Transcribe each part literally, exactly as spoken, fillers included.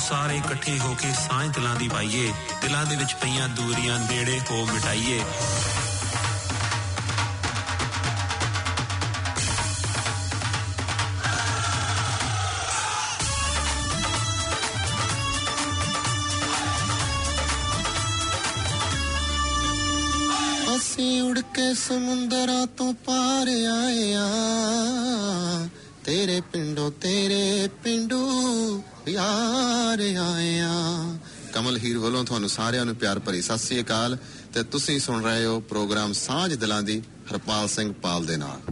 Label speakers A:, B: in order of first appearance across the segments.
A: ਸਾਰੇ ਇਕੱਠੇ ਹੋ ਕੇ ਸਾਂਝ ਦਿਲਾਂ ਦੀ ਪਾਈਏ ਦਿਲਾਂ ਦੇ ਵਿੱਚ ਪਈਆਂ ਦੂਰੀਆਂ ਨੇੜੇ ਹੋ ਮਿਟਾਈਏ
B: ਅਸੀਂ ਉੜ ਕੇ ਸਮੁੰਦਰਾਂ ਤੋਂ ਪਾਰ ਆਏ ਆ ਤੇਰੇ ਪਿੰਡੋਂ ਤੇਰੇ ਪਿੰਡੂ ਪਿਆਰ ਆਏ ਆ ਕਮਲ ਹੀਰ ਵੱਲੋਂ ਤੁਹਾਨੂੰ ਸਾਰਿਆਂ ਨੂੰ ਪਿਆਰ ਭਰੀ ਸਤਿ ਸ੍ਰੀ ਅਕਾਲ ਤੇ ਤੁਸੀਂ ਸੁਣ ਰਹੇ ਹੋ ਪ੍ਰੋਗਰਾਮ ਸਾਂਝ ਦਿਲਾਂ ਦੀ ਹਰਪਾਲ ਸਿੰਘ ਪਾਲ ਦੇ ਨਾਲ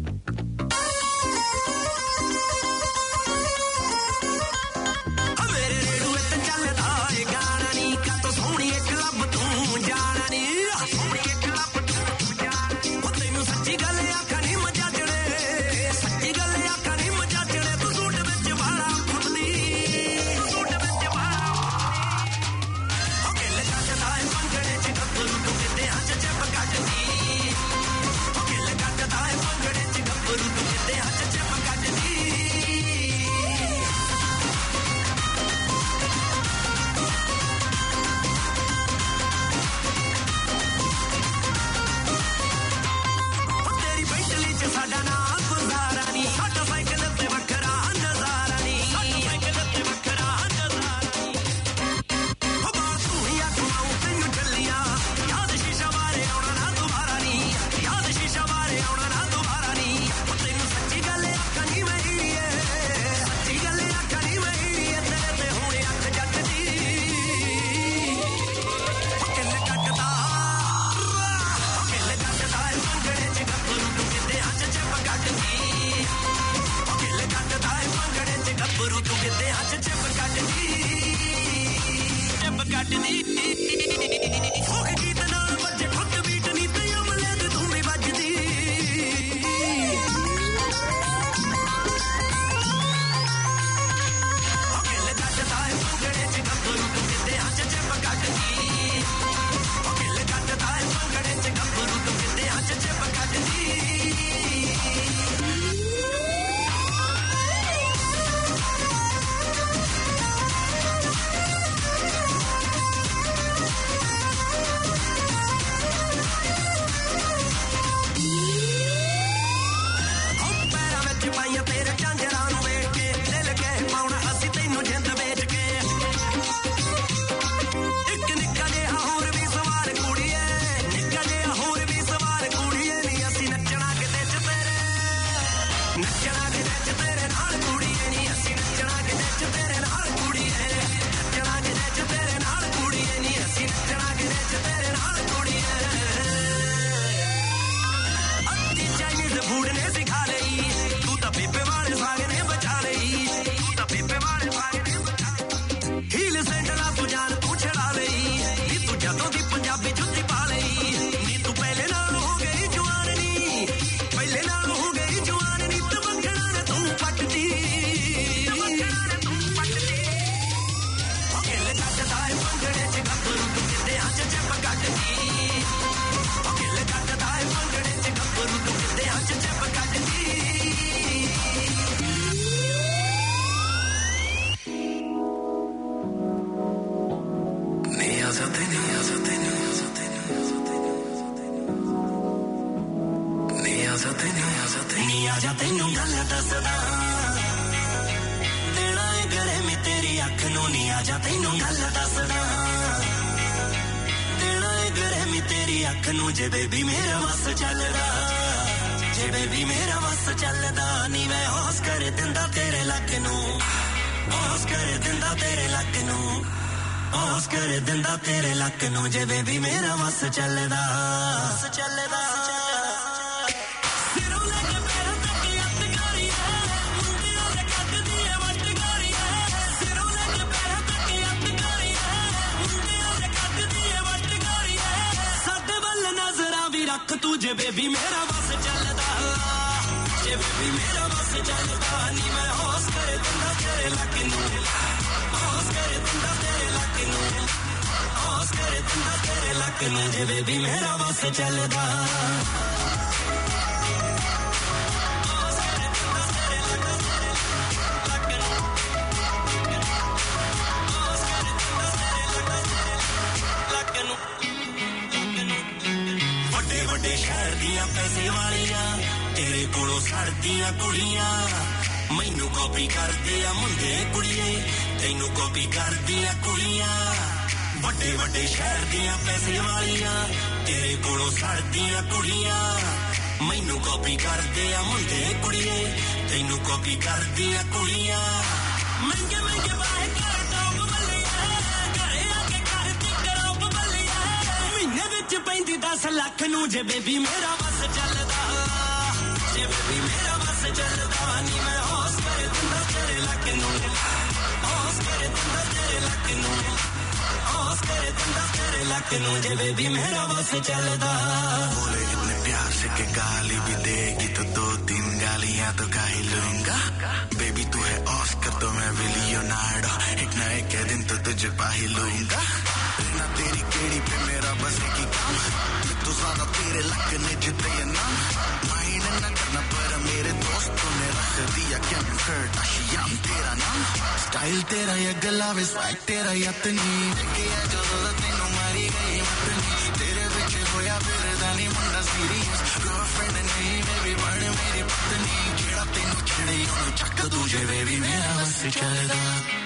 C: ਛੜਦੀਆਂ ਪੈਸੇ ਵਾਲੀਆਂ ਤੇਰੇ ਕੋਲੋਂ ਸੜਦੀਆਂ ਕੁੜੀਆਂ ਮੈਨੂੰ ਕਾਪੀ ਕਰਦੇ ਆ ਮੁੰਡੇ ਕੁੜੀਏ ਤੈਨੂੰ ਕਾਪੀ ਕਰਦੀਆਂ ਕੁੜੀਆਂ ਵੱਡੇ ਵੱਡੇ ਸ਼ਹਿਰ ਦੀਆਂ ਪੈਸੇ ਵਾਲੀਆਂ ਤੇਰੇ ਕੋਲੋਂ ਸੜਦੀਆਂ ਕੁੜੀਆਂ ਮੈਨੂੰ ਕਾਪੀ ਕਰਦੇ ਆ ਮੁੰਡੇ ਕੁੜੀਏ ਤੈਨੂੰ ਕਾਪੀ ਕਰਦੀਆਂ ਕੁੜੀਆਂ ਮਹਿੰਗੇ ਮਹਿੰਗੇ ਬਾਹਰ ਕਰ ਟੌਪ ਬੱਲੀਆਂ ਘਰੇ ਆ ਕੇ ਕਰਦੀ ਕਰੋਪ ਬੱਲੀਆਂ ਮਹੀਨੇ ਵਿੱਚ ਪੈਂਦੀ ਦਸ ਲੱਖ ਨੂੰ ਜੇ ਬੇਬੀ ਮੇਰਾ ਬਸ ਚੱਲਦਾ ਜੇ ਬੇਬੀ ਮੇਰਾ ਬਸ ਚੱਲਦਾ ਨੀ ਮੈਂ ਹੋਸ ਕਰ ਦਿੰਦਾ ਤੇਰੇ ਲੱਕ ਨੂੰ ਹੋਸ ਕਰ ਦਿੰਦਾ ਤੇਰੇ ਲੱਕ ਨੂੰ ਹੋਸ ਕਰ ਦਿੰਦਾ ਤੇਰੇ ਲੱਕ ਨੂੰ ਜੇ ਬੇਬੀ ਮੇਰਾ ਬਸ ਚੱਲਦਾ
D: बोले इतने प्यार से के गाली भी देगी तो दो तीन गालियां तो गा ही लूंगा बेबी तू है ऑस्कर तो मैं भी लियोनार्डो एक ना एक दिन तो तुझे पा ही लूंगा ना तेरी केड़ी पे मेरा बस एक ही काम तो ज्यादा तेरे लक ने जिते ये नाम माइंड ना करना पर मेरे दोस्तों ने रख दिया क्या कर्दाशियान तेरा नाम स्टाइल तेरा ये गला में स्वैग तेरा यतनी किया जो तेनू मारी गई मतनी तेरे पीछे होया फिर दानी मुंडा सीरियस गर्लफ्रेंड नहीं बेबी बन मेरी पत्नी जेड़ा तेनू छेड़े ओनू चक दूजे बेबी मेरा बस चलदा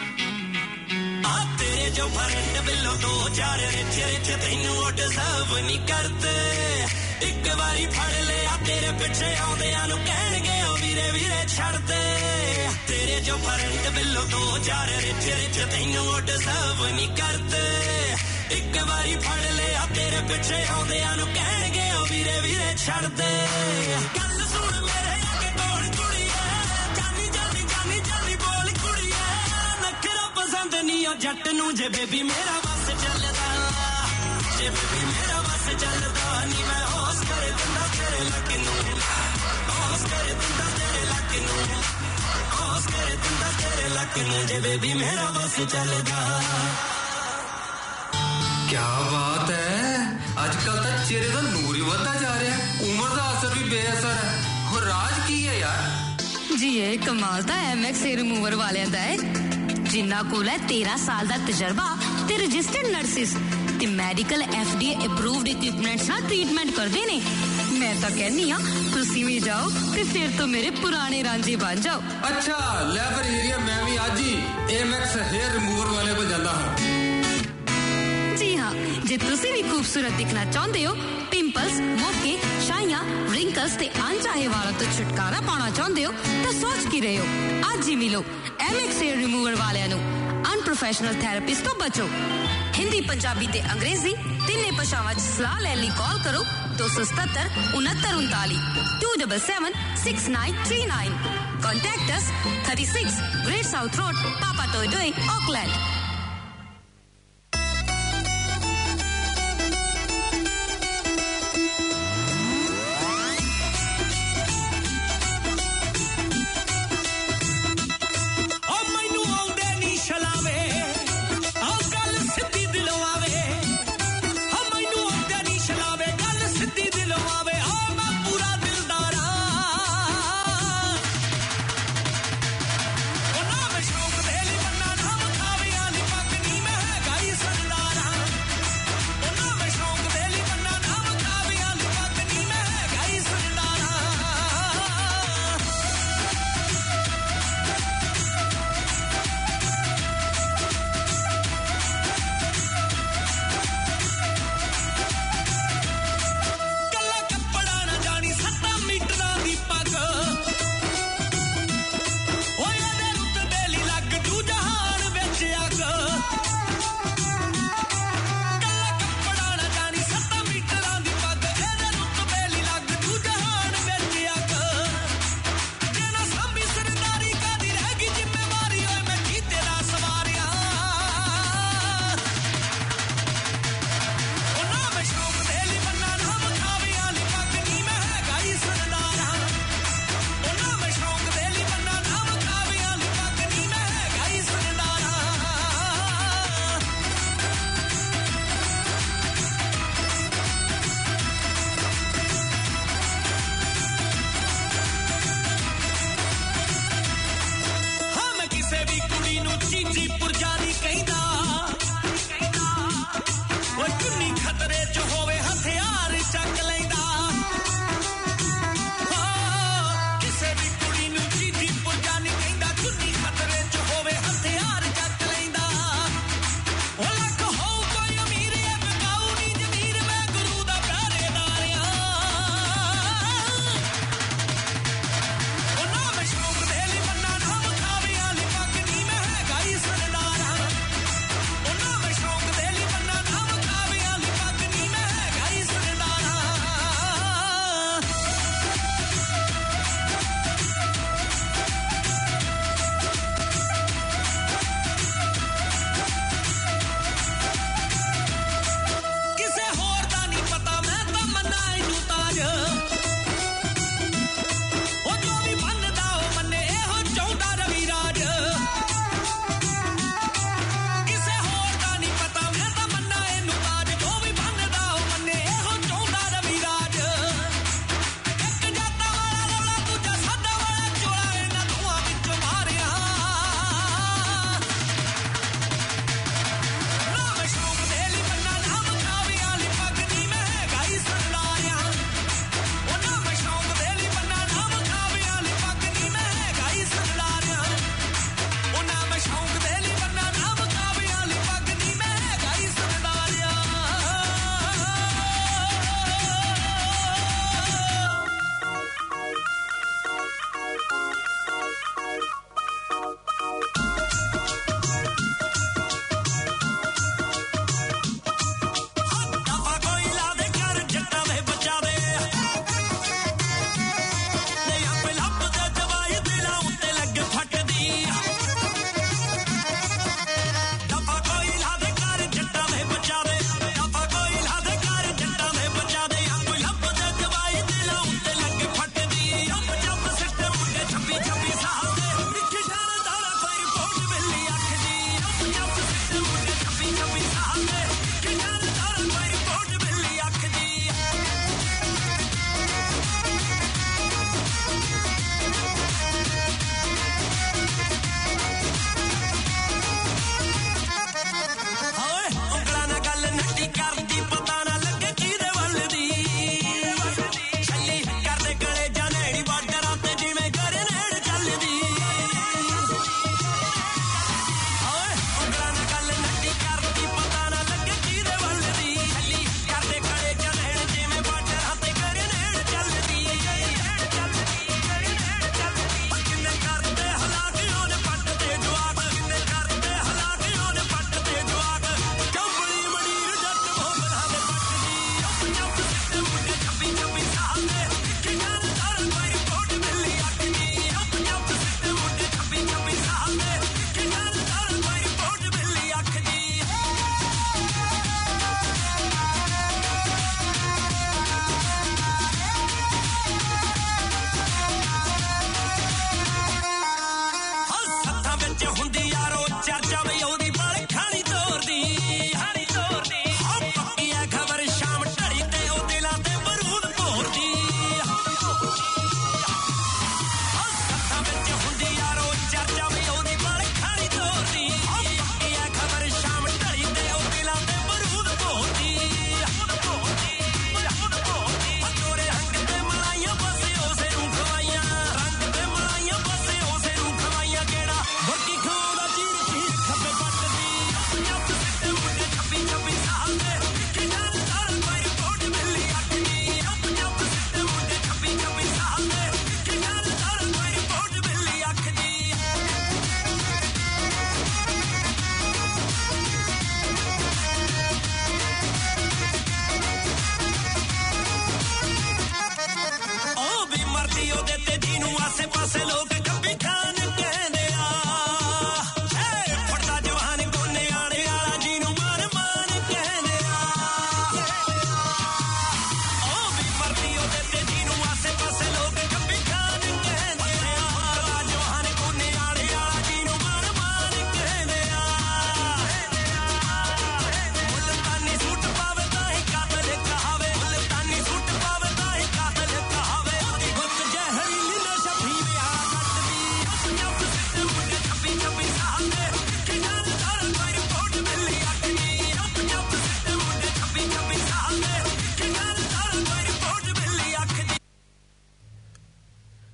C: आ तेरे जो फ्रेंड बिल्लो दो चार रिच रिच तेनू ओ डिजर्व नहीं करते एक बारी फड़ लिया तेरे पीछे आउंदियां नू कहणगे ओ वीरे वीरे छड़ दे तेरे जो फ्रेंड बिल्लो दो चार रिच रिच तेनू ओ डिजर्व नहीं करते एक बारी फड़ लिया तेरे पीछे आउंदियां नू कहणगे ओ वीरे वीरे छड़ दे गल सुन मेरे अगे कौन कुड़ीए जानी जानी जानी जानी बोल कुड़ीए नखरा पसंद नहीं ओ जट नू जे बेबी मेरा बस चलदा जे बेबी मेरा बस चलदा नी मैं होस कर दिंदा तेरे लक नू होस कर दिंदा तेरे लक नू होस कर दिंदा तेरे लक नू जे बेबी मेरा बस चलदा
E: क्या बात है आजकल तो चेहरे का नूर ही बढ़ता जा रहा है उम्र का असर भी बेअसर है और राज की है यार
F: जी ये कमाल दा एमएक्स हेयर रिमूवर वाले दा है जिन्ना कोल है तेरह साल दा तजर्बा ते रजिस्टर्ड नर्सिस ते मेडिकल एफडीए अप्रूव्ड इक्विपमेंट्स नाल ट्रीटमेंट करदे ने मैं तो कहनी हां तुसी भी जाओ ते फिर तो मेरे पुराने रांझे बन जाओ
E: अच्छा ले फिर एरिया मैं भी आज ही एमएक्स हेयर रिमूवर वाले को जांदा हूं
F: जी हाँ जे तुसी भी खूबसूरत दिखना चाहते हो पिंपल्स मोके शाइयां रिंकल्स ते अनचाहे वालों तो छुटकारा पाना चाहते हो तो सोच की रहे हो आज ही मिलो एमएक्स हेयर रिमूवर वाले नु अनप्रोफेशनल थेरेपिस्ट तो बचो हिंदी पंजाबी ते अंग्रेजी तिन्ने भाषावां च सलाह लैण लई कॉल करो दो सौ सतहत्तर उनहत्तर उनतालीस two double seven six nine three nine contact us thirty six Great South Road Papatoetoe Auckland
C: Oh,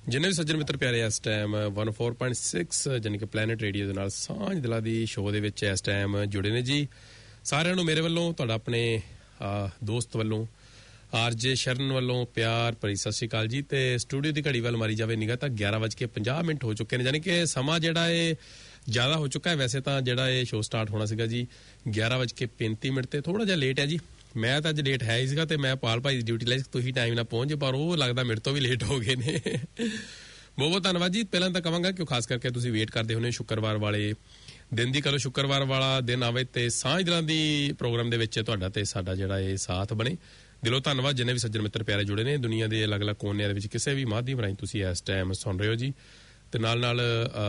G: ਜਿੰਨੇ ਵੀ ਸੱਜਣ ਮਿੱਤਰ ਪਿਆਰੇ ਇਸ time one oh four point six ਯਾਨੀ ਕਿ ਪਲੈਨਟ ਰੇਡੀਓ ਦੇ ਨਾਲ ਸਾਂਝ ਦਿਲਾਂ ਦੀ ਸ਼ੋਅ ਦੇ ਵਿੱਚ ਇਸ ਟਾਈਮ ਜੁੜੇ ਨੇ ਜੀ। ਸਾਰਿਆਂ ਨੂੰ ਮੇਰੇ ਵੱਲੋਂ, ਤੁਹਾਡਾ ਆਪਣੇ ਦੋਸਤ ਵੱਲੋਂ, ਆਰਜੇ ਸ਼ਰਨ ਵੱਲੋਂ ਪਿਆਰ ਭਰੀ ਸਤਿ ਸ਼੍ਰੀ ਅਕਾਲ ਜੀ। ਤੇ ਸਟੂਡੀਓ ਦੀ ਘੜੀ ਵੱਲ ਮਾਰੀ ਜਾਵੇ ਨਿਗਾਹ ਤਾਂ ਗਿਆਰਾਂ ਵੱਜ ਕੇ ਪੰਜਾਹ ਮਿੰਟ ਹੋ ਚੁੱਕੇ ਨੇ, ਯਾਨੀ ਕਿ ਸਮਾਂ ਜਿਹੜਾ ਇਹ ਜ਼ਿਆਦਾ ਹੋ ਚੁੱਕਾ ਹੈ। ਵੈਸੇ ਤਾਂ ਜਿਹੜਾ ਇਹ ਸ਼ੋਅ ਸਟਾਰਟ ਹੋਣਾ ਸੀਗਾ ਜੀ ਗਿਆਰਾਂ ਵੱਜ ਕੇ ਪੈਂਤੀ ਮਿੰਟ ਤੇ ਥੋੜਾ ਜਿਹਾ ਲੇਟ ਹੈ ਜੀ। ਮੈਂ ਤਾਂ ਅੱਜ ਲੇਟ ਹੈ ਹੀ ਸੀਗਾ ਤੇ ਮੈਂ ਪਾਲ ਭਾਈ ਦੀ ਡਿਊਟੀ ਲਈ ਤੁਸੀਂ ਟਾਈਮ ਨਾਲ ਪਹੁੰਚੇ, ਪਰ ਉਹ ਲੱਗਦਾ ਮੇਰੇ ਤੋਂ ਵੀ ਲੇਟ ਹੋ ਗਏ ਨੇ। ਬਹੁਤ ਬਹੁਤ ਧੰਨਵਾਦ ਜੀ। ਪਹਿਲਾਂ ਤਾਂ ਕਹਾਂਗਾ ਕਿ ਖਾਸ ਕਰਕੇ ਤੁਸੀਂ ਵੇਟ ਕਰਦੇ ਹੁੰਦੇ ਸ਼ੁੱਕਰਵਾਰ ਵਾਲੇ ਦਿਨ ਦੀ। ਕਰੋ ਸ਼ੁੱਕਰਵਾਰ ਵਾਲਾ ਦਿਨ ਆਵੇ ਤੇ ਸਾਂਝ ਦਿਲਾਂ ਦੀ ਪ੍ਰੋਗਰਾਮ ਦੇ ਵਿੱਚ ਤੁਹਾਡਾ ਤੇ ਸਾਡਾ ਜਿਹੜਾ ਇਹ ਸਾਥ ਬਣੇ। ਦਿਲੋਂ ਧੰਨਵਾਦ ਜਿੰਨੇ ਵੀ ਸੱਜਣ ਮਿੱਤਰ ਪਿਆਰੇ ਜੁੜੇ ਨੇ ਦੁਨੀਆ ਦੇ ਅਲੱਗ-ਅਲੱਗ ਕੋਨਿਆਂ ਦੇ ਵਿੱਚ, ਕਿਸੇ ਵੀ ਮਾਧਿਅਮ ਰਾਹੀਂ ਤੁਸੀਂ ਇਸ ਟਾਈਮ ਸੁਣ ਰਹੇ ਹੋ ਜੀ। ਤੇ ਨਾਲ ਨਾਲ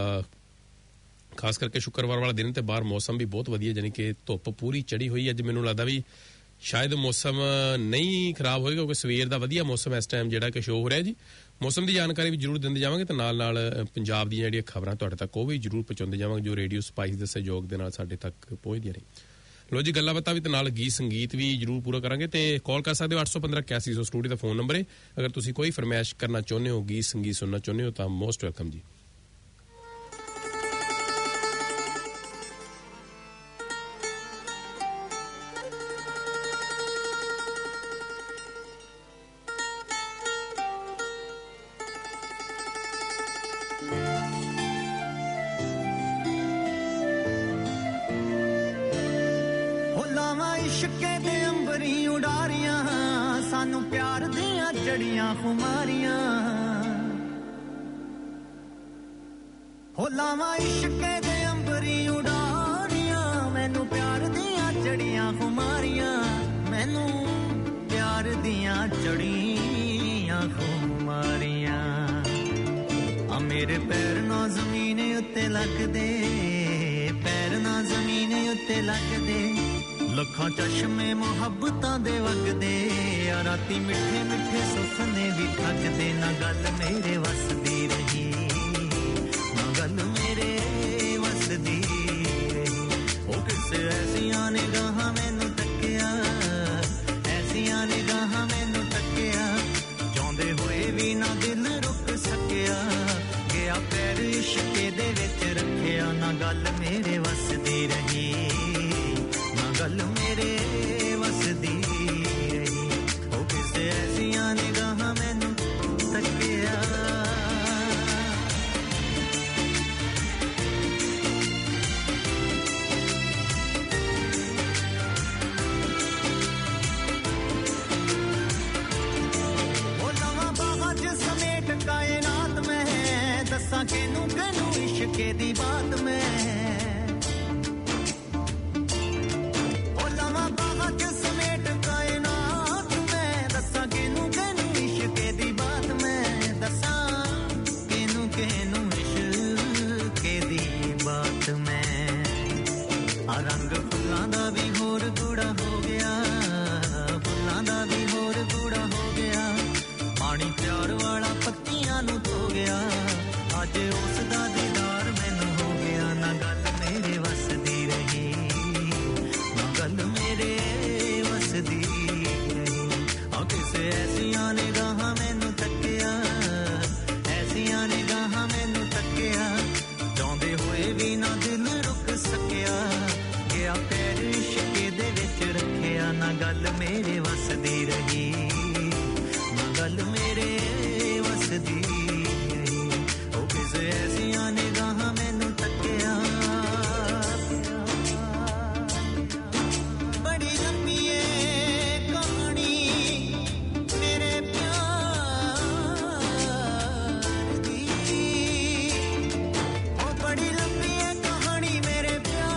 G: ਖਾਸ ਕਰਕੇ ਸ਼ੁੱਕਰਵਾਰ ਵਾਲਾ ਦਿਨ ਤੇ ਬਾਹਰ ਮੌਸਮ ਵੀ ਬਹੁਤ ਵਧੀਆ, ਯਾਨੀ ਕਿ ਧੁੱਪ ਪੂਰੀ ਚੜੀ ਹੋਈ। ਅੱਜ ਮੈਨੂੰ ਲੱਗਦਾ ਵੀ ਸ਼ਾਇਦ ਮੌਸਮ ਨਹੀਂ ਖਰਾਬ ਹੋਏਗਾ ਕਿਉਂਕਿ ਸਵੇਰ ਦਾ ਵਧੀਆ ਮੌਸਮ ਇਸ ਟਾਈਮ ਜਿਹੜਾ ਕਿ ਸ਼ੋਅ ਹੋ ਰਿਹਾ ਜੀ। ਮੌਸਮ ਦੀ ਜਾਣਕਾਰੀ ਵੀ ਜ਼ਰੂਰ ਦਿੰਦੇ ਜਾਵਾਂਗੇ ਤੇ ਨਾਲ ਨਾਲ ਪੰਜਾਬ ਦੀਆਂ ਜਿਹੜੀਆਂ ਖਬਰਾਂ ਤੁਹਾਡੇ ਤੱਕ ਉਹ ਵੀ ਜ਼ਰੂਰ ਪਹੁੰਚਾਉਂਦੇ ਜਾਵਾਂਗੇ ਜੋ ਰੇਡੀਓ ਸਪਾਈਸ ਦੇ ਸਹਿਯੋਗ ਦੇ ਨਾਲ ਸਾਡੇ ਤੱਕ ਪਹੁੰਚਦੀਆਂ ਨੇ। ਲੋ ਜੀ, ਗੱਲਾਂ ਬਾਤਾਂ ਵੀ ਤੇ ਨਾਲ ਗੀਤ ਸੰਗੀਤ ਵੀ ਜ਼ਰੂਰ ਪੂਰਾ ਕਰਾਂਗੇ। ਤੇ ਕਾਲ ਕਰ ਸਕਦੇ ਹੋ ਅੱਠ ਇੱਕ ਪੰਜ ਇਕਾਸੀ ਸੌ ਸਟੂਡੀਓ ਦਾ ਫੋਨ ਨੰਬਰ ਹੈ। ਅਗਰ ਤੁਸੀਂ ਕੋਈ ਫਰਮਾਇਸ਼ ਕਰਨਾ ਚਾਹੁੰਦੇ ਹੋ, ਗੀਤ ਸੰਗੀਤ ਸੁਣਨਾ ਚਾਹੁੰਦੇ ਹੋ ਤਾਂ ਮੋਸਟ ਵੈਲਕਮ ਜੀ।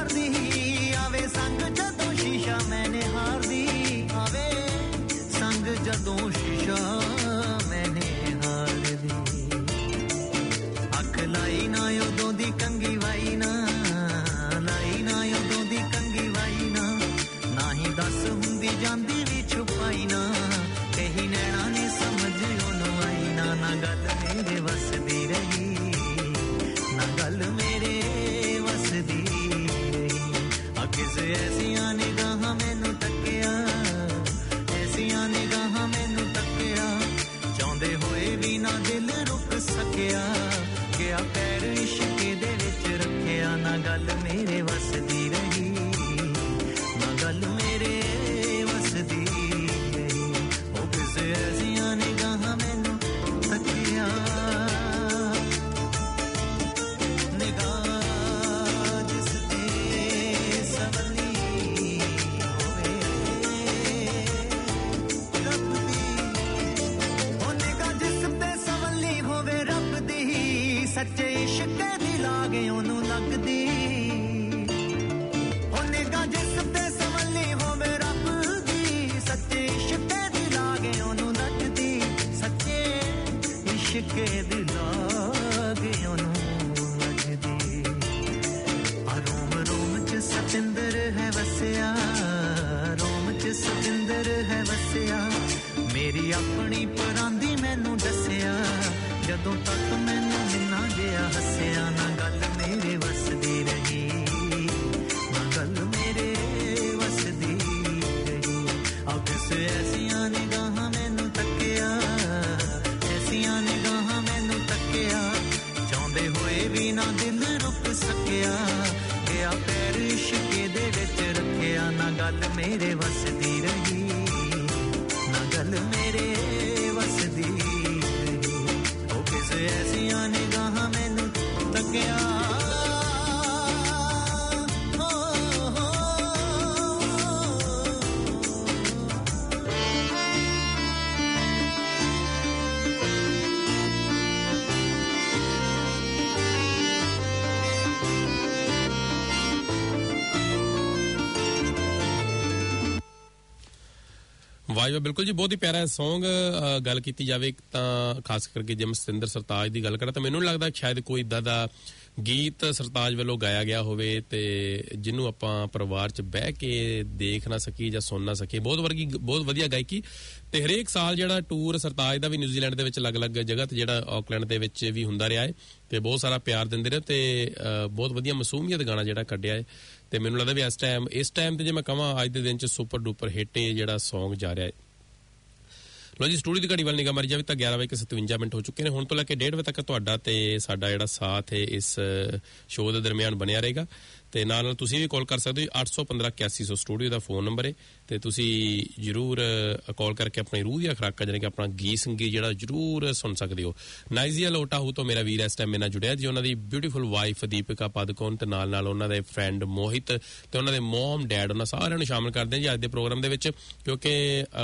H: संग गल मेरे वस दी रही ना गल मेरे वस दी रही ओ किसे ऐसियां निगाहां मैनू तकिया निगाह जिस ते सवली होवे रब दी ओ निगाह जिस ते सवली होवे रब दी सच्चे इश्क दी लागे ओनू लगदी ओ निगाह जिस ते सवली होवे रब दी सच्चे इश्क दी लागे ओनू लगदी सच्चे इश्क दी लागे ओनू लगदी आ रोम रोम च सतिंदर है वसिया रोम च सतिंदर है वसिया मेरी अपनी परांदी मैनू दसिया जदों तक मैनू मिलना गया हसिया ना गल मेरे वस दी रही ना गल मेरे वस दी रही अब किसे ऐसियां निगाहां मैनू तकिया ऐसियां निगाहां मैनू तकिया चाहंदे होए भी ना दिल रुक सकिया गया पैर इश्क दे विच रखिया ना गल मेरे वस दी रही ना गल मेरे वस दी रही ओ किसे ऐसियां निगाहां मैनू तकिया
G: ਵਾਹ ਵਾਹ ਬਿਲਕੁਲ ਜੀ ਬਹੁਤ ਹੀ ਪਿਆਰਾ ਸੌਂਗ ਗੱਲ ਕੀਤੀ ਜਾਵੇ ਤਾਂ ਖਾਸ ਕਰਕੇ ਜੇ ਸਤਿੰਦਰ ਸਰਤਾਜ ਦੀ ਗੱਲ ਕਰਾਂ ਤਾਂ ਮੈਨੂੰ ਲੱਗਦਾ ਸ਼ਾਇਦ ਕੋਈ ਇਦਾਂ ਦਾ ਗੀਤ ਸਰਤਾਜ ਵੱਲੋਂ ਗਾਇਆ ਗਿਆ ਹੋਵੇ ਤੇ ਜਿਹਨੂੰ ਆਪਾਂ ਪਰਿਵਾਰ 'ਚ ਬਹਿ ਕੇ ਦੇਖ ਨਾ ਸਕੀ ਜਾਂ ਸੁਣ ਨਾ ਸਕੀ ਬਹੁਤ ਵਰਗੀ ਬਹੁਤ ਵਧੀਆ ਗਾਇਕੀ ਤੇ ਹਰੇਕ ਸਾਲ ਜਿਹੜਾ ਟੂਰ ਸਰਤਾਜ ਦਾ ਵੀ ਨਿਊਜ਼ੀਲੈਂਡ ਦੇ ਵਿੱਚ ਅਲੱਗ-ਅਲੱਗ ਜਗ੍ਹਾ ਤੇ ਜਿਹੜਾ ਆਕਲੈਂਡ ਦੇ ਵਿੱਚ ਵੀ ਹੁੰਦਾ ਰਿਹਾ ਹੈ ਤੇ ਬਹੁਤ ਸਾਰਾ ਪਿਆਰ ਦਿੰਦੇ ਰਹੇ ਤੇ ਬਹੁਤ ਵਧੀਆ ਮਾਸੂਮੀਅਤ ਗਾਣਾ ਜਿਹੜਾ ਕੱਢਿਆ ਹੈ ਤੇ ਮੈਨੂੰ ਲੱਗਦਾ ਵੀ ਇਸ ਟਾਈਮ ਇਸ ਟਾਈਮ ਤੇ ਜੇ ਮੈਂ ਕਹਾਂ ਅੱਜ ਦੇ ਦਿਨ 'ਚ ਸੁਪਰ ਡੂਪਰ ਹਿੱਟ ਜਿਹੜਾ ਸੌਂਗ ਜਾ ਰਿਹਾ ਹੈ ਲੋ ਜੀ ਸਟੂਡੀਓ ਦੀ ਘੜੀ ਵੱਲ ਨਿਗਾਹ ਮਾਰੀ ਜਾਵੇ ਤਾਂ ਗਿਆਰਾਂ ਵਜੇ ਸਤਵੰਜਾ ਮਿੰਟ ਹੋ ਚੁੱਕੇ ਨੇ ਹੁਣ ਤੋਂ ਲੈ ਕੇ ਡੇਢ ਵਜੇ ਤੱਕ ਤੁਹਾਡਾ ਤੇ ਸਾਡਾ ਜਿਹੜਾ ਸਾਥ ਹੈ ਇਸ ਸ਼ੋਅ ਦੇ ਦਰਮਿਆਨ ਬਣਿਆ ਰਹੇਗਾ ਤੇ ਨਾਲ ਨਾਲ ਤੁਸੀਂ ਵੀ ਕਾਲ ਕਰ ਸਕਦੇ ਹੋ ਅੱਠ ਸੌ ਪੰਦਰਾਂ ਇਕਿਆਸੀ ਸੌ ਸਟੂਡੀਓ ਦਾ ਫੋਨ ਨੰਬਰ ਹੈ ਤੇ ਤੁਸੀਂ ਜਰੂਰ ਕਾਲ ਕਰਕੇ ਆਪਣੀ ਰੂਹ ਦੀਆਂ ਖੁਰਾਕਾਂ ਜਾਨੀ ਕਿ ਆਪਣਾ ਗੀਤ ਸੰਗੀਤ ਜਿਹੜਾ ਜਰੂਰ ਸੁਣ ਸਕਦੇ ਹੋ ਨਾਈਜ਼ੀਆ ਲੋਟਾਹੂ ਤੋਂ ਮੇਰਾ ਵੀਰ ਇਸ ਟਾਈਮ ਮੇਰੇ ਨਾਲ ਜੁੜਿਆ ਜੀ ਉਹਨਾਂ ਦੀ ਬਿਊਟੀਫੁਲ ਵਾਈਫ ਦੀਪਿਕਾ ਪਾਦੂਕੋਨ ਤੇ ਨਾਲ ਨਾਲ ਉਹਨਾਂ ਦੇ ਫਰੈਂਡ ਮੋਹਿਤ ਤੇ ਉਹਨਾਂ ਦੇ ਮਮ ਡੈਡ ਉਹਨਾਂ ਸਾਰਿਆਂ ਨੂੰ ਸ਼ਾਮਲ ਕਰਦੇ ਹਾਂ ਜੀ ਅੱਜ ਦੇ ਪ੍ਰੋਗਰਾਮ ਦੇ ਵਿੱਚ ਕਿਉਂਕਿ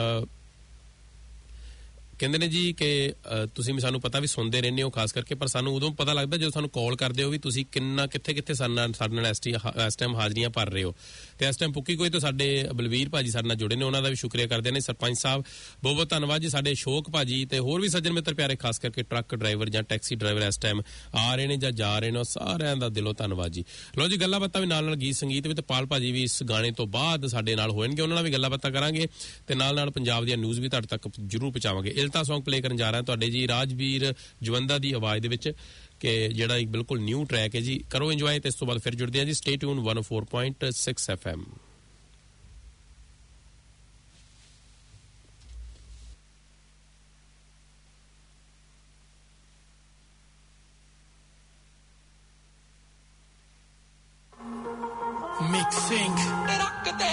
G: ਕਹਿੰਦੇ ਨੇ ਜੀ ਕਿ ਤੁਸੀਂ ਵੀ ਸਾਨੂੰ ਪਤਾ ਵੀ ਸੁਣਦੇ ਰਹਿੰਦੇ ਹੋ ਖਾਸ ਕਰਕੇ ਪਰ ਸਾਨੂੰ ਉਦੋਂ ਪਤਾ ਲੱਗਦਾ ਜਦੋਂ ਸਾਨੂੰ ਕਾਲ ਕਰਦੇ ਹੋ ਵੀ ਤੁਸੀਂ ਕਿੰਨਾ ਕਿੱਥੇ ਕਿੱਥੇ ਸਾਡੇ ਨਾਲ ਸਾਡੇ ਨਾਲ ਇਸ ਟਾਈਮ ਹਾਜ਼ਰੀਆਂ ਭਰ ਰਹੇ ਹੋ ਤੇ ਇਸ ਟਾਈਮ ਪੁੱਕੀ ਕੋਈ ਤੋਂ ਸਾਡੇ ਬਲਵੀਰ ਭਾਜੀ ਸਾਡੇ ਨਾਲ ਜੁੜੇ ਨੇ ਉਹਨਾਂ ਦਾ ਵੀ ਸ਼ੁਕਰੀਆ ਕਰਦੇ ਨੇ ਸਰਪੰਚ ਸਾਹਿਬ ਬਹੁਤ ਬਹੁਤ ਧੰਨਵਾਦ ਜੀ ਸਾਡੇ ਸ਼ੋਕ ਭਾਜੀ ਤੇ ਹੋਰ ਵੀ ਸੱਜਣ ਮਿੱਤਰ ਪਿਆਰੇ ਖਾਸ ਕਰਕੇ ਟਰੱਕ ਡਰਾਈਵਰ ਜਾਂ ਟੈਕਸੀ ਡਰਾਈਵਰ ਇਸ ਟਾਈਮ ਆ ਰਹੇ ਨੇ ਜਾਂ ਜਾ ਰਹੇ ਨੇ ਸਾਰਿਆਂ ਦਾ ਦਿਲੋਂ ਧੰਨਵਾਦ ਜੀ ਲੋ ਜੀ ਗੱਲਾਂ ਬਾਤਾਂ ਵੀ ਨਾਲ ਨਾਲ ਗੀਤ ਸੰਗੀਤ ਵੀ ਤੇ ਪਾਲ ਭਾਜੀ ਵੀ ਇਸ ਗਾਣੇ ਤੋਂ ਬਾਅਦ ਸਾਡੇ ਨਾਲ ਹੋਣਗੇ ਉਹਨਾਂ ਨਾਲ ਵੀ ਗੱਲਾਂ ਬਾਤਾਂ ਕਰਾਂਗੇ ਤੇ ਨਾਲ ਨਾਲ ਪੰਜਾਬ ਦੀਆਂ ਨਿਊਜ਼ ਵੀ ਤੁਹਾਡੇ ਤੱਕ ਜ਼ਰੂਰ ਪਹੁੰਚਾਵਾਂਗੇ ਇਲਤਾ ਸੌਂਗ ਪਲੇ ਕਰਨ ਜਾ ਰਿਹਾ ਤੁਹਾਡੇ ਜੀ ਰਾਜਵੀਰ ਜਵੰਦਾ ਦੀ ਆਵਾਜ਼ ਦੇ ਵਿੱਚ ਕਿ ਜਿਹੜਾ ਇੱਕ ਬਿਲਕੁਲ ਨਿਊ ਟਰੈਕ ਹੈ ਜੀ ਕਰੋ ਇੰਜੋਏ ਤੇ ਇਸ ਤੋਂ ਬਾਅਦ ਫਿਰ ਜੁੜਦੇ ਹਾਂ ਜੀ stay tune one oh four point six F M
C: mixing ਰੱਖਦੇ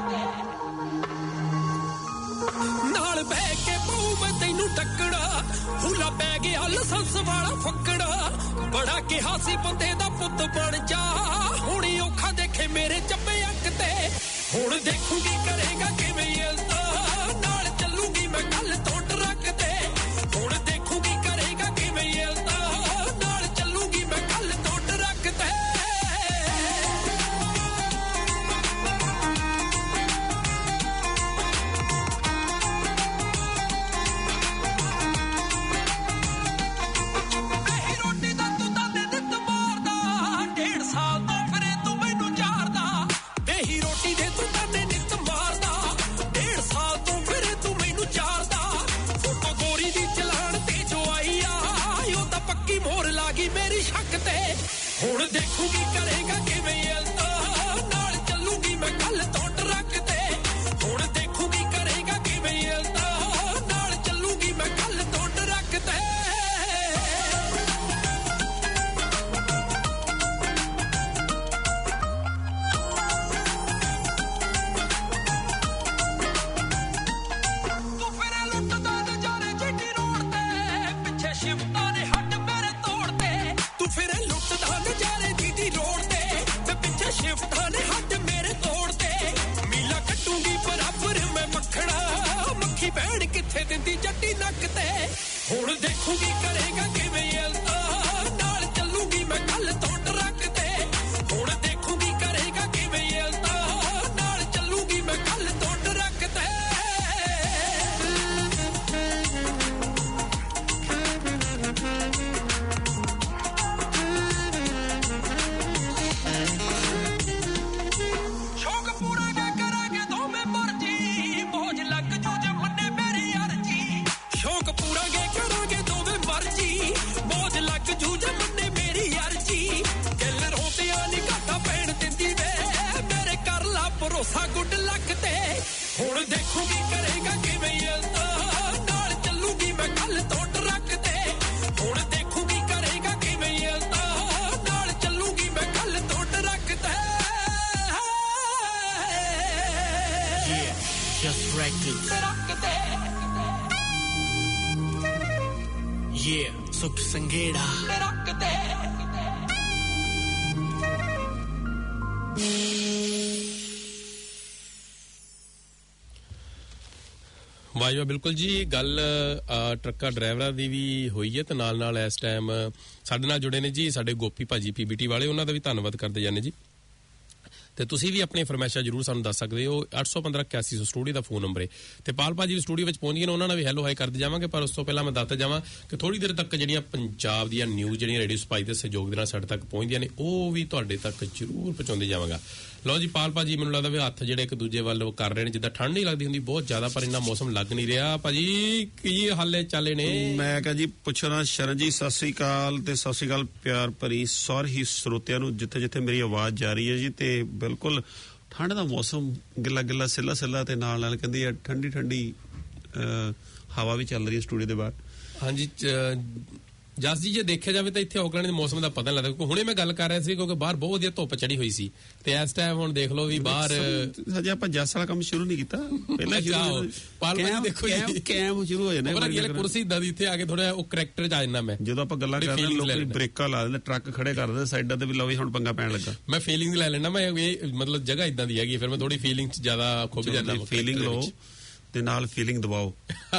C: ਨਾਲ ਬਹਿ ਕੇ ਪਊ ਮੈਂ ਤੈਨੂੰ ਟੱਕੜਾ ਹੁਲਾ ਪੈ ਗਿਆ ਲਾਇਸੈਂਸ ਵਾਲਾ ਫੱਕੜਾ ਬੜਾ ਕਿਹਾ ਸੀ ਬੰਦੇ ਦਾ ਪੁੱਤ ਬਣ ਜਾ ਹੁਣੀ ਔਖਾ ਦੇਖੇ ਮੇਰੇ ਚੱਪੇ ਅੱਕ ਤੇ ਹੁਣ ਦੇਖੂਗੀ ਕਰੇਗਾ ਕਿਵੇਂ ਇਲਤਾ ਨਾਲ ਚੱਲੂਗੀ ਮੈਂ ਕੱਲ ਤੋਂ ਟਰੱਕ ਤੇ ਹੁਣ ਦੇਖੂਗੀ ਕਰੇਗਾ ਕਿਵੇਂ ਇਲਤਾ ਨਾਲ ਚੱਲੂਗੀ ਮੈਂ ਕੱਲ ਤੋਂ ਟਰੱਕ ਤੇ ਮੇਰੀ ਸ਼ੱਕ ਤੇ ਹੁਣ ਦੇਖੂਗੀ ਕਰੇਗਾ ਕਿਵੇਂ ਇਲਤਾ ਨਾਲ ਚੱਲੂਗੀ ਮੈਂ ਕੱਲ ਤੋਂ ਟਰੱਕ ਤੇ ਹੁਣ ਦੇਖੂਗੀ ਕਰੇਗਾ ਕਿਵੇਂ ਇਲਤਾ ਨਾਲ ਚੱਲੂਗੀ ਮੈਂ ਕੱਲ ਤੋਂ ਟਰੱਕ ਤੇ
I: Records. Yeah, Sukh Sanghera.
G: ਵਾਹ ਬਿਲਕੁਲ ਜੀ ਗੱਲ ਟਰੱਕਾਂ ਡਰਾਈਵਰਾਂ ਦੀ ਵੀ ਹੋਈ ਹੈ ਤੇ ਨਾਲ ਨਾਲ ਇਸ ਟਾਈਮ ਸਾਡੇ ਨਾਲ ਜੁੜੇ ਨੇ ਜੀ ਸਾਡੇ ਗੋਪੀ ਭਾਜੀ ਪੀਬੀਟੀ ਵਾਲੇ, ਉਹਨਾਂ ਦਾ ਵੀ ਧੰਨਵਾਦ ਕਰਦੇ ਜਾਂਦੇ ਜੀ। ਤੇ ਤੁਸੀਂ ਵੀ ਆਪਣੀ ਫਰਮਾਇਸ਼ਾਂ ਜ਼ਰੂਰ ਸਾਨੂੰ ਦੱਸ ਸਕਦੇ ਹੋ। ਅੱਠ ਸੌ ਪੰਦਰਾਂ ਇਕਿਆਸੀ ਸੌ ਸਟੂਡੀਓ ਦਾ ਫੋਨ ਨੰਬਰ ਹੈ ਤੇ ਪਾਲ ਭਾਜੀ ਸਟੂਡੀਓ ਵਿੱਚ ਪਹੁੰਚ ਗਏ ਨੇ, ਉਹਨਾਂ ਨਾਲ ਵੀ ਹੈਲੋ ਹਾਈ ਕਰਦੇ ਜਾਵਾਂਗੇ। ਪਰ ਉਸ ਤੋਂ ਪਹਿਲਾਂ ਮੈਂ ਦੱਸਦਾ ਜਾਵਾਂ ਕਿ ਥੋੜੀ ਦੇਰ ਤੱਕ ਜਿਹੜੀਆਂ ਪੰਜਾਬ ਦੀਆਂ ਨਿਊਜ਼ ਜਿਹੜੀਆਂ ਰੇਡੀਓ ਸਪਾਈ ਦੇ ਸਹਿਯੋਗ ਦੇ ਨਾਲ ਸਾਡੇ ਤੱਕ ਪਹੁੰਚਦੀਆਂ ਨੇ ਉਹ ਵੀ ਤੁਹਾਡੇ ਤੱਕ ਜ਼ਰੂਰ ਪਹੁੰਚਾਉਂਦੇ ਜਾਵਾਂਗਾ। ਲਓ ਜੀ ਪਾਲ ਭਾਜੀ, ਮੈਨੂੰ ਲੱਗਦਾ ਵੀ ਹੱਥ ਜਿਹੜੇ ਇੱਕ ਦੂਜੇ ਵੱਲ ਕਰ ਰਹੇ ਨੇ, ਜਿੱਦਾਂ ਠੰਡ ਨਹੀਂ ਲੱਗਦੀ ਹੁੰਦੀ ਬਹੁਤ ਜ਼ਿਆਦਾ, ਪਰ ਇੰਨਾ ਮੌਸਮ ਲੱਗ ਨਹੀਂ ਰਿਹਾ। ਭਾਜੀ ਕੀ ਹਾਲੇ ਚਾਲੇ ਨੇ?
J: ਮੈਂ ਕਹਾਂ ਜੀ ਪੁੱਛਣਾ ਸ਼ਰਨ ਜੀ, ਸਤਿ ਸ੍ਰੀ ਅਕਾਲ ਤੇ ਸਤਿ ਸ੍ਰੀ ਅਕਾਲ ਪਿਆਰ ਭਰੀ ਸਾਰੇ ਹੀ ਸਰੋਤਿਆਂ ਨੂੰ ਜਿੱਥੇ ਜਿੱਥੇ ਮੇਰੀ ਆਵਾਜ਼ ਜਾ ਰਹੀ ਹੈ ਜੀ। ਤੇ ਬਿਲਕੁਲ ਠੰਡ ਦਾ ਮੌਸਮ, ਗਿੱਲਾ ਗਿੱਲਾ ਸਿੱਲਾ ਸਿੱਲਾ ਤੇ ਨਾਲ ਨਾਲ ਕਹਿੰਦੀ ਆ ਠੰਡੀ ਠੰਡੀ ਹਵਾ ਵੀ ਚੱਲ ਰਹੀ ਹੈ ਸਟੂਡੀਓ ਦੇ ਬਾਹਰ। ਹਾਂਜੀ ਜਸ ਜੀ, ਜੇ ਦੇਖਿਆ ਜਾਵੇ ਤਾਂ ਇੱਥੇ ਆਕਲੈਂਡ ਦੇ ਮੌਸਮ ਦਾ ਪਤਾ ਨਹੀਂ ਲੱਗਦਾ, ਕਿਉਂਕਿ ਹੁਣੇ ਮੈਂ ਗੱਲ ਕਰ ਰਿਹਾ ਸੀ ਕਿਉਂਕਿ ਬਾਹਰ ਬਹੁਤ ਵਧੀਆ ਧੁੱਪ ਚੜੀ ਹੋਈ ਸੀ ਤੇ ਇਸ ਟਾਈਮ ਹੁਣ ਦੇਖ ਲਓ ਵੀ ਬਾਹਰ ਹਜੇ ਆਪਾਂ ਜਸ ਵਾਲਾ ਕੰਮ ਸ਼ੁਰੂ ਨਹੀਂ ਕੀਤਾ, ਪਹਿਲਾਂ ਸ਼ੁਰੂ ਪਾਲਮਾ ਦੇਖੋ ਜੀ ਕੈਮ ਸ਼ੁਰੂ ਹੋ ਜਾਣਾ। ਬੜਾ ਗੱਲ ਕੁਰਸੀ ਇਦਾਂ ਦੀ ਇੱਥੇ ਆ ਕੇ ਥੋੜਾ ਉਹ ਕਰੈਕਟਰ ਚ ਆ ਜਾਂਦਾ ਮੈਂ, ਜਦੋਂ ਆਪਾਂ ਗੱਲਾਂ ਕਰਦੇ ਲੋਕ ਬ੍ਰੇਕਾਂ ਲਾ ਦਿੰਦੇ, ਟਰੱਕ ਖੜੇ ਕਰ ਦਿੰਦੇ ਸਾਈਡਾਂ ਤੇ ਵੀ, ਲਓ ਹੁਣ ਪੰਗਾ ਪੈਣ ਲੱਗਾ। ਮੈਂ ਫੀਲਿੰਗ ਲੈ ਲੈਣਾ, ਮੈਂ ਇਹ ਮਤਲਬ ਜਗ੍ਹਾ ਇਦਾਂ ਦੀ ਹੈਗੀ, ਫਿਰ ਮੈਂ ਥੋੜੀ ਫੀਲਿੰਗ ਚ ਜ਼ਿਆਦਾ ਖੁੱਭ ਜਾਂਦਾ। ਫੀਲਿੰਗ ਲਓ ਤੇ ਨਾਲ ਫੀਲਿੰਗ ਦਬਾਓ,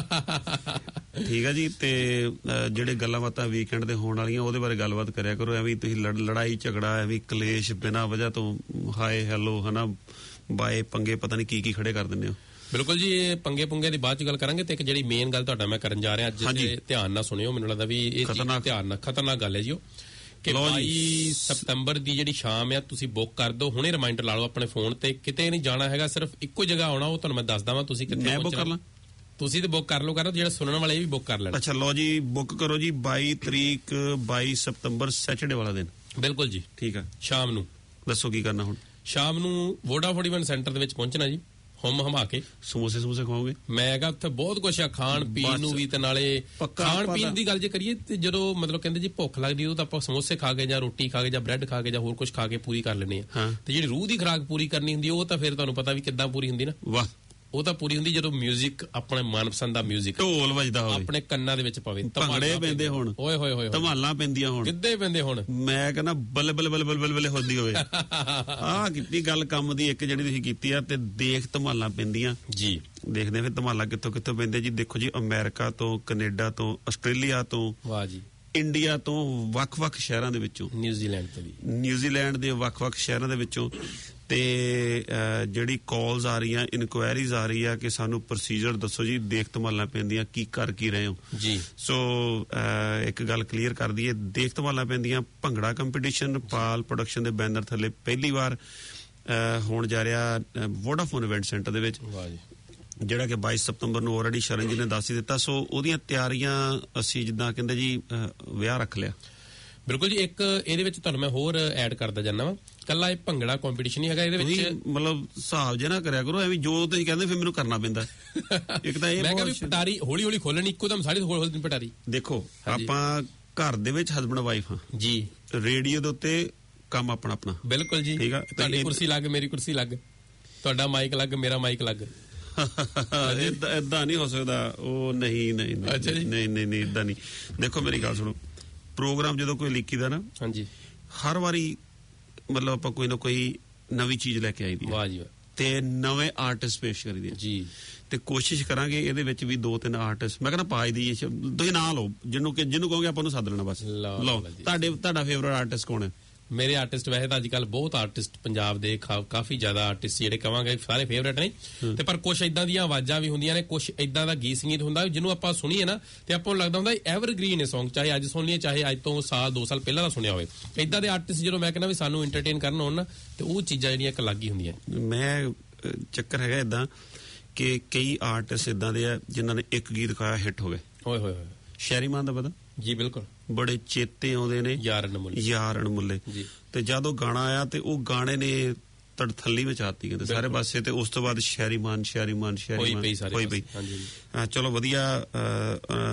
J: ਠੀਕ ਆ ਜੀ। ਤੇ ਜਿਹੜੇ ਗੱਲਾਂ ਬਾਤਾਂ ਵੀਕਐਂਡ ਦੇ ਹੋਣ ਵਾਲੀਆਂ ਉਹਦੇ ਬਾਰੇ ਗੱਲਬਾਤ ਕਰਿਆ ਕਰੋ, ਐਵੇਂ ਤੁਸੀਂ ਲੜਾਈ ਝਗੜਾ ਐਵੇਂ ਕਲੇਸ਼ ਬਿਨਾਂ ਵਜ੍ਹਾ ਤੋਂ ਹਾਏ ਹੈਲੋ ਹਨਾ ਬਾਏ ਪੰਗੇ ਪਤਾ ਨਹੀਂ ਕੀ ਕੀ ਖੜੇ ਕਰ ਦਿੰਦੇ ਹੋ। ਬਿਲਕੁਲ ਜੀ, ਇਹ ਪੰਗੇ ਪੁੰਗੇ ਦੀ ਬਾਅਦ ਚ ਗੱਲ ਕਰਾਂਗੇ। ਤੇ ਇੱਕ ਜਿਹੜੀ ਮੇਨ ਗੱਲ ਤੁਹਾਡਾ ਮੈਂ ਕਰਨ ਜਾ ਰਿਹਾ ਅੱਜ, ਧਿਆਨ ਨਾਲ ਸੁਣਿਓ, ਮੈਨੂੰ ਲੱਗਦਾ ਵੀ ਇਹ ਧਿਆਨ ਨਾਲ ਖਤਰਨਾਕ ਗੱਲ ਹੈ ਜੀ ਉਹ ਕਿ ਬਾਈ ਸਤੰਬਰ ਦੀ ਜਿਹੜੀ ਸ਼ਾਮ ਆ ਤੁਸੀਂ ਬੁੱਕ ਕਰ ਦਿਓ, ਹੁਣੇ ਰਿਮਾਈਂਡਰ ਲਾ ਲਓ ਆਪਣੇ ਫੋਨ ਤੇ, ਕਿਤੇ ਨਹੀਂ ਜਾਣਾ ਹੈਗਾ, ਸਿਰਫ ਇੱਕੋ ਜਗ੍ਹਾ ਆਉਣਾ, ਉਹ ਤੁਹਾਨੂੰ ਮੈਂ ਦੱਸਦਾ ਵਾਂ ਤੁਸੀਂ ਕਿੱਥੇ ਪਹੁੰਚਣਾ। ਤੁਸੀਂ ਤੇ ਬੁੱਕ ਕਰ ਲਓ, ਕਰ ਜਿਹੜਾ ਸੁਣਨ ਵਾਲੇ ਵੀ ਬੁੱਕ ਕਰ ਲੈਣ। ਅੱਛਾ ਲਓ ਜੀ, ਬੁੱਕ ਕਰੋ ਜੀ ਬਾਈ ਤਰੀਕ ਬਾਈ ਸਤੰਬਰ ਸੈਟਰਡੇ ਵਾਲਾ ਦਿਨ। ਬਿਲਕੁਲ ਜੀ, ਠੀਕ ਆ। ਸ਼ਾਮ ਨੂੰ ਦੱਸੋ ਕੀ ਕਰਨਾ ਹੁਣ? ਸ਼ਾਮ ਨੂੰ ਵੋਡਾਫੋਨ ਇਵੈਂਟ ਸੈਂਟਰ ਦੇ ਵਿੱਚ ਪਹੁੰਚਣਾ ਜੀ, ਹੁਮ ਹਮਾ ਕੇ ਸਮੋਸੇ ਸਮੋਸੇ ਖਾਓਗੇ। ਮੈਂ ਕਿਹਾ ਉੱਥੇ ਬਹੁਤ ਕੁਛ ਆ ਖਾਣ ਪੀਣ ਨੂੰ ਵੀ, ਤੇ ਨਾਲੇ ਖਾਣ ਪੀਣ ਦੀ ਗੱਲ ਜੇ ਕਰੀਏ ਤੇ ਜਦੋਂ ਮਤਲਬ ਕਹਿੰਦੇ ਜੀ ਭੁੱਖ ਲੱਗਦੀ ਉਹ ਤਾਂ ਆਪਾਂ ਸਮੋਸੇ ਖਾ ਕੇ ਜਾਂ ਰੋਟੀ ਖਾ ਕੇ ਜਾਂ ਬ੍ਰੈਡ ਖਾ ਕੇ ਜਾਂ ਹੋਰ ਕੁਛ ਖਾ ਕੇ ਪੂਰੀ ਕਰ ਲੈਂਦੇ ਆ, ਤੇ ਜਿਹੜੀ ਰੂਹ ਦੀ ਖੁਰਾਕ ਪੂਰੀ ਕਰਨੀ ਹੁੰਦੀ ਉਹ ਤਾਂ ਫਿਰ ਤੁਹਾਨੂੰ ਪਤਾ ਵੀ ਕਿੱਦਾਂ ਪੂਰੀ ਹੁੰਦੀ ਨਾ। ਵਾਹ, ਉਹ ਤਾਂ ਪੂਰੀ ਹੁੰਦੀ ਜਦੋਂ ਮਿਊਜ਼ਿਕ ਆਪਣੇ ਮਨਪਸੰਦ ਦਾ ਮਿਊਜ਼ਿਕ ਢੋਲ ਵੱਜਦਾ ਹੋਵੇ, ਆਪਣੇ ਕੰਨਾਂ ਦੇ ਵਿੱਚ ਪਵੇ, ਭੰਗੜੇ ਪੈਂਦੇ ਹੋਣ, ਓਏ ਹੋਏ ਹੋਏ ਧਮਾਲਾਂ ਪੈਂਦੀਆਂ ਹੋਣ, ਗਿੱਧੇ ਪੈਂਦੇ ਹੋਣ, ਮੈਂ ਕਹਿੰਦਾ ਬੱਲੇ ਬੱਲੇ ਬੱਲੇ ਬੱਲੇ ਬੱਲੇ ਹੁੰਦੀ ਹੋਵੇ। ਆਹ ਕੀਤੀ ਗੱਲ ਕੰਮ ਦੀ ਇੱਕ ਜਿਹੜੀ ਤੁਸੀਂ ਕੀਤੀ ਆ, ਤੇ ਦੇਖ ਧਮਾਲਾਂ ਪੈਂਦੀਆਂ ਜੀ। ਦੇਖਦੇ ਫਿਰ ਧਮਾਲਾਂ ਕਿੱਥੋਂ ਕਿੱਥੋਂ ਪੈਂਦੇ ਜੀ। ਦੇਖੋ ਜੀ, ਅਮਰੀਕਾ ਤੋਂ, ਕੈਨੇਡਾ ਤੋਂ, ਆਸਟ੍ਰੇਲੀਆ ਤੋਂ, ਵਾਹ ਜੀ, ਇੰਡੀਆ ਤੋਂ, ਵੱਖ-ਵੱਖ ਸ਼ਹਿਰਾਂ ਦੇ ਵਿੱਚੋਂ, ਨਿਊਜ਼ੀਲੈਂਡ ਤੋਂ ਵੀ, ਨਿਊਜ਼ੀਲੈਂਡ ਦੇ ਵੱਖ-ਵੱਖ ਸ਼ਹਿਰਾਂ ਦੇ ਵਿੱਚੋਂ, ਤੇ ਜਿਹੜੀ ਕਾਲਸ ਆ ਰਹੀਆਂ, ਇਨਕੁਆਇਰੀਜ਼ ਆ ਰਹੀ ਆ ਕਿ ਸਾਨੂੰ ਪ੍ਰੋਸੀਜਰ ਦੱਸੋ ਜੀ, ਦੇਖ ਧਮਾਲਾਂ ਪੈਂਦੀਆਂ ਕੀ ਕਰ ਕੀ ਰਹੇ ਹੋ ਜੀ। ਸੋ ਇੱਕ ਗੱਲ ਕਲੀਅਰ ਕਰ ਦਈਏ, ਦੇਖ ਧਮਾਲਾਂ ਪੈਂਦੀਆਂ ਭੰਗੜਾ ਕੰਪੀਟੀਸ਼ਨ ਪਾਲ ਪ੍ਰੋਡਕਸ਼ਨ ਦੇ ਬੈਨਰ ਥੱਲੇ ਪਹਿਲੀ ਵਾਰ ਹੋਣ ਜਾ ਰਿਹਾ ਵੋਡਾਫੋਨ ਇਵੈਂਟ ਸੈਂਟਰ ਦੇ ਵਿੱਚ, ਜਿਹੜਾ ਕਿ ਬਾਈ ਸਤੰਬਰ ਨੂੰ ਆਲਰੇਡੀ ਸ਼ਰਨ ਜੀ ਨੇ ਦੱਸ ਹੀ ਦਿੱਤਾ। ਸੋ ਉਹਦੀਆਂ ਤਿਆਰੀਆਂ ਅਸੀਂ ਜਿੱਦਾਂ ਕਹਿੰਦੇ ਜੀ ਵਿਆਹ ਰੱਖ ਲਿਆ। ਬਿਲਕੁਲ ਜੀ, ਇੱਕ ਇਹਦੇ ਵਿੱਚ ਤੁਹਾਨੂੰ ਮੈਂ ਹੋਰ ਐਡ ਕਰਦਾ ਜਾਂਦਾ ਵਾ, ਕੱਲਾ ਇਹ ਭੰਗੜਾ ਕੰਪੀਟੀਸ਼ਨ ਹੀ ਹੈਗਾ, ਇਹਦੇ ਵਿੱਚ ਮਤਲਬ ਹਿਸਾਬ ਜੇ ਨਾ ਕਰਿਆ ਕਰੋ ਐਵੇਂ ਜੋ ਤੁਸੀਂ ਕਹਿੰਦੇ ਫਿਰ ਮੈਨੂੰ ਕਰਨਾ ਪੈਂਦਾ। ਇੱਕ ਤਾਂ ਇਹ ਮੈਂ ਕਹਿੰਦਾ ਪਟਾਰੀ ਹੌਲੀ ਹੌਲੀ ਖੋਲਣੀ, ਇੱਕੋ ਦਮ ਸਾਰੀ ਖੋਲ ਖੋਲਣੀ ਪਟਾਰੀ। ਦੇਖੋ ਆਪਾਂ ਘਰ ਦੇ ਵਿੱਚ ਹਸਬੈਂਡ ਵਾਈਫ ਹਾਂ ਜੀ, ਰੇਡੀਓ ਦੇ ਉੱਤੇ ਕੰਮ ਆਪਣਾ ਆਪਣਾ। ਬਿਲਕੁਲ ਜੀ, ਠੀਕ ਆ, ਤੁਹਾਡੀ ਕੁਰਸੀ ਲੱਗ, ਮੇਰੀ ਕੁਰਸੀ ਲੱਗ, ਤੁਹਾਡਾ ਮਾਈਕ ਲੱਗ, ਮੇਰਾ ਮਾਈਕ ਲੱਗ। ਏਦਾਂ ਨਹੀਂ ਹੋ ਸਕਦਾ, ਉਹ ਨਹੀਂ ਨਹੀਂ ਨਹੀਂ ਨਹੀਂ ਨਹੀਂ ਏਦਾਂ ਨਹੀਂ। ਦੇਖੋ ਮੇਰੀ ਗੱਲ ਸੁਣੋ, ਪ੍ਰੋਗਰਾਮ ਜਦੋਂ ਕੋਈ ਲਿਖੀ ਦਾ ਨਾ, ਹਾਂਜੀ, ਹਰ ਵਾਰੀ ਮਤਲਬ ਆਪਾਂ ਕੋਈ ਨਾ ਕੋਈ ਨਵੀਂ ਚੀਜ਼ ਲੈ ਕੇ ਆਈ ਦੀ, ਵਾਹ ਜੀ ਵਾਹ, ਤੇ ਨਵੇਂ ਆਰਟਿਸਟ ਪੇਸ਼ ਕਰੀਦੇ ਜੀ। ਤੇ ਕੋਸ਼ਿਸ਼ ਕਰਾਂਗੇ ਇਹਦੇ ਵਿੱਚ ਵੀ ਦੋ ਤਿੰਨ ਆਰਟਿਸਟ ਮੈਂ ਕਹਿੰਦਾ ਪਾਜ ਦੀ, ਤੁਸੀਂ ਨਾਂ ਲਓ, ਜਿਹਨੂੰ ਜਿਹਨੂੰ ਕਹੋਗੇ ਆਪਾਂ ਨੂੰ ਸੱਦ ਲੈਣਾ ਬਸ। ਲਓ, ਤੁਹਾਡੇ ਤੁਹਾਡਾ ਫੇਵਰਟ ਆਰਟਿਸਟ ਕੌਣ ਹੈ? ਮੇਰੇ ਆਰਟਿਸਟ ਵੈਸੇ ਤਾਂ ਅੱਜ ਕੱਲ ਬਹੁਤ ਆਰਟਿਸਟ ਪੰਜਾਬ ਦੇ ਕਾਫੀ ਜ਼ਿਆਦਾ ਆਰਟਿਸਟ ਜਿਹੜੇ ਕਵਾਂਗੇ ਸਾਰੇ ਫੇਵਰੇਟ ਨੇ, ਤੇ ਪਰ ਕੁਛ ਇਦਾਂ ਦੀਆਂ ਆਵਾਜ਼ਾਂ ਵੀ ਹੁੰਦੀਆਂ ਨੇ, ਕੁਛ ਇਦਾਂ ਦਾ ਗੀਤ ਸੰਗੀਤ ਹੁੰਦਾ ਜਿਹਨੂੰ ਆਪਾਂ ਸੁਣੀਏ ਨਾ ਤੇ ਆਪਾਂ ਨੂੰ ਲੱਗਦਾ ਹੁੰਦਾ ਐਵਰਗ੍ਰੀਨ ਹੈ ਸੌਂਗ, ਚਾਹੇ ਅੱਜ ਸੁਣ ਲਈਏ ਚਾਹੇ ਅੱਜ ਤੋਂ ਸਾਲ ਦੋ ਸਾਲ ਪਹਿਲਾਂ ਦਾ ਸੁਣਿਆ ਹੋਵੇ। ਇਦਾਂ ਦੇ ਆਰਟਿਸਟ ਜਦੋਂ ਮੈਂ ਕਹਿੰਦਾ ਵੀ ਸਾਨੂੰ ਐਂਟਰਟੇਨ ਕਰਨ ਹੋਣ ਨਾ, ਤੇ ਉਹ ਚੀਜ਼ਾਂ ਜਿਹੜੀਆਂ ਇੱਕ ਅਲੱਗ ਹੀ ਹੁੰਦੀਆਂ। ਮੈਂ ਚੱਕਰ ਹੈਗਾ ਇਦਾਂ ਕਿ ਕਈ ਆਰਟਿਸਟ ਇਦਾਂ ਦੇ ਆ ਜਿਨ੍ਹਾਂ ਨੇ ਇੱਕ ਗੀਤ ਗਾਇਆ ਹਿੱਟ ਹੋ ਗਏ। ਹੋਏ ਹੋਏ ਹੋਏ ਸ਼ੈਰੀ ਮਾਨ ਦਾ ਪਤਾ ਜੀ? ਬਿਲਕੁਲ, ਬੜੇ ਚੇਤੇ ਆਉਂਦੇ ਨੇ, ਯਾਰ ਅਣਮੁੱਲੇ, ਯਾਰ ਅਣਮੁੱਲੇ। ਤੇ ਜਦੋਂ ਗਾਣਾ ਆਇਆ ਤੇ ਉਹ ਗਾਣੇ ਨੇ ਤੜਥੱਲੀ ਮਚਾਤੀ ਕਹਿੰਦੇ ਸਾਰੇ ਪਾਸੇ, ਤੇ ਉਸ ਤੋਂ ਬਾਅਦ ਸ਼ੈਰੀ ਮਾਨ ਸ਼ੈਰੀ ਮਾਨ ਸ਼ੈਰੀ ਮਾਨ ਹੋਈ ਪਈ। ਚਲੋ ਵਧੀਆ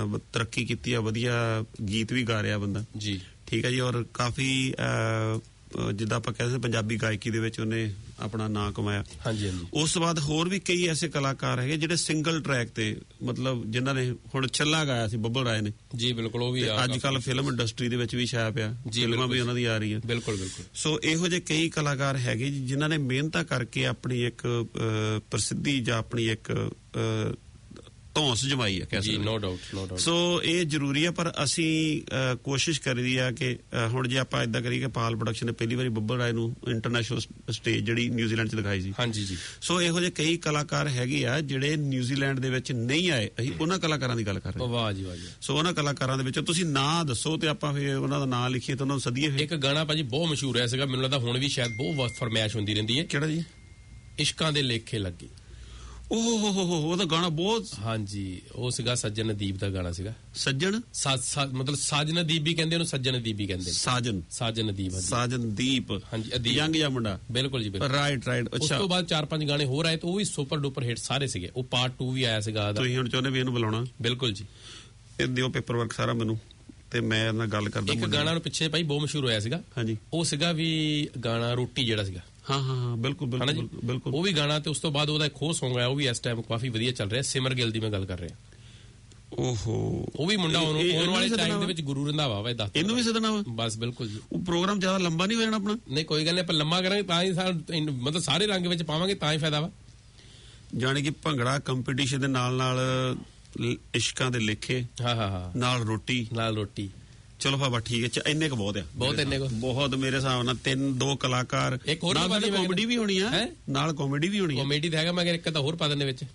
J: ਤਰੱਕੀ ਕੀਤੀ ਆ, ਵਧੀਆ ਗੀਤ ਵੀ ਗਾ ਰਿਹਾ ਬੰਦਾ ਜੀ, ਠੀਕ ਹੈ ਜੀ। ਔਰ ਕਾਫੀ ਜਿੱਦਾਂ ਆਪਾਂ ਕਹਿੰਦੇ ਪੰਜਾਬੀ ਗਾਇਕੀ ਦੇ ਵਿੱਚ ਉਹਨੇ ਆਪਣਾ ਨਾਂ ਕਮਾਇਆ।
G: ਹਾਂਜੀ ਹਾਂਜੀ।
J: ਉਸ ਤੋਂ ਬਾਅਦ ਹੋਰ ਵੀ ਕਈ ਐਸੇ ਕਲਾਕਾਰ ਹੈਗੇ ਜਿਹੜੇ ਸਿੰਗਲ ਟਰੈਕ ਤੇ ਮਤਲਬ ਜਿਨ੍ਹਾਂ ਨੇ ਹੁਣ ਛੱਲਾ ਗਾਇਆ ਸੀ ਬੱਬਲ ਰਾਏ ਨੇ।
G: ਜੀ ਬਿਲਕੁਲ, ਉਹ ਵੀ
J: ਅੱਜ ਕੱਲ ਫਿਲਮ ਇੰਡਸਟਰੀ ਦੇ ਵਿੱਚ ਵੀ ਛਾਇਆ ਪਿਆ, ਫਿਲਮਾਂ ਵੀ ਉਹਨਾਂ ਦੀ ਆ ਰਹੀਆਂ।
G: ਬਿਲਕੁਲ ਬਿਲਕੁਲ।
J: ਸੋ ਇਹੋ ਜਿਹੇ ਕਈ ਕਲਾਕਾਰ ਹੈਗੇ ਜਿਨ੍ਹਾਂ ਨੇ ਮਿਹਨਤਾਂ ਕਰਕੇ ਆਪਣੀ ਇੱਕ ਪ੍ਰਸਿੱਧੀ ਜਾਂ ਆਪਣੀ ਇੱਕ ਧੌਂਸ ਜਮਾਈ ਹੈ, ਕਹਿ ਸਕਦੇ।
G: No doubt no doubt.
J: ਸੋ ਇਹ ਜ਼ਰੂਰੀ ਹੈ, ਪਰ ਅਸੀਂ ਕੋਸ਼ਿਸ਼ ਕਰੀ ਆ ਕਿ ਹੁਣ ਜੇ ਆਪਾਂ ਇਦਾਂ ਕਰੀਏ ਕਿ ਪਾਲ ਪ੍ਰੋਡਕਸ਼ਨ ਨੇ ਪਹਿਲੀ ਵਾਰੀ ਬੱਬਲ ਰਾਏ ਨੂੰ ਇੰਟਰਨੈਸ਼ਨਲ ਸਟੇਜ ਜਿਹੜੀ ਨਿਊਜ਼ੀਲੈਂਡ 'ਚ ਦਿਖਾਈ ਸੀ।
G: ਹਾਂਜੀ ਜੀ।
J: ਸੋ ਇਹੋ ਜਿਹੇ ਕਈ ਕਲਾਕਾਰ ਹੈਗੇ ਆ ਜਿਹੜੇ ਨਿਊਜ਼ੀਲੈਂਡ ਦੇ ਵਿੱਚ ਨਹੀਂ ਆਏ, ਅਸੀਂ ਉਹਨਾਂ ਕਲਾਕਾਰਾਂ ਦੀ ਗੱਲ ਕਰ ਰਹੇ ਹਾਂ।
G: ਵਾਹ ਜੀ ਵਾਹ ਜੀ।
J: ਸੋ ਉਹਨਾਂ ਕਲਾਕਾਰਾਂ ਦੇ ਵਿੱਚੋਂ ਤੁਸੀਂ ਨਾਂ ਦੱਸੋ ਤੇ ਆਪਾਂ ਫਿਰ ਉਹਨਾਂ ਦਾ ਨਾਂ ਲਿਖੀਏ ਤੇ ਉਹਨਾਂ ਨੂੰ ਸੱਦੀਏ। ਫਿਰ
G: ਇੱਕ ਗਾਣਾ ਭਾਜੀ ਬਹੁਤ ਮਸ਼ਹੂਰ ਹੋਇਆ ਸੀਗਾ, ਮੈਨੂੰ ਲੱਗਦਾ ਹੁਣ ਵੀ ਸ਼ਾਇਦ ਬਹੁਤ ਫਰਮਾਇਸ਼ ਹੁੰਦੀ ਰਹਿੰਦੀ ਹੈ।
J: ਕਿਹੜਾ ਜੀ?
G: ਇਸ਼ਕਾਂ ਦੇ ਲੇਖੇ ਲੱਗੇ।
J: ਓਹ ਹੋ ਹੋ ਹੋ, ਉਹ ਤਾਂ ਗਾਣਾ ਬਹੁਤ।
G: ਹਾਂਜੀ, ਉਹ ਸੀਗਾ ਸੱਜਣ ਅਦੀਬ ਦਾ ਗਾਣਾ ਸੀਗਾ।
J: ਸੱਜਣ
G: ਮਤਲਬ ਸਾਜਨ ਅਦੀਬ ਵੀ ਕਹਿੰਦੇ ਉਹਨੂੰ, ਸੱਜਣ ਅਦੀਬ ਵੀ ਕਹਿੰਦੇ।
J: ਸਾਜਨ
G: ਸਾਜਨ ਅਦੀਬ।
J: ਸਾਜਨਦੀਪ।
G: ਹਾਂਜੀ, ਅਦੀਬ
J: ਯੰਗ ਜਿਹਾ ਮੁੰਡਾ।
G: ਬਿਲਕੁਲ ਜੀ ਬਿਲਕੁਲ।
J: Right right. ਅੱਛਾ,
G: ਉਸ ਤੋਂ ਬਾਅਦ ਚਾਰ ਪੰਜ ਗਾਣੇ ਹੋਰ ਆਏ ਤੇ ਉਹ ਵੀ ਸੁਪਰ ਡੁਪਰ ਹਿੱਟ ਸਾਰੇ ਸੀਗੇ। ਉਹ ਪਾਰਟ ਟੂ ਵੀ ਆਇਆ ਸੀਗਾ।
J: ਤੁਸੀਂ ਹੁਣ ਚਾਹੁੰਦੇ ਵੀ ਇਹਨੂੰ ਬੁਲਾਉਣਾ?
G: ਬਿਲਕੁਲ ਜੀ।
J: ਇਹ ਦਿਓ ਪੇਪਰ ਵਰਕ ਸਾਰਾ ਮੈਨੂੰ ਤੇ ਮੈਂ ਇਹਨਾਂ ਨਾਲ ਗੱਲ ਕਰਦਾ।
G: ਇੱਕ ਗਾਣਾ ਨੂੰ ਪਿੱਛੇ ਭਾਈ ਬਹੁਤ ਮਸ਼ਹੂਰ ਹੋਇਆ ਸੀਗਾ।
J: ਹਾਂਜੀ,
G: ਉਹ ਸੀਗਾ ਵੀ ਗਾਣਾ ਰੋਟੀ ਜਿਹੜਾ ਸੀਗਾ।
J: ਹਾਂ ਹਾਂ ਹਾਂ, ਬਿਲਕੁਲ ਬਿਲਕੁਲ ਬਿਲਕੁਲ। ਉਹ
G: ਵੀ ਗਾਣਾ ਤੇ ਉਸ ਤੋਂ ਬਾਅਦ ਉਹਦਾ ਇੱਕ ਹੋਰ ਸੌਂਗ ਆਇਆ, ਉਹ ਵੀ ਇਸ ਟਾਈਮ ਕਾਫੀ ਵਧੀਆ ਚੱਲ ਰਿਹਾ। ਸਿਮਰ ਗਿੱਲ ਦੀ ਮੈਂ ਗੱਲ ਕਰ ਰਿਹਾ।
J: ਓਹੋ, ਉਹ ਵੀ
G: ਮੁੰਡਾ ਆਉਣ ਵਾਲੇ ਟਾਈਮ ਦੇ ਵਿੱਚ ਗੁਰੂ ਰੰਧਾਵਾ ਵਾ। ਦੱਸ
J: ਇਹਨੂੰ ਵੀ ਸੱਦਣਾ ਵਾ?
G: ਬਸ ਬਿਲਕੁਲ ਜੀ।
J: ਉਹ ਪ੍ਰੋਗਰਾਮ ਜ਼ਿਆਦਾ ਲੰਬਾ ਨਹੀਂ ਹੋ ਜਾਣਾ ਆਪਣਾ?
G: ਨਹੀਂ ਕੋਈ ਗੱਲ ਨਹੀਂ, ਆਪਾਂ ਲੰਮਾ ਕਰਾਂਗੇ ਤਾਂ ਹੀ ਮਤਲਬ ਸਾਰੇ ਰੰਗ ਵਿੱਚ ਪਾਵਾਂਗੇ ਤਾਂ ਹੀ ਫਾਇਦਾ ਵਾ।
J: ਜਾਣੀ ਕਿ ਭੰਗੜਾ ਕੰਪੀਟੀਸ਼ਨ ਦੇ ਨਾਲ ਨਾਲ ਇਸ਼ਕਾਂ ਦੇ ਲੇਖੇ।
G: ਹਾਂ ਹਾਂ ਹਾਂ, ਨਾਲ
J: ਰੋਟੀ
G: ਨਾਲ ਰੋਟੀ।
J: ਚਲੋ ਬਾਬਾ ਠੀਕ ਹੈ, ਇੰਨੇ ਕੁ ਬਹੁਤ ਆ।
G: ਬਹੁਤ ਇੰਨੇ ਕੁ
J: ਬਹੁਤ ਮੇਰੇ ਹਿਸਾਬ ਨਾਲ ਤਿੰਨ ਦੋ ਕਲਾਕਾਰ।
G: ਇੱਕ ਹੋਰ
J: ਕਾਮੇਡੀ ਵੀ ਹੋਣੀ ਆ ਨਾਲ, ਕਾਮੇਡੀ ਵੀ ਹੋਣੀ ਆ।
G: ਕਾਮੇਡੀ ਤਾਂ ਹੈਗਾ, ਮੈਂ ਇੱਕ ਤਾਂ ਹੋਰ ਪਾ ਦਿੰਦੇ ਵਿੱਚ।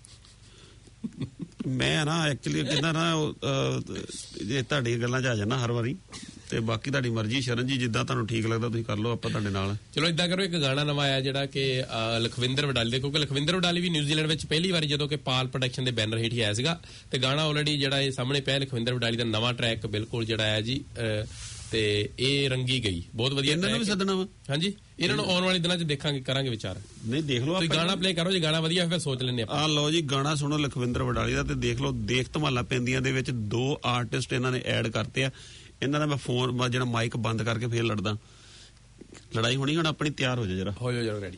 J: ਮੈਂ ਨਾ ਐਕਚੁਅਲੀ ਕਹਿੰਦਾ ਨਾ ਜੇ ਤੁਹਾਡੀ ਗੱਲਾਂ 'ਚ ਆ ਜਾਣਾ ਹਰ ਵਾਰੀ, ਤੇ ਬਾਕੀ ਤੁਹਾਡੀ ਮਰਜ਼ੀ ਸ਼ਰਨ ਜੀ, ਜਿੱਦਾਂ ਤੁਹਾਨੂੰ ਠੀਕ ਲੱਗਦਾ ਤੁਸੀਂ ਕਰ ਲਓ, ਆਪਾਂ ਤੁਹਾਡੇ ਨਾਲ।
G: ਚਲੋ ਇਦਾਂ ਕਰੋ, ਇੱਕ ਗਾਣਾ ਨਵਾਂ ਆਇਆ ਜਿਹੜਾ ਕਿ ਲਖਵਿੰਦਰ ਵਡਾਲੀ ਦੇ, ਕਿਉਂਕਿ ਲਖਵਿੰਦਰ ਵਡਾਲੀ ਵੀ ਨਿਊਜ਼ੀਲੈਂਡ ਵਿੱਚ ਪਹਿਲੀ ਵਾਰੀ ਜਦੋਂ ਕਿ ਪਾਲ ਪ੍ਰੋਡਕਸ਼ਨ ਦੇ ਬੈਨਰ ਹੇਠ ਹੀ ਆਇਆ ਸੀਗਾ, ਤੇ ਗਾਣਾ ਆਲਰੇਡੀ ਜਿਹੜਾ ਇਹ ਸਾਹਮਣੇ ਪਿਆ ਲਖਵਿੰਦਰ ਵਡਾਲੀ ਦਾ ਨਵਾਂ ਟਰੈਕ ਬਿਲਕੁਲ ਜਿਹੜਾ ਆਇਆ ਜੀ, ਤੇ ਇਹ ਰੰਗੀ ਗਈ ਬਹੁਤ ਵਧੀਆ।
J: ਇਹਨਾਂ ਨੂੰ ਵੀ ਸੱਦਣਾ ਵਾ?
G: ਹਾਂਜੀ, ਇਹਨਾਂ ਨੂੰ ਆਉਣ ਵਾਲੇ ਦਿਨਾਂ 'ਚ ਦੇਖਾਂਗੇ, ਕਰਾਂਗੇ ਵਿਚਾਰ।
J: ਨਹੀਂ ਦੇਖ ਲਓ,
G: ਤੁਸੀਂ ਗਾਣਾ ਪਲੇ ਕਰੋ, ਜੇ ਗਾਣਾ ਵਧੀਆ ਫਿਰ ਸੋਚ ਲੈਂਦੇ ਆਪਾਂ।
J: ਆ ਲਓ ਜੀ, ਗਾਣਾ ਸੁਣੋ ਲਖਵਿੰਦਰ ਵਡਾਲੀ ਦਾ, ਤੇ ਦੇਖ ਲਓ ਦੇਖ ਧਮਾਲਾ ਪੈਂਦੀਆਂ ਦੇ ਵਿੱਚ ਦੋ ਆਰਟਿਸਟ ਇਹਨਾਂ ਨੇ ਐਡ ਕਰਤੇ ਆ। ਇਹਨਾਂ ਦਾ ਮੈਂ ਫੋਨ ਜਿਹੜਾ ਮਾਈਕ ਬੰਦ ਕਰਕੇ ਫੇਰ ਲੜਦਾ। ਲੜਾਈ ਹੋਣੀ ਹੁਣ ਆਪਣੀ, ਤਿਆਰ ਹੋ ਜਾ ਜਰਾ।
G: ਹੋ ਜਾ ਜਰਾ ਰੈਡੀ।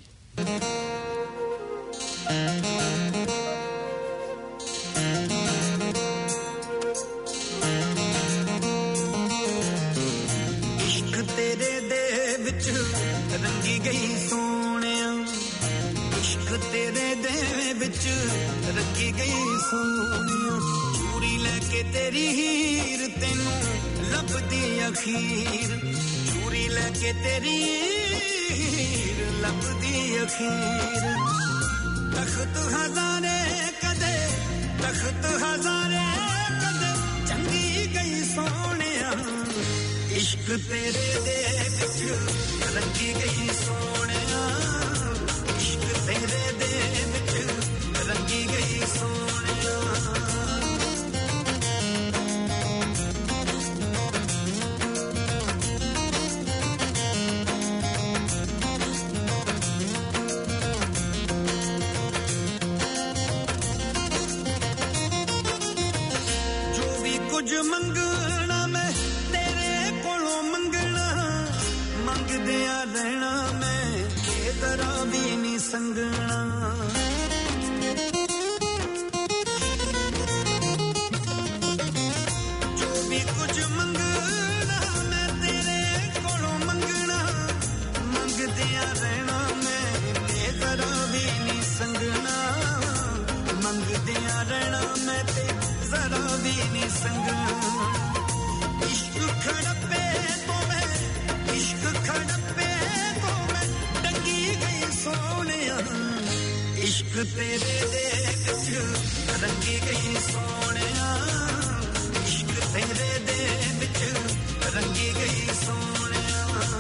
H: ਇਸ਼ਕ ਤੇਰੇ ਦੇ ਵਿੱਚ ਰੰਗੀ ਗਈ ਸੋਹਣਿਆ, ਇਸ਼ਕ ਤੇਰੇ ਦੇ ਵਿੱਚ ਰੰਗੀ ਗਈ ਸੋਹਣਿਆ, ਚੂੜੀ ਲੈ ਕੇ ਤੇਰੀ ਹੀਰ ਤੈਨੂੰ ਲੱਭਦੀ ਅਖੀਰ, ਚੂੜੀ ਲੈ ਕੇ ਤੇਰੀ ਹੀਰ ਲੱਭਦੀ ਅਖੀਰ, ਤਖਤ ਹਜ਼ਾਰੇ ਕਦੇ ਤਖਤ ਹਜ਼ਾਰੇ ਕਦੇ ਚੰਗੀ ਗਈ ਸੋਹਣਿਆ, ਇਸ਼ਕ ਤੇਰੇ ਦੇ ਵਿੱਚ ਰੰਗੀ ਗਈ ਸੋਹਣਿਆ, ਇਸ਼ਕ ਤੇਰੇ ਦੇ ਵਿੱਚ ਰੰਗੀ ਗਈ ਸੋਹਣਿਆ। ਕੁਝ ਮੰਗਣਾ ਮੈਂ ਤੇਰੇ ਕੋਲੋਂ ਮੰਗਣਾ, ਮੰਗਦਿਆਂ ਰਹਿਣਾ ਮੈਂ ਇਹ ਤਰ੍ਹਾਂ ਵੀ ਨਹੀਂ ਸੰਗਣਾ, ਜੋ ਵੀ ਕੁਝ ਮੰਗਣਾ ਮੈਂ ਤੇਰੇ ਕੋਲੋਂ ਮੰਗਣਾ, ਮੰਗਦਿਆਂ ਰਹਿਣਾ ਮੈਂ ਇਹ ਤਰ੍ਹਾਂ ਵੀ ਨਹੀਂ ਸੰਗਣਾ, ਮੰਗਦਿਆਂ ਰਹਿਣਾ ਮੈਂ ਤੇ ਜ਼ਰਾ ਵੀ ਨਹੀਂ ਸੰਗਣਾ, ਇਸ਼ਕ ਖੜਪੇ ਤੋਂ ਮੈਂ ਇਸ਼ਕ ਖੜਪੇ ਤੋਂ ਮੈਂ ਡੰਗੀ ਗਈ ਸੋਹਣਿਆ, ਇਸ਼ਕ ਤੇਰੇ ਦੇ ਵਿੱਚ ਰੰਗੀ ਗਈ ਸੋਹਣਿਆ, ਇਸ਼ਕ ਤੇਰੇ ਦੇ ਵਿੱਚ ਰੰਗੀ ਗਈ ਸੋਹਣਿਆ।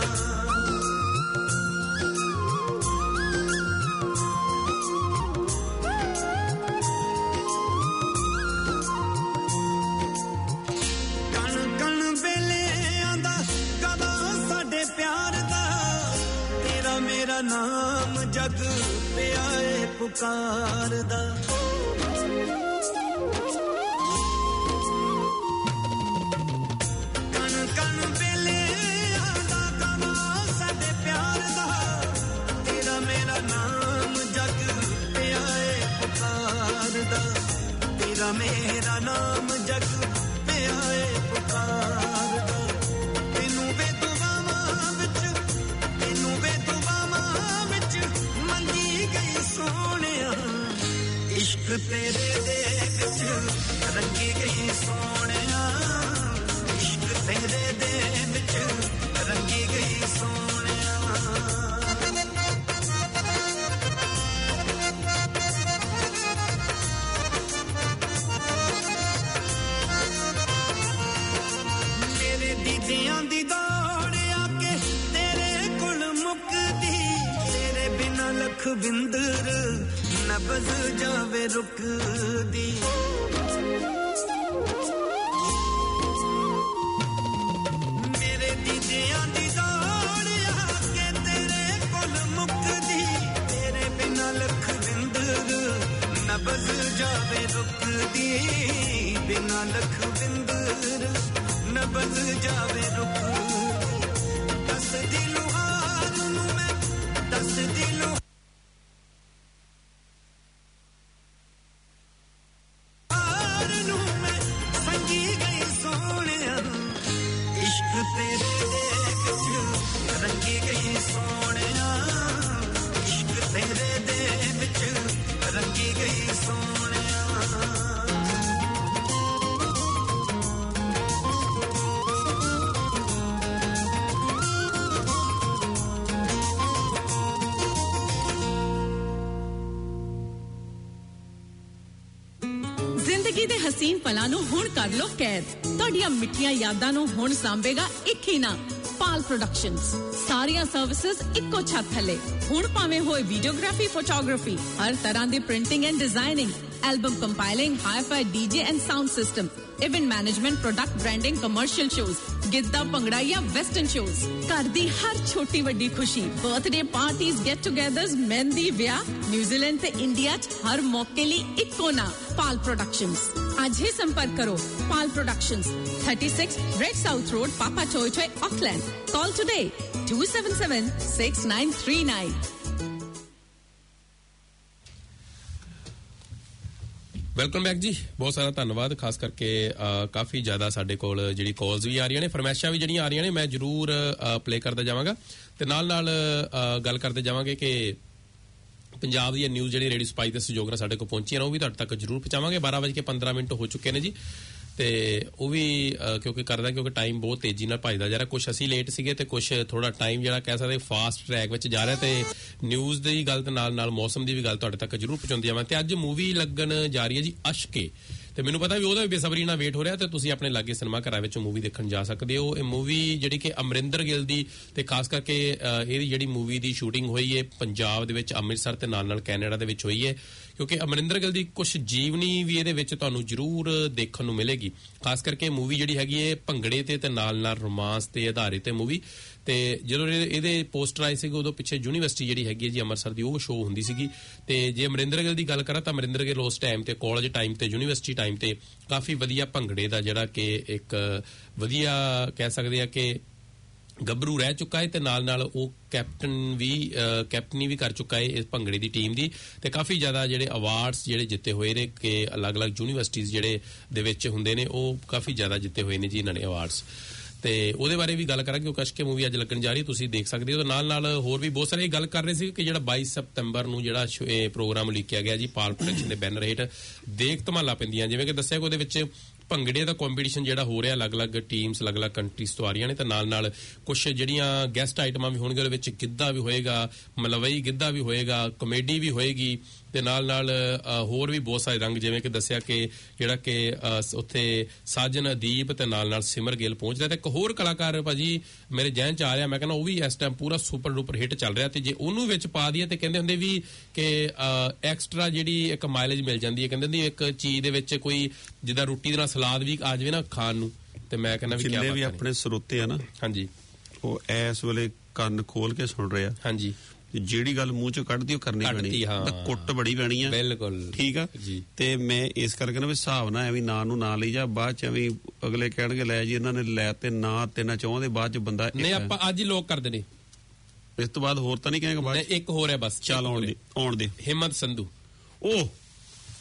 H: ਮੇਰਾ ਨਾਮ ਜਗ ਪਿਆ ਏ ਪੁਕਾਰਦਾ, ਕਣ ਕਣ ਵੇਲੇ ਆਂਦਾ ਗਵਾ ਸਾਡੇ ਪਿਆਰ ਮੇਰਾ ਨਾਮ ਜਗ ਪਿਆ ਏ ਪੁਕਾਰਦਾ ਤੈਨੂੰ ਵੇ ਦੁਆਵਾਂ ਵਿੱਚ ਤੈਨੂੰ ਵੇ ਦੁਆਵਾਂ ਵਿੱਚ ਮੰਗੀ ਗਈ ਸੋਹਣਿਆ ਇਸ਼ਕ ਤੇਰੇ ਦੇ ਵਿੱਚ ਰੰਗੀ ਗਈ ਸੋਹਣਿਆ ਇਸ਼ਕ ਤੇਰੇ ਦੇ ਵਿੱਚ ਰੰਗੀ ਗਈ ਸੋਹਣਿਆ ਮੇਰੇ ਦੀਦਿਆਂ ਦੀ ਦੌੜ ਆ ਕੇ ਤੇਰੇ ਕੋਲ ਮੁੱਕਦੀ ਤੇਰੇ ਬਿਨਾ ਲੱਖ ਬਿੰਦਰ ਨਬਜ਼ ਜਾਵੇ ਰੁਕਦੀ ਮੇਰੇ ਦੀਦਿਆਂ ਦੀ ਦੌੜ ਆ ਕੇ ਤੇਰੇ ਕੋਲ ਮੁੱਕਦੀ ਤੇਰੇ ਬਿਨਾ ਲੱਖ ਬਿੰਦਰ ਨਬਜ਼ ਜਾਵੇ ਰੁਕਦੀ ਬਿਨਾ ਲੱਖ ਬਿੰਦਰ ਨਬਜ਼ ਜਾਵੇ ਰੁਕਦੀ ਦਸ ਦੀ ਲੁਹਾਰ ਨੂੰ ਮੈਂ ਦਸ ਦੀ ਲੁਹਾਰ ਨੂੰ ਮੈਂ ਸੰਗੀ ਗਈ ਸੋਹਣਿਆ ਇਸ਼ਕ ਤੇਰੇ ਦੇ ਵਿੱਚ ਰੰਗੀ ਗਈ ਸੋਹਣਿਆ ਇਸ਼ਕ ਤੇਰੇ ਦੇ ਵਿੱਚ ਰੰਗੀ ਗਈ ਸੋਹਣਿਆ
K: ਜ਼ਿੰਦਗੀ ਦੇ ਹਸੀਨ ਪਲਾਂ ਨੂੰ ਹੁਣ ਕਰ ਲੋ ਕੈਦ ਤੁਹਾਡੀਆਂ ਮਿੱਠੀਆਂ ਯਾਦਾਂ ਨੂੰ ਹੁਣ ਸਾਂਭੇਗਾ ਇੱਕ ਹੀ ਨਾ ਪਾਲ ਪ੍ਰੋਡਕਸ਼ਨਸ ਸਾਰੀਆਂ ਸਰਵਿਸਿਜ਼ ਇੱਕੋ ਛੱਤ ਥੱਲੇ ਹੁਣ ਭਾਵੇਂ ਹੋਏ ਵੀਡੀਓਗ੍ਰਾਫੀ ਫੋਟੋਗ੍ਰਾਫੀ ਹਰ ਤਰ੍ਹਾਂ ਦੀ printing and designing album compiling hi fi DJ and sound system event management product branding commercial shows giddha bhangra ਜਾਂ ਵੈਸਟਰਨ ਸ਼ੋਜ਼ ਘਰ ਦੀ ਹਰ ਛੋਟੀ ਵੱਡੀ ਖੁਸ਼ੀ birthday parties get togethers mehndi ਵਿਆਹ ਨਿਊਜ਼ੀਲੈਂਡ ਤੇ ਇੰਡੀਆ 'ਚ ਹਰ ਮੌਕੇ ਲਈ ਇੱਕੋ ਨਾ ਪਾਲ ਪ੍ਰੋਡਕਸ਼ਨਸ ਅੱਜ ਹੀ ਸੰਪਰਕ ਕਰੋ Pal productions thirty-six Red South Road Papa Choichoy Auckland call today two seven seven six nine three nine
G: welcome back ਜੀ ਬਹੁਤ ਸਾਰਾ ਧੰਨਵਾਦ ਖਾਸ ਕਰਕੇ ਕਾਫੀ ਜ਼ਿਆਦਾ ਸਾਡੇ ਕੋਲ ਜਿਹੜੀ ਕਾਲਸ ਵੀ ਆ ਰਹੀਆਂ ਨੇ ਫਰਮਾਇਸ਼ਾਂ ਵੀ ਜਿਹੜੀਆਂ ਆ ਰਹੀਆਂ ਨੇ ਮੈਂ ਜ਼ਰੂਰ ਪਲੇ ਕਰਦਾ ਜਾਵਾਂਗਾ ਤੇ ਨਾਲ ਨਾਲ ਗੱਲ ਕਰਦੇ ਜਾਵਾਂਗੇ ਕਿ ਪੰਜਾਬ ਦੀ ਨਿਊਜ਼ ਜਿਹੜੀ ਰੇਡੀਓ ਸਪਾਈਸ ਦੇ ਸਹਿਯੋਗ ਨਾਲ ਸਾਡੇ ਕੋਲ ਪਹੁੰਚੀਆਂ ਨੇ ਉਹ ਵੀ ਤੁਹਾਡੇ ਤੱਕ ਜ਼ਰੂਰ ਪਹੁੰਚਾਵਾਂਗੇ ਬਾਰਾਂ ਵਜੇ ਕੇ ਪੰਦਰਾਂ ਮਿੰਟ ਹੋ ਚੁੱਕੇ ਨੇ ਜੀ ਤੇ ਉਹ ਵੀ ਕਿਉਂਕਿ ਕਰਦਾ ਕਿਉਂਕਿ ਟਾਈਮ ਬਹੁਤ ਤੇਜ਼ੀ ਨਾਲ ਭੱਜਦਾ ਜਾ ਰਿਹਾ ਕੁਝ ਅਸੀਂ ਲੇਟ ਸੀਗੇ ਤੇ ਕੁਝ ਥੋੜਾ ਟਾਈਮ ਜਿਹੜਾ ਕਹਿ ਸਕਦੇ ਫਾਸਟ ਟਰੈਕ ਵਿੱਚ ਜਾ ਰਿਹਾ ਤੇ ਨਿਊਜ਼ ਦੀ ਗੱਲ ਤੇ ਨਾਲ ਨਾਲ ਮੌਸਮ ਦੀ ਵੀ ਗੱਲ ਤੁਹਾਡੇ ਤੱਕ ਜ਼ਰੂਰ ਪਹੁੰਚਾਉਂਦੀ ਜਾਵਾਂ ਤੇ ਅੱਜ ਮੂਵੀ ਲੱਗਣ ਜਾ ਰਹੀ ਹੈ ਜੀ ਅਸ਼ਕੇ ਤੇ ਮੈਨੂੰ ਪਤਾ ਵੀ ਉਹਦਾ ਵੀ ਬੇਸਬਰੀ ਨਾਲ ਵੇਟ ਹੋ ਰਿਹਾ ਤੇ ਤੁਸੀਂ ਆਪਣੇ ਲਾਗੇ ਸਿਨੇਮਾ ਘਰਾਂ ਵਿੱਚ ਮੂਵੀ ਦੇਖਣ ਜਾ ਸਕਦੇ ਹੋ ਇਹ ਮੂਵੀ ਜਿਹੜੀ ਕਿ ਅਮਰਿੰਦਰ ਗਿੱਲ ਦੀ ਤੇ ਖਾਸ ਕਰਕੇ ਇਹਦੀ ਜਿਹੜੀ ਮੂਵੀ ਦੀ ਸ਼ੂਟਿੰਗ ਹੋਈ ਹੈ ਪੰਜਾਬ ਦੇ ਵਿੱਚ ਅੰਮ੍ਰਿਤਸਰ ਤੇ ਨਾਲ ਨਾਲ ਕੈਨੇਡਾ ਦੇ ਵਿੱਚ ਹੋਈ ਹੈ ਕਿਉਂਕਿ ਅਮਰਿੰਦਰ ਗਿੱਲ ਦੀ ਕੁਝ ਜੀਵਨੀ ਵੀ ਇਹਦੇ ਵਿੱਚ ਤੁਹਾਨੂੰ ਜ਼ਰੂਰ ਦੇਖਣ ਨੂੰ ਮਿਲੇਗੀ ਖਾਸ ਕਰਕੇ ਮੂਵੀ ਜਿਹੜੀ ਹੈਗੀ ਹੈ ਭੰਗੜੇ ਤੇ ਤੇ ਨਾਲ ਨਾਲ ਰੋਮਾਂਸ ਤੇ ਆਧਾਰਿਤ ਹੈ ਮੂਵੀ ਤੇ ਜਦੋਂ ਇਹਦੇ ਪੋਸਟਰ ਆਏ ਸੀਗੇ ਉਦੋਂ ਪਿੱਛੇ ਯੂਨੀਵਰਸਿਟੀ ਜਿਹੜੀ ਹੈਗੀ ਹੈ ਜੀ ਅੰਮ੍ਰਿਤਸਰ ਦੀ ਉਹ ਸ਼ੋਅ ਹੁੰਦੀ ਸੀਗੀ ਤੇ ਜੇ ਅਮਰਿੰਦਰ ਗਿੱਲ ਦੀ ਗੱਲ ਕਰਾਂ ਤਾਂ ਅਮਰਿੰਦਰ ਗਿੱਲ ਉਸ ਟਾਈਮ ਤੇ ਕਾਲਜ ਟਾਈਮ ਤੇ ਯੂਨੀਵਰਸਿਟੀ ਟਾਈਮ ਤੇ ਕਾਫੀ ਵਧੀਆ ਭੰਗੜੇ ਦਾ ਜਿਹੜਾ ਕਿ ਇੱਕ ਵਧੀਆ ਕਹਿ ਸਕਦੇ ਆ ਕਿ ਗੱਭਰੂ ਰਹਿ ਚੁੱਕਾ ਹੈ ਤੇ ਨਾਲ ਨਾਲ ਉਹ ਕੈਪਟਨ ਵੀ ਕੈਪਟਨੀ ਵੀ ਕਰ ਚੁੱਕਾ ਹੈ ਇਸ ਭੰਗੜੇ ਦੀ ਟੀਮ ਦੀ ਤੇ ਕਾਫੀ ਜ਼ਿਆਦਾ ਜਿਹੜੇ ਅਵਾਰਡਸ ਜਿਹੜੇ ਜਿੱਤੇ ਹੋਏ ਨੇ ਕਿ ਅਲੱਗ-ਅਲੱਗ ਯੂਨੀਵਰਸਿਟੀਜ਼ ਜਿਹੜੇ ਦੇ ਵਿੱਚ ਹੁੰਦੇ ਨੇ ਉਹ ਕਾਫੀ ਜ਼ਿਆਦਾ ਜਿੱਤੇ ਹੋਏ ਨੇ ਜੀ ਇਹਨਾਂ ਨੇ ਅਵਾਰਡਸ ਤੇ ਉਹਦੇ ਬਾਰੇ ਵੀ ਗੱਲ ਕਰਾਂਗੇ ਉਹ ਅਸ਼ਕੇ ਮੂਵੀ ਅੱਜ ਲੱਗਣ ਜਾ ਰਹੀ ਤੁਸੀਂ ਦੇਖ ਸਕਦੇ ਹੋ ਤੇ ਨਾਲ ਨਾਲ ਹੋਰ ਵੀ ਬਹੁਤ ਸਾਰੇ ਗੱਲ ਕਰ ਰਹੇ ਸੀ ਕਿ ਜਿਹੜਾ ਬਾਈ ਸਤੰਬਰ ਨੂੰ ਜਿਹੜਾ ਇਹ ਪ੍ਰੋਗਰਾਮ ਲਿਖਿਆ ਗਿਆ ਜੀ ਪਾਲ ਪ੍ਰੋਡਕਸ਼ਨ ਦੇ ਬੈਨਰ ਹੇਠ ਦੇਖ ਧਮਾਲਾ ਪੈਂਦੀਆਂ ਜਿਵੇਂ ਕਿ ਦੱਸਿਆ ਕਿ ਉਹਦੇ ਵਿੱਚ ਭੰਗੜੇ ਦਾ ਕੰਪੀਟੀਸ਼ਨ ਜਿਹੜਾ ਹੋ ਰਿਹਾ ਅਲੱਗ-ਅਲੱਗ ਟੀਮਸ ਅਲੱਗ-ਅਲੱਗ ਕੰਟਰੀਜ਼ ਤੋਂ ਆ ਰਹੀਆਂ ਨੇ ਤੇ ਨਾਲ ਨਾਲ ਕੁਝ ਜਿਹੜੀਆਂ ਗੈਸਟ ਆਈਟਮਾਂ ਵੀ ਹੋਣਗੀਆਂ ਉਹਦੇ ਵਿੱਚ ਗਿੱਧਾ ਵੀ ਹੋਏਗਾ ਮਲਵਈ ਗਿੱਧਾ ਵੀ ਹੋਏਗਾ ਕਾਮੇਡੀ ਵੀ ਹੋਏਗੀ ਤੇ ਨਾਲ ਨਾਲ ਹੋਰ ਵੀ ਬਹੁਤ ਸਾਰੇ ਰੰਗ ਜਿਵੇਂ ਕਿ ਦੱਸਿਆ ਕਿ ਜਿਹੜਾ ਕਿ ਉੱਥੇ ਸਾਜਨ ਅਦੀਪ ਤੇ ਨਾਲ ਨਾਲ ਸਿਮਰ ਗਿੱਲ ਪਹੁੰਚਦਾ ਤੇ ਇੱਕ ਹੋਰ ਕਲਾਕਾਰ ਭਾਜੀ ਮੇਰੇ ਜ਼ਿਹਨ ਚ ਆ ਰਿਹਾ ਮੈਂ ਕਹਿੰਦਾ ਉਹ ਵੀ ਇਸ ਟਾਈਮ ਪੂਰਾ ਸੁਪਰ ਡੂਪਰ ਹਿੱਟ ਚੱਲ ਰਿਹਾ ਤੇ ਜੇ ਉਹਨੂੰ ਵਿੱਚ ਪਾ ਦਈਏ ਤੇ ਕਹਿੰਦੇ ਹੁੰਦੇ ਵੀ ਕਿ ਐਕਸਟਰਾ ਜਿਹੜੀ ਇੱਕ ਮਾਈਲੇਜ ਮਿਲ ਜਾਂਦੀ ਹੈ ਕਹਿੰਦੇ ਹੁੰਦੇ ਇੱਕ ਚੀਜ਼ ਦੇ ਵਿੱਚ ਕੋਈ ਜਿੱਦਾਂ ਰੋਟੀ ਦੇ ਨਾਲ ਸਲਾਦ ਵੀ ਆ ਜਾਵੇ ਨਾ ਖਾਣ ਨੂੰ ਤੇ ਮੈਂ ਕਹਿੰਦਾ ਵੀ
J: ਜਿੰਨੇ ਵੀ ਆਪਣੇ ਸਰੋਤੇ ਆ ਨਾ
G: ਹਾਂਜੀ
J: ਉਹ ਇਸ ਵੇਲੇ ਕੰਨ ਖੋਲ ਕੇ ਸੁਣ ਰਹੇ ਆ
G: ਹਾਂਜੀ
J: ਜਿਹੜੀ ਗੱਲ ਮੂੰਹ ਚੋਂ ਕੱਢਦੀ ਉਹ ਕਰਨੀ ਪੈਣੀ ਤਾਂ ਕੁੱਟ ਬੜੀ ਪੈਣੀ ਆ
G: ਬਿਲਕੁਲ
J: ਠੀਕ ਆ ਤੇ ਮੈਂ ਇਸ ਕਰਕੇ ਨਾ ਵੀ ਹਿਸਾਬ ਨਾਲ ਐਵੇਂ ਨਾਂ ਨੂੰ ਨਾ ਲਈ ਜਾ ਬਾਅਦ ਚ ਐਵੇਂ ਅਗਲੇ ਕਹਿਣਗੇ ਲੈ ਜੀ ਇਹਨਾਂ ਨੇ ਲੈ ਤੇ ਨਾ ਤੇ ਨਾ ਚਾਹੁੰਦੇ ਬਾਅਦ ਚ ਬੰਦਾ
G: ਨਹੀਂ ਆਪਾਂ ਅੱਜ ਹੀ ਲੋਕ ਕਰਦੇ ਨੇ
J: ਇਸ ਤੋਂ ਬਾਅਦ ਹੋਰ ਤਾਂ ਨਹੀਂ ਕਹਾਂਗੇ ਬਾਅਦ
G: ਇੱਕ ਹੋਰ ਹੈ ਬਸ
J: ਚੱਲ ਆਉਣ ਦੇ ਆਉਣ ਦੇ
G: ਹਿੰਮਤ ਸੰਧੂ
J: ਉਹ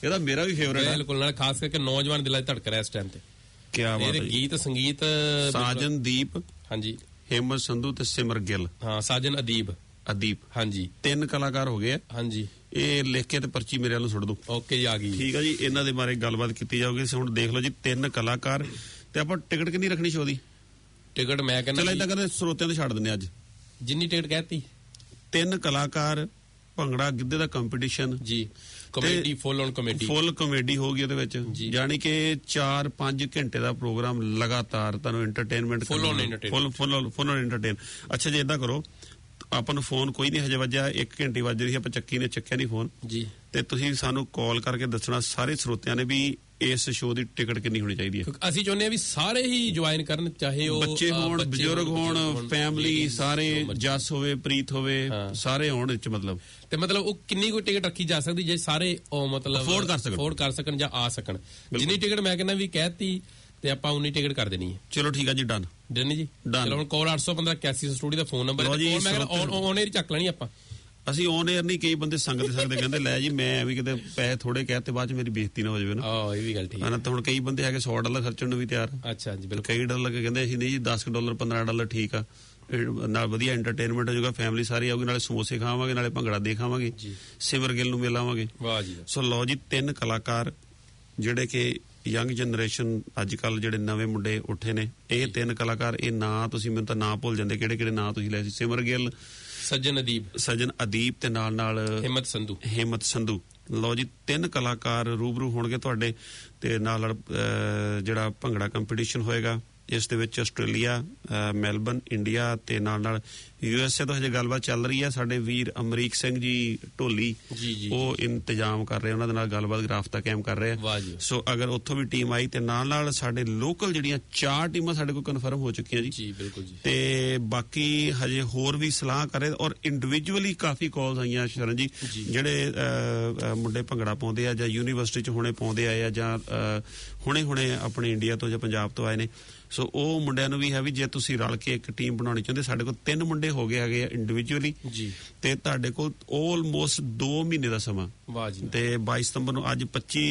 J: ਇਹਦਾ ਮੇਰਾ ਵੀ ਫੇਵਰੇਟ ਹੈ
G: ਬਿਲਕੁਲ, ਨਾਲ ਖਾਸ ਕਰਕੇ ਨੌਜਵਾਨ ਦਿਲਾਂ 'ਚ ਧੜਕ ਰਿਹਾ ਇਸ ਟਾਈਮ ਤੇ।
J: ਕੀ ਬਾਤ ਹੈ।
G: ਗੀਤ ਸੰਗੀਤ
J: ਸਾਜਨਦੀਪ,
G: ਹਾਂਜੀ,
J: ਹਿੰਮਤ ਸੰਧੂ ਤੇ ਸਿਮਰ ਗਿੱਲ।
G: ਹਾਂ, ਸਾਜਨ ਅਦੀਬ
J: ਅਦੀਪ,
G: ਹਾਂਜੀ,
J: ਤਿੰਨ ਕਲਾਕਾਰ ਹੋ ਗਏ ਆ।
G: ਹਾਂਜੀ,
J: ਇਹ ਲਿਖ ਕੇ ਤੇ ਪਰਚੀ ਮੇਰੇ ਵੱਲ ਸੁੱਟ ਦੋ।
G: ਓਕੇ ਜੀ, ਆ ਗਈ।
J: ਠੀਕ ਆ ਜੀ, ਇਹਨਾਂ ਦੇ ਬਾਰੇ ਗੱਲਬਾਤ ਕੀਤੀ ਜਾਊਗੀ। ਹੁਣ ਦੇਖ ਲਓ ਜੀ, ਤਿੰਨ ਕਲਾਕਾਰ ਤੇ ਆਪਾਂ ਟਿਕਟ ਕਿੰਨੀ ਰੱਖਣੀ ਸ਼ੋਅ ਦੀ?
G: ਟਿਕਟ ਮੈਂ ਕਹਿੰਦਾ
J: ਚਲ ਏਦਾਂ ਕਰਦੇ ਸਰੋਤਿਆਂ ਤੇ ਛੱਡ ਦਿੰਦੇ ਅੱਜ,
G: ਜਿੰਨੀ ਟਿਕਟ ਕਹਿਤੀ।
J: ਤਿੰਨ ਕਲਾਕਾਰ, ਭੰਗੜਾ ਗਿੱਧੇ ਦਾ ਕੰਪੀਟੀਸ਼ਨ
G: ਜੀ, comedy full on comedy,
J: full comedy ਹੋਊਗੀ ਉਹਦੇ ਵਿੱਚ, ਯਾਨੀ ਕਿ ਚਾਰ ਪੰਜ ਘੰਟੇ ਦਾ ਪ੍ਰੋਗਰਾਮ ਲਗਾਤਾਰ ਤੁਹਾਨੂੰ entertainment,
G: full on
J: full full full on entertain. ਅੱਛਾ ਜੀ, ਏਦਾਂ ਕਰੋ, ਆਪਾਂ ਨੂੰ ਫੋਨ ਕੋਈ ਨਹੀਂ ਹਜੇ ਵੱਜਿਆ, ਇੱਕ ਘੰਟੇ ਵੱਜ ਰਹੀ, ਆਪਾਂ ਚੱਕੀ ਨੇ ਚੱਕਿਆ ਨਹੀਂ ਫੋਨ
G: ਜੀ, ਤੇ
J: ਤੁਸੀਂ ਸਾਨੂੰ ਕਾਲ ਕਰਕੇ ਦੱਸਣਾ ਸਾਰੇ ਸਰੋਤਿਆਂ ਨੇ ਵੀ ਇਸ ਸ਼ੋਅ ਦੀ ਟਿਕਟ ਕਿੰਨੀ ਹੋਣੀ ਚਾਹੀਦੀ ਹੈ।
G: ਅਸੀਂ ਚਾਹੁੰਦੇ ਆ ਵੀ ਸਾਰੇ ਹੀ ਜੁਆਇਨ ਕਰਨ, ਚਾਹੇ ਉਹ
J: ਬੱਚੇ ਹੋਣ, ਬਜ਼ੁਰਗ ਹੋਣ, ਫੈਮਿਲੀ ਸਾਰੇ, ਜੱਸ ਹੋਵੇ, ਪ੍ਰੀਤ ਹੋਵੇ, ਸਾਰੇ ਹੋਣ ਵਿੱਚ। ਮਤਲਬ
G: ਤੇ ਮਤਲਬ ਉਹ ਕਿੰਨੀ ਕੋਈ ਟਿਕਟ ਰੱਖੀ ਜਾ ਸਕਦੀ ਜੇ ਸਾਰੇ ਉਹ ਮਤਲਬ
J: ਅਫੋਰਡ ਕਰ ਸਕਣ,
G: ਅਫੋਰਡ ਕਰ ਸਕਣ ਜਾਂ ਆ ਸਕਣ। ਜਿੰਨੀ ਟਿਕਟ ਮੈਂ ਕਹਿੰਦਾ ਵੀ ਕਹਿਤੀ ਤੇ ਆਪਾਂ ਉਨੀ ਟਿਕਟ ਕਰ ਦੇਣੀ ਹੈ।
J: ਚਲੋ ਠੀਕ ਆ ਜੀ, ਡਨ
G: ਡਨ ਜੀ। ਚਲੋ ਹੁਣ ਕਾਲ ਅੱਠ ਸੌ ਪੰਦਰਾਂ ਇਕਾਸੀ ਸੌ ਸਟੂਡੀਓ ਦਾ ਫੋਨ ਨੰਬਰ ਹੈ, ਮੈਂ ਕਹਿੰਦਾ ਔਨ 에ਅਰ ਚੱਕ ਲੈਣੀ ਆਪਾਂ।
J: ਅਸੀਂ ਔਨ 에ਅਰ ਨਹੀਂ, ਕਈ ਬੰਦੇ ਸੰਗਦੇ ਸੰਗਦੇ ਕਹਿੰਦੇ ਲੈ ਜੀ ਮੈਂ ਵੀ ਕਿਤੇ ਪੈਸੇ ਥੋੜੇ ਕਹਿ ਤੇ ਬਾਅਦ ਚ ਮੇਰੀ ਬੇਇੱਜ਼ਤੀ ਨਾ ਹੋ ਜਾਵੇ ਨਾ।
G: ਆਹ ਇਹ ਵੀ ਗੱਲ ਠੀਕ ਹੈ।
J: ਤਾਂ ਹੁਣ ਕਈ ਬੰਦੇ ਹੈਗੇ ਸੌ ਡਾਲਰ ਖਰਚਣ ਨੂੰ ਵੀ ਤਿਆਰ।
G: ਅੱਛਾ ਜੀ, ਬਿਲਕੁਲ।
J: ਕਈ ਡਾਲਰ ਕਹਿੰਦੇ ਅਸੀਂ ਨਹੀਂ ਜੀ ਦਸ ਡਾਲਰ ਪੰਦਰਾਂ ਡਾਲਰ ਠੀਕ ਆ, ਨਾਲ ਵਧੀਆ ਐਂਟਰਟੇਨਮੈਂਟ ਹੋ ਜਾਊਗਾ, ਫੈਮਿਲੀ ਸਾਰੀ ਆਊਗੀ, ਨਾਲੇ ਸਮੋਸੇ ਖਾਵਾਂਗੇ, ਨਾਲੇ ਭੰਗੜਾ ਦੇਖਾਵਾਂਗੇ, ਸਿਮਰ ਗਿੱਲ ਨੂੰ ਮਿਲਾਵਾਂਗੇ।
G: ਵਾਹ ਜੀ।
J: ਸੋ ਲਓ ਜੀ, ਤਿੰਨ ਕਲਾਕਾਰ ਜਿਹੜੇ ਕਿ ਯੰਗ ਜਨਰੇਸ਼ਨ ਅੱਜ ਕੱਲ ਜਿਹੜੇ ਨਵੇਂ ਮੁੰਡੇ ਉੱਠੇ ਨੇ, ਇਹ ਤਿੰਨ ਕਲਾਕਾਰ, ਇਹ ਨਾਂ ਤੁਸੀਂ ਮੈਨੂੰ ਤਾਂ ਨਾਂ ਭੁੱਲ ਜਾਂਦੇ ਕਿਹੜੇ ਕਿਹੜੇ ਨਾਂ ਤੁਸੀਂ ਲਏ ਸੀ। ਸਿਮਰ ਗਿੱਲ,
G: ਸਜਨ ਅਦੀਬ,
J: ਸਜਨ ਅਦੀਬ ਤੇ ਨਾਲ ਨਾਲ
G: ਹਿੰਮਤ ਸੰਧੂ,
J: ਹਿੰਮਤ ਸੰਧੂ। ਲਓ ਜੀ, ਤਿੰਨ ਕਲਾਕਾਰ ਰੂਬਰੂ ਹੋਣਗੇ ਤੁਹਾਡੇ ਤੇ ਨਾਲ ਜਿਹੜਾ ਭੰਗੜਾ ਕੰਪੀਟੀਸ਼ਨ ਹੋਏਗਾ। ਇਸ ਦੇ ਵਿੱਚ ਆਸਟ੍ਰੇਲੀਆ, ਮੈਲਬਨ, ਇੰਡੀਆ ਤੇ ਨਾਲ ਨਾਲ ਯੂ ਐਸ ਏ ਤੋਂ ਹਜੇ ਗੱਲਬਾਤ ਚੱਲ ਰਹੀ ਹੈ। ਸਾਡੇ ਵੀਰ ਅਮਰੀਕ ਸਿੰਘ ਜੀ ਢੋਲੀ, ਉਹ ਇੰਤਜ਼ਾਮ ਕਰ ਰਹੇ, ਉਹਨਾਂ ਦੇ ਨਾਲ ਗੱਲਬਾਤ ਰਾਬਤਾ ਕਾਇਮ ਕਰ ਰਹੇ ਆ। ਸੋ ਅਗਰ ਉੱਥੋਂ ਵੀ ਟੀਮ ਆਈ ਤੇ ਨਾਲ ਨਾਲ ਸਾਡੇ ਲੋਕਲ ਜਿਹੜੀਆਂ ਚਾਰ ਟੀਮਾਂ ਸਾਡੇ ਕੋਲ ਕਨਫਰਮ ਹੋ ਚੁੱਕੀਆਂ ਜੀ।
G: ਜੀ ਬਿਲਕੁਲ ਜੀ।
J: ਤੇ ਬਾਕੀ ਹਜੇ ਹੋਰ ਵੀ ਸਲਾਹ ਕਰੇ, ਔਰ ਇੰਡੀਵਿਜੂਅਲੀ ਕਾਫੀ ਕਾਲਸ ਆਈਆਂ ਸ਼ਰਨ ਜੀ, ਜਿਹੜੇ ਮੁੰਡੇ ਭੰਗੜਾ ਪਾਉਂਦੇ ਆ ਜਾਂ ਯੂਨੀਵਰਸਿਟੀ ਚ ਹੁਣੇ ਪਾਉਂਦੇ ਆਏ ਆ ਜਾਂ ਹੁਣੇ ਹੁਣੇ ਆਪਣੇ ਇੰਡੀਆ ਤੋਂ ਜਾਂ ਪੰਜਾਬ ਤੋਂ ਆਏ ਨੇ। ਸੋ ਉਹ ਮੁੰਡਿਆਂ ਨੂੰ ਵੀ ਹੈ ਵੀ ਜੇ ਤੁਸੀਂ ਰਲ ਕੇ ਇੱਕ ਟੀਮ ਬਣਾਉਣੀ ਚਾਹੁੰਦੇ, ਸਾਡੇ ਕੋਲ ਤਿੰਨ ਮੁੰਡੇ ਹੋ ਗਏ ਹੈਗੇ ਆ ਇੰਡੀਵਿਜੂਅਲੀ ਜੀ, ਤੇ ਤੁਹਾਡੇ ਕੋਲ ਆਲਮੋਸਟ ਦੋ ਮਹੀਨੇ ਦਾ ਸਮਾਂ। ਵਾਹ ਜੀ। ਤੇ ਬਾਈ ਸਤੰਬਰ ਨੂੰ, ਅੱਜ ਪੱਚੀ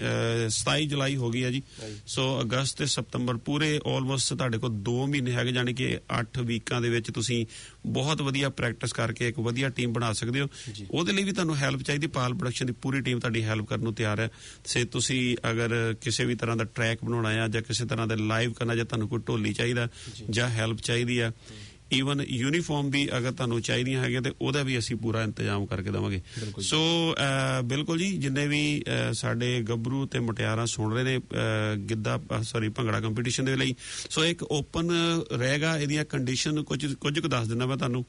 J: ਸਤਾਈ ਜੁਲਾਈ ਹੋ ਗਈ ਹੈ ਜੀ। ਸੋ ਅਗਸਤ ਤੇ ਸਤੰਬਰ ਪੂਰੇ ਆਲਮੋਸਟ ਤੁਹਾਡੇ ਕੋਲ ਦੋ ਮਹੀਨੇ ਹੈਗੇ, ਜਾਣੀ ਕਿ ਅੱਠ ਵੀਕਾਂ ਦੇ ਵਿੱਚ ਤੁਸੀਂ ਬਹੁਤ ਵਧੀਆ ਪ੍ਰੈਕਟਿਸ ਕਰਕੇ ਇੱਕ ਵਧੀਆ ਟੀਮ ਬਣਾ ਸਕਦੇ ਹੋ। ਉਹਦੇ ਲਈ ਵੀ ਤੁਹਾਨੂੰ ਹੈਲਪ ਚਾਹੀਦੀ, ਪਾਲ ਪ੍ਰੋਡਕਸ਼ਨ ਦੀ ਪੂਰੀ ਟੀਮ ਤੁਹਾਡੀ ਹੈਲਪ ਕਰਨ ਨੂੰ ਤਿਆਰ ਹੈ। ਸੇ ਤੁਸੀਂ ਅਗਰ ਕਿਸੇ ਵੀ ਤਰ੍ਹਾਂ ਦਾ ਟਰੈਕ ਬਣਾਉਣਾ ਆ ਜਾਂ ਕਿਸੇ ਤਰ੍ਹਾਂ ਦਾ ਲਾਈਵ ਕਰਨਾ, ਜਾਂ ਤੁਹਾਨੂੰ ਕੋਈ ਢੋਲੀ ਚਾਹੀਦਾ ਜਾਂ ਹੈਲਪ ਚਾਹੀਦੀ ਆ, ਈਵਨ ਯੂਨੀਫਾਰਮ ਵੀ ਅਗਰ ਤੁਹਾਨੂੰ ਚਾਹੀਦੀਆਂ ਹੈਗੀਆਂ ਤੇ ਉਹਦਾ ਵੀ ਅਸੀਂ ਪੂਰਾ ਇੰਤਜ਼ਾਮ ਕਰਕੇ ਦੇਵਾਂਗੇ। ਸੋ ਬਿਲਕੁਲ ਜੀ, ਜਿੰਨੇ ਵੀ ਸਾਡੇ ਗੱਭਰੂ ਤੇ ਮੁਟਿਆਰਾਂ ਸੁਣ ਰਹੇ ਨੇ ਗਿੱਧਾ ਸੌਰੀ ਭੰਗੜਾ ਕੰਪੀਟੀਸ਼ਨ ਦੇ ਲਈ, ਸੋ ਇੱਕ ਓਪਨ ਰਹੇਗਾ। ਇਹਦੀਆਂ ਕੰਡੀਸ਼ਨ ਕੁਝ ਕੁਝ ਕੁ ਦੱਸ ਦਿੰਦਾ ਮੈਂ ਤੁਹਾਨੂੰ।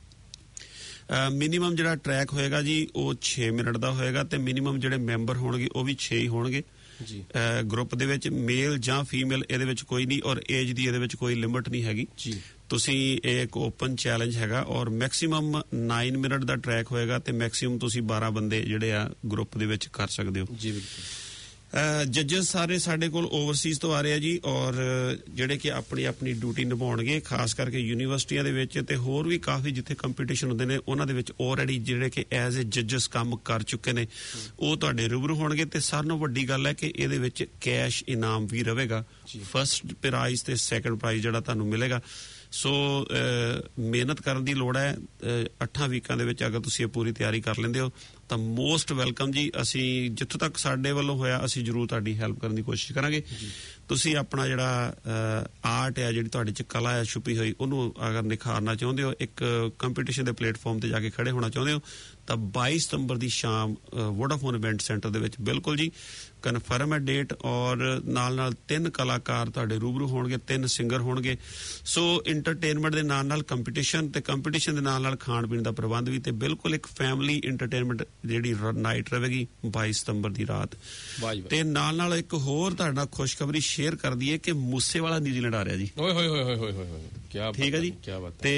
J: ਮਿਨੀਮਮ ਜਿਹੜਾ ਟਰੈਕ ਹੋਏਗਾ ਜੀ ਉਹ ਛੇ ਮਿੰਟ ਦਾ ਹੋਏਗਾ, ਤੇ ਮਿਨੀਮਮ ਜਿਹੜੇ ਮੈਂਬਰ ਹੋਣਗੇ ਉਹ ਵੀ ਛੇ ਹੀ ਹੋਣਗੇ ਗਰੁੱਪ ਦੇ ਵਿੱਚ, ਮੇਲ ਜਾਂ ਫੀਮੇਲ ਇਹਦੇ ਵਿੱਚ ਕੋਈ ਨਹੀਂ, ਔਰ ਏਜ ਦੀ ਇਹਦੇ ਵਿੱਚ ਕੋਈ ਲਿਮਿਟ ਨਹੀਂ ਹੈਗੀ ਜੀ। ਤੁਸੀਂ ਇਹ ਇੱਕ ਓਪਨ ਚੈਲੰਜ ਹੈਗਾ, ਔਰ ਮੈਕਸਿਮਮ ਨੌ ਮਿੰਟ ਦਾ ਟਰੈਕ ਹੋਏਗਾ, ਤੇ ਮੈਕਸਿਮਮ ਤੁਸੀਂ ਬਾਰਾਂ ਬੰਦੇ ਜਿਹੜੇ ਆ ਗਰੁੱਪ ਦੇ ਵਿੱਚ ਕਰ ਸਕਦੇ ਹੋ ਜੀ। ਬਿਲਕੁਲ। ਜੱਜਸ ਸਾਰੇ ਸਾਡੇ ਕੋਲ ਓਵਰਸੀਜ਼ ਤੋਂ ਆ ਰਹੇ ਆ ਜੀ, ਔਰ ਜਿਹੜੇ ਕਿ ਆਪਣੀ ਆਪਣੀ ਡਿਊਟੀ ਨਿਭਾਉਣਗੇ, ਖਾਸ ਕਰਕੇ ਯੂਨੀਵਰਸਿਟੀਆਂ ਦੇ ਵਿੱਚ ਤੇ ਹੋਰ ਵੀ ਕਾਫੀ ਜਿੱਥੇ ਕੰਪੀਟੀਸ਼ਨ ਹੁੰਦੇ ਨੇ ਉਹਨਾਂ ਦੇ ਵਿੱਚ ਆਲਰੇਡੀ ਜਿਹੜੇ ਕਿ ਐਜ਼ ਏ ਜੱਜਸ ਕੰਮ ਕਰ ਚੁੱਕੇ ਨੇ, ਉਹ ਤੁਹਾਡੇ ਰੂਬਰੂ ਹੋਣਗੇ। ਤੇ ਸਾਰਿਆਂ ਨਾਲੋਂ ਵੱਡੀ ਗੱਲ ਹੈ ਕਿ ਇਹਦੇ ਵਿੱਚ ਕੈਸ਼ ਇਨਾਮ ਵੀ ਰਹੇਗਾ, ਫਸਟ ਪ੍ਰਾਈਜ਼ ਤੇ ਸੈਕੰਡ ਪ੍ਰਾਈਜ਼ ਜਿਹੜਾ ਤੁਹਾਨੂੰ ਮਿਲੇਗਾ। ਸੋ ਮਿਹਨਤ ਕਰਨ ਦੀ ਲੋੜ ਹੈ। ਅੱਠਾਂ ਵੀਕਾਂ ਦੇ ਵਿੱਚ ਅਗਰ ਤੁਸੀਂ ਇਹ ਪੂਰੀ ਤਿਆਰੀ ਕਰ ਲੈਂਦੇ ਹੋ ਤਾਂ ਮੋਸਟ ਵੈਲਕਮ ਜੀ। ਅਸੀਂ ਜਿੱਥੋਂ ਤੱਕ ਸਾਡੇ ਵੱਲੋਂ ਹੋਇਆ ਅਸੀਂ ਜ਼ਰੂਰ ਤੁਹਾਡੀ ਹੈਲਪ ਕਰਨ ਦੀ ਕੋਸ਼ਿਸ਼ ਕਰਾਂਗੇ। ਤੁਸੀਂ ਆਪਣਾ ਜਿਹੜਾ ਆਰਟ ਹੈ, ਜਿਹੜੀ ਤੁਹਾਡੇ 'ਚ ਕਲਾ ਹੈ ਛੁਪੀ ਹੋਈ, ਉਹਨੂੰ ਅਗਰ ਨਿਖਾਰਨਾ ਚਾਹੁੰਦੇ ਹੋ, ਇੱਕ ਕੰਪੀਟੀਸ਼ਨ ਦੇ ਪਲੇਟਫਾਰਮ ਤੇ ਜਾ ਕੇ ਖੜੇ ਹੋਣਾ ਚਾਹੁੰਦੇ ਹੋ, ਤਾਂ ਬਾਈ ਸਤੰਬਰ ਦੀ ਸ਼ਾਮ ਵੋਡਾਫੋਨ ਇਵੈਂਟ ਸੈਂਟਰ ਦੇ ਵਿੱਚ ਬਿਲਕੁਲ ਜੀ ਕਨਫਰਮ ਹੈ ਡੇਟ, ਔਰ ਨਾਲ ਨਾਲ ਤਿੰਨ ਕਲਾਕਾਰ ਤੁਹਾਡੇ ਰੂਬਰੂ ਹੋਣਗੇ, ਤਿੰਨ ਸਿੰਗਰ ਹੋਣਗੇ। ਸੋ ਇੰਟਰਟੇਨਮੈਂਟ ਦੇ ਨਾਲ ਨਾਲ ਕੰਪੀਟੀਸ਼ਨ, ਤੇ ਕੰਪੀਟੀਸ਼ਨ ਦੇ ਨਾਲ ਨਾਲ ਖਾਣ ਪੀਣ ਦਾ ਪ੍ਰਬੰਧ ਵੀ, ਤੇ ਬਿਲਕੁਲ ਇੱਕ ਫੈਮਿਲੀ ਇੰਟਰਟੇਨਮੈਂਟ ਜਿਹੜੀ ਨਾਈਟ ਰਹੇਗੀ ਬਾਈ ਸਤੰਬਰ ਦੀ ਰਾਤ। ਤੇ ਨਾਲ ਨਾਲ ਇੱਕ ਹੋਰ ਤੁਹਾਡਾ ਖੁਸ਼ਖਬਰੀ ਸ਼ੇਅਰ ਕਰ ਦਈਏ ਕਿ ਮੂਸੇਵਾਲਾ ਨਿਊਜ਼ੀਲੈਂਡ ਆ ਰਿਹਾ ਜੀ। ਓਏ ਹੋਏ ਹੋਏ ਹੋਏ ਹੋਏ ਹੋਏ ਕੀ ਬਾਤ, ਠੀਕ ਹੈ ਜੀ। ਕੀ ਬਾਤ। ਤੇ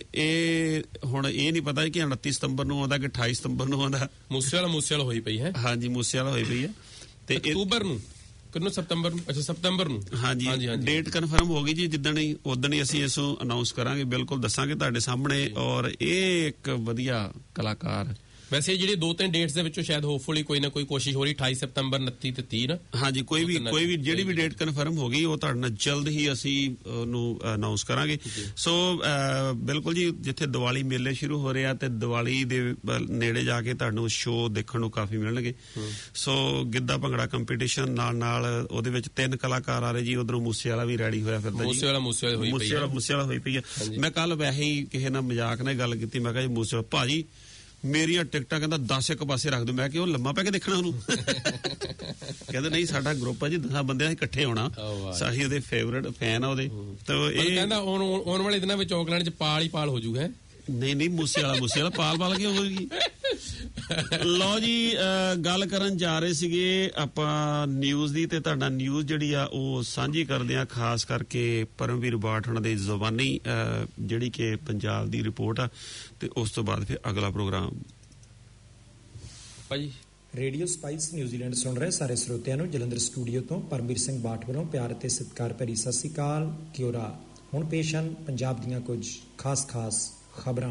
J: ਇਹ ਹੁਣ ਇਹ ਨਹੀਂ ਪਤਾ ਕਿ ਉਨੱਤੀ ਸਤੰਬਰ ਨੂੰ ਆਉਂਦਾ ਕਿ ਅਠਾਈ ਸਤੰਬਰ ਨੂੰ ਆਉਂਦਾ। ਮੂਸੇਵਾਲਾ ਮੂਸੇਵਾਲਾ ਹੋਈ ਪਈ ਹੈ। ਹਾਂਜੀ, ਮੂਸੇਵਾਲਾ ਹੋਈ ਪਈ ਹੈ। ਤੇ ਅਕਤੂਬਰ ਨੂੰ, ਕਿੰਨੂੰ ਸਤੰਬਰ ਨੂੰ, ਅੱਛਾ ਸਤੰਬਰ ਨੂੰ। ਹਾਂਜੀ, ਡੇਟ ਕਨਫਰਮ ਹੋ ਗਈ ਜੀ। ਜਿੱਦਣ ਹੀ ਉਦਣ ਹੀ ਅਸੀਂ ਇਸ ਨੂੰ ਅਨਾਉਂਸ ਕਰਾਂਗੇ, ਬਿਲਕੁਲ ਦੱਸਾਂਗੇ ਤੁਹਾਡੇ ਸਾਹਮਣੇ। ਔਰ ਇਹ ਇੱਕ ਵਧੀਆ ਕਲਾਕਾਰ
G: ਵੈਸੇ ਜਿਹੜੀ ਦੋ ਤਿੰਨ ਡੇਟਸ ਦੇ ਵਿੱਚੋਂ ਸ਼ਾਇਦ ਹੋਪਫੁਲੀ ਕੋਈ ਨਾ ਕੋਈ ਕੋਸ਼ਿਸ਼ ਹੋ ਰਹੀ ਅਠਾਈ ਸਤੰਬਰ ਉਨੱਤੀ ਤੇ ਤੀਹ ਨਾ
J: ਹਾਂਜੀ ਕੋਈ ਵੀ ਕੋਈ ਵੀ ਜਿਹੜੀ ਵੀ ਡੇਟ ਕਨਫਰਮ ਹੋ ਗਈ ਉਹ ਤੁਹਾਡੇ ਨਾਲ ਜਲਦ ਹੀ ਅਸੀਂ ਉਹਨੂੰ ਅਨਾਉਂਸ ਕਰਾਂਗੇ। ਸੋ ਬਿਲਕੁਲ ਜੀ ਜਿੱਥੇ ਦੀਵਾਲੀ ਮੇਲੇ ਸ਼ੁਰੂ ਹੋ ਰਹੇ ਆ ਤੇ ਦੀਵਾਲੀ ਦੇ ਨੇੜੇ ਜਾ ਕੇ ਤੁਹਾਨੂੰ ਸ਼ੋਅ ਦੇਖਣ ਨੂੰ ਕਾਫੀ ਮਿਲਣਗੇ। ਸੋ ਗਿੱਧਾ ਭੰਗੜਾ ਕੰਪੀਟੀਸ਼ਨ ਨਾਲ ਨਾਲ ਉਹਦੇ ਵਿੱਚ ਤਿੰਨ ਕਲਾਕਾਰ ਆ ਰਹੇ ਜੀ। ਉਧਰੋਂ ਮੂਸੇ ਵਾਲਾ ਵੀ ਰੈਡੀ ਹੋਇਆ ਫਿਰਦਾ ਜੀ।
G: ਮੂਸੇ ਵਾਲਾ ਮੂਸੇ ਵਾਲਾ ਹੋਈ ਪਈ ਹੈ
J: ਮੂਸੇ ਵਾਲਾ ਹੋਈ ਪਈ ਹੈ। ਮੈਂ ਕੱਲ ਵੈਸੇ ਹੀ ਕਿਸੇ ਨਾਲ ਮਜ਼ਾਕ ਨਾਲ ਗੱਲ ਕੀਤੀ, ਮੈਂ ਕਿਹਾ ਜੀ ਮੂਸੇ ਵਾਲਾ ਭਾਜੀ ਮੇਰੀਆਂ ਟਿਕਟਾਂ ਕਹਿੰਦਾ ਦਸ ਇੱਕ ਪਾਸੇ ਰੱਖ ਦਿਓ। ਮੈਂ ਕਿ ਉਹ ਲੰਮਾ ਪੈ ਕੇ ਦੇਖਣਾ ਉਹਨੂੰ ਕਹਿੰਦੇ ਨਹੀਂ ਸਾਡਾ ਗਰੁੱਪ ਆ ਜੀ ਦਸਾਂ ਬੰਦਿਆਂ ਇਕੱਠੇ ਹੋਣਾ, ਸਾਹੀ ਉਹਦੇ ਫੇਵਰਟ ਫੈਨ ਆ ਉਹਦੇ। ਤੇ ਇਹ
G: ਕਹਿੰਦਾ ਆਉਣ ਵਾਲੇ ਦਿਨਾਂ ਵਿੱਚ ਆਕਲੈਂਡ ਚ ਪਾਲ ਹੀ ਪਾਲ ਹੋ ਜੂਗਾ।
J: ਨਹੀਂ ਨਹੀਂ ਮੂਸੇ ਵਾਲਾ ਮੂਸੇ ਵਾਲਾ ਪਾਲ ਪਾਲ ਕਿਉਂ ਹੋਏਗੀ। ਲਓ ਜੀ ਗੱਲ ਕਰਨ ਜਾ ਰਹੇ ਸੀਗੇ ਆਪਾਂ ਨਿਊਜ਼ ਦੀ ਤੇ ਤੁਹਾਡਾ ਨਿਊਜ਼ ਜਿਹੜੀ ਆ ਉਹ ਸਾਂਝੀ ਕਰਦੇ ਆ ਖਾਸ ਕਰਕੇ ਪਰਮਵੀਰ ਬਾਠ ਉਹਨਾਂ ਦੇ ਜ਼ੁਬਾਨੀ ਜਿਹੜੀ ਕਿ ਪੰਜਾਬ ਦੀ ਰਿਪੋਰਟ ਆ ਤੇ ਉਸ ਤੋਂ ਬਾਅਦ ਫਿਰ ਅਗਲਾ ਪ੍ਰੋਗਰਾਮ
G: ਭਾਜੀ।
L: ਰੇਡੀਓ ਸਪਾਈਸ ਨਿਊਜ਼ੀਲੈਂਡ ਸੁਣ ਰਹੇ ਸਾਰੇ ਸਰੋਤਿਆਂ ਨੂੰ ਜਲੰਧਰ ਸਟੂਡੀਓ ਤੋਂ ਪਰਮਵੀਰ ਸਿੰਘ ਬਾਠ ਵੱਲੋਂ ਪਿਆਰ ਅਤੇ ਸਤਿਕਾਰ ਭਰੀ ਸਤਿ ਸ੍ਰੀ ਅਕਾਲ ਕਿਉਰਾ। ਹੁਣ ਪੇਸ਼ ਹਨ ਪੰਜਾਬ ਦੀਆਂ ਕੁਝ ਖਾਸ ਖਾਸ ਖਬਰਾਂ।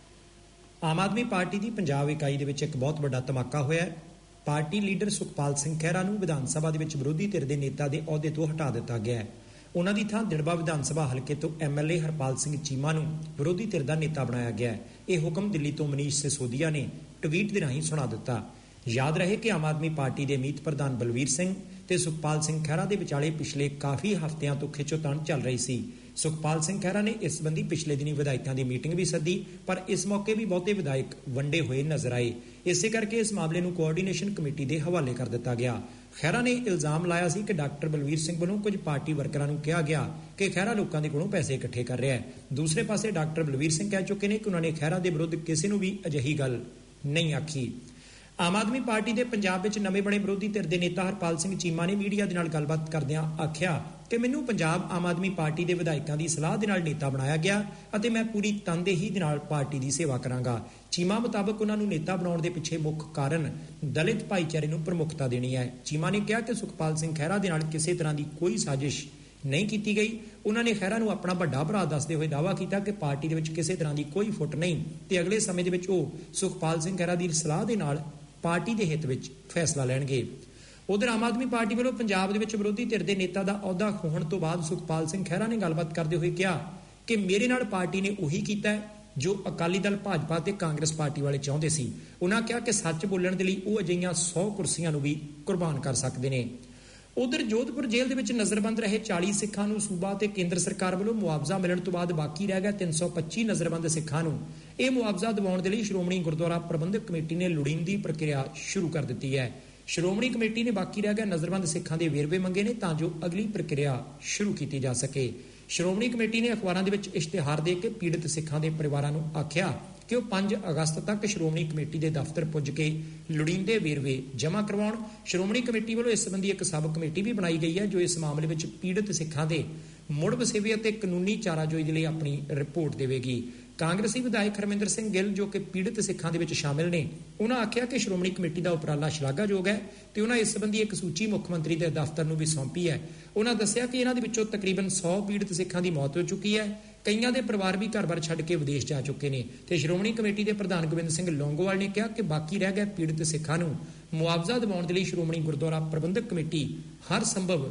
L: ਆਮ ਆਦਮੀ ਪਾਰਟੀ ਦੀ ਪੰਜਾਬ ਇਕਾਈ ਦੇ ਵਿੱਚ ਇੱਕ ਬਹੁਤ ਵੱਡਾ ਧਮਾਕਾ ਹੋਇਆ ਹੈ। ਪਾਰਟੀ ਲੀਡਰ ਸੁਖਪਾਲ ਸਿੰਘ ਖਹਿਰਾ ਨੂੰ ਵਿਧਾਨ ਸਭਾ ਦੇ ਵਿੱਚ ਵਿਰੋਧੀ ਧਿਰ ਦੇ ਨੇਤਾ ਦੇ ਅਹੁਦੇ ਤੋਂ ਹਟਾ ਦਿੱਤਾ ਗਿਆ ਹੈ। ਉਹਨਾਂ ਦੀ ਥਾਂ ਦਿੜਬਾ ਵਿਧਾਨ ਸਭਾ ਹਲਕੇ ਤੋਂ ਐਮਐਲਏ ਹਰਪਾਲ ਸਿੰਘ ਚੀਮਾ ਨੂੰ ਵਿਰੋਧੀ ਧਿਰ ਦਾ ਨੇਤਾ ਬਣਾਇਆ ਗਿਆ ਹੈ। ਇਹ ਹੁਕਮ ਦਿੱਲੀ ਤੋਂ ਮਨੀਸ਼ ਸਿਸੋਦੀਆ ਨੇ ਟਵੀਟ ਦੇ ਰਾਹੀਂ ਸੁਣਾ ਦਿੱਤਾ। ਯਾਦ ਰਹੇ ਕਿ ਆਮ ਆਦਮੀ ਪਾਰਟੀ ਦੇ ਮੀਤ ਪ੍ਰਧਾਨ ਬਲਵੀਰ ਸਿੰਘ ਤੇ ਸੁਖਪਾਲ ਸਿੰਘ ਖਹਿਰਾ ਦੇ ਵਿਚਾਲੇ ਪਿਛਲੇ ਕਾਫੀ ਹਫ਼ਤਿਆਂ ਤੋਂ ਖਿੱਚੋਤਾਣ ਚੱਲ ਰਹੀ ਸੀ। ਸੁਖਪਾਲ ਸਿੰਘ ਖਹਿਰਾ ਨੇ ਇਸ ਸੰਬੰਧੀ ਪਿਛਲੇ ਦਿਨੀ ਵਿਧਾਇਕਾਂ ਦੀ ਮੀਟਿੰਗ ਵੀ ਸੱਦੀ, ਪਰ ਇਸ ਮੌਕੇ ਵੀ ਬਹੁਤੇ ਵਿਧਾਇਕ ਵੰਡੇ ਹੋਏ ਨਜ਼ਰ ਆਏ। ਇਸੇ ਕਰਕੇ ਇਸ ਮਾਮਲੇ ਨੂੰ ਕੋਆਰਡੀਨੇਸ਼ਨ ਕਮੇਟੀ ਦੇ ਹਵਾਲੇ ਕਰ ਦਿੱਤਾ ਗਿਆ। ਖਹਿਰਾ ਨੇ ਇਲਜ਼ਾਮ ਲਾਇਆ ਸੀ ਕਿ ਡਾਕਟਰ ਬਲਵੀਰ ਸਿੰਘ ਵੱਲੋਂ ਕੁਝ ਪਾਰਟੀ ਵਰਕਰਾਂ ਨੂੰ ਕਿਹਾ ਗਿਆ ਕਿ ਖਹਿਰਾ ਲੋਕਾਂ ਦੇ ਕੋਲੋਂ ਪੈਸੇ ਇਕੱਠੇ ਕਰ ਰਿਹਾ ਹੈ। ਦੂਸਰੇ ਪਾਸੇ ਡਾਕਟਰ ਬਲਵੀਰ ਸਿੰਘ ਕਹਿ ਚੁੱਕੇ ਨੇ ਕਿ ਉਹਨਾਂ ਨੇ ਖਹਿਰਾ ਦੇ ਵਿਰੁੱਧ ਕਿਸੇ ਨੂੰ ਵੀ ਅਜਿਹੀ ਗੱਲ ਨਹੀਂ ਆਖੀ। ਆਮ ਆਦਮੀ ਪਾਰਟੀ ਦੇ ਪੰਜਾਬ ਵਿੱਚ ਨਵੇਂ ਬਣੇ ਵਿਰੋਧੀ ਧਿਰ ਦੇ ਨੇਤਾ ਹਰਪਾਲ ਸਿੰਘ ਚੀਮਾ ਨੇ ਮੀਡੀਆ ਦੇ ਨਾਲ ਗੱਲਬਾਤ ਕਰਦਿਆਂ ਆਖਿਆ ਕਿ ਮੈਨੂੰ ਪੰਜਾਬ ਆਮ ਆਦਮੀ ਪਾਰਟੀ ਦੇ ਵਿਧਾਇਕਾਂ ਦੀ ਸਲਾਹ ਦੇ ਨਾਲ ਨੇਤਾ ਬਣਾਇਆ ਗਿਆ ਅਤੇ ਮੈਂ ਪੂਰੀ ਤਨਦੇਹੀ ਦੇ ਨਾਲ ਪਾਰਟੀ ਦੀ ਸੇਵਾ ਕਰਾਂਗਾ। ਚੀਮਾ ਮੁਤਾਬਕ ਉਹਨਾਂ ਨੂੰ ਨੇਤਾ ਬਣਾਉਣ ਦੇ ਪਿੱਛੇ ਮੁੱਖ ਕਾਰਨ ਦਲਿਤ ਭਾਈਚਾਰੇ ਨੂੰ ਪ੍ਰਮੁੱਖਤਾ ਦੇਣੀ ਹੈ। ਚੀਮਾ ਨੇ ਕਿਹਾ ਕਿ ਸੁਖਪਾਲ ਸਿੰਘ ਖਹਿਰਾ ਦੇ ਨਾਲ ਕਿਸੇ ਤਰ੍ਹਾਂ ਦੀ ਕੋਈ ਸਾਜ਼ਿਸ਼ ਨਹੀਂ ਕੀਤੀ ਗਈ। ਉਹਨਾਂ ਨੇ ਖਹਿਰਾ ਨੂੰ ਆਪਣਾ ਵੱਡਾ ਭਰਾ ਦੱਸਦੇ ਹੋਏ ਦਾਅਵਾ ਕੀਤਾ ਕਿ ਪਾਰਟੀ ਦੇ ਵਿੱਚ ਕਿਸੇ ਤਰ੍ਹਾਂ ਦੀ ਕੋਈ ਫੁੱਟ ਨਹੀਂ ਤੇ ਅਗਲੇ ਸਮੇਂ ਦੇ ਵਿੱਚ ਉਹ ਸੁਖਪਾਲ ਸਿੰਘ ਖਹਿਰਾ ਦੀ ਸਲਾਹ ਦੇ ਨਾਲ ਪਾਰਟੀ ਦੇ ਹਿੱਤ ਵਿੱਚ ਫੈਸਲਾ ਲੈਣਗੇ। ਉਧਰ ਆਮ ਆਦਮੀ ਪਾਰਟੀ ਵੱਲੋਂ ਪੰਜਾਬ ਦੇ ਵਿੱਚ ਵਿਰੋਧੀ ਧਿਰ ਦੇ ਨੇਤਾ ਦਾ ਅਹੁਦਾ ਖੋਹਣ ਤੋਂ ਬਾਅਦ ਸੁਖਪਾਲ ਸਿੰਘ ਖਹਿਰਾ ਨੇ ਗੱਲਬਾਤ ਕਰਦੇ ਹੋਏ ਕਿਹਾ ਕਿ ਮੇਰੇ ਨਾਲ ਪਾਰਟੀ ਨੇ ਉਹੀ ਕੀਤਾ ਹੈ ਜੋ ਅਕਾਲੀ ਦਲ, ਭਾਜਪਾ ਤੇ ਕਾਂਗਰਸ ਪਾਰਟੀ ਵਾਲੇ ਚਾਹੁੰਦੇ ਸੀ। ਉਹਨਾਂ ਕਿਹਾ ਕਿ ਸੱਚ ਬੋਲਣ ਦੇ ਲਈ ਉਹ ਅਜਿਹੀਆਂ ਸੌ ਕੁਰਸੀਆਂ ਨੂੰ ਵੀ ਕੁਰਬਾਨ ਕਰ ਸਕਦੇ ਨੇ। ਉਧਰ ਜੋਧਪੁਰ ਜੇਲ੍ਹ ਦੇ ਵਿੱਚ ਨਜ਼ਰਬੰਦ ਰਹੇ ਚਾਲੀ ਸਿੱਖਾਂ ਨੂੰ ਸੂਬਾ ਤੇ ਕੇਂਦਰ ਸਰਕਾਰ ਵੱਲੋਂ ਮੁਆਵਜ਼ਾ ਮਿਲਣ ਤੋਂ ਬਾਅਦ ਬਾਕੀ ਰਹਿ ਗਿਆ ਤਿੰਨ ਸੌ ਪੱਚੀ ਨਜ਼ਰਬੰਦ ਸਿੱਖਾਂ ਨੂੰ ਇਹ ਮੁਆਵਜ਼ਾ ਦਿਵਾਉਣ ਦੇ ਲਈ ਸ਼੍ਰੋਮਣੀ ਗੁਰਦੁਆਰਾ ਪ੍ਰਬੰਧਕ ਕਮੇਟੀ ਨੇ ਲੋੜੀਂਦੀ ਪ੍ਰਕਿਰਿਆ ਸ਼ੁਰੂ ਕਰ ਦਿੱਤੀ ਹੈ। ਸ਼੍ਰੋਮਣੀ ਕਮੇਟੀ ਨੇ ਬਾਕੀ ਰਹਿ ਗਿਆ ਨਜ਼ਰਬੰਦ ਸਿੱਖਾਂ ਦੇ ਵੇਰਵੇ ਮੰਗੇ ਨੇ ਤਾਂ ਜੋ ਅਗਲੀ ਪ੍ਰਕਿਰਿਆ ਸ਼ੁਰੂ ਕੀਤੀ ਜਾ ਸਕੇ। ਸ਼੍ਰੋਮਣੀ ਕਮੇਟੀ ਨੇ ਅਖਬਾਰਾਂ ਦੇ ਵਿੱਚ ਇਸ਼ਤਿਹਾਰ ਦੇ ਕੇ ਪੀੜਤ ਸਿੱਖਾਂ ਦੇ ਪਰਿਵਾਰਾਂ ਨੂੰ ਆਖਿਆ ਕਿ ਉਹ ਪੰਜ ਅਗਸਤ ਤੱਕ ਸ਼੍ਰੋਮਣੀ ਕਮੇਟੀ ਦੇ ਦਫ਼ਤਰ ਪੁੱਜ ਕੇ ਲੋੜੀਂਦੇ ਵੇਰਵੇ ਜਮ੍ਹਾਂ ਕਰਵਾਉਣ। ਸ਼੍ਰੋਮਣੀ ਕਮੇਟੀ ਵੱਲੋਂ ਇਸ ਸੰਬੰਧੀ ਇੱਕ ਸਬ ਕਮੇਟੀ ਵੀ ਬਣਾਈ ਗਈ ਹੈ ਜੋ ਇਸ ਮਾਮਲੇ ਵਿੱਚ ਪੀੜਤ ਸਿੱਖਾਂ ਦੇ ਮੁੜ ਵਸੇਵੇ ਅਤੇ ਕਾਨੂੰਨੀ ਚਾਰਾਜੋਈ ਦੇ ਲਈ ਆਪਣੀ ਰਿਪੋਰਟ ਦੇਵੇਗੀ। ਕਾਂਗਰਸੀ ਵਿਧਾਇਕ ਹਰਮਿੰਦਰ ਸਿੰਘ ਗਿੱਲ ਜੋ ਕਿ ਪੀੜਤ ਸਿੱਖਾਂ ਦੇ ਵਿੱਚ ਸ਼ਾਮਿਲ ਨੇ, ਉਹਨਾਂ ਆਖਿਆ ਕਿ ਸ਼੍ਰੋਮਣੀ ਕਮੇਟੀ ਦਾ ਉਪਰਾਲਾ ਸ਼ਲਾਘਾਯੋਗ ਹੈ ਤੇ ਉਹਨਾਂ ਇਸ ਸੰਬੰਧੀ ਇੱਕ ਸੂਚੀ ਮੁੱਖ ਮੰਤਰੀ ਦੇ ਦਫ਼ਤਰ ਨੂੰ ਵੀ ਸੌਂਪੀ ਹੈ। ਉਹਨਾਂ ਦੱਸਿਆ ਕਿ ਇਹਨਾਂ ਦੇ ਵਿੱਚੋਂ ਤਕਰੀਬਨ ਸੌ ਪੀੜਤ ਸਿੱਖਾਂ ਦੀ ਮੌਤ ਹੋ ਚੁੱਕੀ ਹੈ। ਕਈਆਂ ਦੇ ਪਰਿਵਾਰ ਵੀ ਘਰ-ਬਾਰ ਛੱਡ ਕੇ ਵਿਦੇਸ਼ ਜਾ ਚੁੱਕੇ ਨੇ ਤੇ ਸ਼੍ਰੋਮਣੀ ਕਮੇਟੀ ਦੇ ਪ੍ਰਧਾਨ ਗੋਬਿੰਦ ਸਿੰਘ ਲੌਂਗੋਵਾਲ ਨੇ ਕਿਹਾ ਕਿ ਬਾਕੀ ਰਹਿ ਗਏ ਪੀੜਤ ਸਿੱਖਾਂ ਨੂੰ ਮੁਆਵਜ਼ਾ ਦਿਵਾਉਣ ਦੇ ਲਈ ਸ਼੍ਰੋਮਣੀ ਗੁਰਦੁਆਰਾ ਪ੍ਰਬੰਧਕ ਕਮੇਟੀ ਹਰ ਸੰਭਵ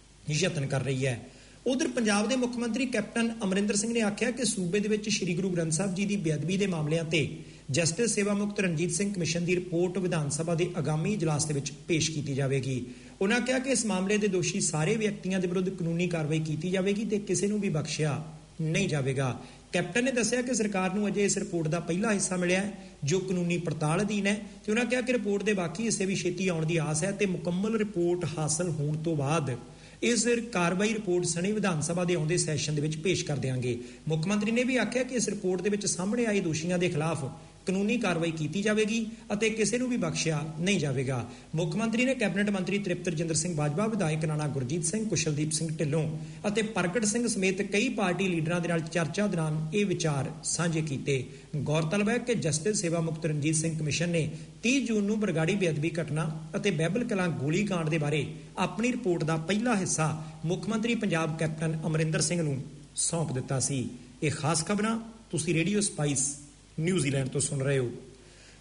L: ਯਤਨ ਕਰ ਰਹੀ ਹੈ। ਉਧਰ ਪੰਜਾਬ ਦੇ ਮੁੱਖ ਮੰਤਰੀ ਕੈਪਟਨ ਅਮਰਿੰਦਰ ਸਿੰਘ ਨੇ ਆਖਿਆ ਕਿ ਸੂਬੇ ਦੇ ਵਿੱਚ ਸ੍ਰੀ ਗੁਰੂ ਗ੍ਰੰਥ ਸਾਹਿਬ ਜੀ ਦੀ ਬੇਅਦਬੀ ਦੇ ਮਾਮਲਿਆਂ ਤੇ ਜਸਟਿਸ ਸੇਵਾ ਮੁਕਤ ਰਣਜੀਤ ਸਿੰਘ ਕਮਿਸ਼ਨ ਦੀ ਰਿਪੋਰਟ ਵਿਧਾਨ ਸਭਾ ਦੇ ਆਗਾਮੀ ਇਜਲਾਸ ਦੇ ਵਿੱਚ ਪੇਸ਼ ਕੀਤੀ ਜਾਵੇਗੀ। ਉਹਨਾਂ ਕਿਹਾ ਕਿ ਇਸ ਮਾਮਲੇ ਦੇ ਦੋਸ਼ੀ ਸਾਰੇ ਵਿਅਕਤੀਆਂ ਦੇ ਵਿਰੁੱਧ ਕਾਨੂੰਨੀ ਕਾਰਵਾਈ ਕੀਤੀ ਜਾਵੇਗੀ ਤੇ ਕਿਸੇ ਨੂੰ ਵੀ ਬਖਸ਼ਿਆ ਨਹੀਂ ਜਾਵੇਗਾ। ਕੈਪਟਨ ਨੇ ਦੱਸਿਆ ਕਿ ਸਰਕਾਰ ਨੂੰ ਅਜੇ ਇਸ ਰਿਪੋਰਟ ਦਾ ਪਹਿਲਾ ਹਿੱਸਾ ਮਿਲਿਆ ਹੈ ਜੋ ਕਾਨੂੰਨੀ ਪੜਤਾਲ ਅਧੀਨ ਹੈ ਤੇ ਉਹਨਾਂ ਕਿਹਾ ਕਿ ਰਿਪੋਰਟ ਦੇ ਬਾਕੀ ਹਿੱਸੇ ਵੀ ਛੇਤੀ ਆਉਣ ਦੀ ਆਸ ਹੈ ਤੇ ਮੁਕੰਮਲ ਰਿਪੋਰਟ ਹਾਸਲ ਹੋਣ ਤੋਂ ਬਾਅਦ ਇਸ ਕਾਰਵਾਈ ਰਿਪੋਰਟ ਸਣੇ ਵਿਧਾਨ ਸਭਾ ਦੇ ਆਉਂਦੇ ਸੈਸ਼ਨ ਦੇ ਵਿੱਚ ਪੇਸ਼ ਕਰ ਦਿਆਂਗੇ। ਮੁੱਖ ਮੰਤਰੀ ਨੇ ਵੀ ਆਖਿਆ ਕਿ ਇਸ ਰਿਪੋਰਟ ਦੇ ਵਿੱਚ ਸਾਹਮਣੇ ਆਏ ਦੋਸ਼ੀਆਂ ਦੇ ਖਿਲਾਫ ਕਾਨੂੰਨੀ ਕਾਰਵਾਈ ਕੀਤੀ ਜਾਵੇਗੀ ਅਤੇ ਕਿਸੇ ਨੂੰ ਵੀ ਬਖਸ਼ਿਆ ਨਹੀਂ ਜਾਵੇਗਾ। ਮੁੱਖ ਮੰਤਰੀ ਨੇ ਕੈਬਨਿਟ ਮੰਤਰੀ ਤ੍ਰਿਪਤ ਰਜਿੰਦਰ ਸਿੰਘ ਬਾਜਵਾ, ਵਿਧਾਇਕ ਰਾਣਾ ਗੁਰਜੀਤ ਸਿੰਘ, ਕੁਸ਼ਲਦੀਪ ਸਿੰਘ ਢਿੱਲੋਂ ਅਤੇ ਪ੍ਰਗਟ ਸਿੰਘ ਸਮੇਤ ਕਈ ਪਾਰਟੀ ਲੀਡਰਾਂ ਦੇ ਨਾਲ ਚਰਚਾ ਦੌਰਾਨ ਇਹ ਵਿਚਾਰ ਸਾਂਝੇ ਕੀਤੇ। ਗੌਰਤਲਬ ਹੈ ਕਿ ਜਸਟਿਸ ਸੇਵਾ ਮੁਕਤ ਰਣਜੀਤ ਸਿੰਘ ਕਮਿਸ਼ਨ ਨੇ ਤੀਹ ਜੂਨ ਨੂੰ ਬਰਗਾੜੀ ਬੇਅਦਬੀ ਘਟਨਾ ਅਤੇ ਬਹਿਬਲ ਕਲਾਂ ਗੋਲੀ ਕਾਂਡ ਦੇ ਬਾਰੇ ਆਪਣੀ ਰਿਪੋਰਟ ਦਾ ਪਹਿਲਾ ਹਿੱਸਾ ਮੁੱਖ ਮੰਤਰੀ ਪੰਜਾਬ ਕੈਪਟਨ ਅਮਰਿੰਦਰ ਸਿੰਘ ਨੂੰ ਸੌਂਪ ਦਿੱਤਾ ਸੀ। ਇਹ ਖਾਸ ਖਬਰਾਂ ਤੁਸੀਂ ਰੇਡੀਓ ਸਪਾਈਸ ਨਿਊਜ਼ੀਲੈਂਡ ਤੋਂ ਸੁਣ ਰਹੇ ਹੋ।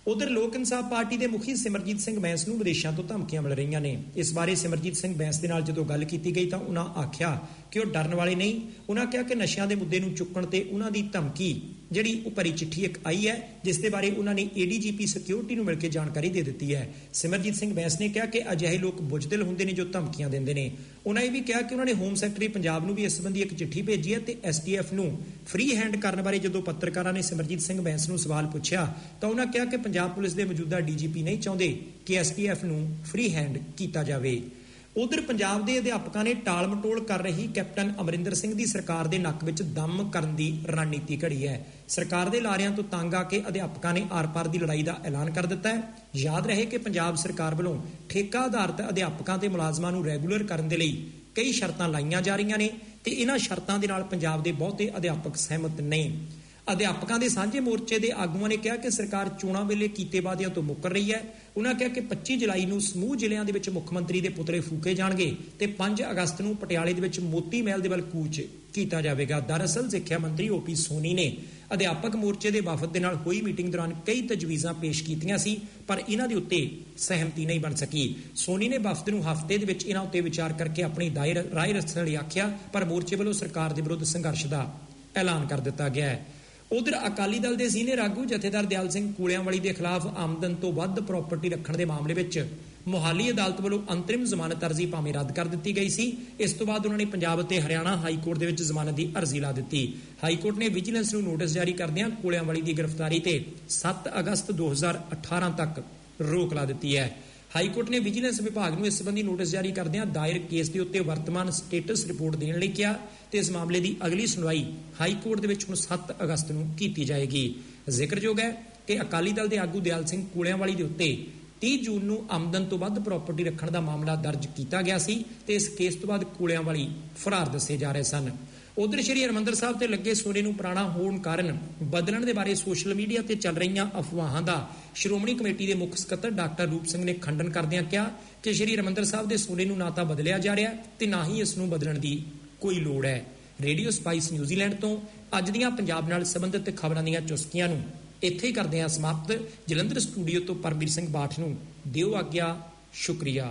L: ਉਧਰ ਲੋਕ ਇਨਸਾਫ ਪਾਰਟੀ ਦੇ ਮੁਖੀ ਸਿਮਰਜੀਤ ਸਿੰਘ ਬੈਂਸ ਨੂੰ ਵਿਦੇਸ਼ਾਂ ਤੋਂ ਧਮਕੀਆਂ ਮਿਲ ਰਹੀਆਂ ਨੇ। ਇਸ ਬਾਰੇ ਸਿਮਰਜੀਤ ਸਿੰਘ ਬੈਂਸ ਦੇ ਨਾਲ ਜਦੋਂ ਗੱਲ ਕੀਤੀ ਗਈ ਤਾਂ ਉਹਨਾਂ ਆਖਿਆ ਕਿ ਉਹ ਡਰਨ ਵਾਲੇ ਨਹੀਂ। ਉਹਨਾਂ ਕਿਹਾ ਕਿ ਨਸ਼ਿਆਂ ਦੇ ਮੁੱਦੇ ਨੂੰ ਚੁੱਕਣ ਤੇ ਉਹਨਾਂ ਦੀ ਧਮਕੀ ਜਿਹੜੀ ਉਹ ਭਰੀ ਚਿੱਠੀ ਇੱਕ ਆਈ ਹੈ, ਜਿਸ ਦੇ ਬਾਰੇ ਉਹਨਾਂ ਨੇ ਏਡੀਜੀਪੀ ਸਿਕਿਉਰਿਟੀ ਨੂੰ ਮਿਲ ਕੇ ਜਾਣਕਾਰੀ ਦੇ ਦਿੱਤੀ ਹੈ। ਸਿਮਰਜੀਤ ਸਿੰਘ ਬੈਂਸ ਨੇ ਕਿਹਾ ਕਿ ਅਜਿਹੇ ਲੋਕ ਬੁਜ਼ਦਿਲ ਹੁੰਦੇ ਨੇ ਜੋ ਧਮਕੀਆਂ ਦਿੰਦੇ ਨੇ। ਉਹਨਾਂ ਇਹ ਵੀ ਕਿਹਾ ਕਿ ਉਹਨਾਂ ਨੇ ਹੋਮ ਸੈਕਟਰੀ ਪੰਜਾਬ ਨੂੰ ਵੀ ਇਸ ਸੰਬੰਧੀ ਇੱਕ ਚਿੱਠੀ ਭੇਜੀ ਹੈ ਤੇ ਐਸਟੀਐਫ ਨੂੰ ਫ੍ਰੀ ਹੈਂਡ ਕਰਨ ਬਾਰੇ ਜਦੋਂ ਪੱਤਰਕਾਰਾਂ ਨੇ ਸਿਮਰਜੀਤ ਸਿੰਘ ਬੈਂਸ ਨੂੰ ਸਵਾਲ ਪੁੱਛਿਆ ਤਾਂ ਉਹਨਾਂ ਕਿਹਾ ਕਿ ਪੰਜਾਬ ਪੁਲਿਸ ਦੇ ਮੌਜੂਦਾ ਡੀਜੀਪੀ ਨਹੀਂ ਚਾਹੁੰਦੇ ਕਿ ਐਸਟੀਐਫ ਨੂੰ ਫ੍ਰੀ ਹੈਂਡ ਕੀਤਾ ਜਾਵੇ। ਉਧਰ ਪੰਜਾਬ ਦੇ ਅਧਿਆਪਕਾਂ ਨੇ ਟਾਲ ਮਟੋਲ ਕਰ ਰਹੀ ਕੈਪਟਨ ਅਮਰਿੰਦਰ ਸਿੰਘ ਦੀ ਸਰਕਾਰ ਦੇ ਨੱਕ ਵਿੱਚ ਦਮ ਕਰਨ ਦੀ ਰਣਨੀਤੀ ਘੜੀ ਹੈ। ਸਰਕਾਰ ਦੇ ਲਾਰਿਆਂ ਤੋਂ ਤੰਗ ਆ ਕੇ ਅਧਿਆਪਕਾਂ ਨੇ ਆਰ-ਪਾਰ ਦੀ ਲੜਾਈ ਦਾ ਐਲਾਨ ਕਰ ਦਿੱਤਾ ਹੈ। ਯਾਦ ਰਹੇ ਕਿ ਪੰਜਾਬ ਸਰਕਾਰ ਵੱਲੋਂ ਠੇਕਾ ਆਧਾਰਿਤ ਅਧਿਆਪਕਾਂ ਤੇ ਮੁਲਾਜ਼ਮਾਂ ਨੂੰ ਰੈਗੂਲਰ ਕਰਨ ਦੇ ਲਈ ਕਈ ਸ਼ਰਤਾਂ ਲਾਈਆਂ ਜਾ ਰਹੀਆਂ ਨੇ ਤੇ ਇਹਨਾਂ ਸ਼ਰਤਾਂ ਦੇ ਨਾਲ ਪੰਜਾਬ ਦੇ ਬਹੁਤੇ ਅਧਿਆਪਕ ਸਹਿਮਤ ਨਹੀਂ। ਅਧਿਆਪਕਾਂ ਦੇ ਸਾਂਝੇ ਮੋਰਚੇ ਦੇ ਆਗੂਆਂ ਨੇ ਕਿਹਾ ਕਿ ਸਰਕਾਰ ਚੋਣਾਂ ਵੇਲੇ ਕੀਤੇ ਵਾਅਦਿਆਂ ਤੋਂ ਮੁੱਕਰ ਰਹੀ ਹੈ। ਉਹਨਾਂ ਕਿਹਾ ਕਿ ਪੱਚੀ ਜੁਲਾਈ ਨੂੰ ਸਮੂਹ ਜ਼ਿਲ੍ਹਿਆਂ ਦੇ ਵਿੱਚ ਮੁੱਖ ਮੰਤਰੀ ਦੇ ਪੁਤਲੇ ਫੂਕੇ ਜਾਣਗੇ ਤੇ ਪੰਜ ਅਗਸਤ ਨੂੰ ਪਟਿਆਲੇ ਦੇ ਵਿੱਚ ਮੋਤੀ ਮਹਿਲ ਦੇ ਵੱਲ ਕੂਚ ਕੀਤਾ ਜਾਵੇਗਾ। ਦਰਅਸਲ ਸਿੱਖਿਆ ਮੰਤਰੀ ਓਪੀ ਸੋਨੀ ਨੇ ਅਧਿਆਪਕ ਮੋਰਚੇ ਦੇ ਵਫਦ ਦੇ ਨਾਲ ਹੋਈ ਮੀਟਿੰਗ ਦੌਰਾਨ ਕਈ ਤਜਵੀਜ਼ਾਂ ਪੇਸ਼ ਕੀਤੀਆਂ ਸੀ, ਪਰ ਇਹਨਾਂ ਦੇ ਉੱਤੇ ਸਹਿਮਤੀ ਨਹੀਂ ਬਣ ਸਕੀ। ਸੋਨੀ ਨੇ ਵਫਦ ਨੂੰ ਹਫ਼ਤੇ ਦੇ ਵਿੱਚ ਇਹਨਾਂ ਉੱਤੇ ਵਿਚਾਰ ਕਰਕੇ ਆਪਣੀ ਰਾਏ ਰੱਖਣ ਲਈ ਆਖਿਆ, ਪਰ ਮੋਰਚੇ ਵੱਲੋਂ ਸਰਕਾਰ ਦੇ ਵਿਰੁੱਧ ਸੰਘਰਸ਼ ਦਾ ਐਲਾਨ ਕਰ ਦਿੱਤਾ ਗਿਆ ਹੈ। ਉਧਰ ਅਕਾਲੀ ਦਲ ਦੇ ਸੀਨੀਅਰ ਆਗੂ ਜਥੇਦਾਰ ਦਿਆਲ ਸਿੰਘ ਕੂਲਿਆਂਵਾਲੀ ਦੇ ਖਿਲਾਫ ਆਮਦਨ ਤੋਂ ਵੱਧ ਪ੍ਰਾਪਰਟੀ ਰੱਖਣ ਦੇ ਮਾਮਲੇ ਵਿੱਚ ਮੋਹਾਲੀ ਅਦਾਲਤ ਵੱਲੋਂ ਅੰਤਰਿਮ ਜ਼ਮਾਨਤ ਅਰਜ਼ੀ ਭਾਵੇਂ ਰੱਦ ਕਰ ਦਿੱਤੀ ਗਈ ਸੀ। ਇਸ ਤੋਂ ਬਾਅਦ ਉਹਨਾਂ ਨੇ ਪੰਜਾਬ ਅਤੇ ਹਰਿਆਣਾ ਹਾਈ ਕੋਰਟ ਦੇ ਵਿੱਚ ਜ਼ਮਾਨਤ ਦੀ ਅਰਜ਼ੀ ਲਾ ਦਿੱਤੀ। ਹਾਈ ਕੋਰਟ ਨੇ ਵਿਜੀਲੈਂਸ ਨੂੰ ਨੋਟਿਸ ਜਾਰੀ ਕਰਦਿਆਂ ਕੂਲਿਆਂਵਾਲੀ ਦੀ ਗ੍ਰਿਫਤਾਰੀ ਤੇ ਸੱਤ ਅਗਸਤ ਦੋ ਹਜ਼ਾਰ ਅਠਾਰਾਂ ਤੱਕ ਰੋਕ ਲਾ ਦਿੱਤੀ ਹੈ। ਹਾਈ ਕੋਰਟ ਨੇ ਵਿਜੀਲੈਂਸ ਵਿਭਾਗ ਨੂੰ ਇਸ ਸੰਬੰਧੀ ਨੋਟਿਸ ਜਾਰੀ ਕਰਦਿਆਂ ਦਾਇਰ ਕੇਸ ਦੇ ਉੱਤੇ ਵਰਤਮਾਨ ਸਟੇਟਸ ਰਿਪੋਰਟ ਦੇਣ ਲਈ ਕਿਹਾ ਤੇ ਇਸ ਮਾਮਲੇ ਦੀ ਅਗਲੀ ਸੁਣਵਾਈ ਹਾਈ ਕੋਰਟ ਦੇ ਵਿੱਚ ਹੁਣ ਸੱਤ ਅਗਸਤ ਨੂੰ ਕੀਤੀ ਜਾਏਗੀ। ਜ਼ਿਕਰਯੋਗ ਹੈ ਕਿ ਅਕਾਲੀ ਦਲ ਦੇ ਆਗੂ ਦਿਆਲ ਸਿੰਘ ਕੂਲਿਆਂਵਾਲੀ ਦੇ ਉੱਤੇ ਤੀਹ ਜੂਨ ਨੂੰ ਆਮਦਨ ਤੋਂ ਵੱਧ ਪ੍ਰਾਪਰਟੀ ਰੱਖਣ ਦਾ ਮਾਮਲਾ ਦਰਜ ਕੀਤਾ ਗਿਆ ਸੀ ਤੇ ਇਸ ਕੇਸ ਤੋਂ ਬਾਅਦ ਕੂਲਿਆਂਵਾਲੀ ਫਰਾਰ ਦੱਸੇ ਜਾ ਰਹੇ ਸਨ। ਉਧਰ ਸ਼੍ਰੀ ਹਰਿਮੰਦਰ ਸਾਹਿਬ ਤੇ ਲੱਗੇ ਸੋਨੇ ਨੂੰ ਪੁਰਾਣਾ ਹੋਣ ਕਾਰਨ ਬਦਲਣ ਦੇ ਬਾਰੇ ਸੋਸ਼ਲ ਮੀਡੀਆ ਤੇ ਚੱਲ ਰਹੀਆਂ ਅਫਵਾਹਾਂ ਦਾ ਸ਼੍ਰੋਮਣੀ ਕਮੇਟੀ ਦੇ ਮੁੱਖ ਸਕੱਤਰ ਡਾਕਟਰ ਰੂਪ ਸਿੰਘ ਨੇ ਖੰਡਨ ਕਰਦਿਆਂ ਕਿਹਾ ਕਿ ਸ਼੍ਰੀ ਹਰਿਮੰਦਰ ਸਾਹਿਬ ਦੇ ਸੋਨੇ ਨੂੰ ਨਾ ਤਾਂ ਬਦਲਿਆ ਜਾ ਰਿਹਾ ਤੇ ਨਾ ਹੀ ਇਸ ਨੂੰ ਬਦਲਣ ਦੀ ਕੋਈ ਲੋੜ ਹੈ। ਰੇਡੀਓ ਸਪਾਈਸ ਨਿਊਜ਼ੀਲੈਂਡ ਤੋਂ ਅੱਜ ਦੀਆਂ ਪੰਜਾਬ ਨਾਲ ਸੰਬੰਧਿਤ ਖਬਰਾਂ ਦੀਆਂ ਚੁਸਕੀਆਂ ਨੂੰ ਇੱਥੇ ਹੀ ਕਰਦੇ ਹਾਂ ਸਮਾਪਤ। ਜਲੰਧਰ ਸਟੂਡੀਓ ਤੋਂ ਪਰਮਵੀਰ ਸਿੰਘ ਬਾਠ ਨੂੰ ਦਿਓ ਆਗਿਆ। ਸ਼ੁਕਰੀਆ।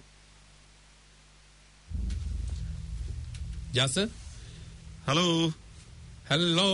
G: ਜਸ
J: ਹੈਲੋ
G: ਹੈਲੋ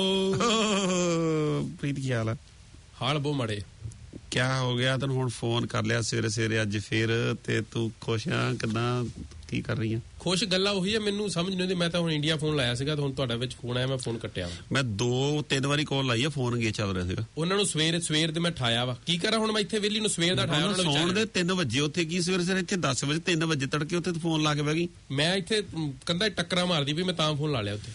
J: ਪ੍ਰੀਤ ਕੀ ਹਾਲ ਹੈ?
G: ਹਾਲ ਬਹੁਤ ਮਾੜੇ।
J: ਕਿਆ ਹੋ ਗਿਆ ਤੈਨੂੰ ਹੁਣ ਫੋਨ ਕਰ ਲਿਆ ਸਵੇਰੇ ਸਵੇਰੇ ਅੱਜ ਫੇਰ ਤੇ ਤੂੰ ਖੁਸ਼ ਆ ਕਿੱਦਾਂ? ਕੀ ਕਰ ਰਹੀ ਆ? ਖੁਸ਼
G: ਗੱਲਾਂ ਉਹੀ ਆ, ਮੈਨੂੰ ਸਮਝ ਨਹੀਂ ਆਉਂਦੀ। ਮੈਂ ਤਾਂ ਹੁਣ ਇੰਡੀਆ ਫੋਨ ਲਾਇਆ ਸੀਗਾ ਤੇ ਹੁਣ ਤੁਹਾਡਾ ਵਿੱਚ ਫੋਨ ਆਇਆ, ਮੈਂ ਫੋਨ ਕੱਟਿਆ।
J: ਮੈਂ ਦੋ ਤਿੰਨ ਵਾਰੀ ਕਾਲ ਲਾਈ ਆ, ਫੋਨ ਗੇ ਚੱਲ ਰਿਹਾ ਸੀਗਾ।
G: ਉਹਨਾਂ ਨੂੰ ਸਵੇਰ ਸਵੇਰ ਦੇ ਮੈਂ ਠਾਇਆ ਵਾ, ਕੀ ਕਰਾਂ ਹੁਣ ਮੈਂ ਇੱਥੇ ਵਿਹਲੀ ਨੂੰ ਸਵੇਰ ਦਾ ਠਾਇਆ।
J: ਸੌਣ ਦੇ ਤਿੰਨ ਵਜੇ ਉੱਥੇ ਕੀ ਸਵੇਰੇ ਸਵੇਰੇ ਇੱਥੇ ਦਸ ਵਜੇ ਤਿੰਨ ਵਜੇ ਤੜਕੇ ਉੱਥੇ ਫੋਨ ਲਾ ਕੇ ਬਹਿ ਗਈ।
G: ਮੈਂ ਇੱਥੇ ਕੰਧਾ ਟੱਕਰਾਂ ਮਾਰਦੀ ਵੀ ਮੈਂ ਤਾਂ ਫੋਨ ਲਾ ਲਿਆ ਉੱਥੇ।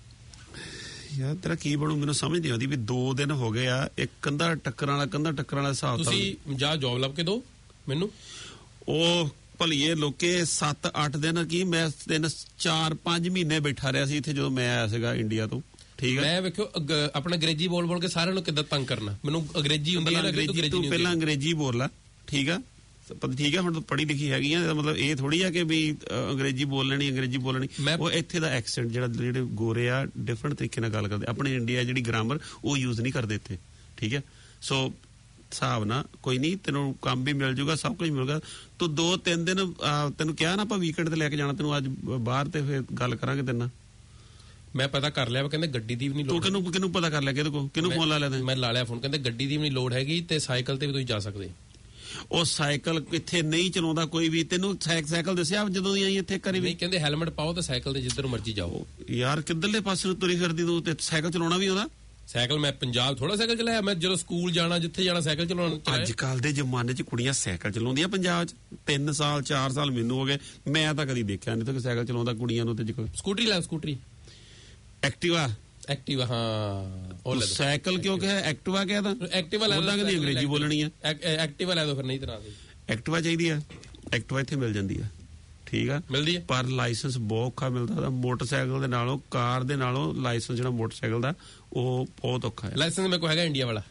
J: ਯਾਰ ਤੇਰਾ ਕੀ ਬਣੂ ਮੈਨੂੰ ਸਮਝ ਨਹੀਂ ਆਉਂਦੀ ਵੀ ਦੋ ਦਿਨ ਹੋ ਗਏ ਆ ਇੱਕ ਕੰਧਾ ਟੱਕਰਾਂ ਵਾਲਾ ਕੰਧਾ ਟੱਕਰਾਂ ਵਾਲਾ ਹਿਸਾਬ।
G: ਤੁਸੀਂ ਜਾ ਜੌਬ ਲੱਭ ਕੇ ਦੋ ਮੈਨੂੰ।
J: ਉਹ ਭਲੀਏ ਲੋਕੇ ਸੱਤ ਅੱਠ ਦਿਨ ਕੀ ਮੈਂ ਤਿੰਨ ਚਾਰ ਪੰਜ ਮਹੀਨੇ ਬੈਠਾ ਰਿਹਾ ਸੀ ਇੱਥੇ ਜਦੋਂ ਮੈਂ ਆਇਆ ਸੀਗਾ ਇੰਡੀਆ ਤੋਂ। ਠੀਕ ਹੈ,
G: ਮੈਂ ਵੇਖਿਓ ਆਪਣਾ ਅੰਗਰੇਜ਼ੀ ਬੋਲ ਬੋਲ ਕੇ ਸਾਰਿਆਂ ਨੂੰ ਕਿੱਦਾਂ ਤੰਗ ਕਰਨਾ। ਮੈਨੂੰ ਅੰਗਰੇਜ਼ੀ ਹੁੰਦੀ ਹੈ ਨਾ,
J: ਤੂੰ ਪਹਿਲਾਂ ਅੰਗਰੇਜ਼ੀ ਬੋਲ ਲੈ। ਠੀਕ ਆ ਠੀਕ ਹੈ, ਹੁਣ ਤੂੰ ਪੜ੍ਹੀ ਲਿਖੀ ਹੈਗੀ ਆ, ਮਤਲਬ ਇਹ ਥੋੜੀ ਆ ਕਿ ਵੀ ਅੰਗਰੇਜ਼ੀ ਬੋਲ ਲੈਣੀ ਅੰਗਰੇਜ਼ੀ ਬੋਲਣੀ। ਉਹ ਇੱਥੇ ਦਾ ਐਕਸੈਂਟ ਜਿਹੜਾ ਜਿਹੜੇ ਗੋਰੇ ਆ ਡਿਫਰੈਂਟ ਤਰੀਕੇ ਨਾਲ ਗੱਲ ਕਰਦੇ। ਆਪਣੇ ਇੰਡੀਆ ਜਿਹੜੀ ਗ੍ਰਾਮਰ ਉਹ ਯੂਜ਼ ਨਹੀਂ ਕਰਦੇ ਇੱਥੇ। ਠੀਕ ਹੈ, ਸੋ ਹਿਸਾਬ ਨਾਲ ਕੋਈ ਨਹੀਂ, ਤੈਨੂੰ ਕੰਮ ਵੀ ਮਿਲ ਜੂਗਾ, ਸਭ ਕੁਝ ਮਿਲੂਗਾ। ਤੂੰ ਦੋ ਤਿੰਨ ਦਿਨ ਤੈਨੂੰ ਕਿਹਾ ਨਾ ਆਪਾਂ ਵੀਕਐਂਡ ਤੇ ਲੈ ਕੇ ਜਾਣਾ ਤੈਨੂੰ ਅੱਜ ਬਾਹਰ ਤੇ ਫਿਰ ਗੱਲ ਕਰਾਂਗੇ ਤੇਰੇ ਨਾਲ।
G: ਮੈਂ ਪਤਾ ਕਰ ਲਿਆ, ਕਹਿੰਦੇ ਗੱਡੀ ਦੀ ਵੀ ਨਹੀਂ ਲੋੜ।
J: ਤੂੰ ਕਿਹਨੂੰ ਕਿਹਨੂੰ ਪਤਾ ਕਰ ਲਿਆ? ਕਿਹਦੇ ਕੋਲ ਕਿਹਨੂੰ ਫੋਨ ਲਾ ਲਿਆ?
G: ਮੈਂ ਲਾ ਲਿਆ ਫੋਨ, ਕਹਿੰਦੇ ਗੱਡੀ ਦੀ ਵੀ ਨਹੀਂ ਲੋੜ ਹੈਗੀ ਤੇ ਸਾਈਕਲ ਤੇ ਵੀ ਤੁਸੀਂ ਜਾ ਸਕਦੇ।
J: ਉਹ ਸਾਈਕਲ ਇੱਥੇ ਨਹੀਂ ਚਲਾਉਂਦਾ ਕੋਈ ਵੀ। ਤੈਨੂੰ ਸਾਈਕਲ ਦੱਸਿਆ ਜਦੋਂ ਦੀ ਆਈ ਇੱਥੇ ਕਰੀ ਵੀ?
G: ਕਹਿੰਦੇ ਹੈਲਮਟ ਪਾਓ ਤੇ ਸਾਈਕਲ ਤੇ ਜਿੱਧਰ ਮਰਜ਼ੀ ਜਾਓ।
J: ਯਾਰ ਕਿੱਧਰਲੇ ਪਾਸੇ ਨੂੰ ਤੁਰੀ ਫਿਰਦੀ ਤੂੰ ਤੇ ਸਾਈਕਲ ਚਲਾਉਣਾ ਵੀ ਆਉਂਦਾ?
G: ਸਾਈਕਲ ਮੈਂ ਪੰਜਾਬ ਥੋੜਾ ਸਾਈਕਲ ਚਲਾਇਆ, ਮੈਂ ਜਦੋਂ ਸਕੂਲ ਜਾਣਾ ਜਿੱਥੇ ਜਾਣਾ ਸਾਈਕਲ ਚਲਾਉਣਾ।
J: ਅੱਜ ਕੱਲ ਦੇ ਜ਼ਮਾਨੇ 'ਚ ਕੁੜੀਆਂ ਸਾਈਕਲ ਚਲਾਉਂਦੀਆਂ ਪੰਜਾਬ 'ਚ। ਤਿੰਨ ਸਾਲ ਚਾਰ ਸਾਲ ਮੈਨੂੰ ਹੋ ਗਏ, ਮੈਂ ਤਾਂ ਕਦੀ ਦੇਖਿਆ ਨਹੀਂ ਤਾਂ ਸਾਈਕਲ ਚਲਾਉਂਦਾ ਕੁੜੀਆਂ ਨੂੰ। ਤੇ
G: ਸਕੂਟਰੀ ਲੈ, ਸਕੂਟਰੀ
J: ਐਕਟਿਵਾ
G: ਐਕਟਿਵਾ ਹਾਂ ਉਹ ਲੈ।
J: ਸਾਈਕਲ ਕਿਉਂ ਕਿਹਾ? ਐਕਟਿਵਾ ਕਿਹਾ ਤਾਂ
G: ਐਕਟਿਵਾ ਲੈ।
J: ਉਹਦਾ ਕਹਿੰਦੀ ਅੰਗਰੇਜ਼ੀ ਬੋਲਣੀ ਆ।
G: ਐਕਟਿਵਾ ਲੈ ਦੋ ਫਿਰ, ਨਹੀਂ ਤਰ੍ਹਾਂ ਦੀ
J: ਐਕਟਿਵਾ ਚਾਹੀਦੀ ਆ। ਐਕਟਿਵਾ ਇੱਥੇ ਮਿਲ ਜਾਂਦੀ ਆ। ਠੀਕ ਆ,
G: ਮਿਲਦੀ ਹੈ, ਪਰ
J: ਲਾਇਸੈਂਸ ਬਹੁਤ ਔਖਾ ਮਿਲਦਾ ਉਹਦਾ। ਮੋਟਰਸਾਈਕਲ ਦੇ ਨਾਲੋਂ ਕਾਰ ਦੇ ਨਾਲੋਂ ਲਾਇਸੈਂਸ ਜਿਹੜਾ ਮੋਟਰਸਾਈਕਲ ਦਾ ਉਹ ਬਹੁਤ ਔਖਾ ਹੈ।
G: ਲਾਇਸੈਂਸ ਮੇਰੇ ਕੋਲ ਹੈਗਾ ਇੰਡੀਆ ਵਾਲਾ।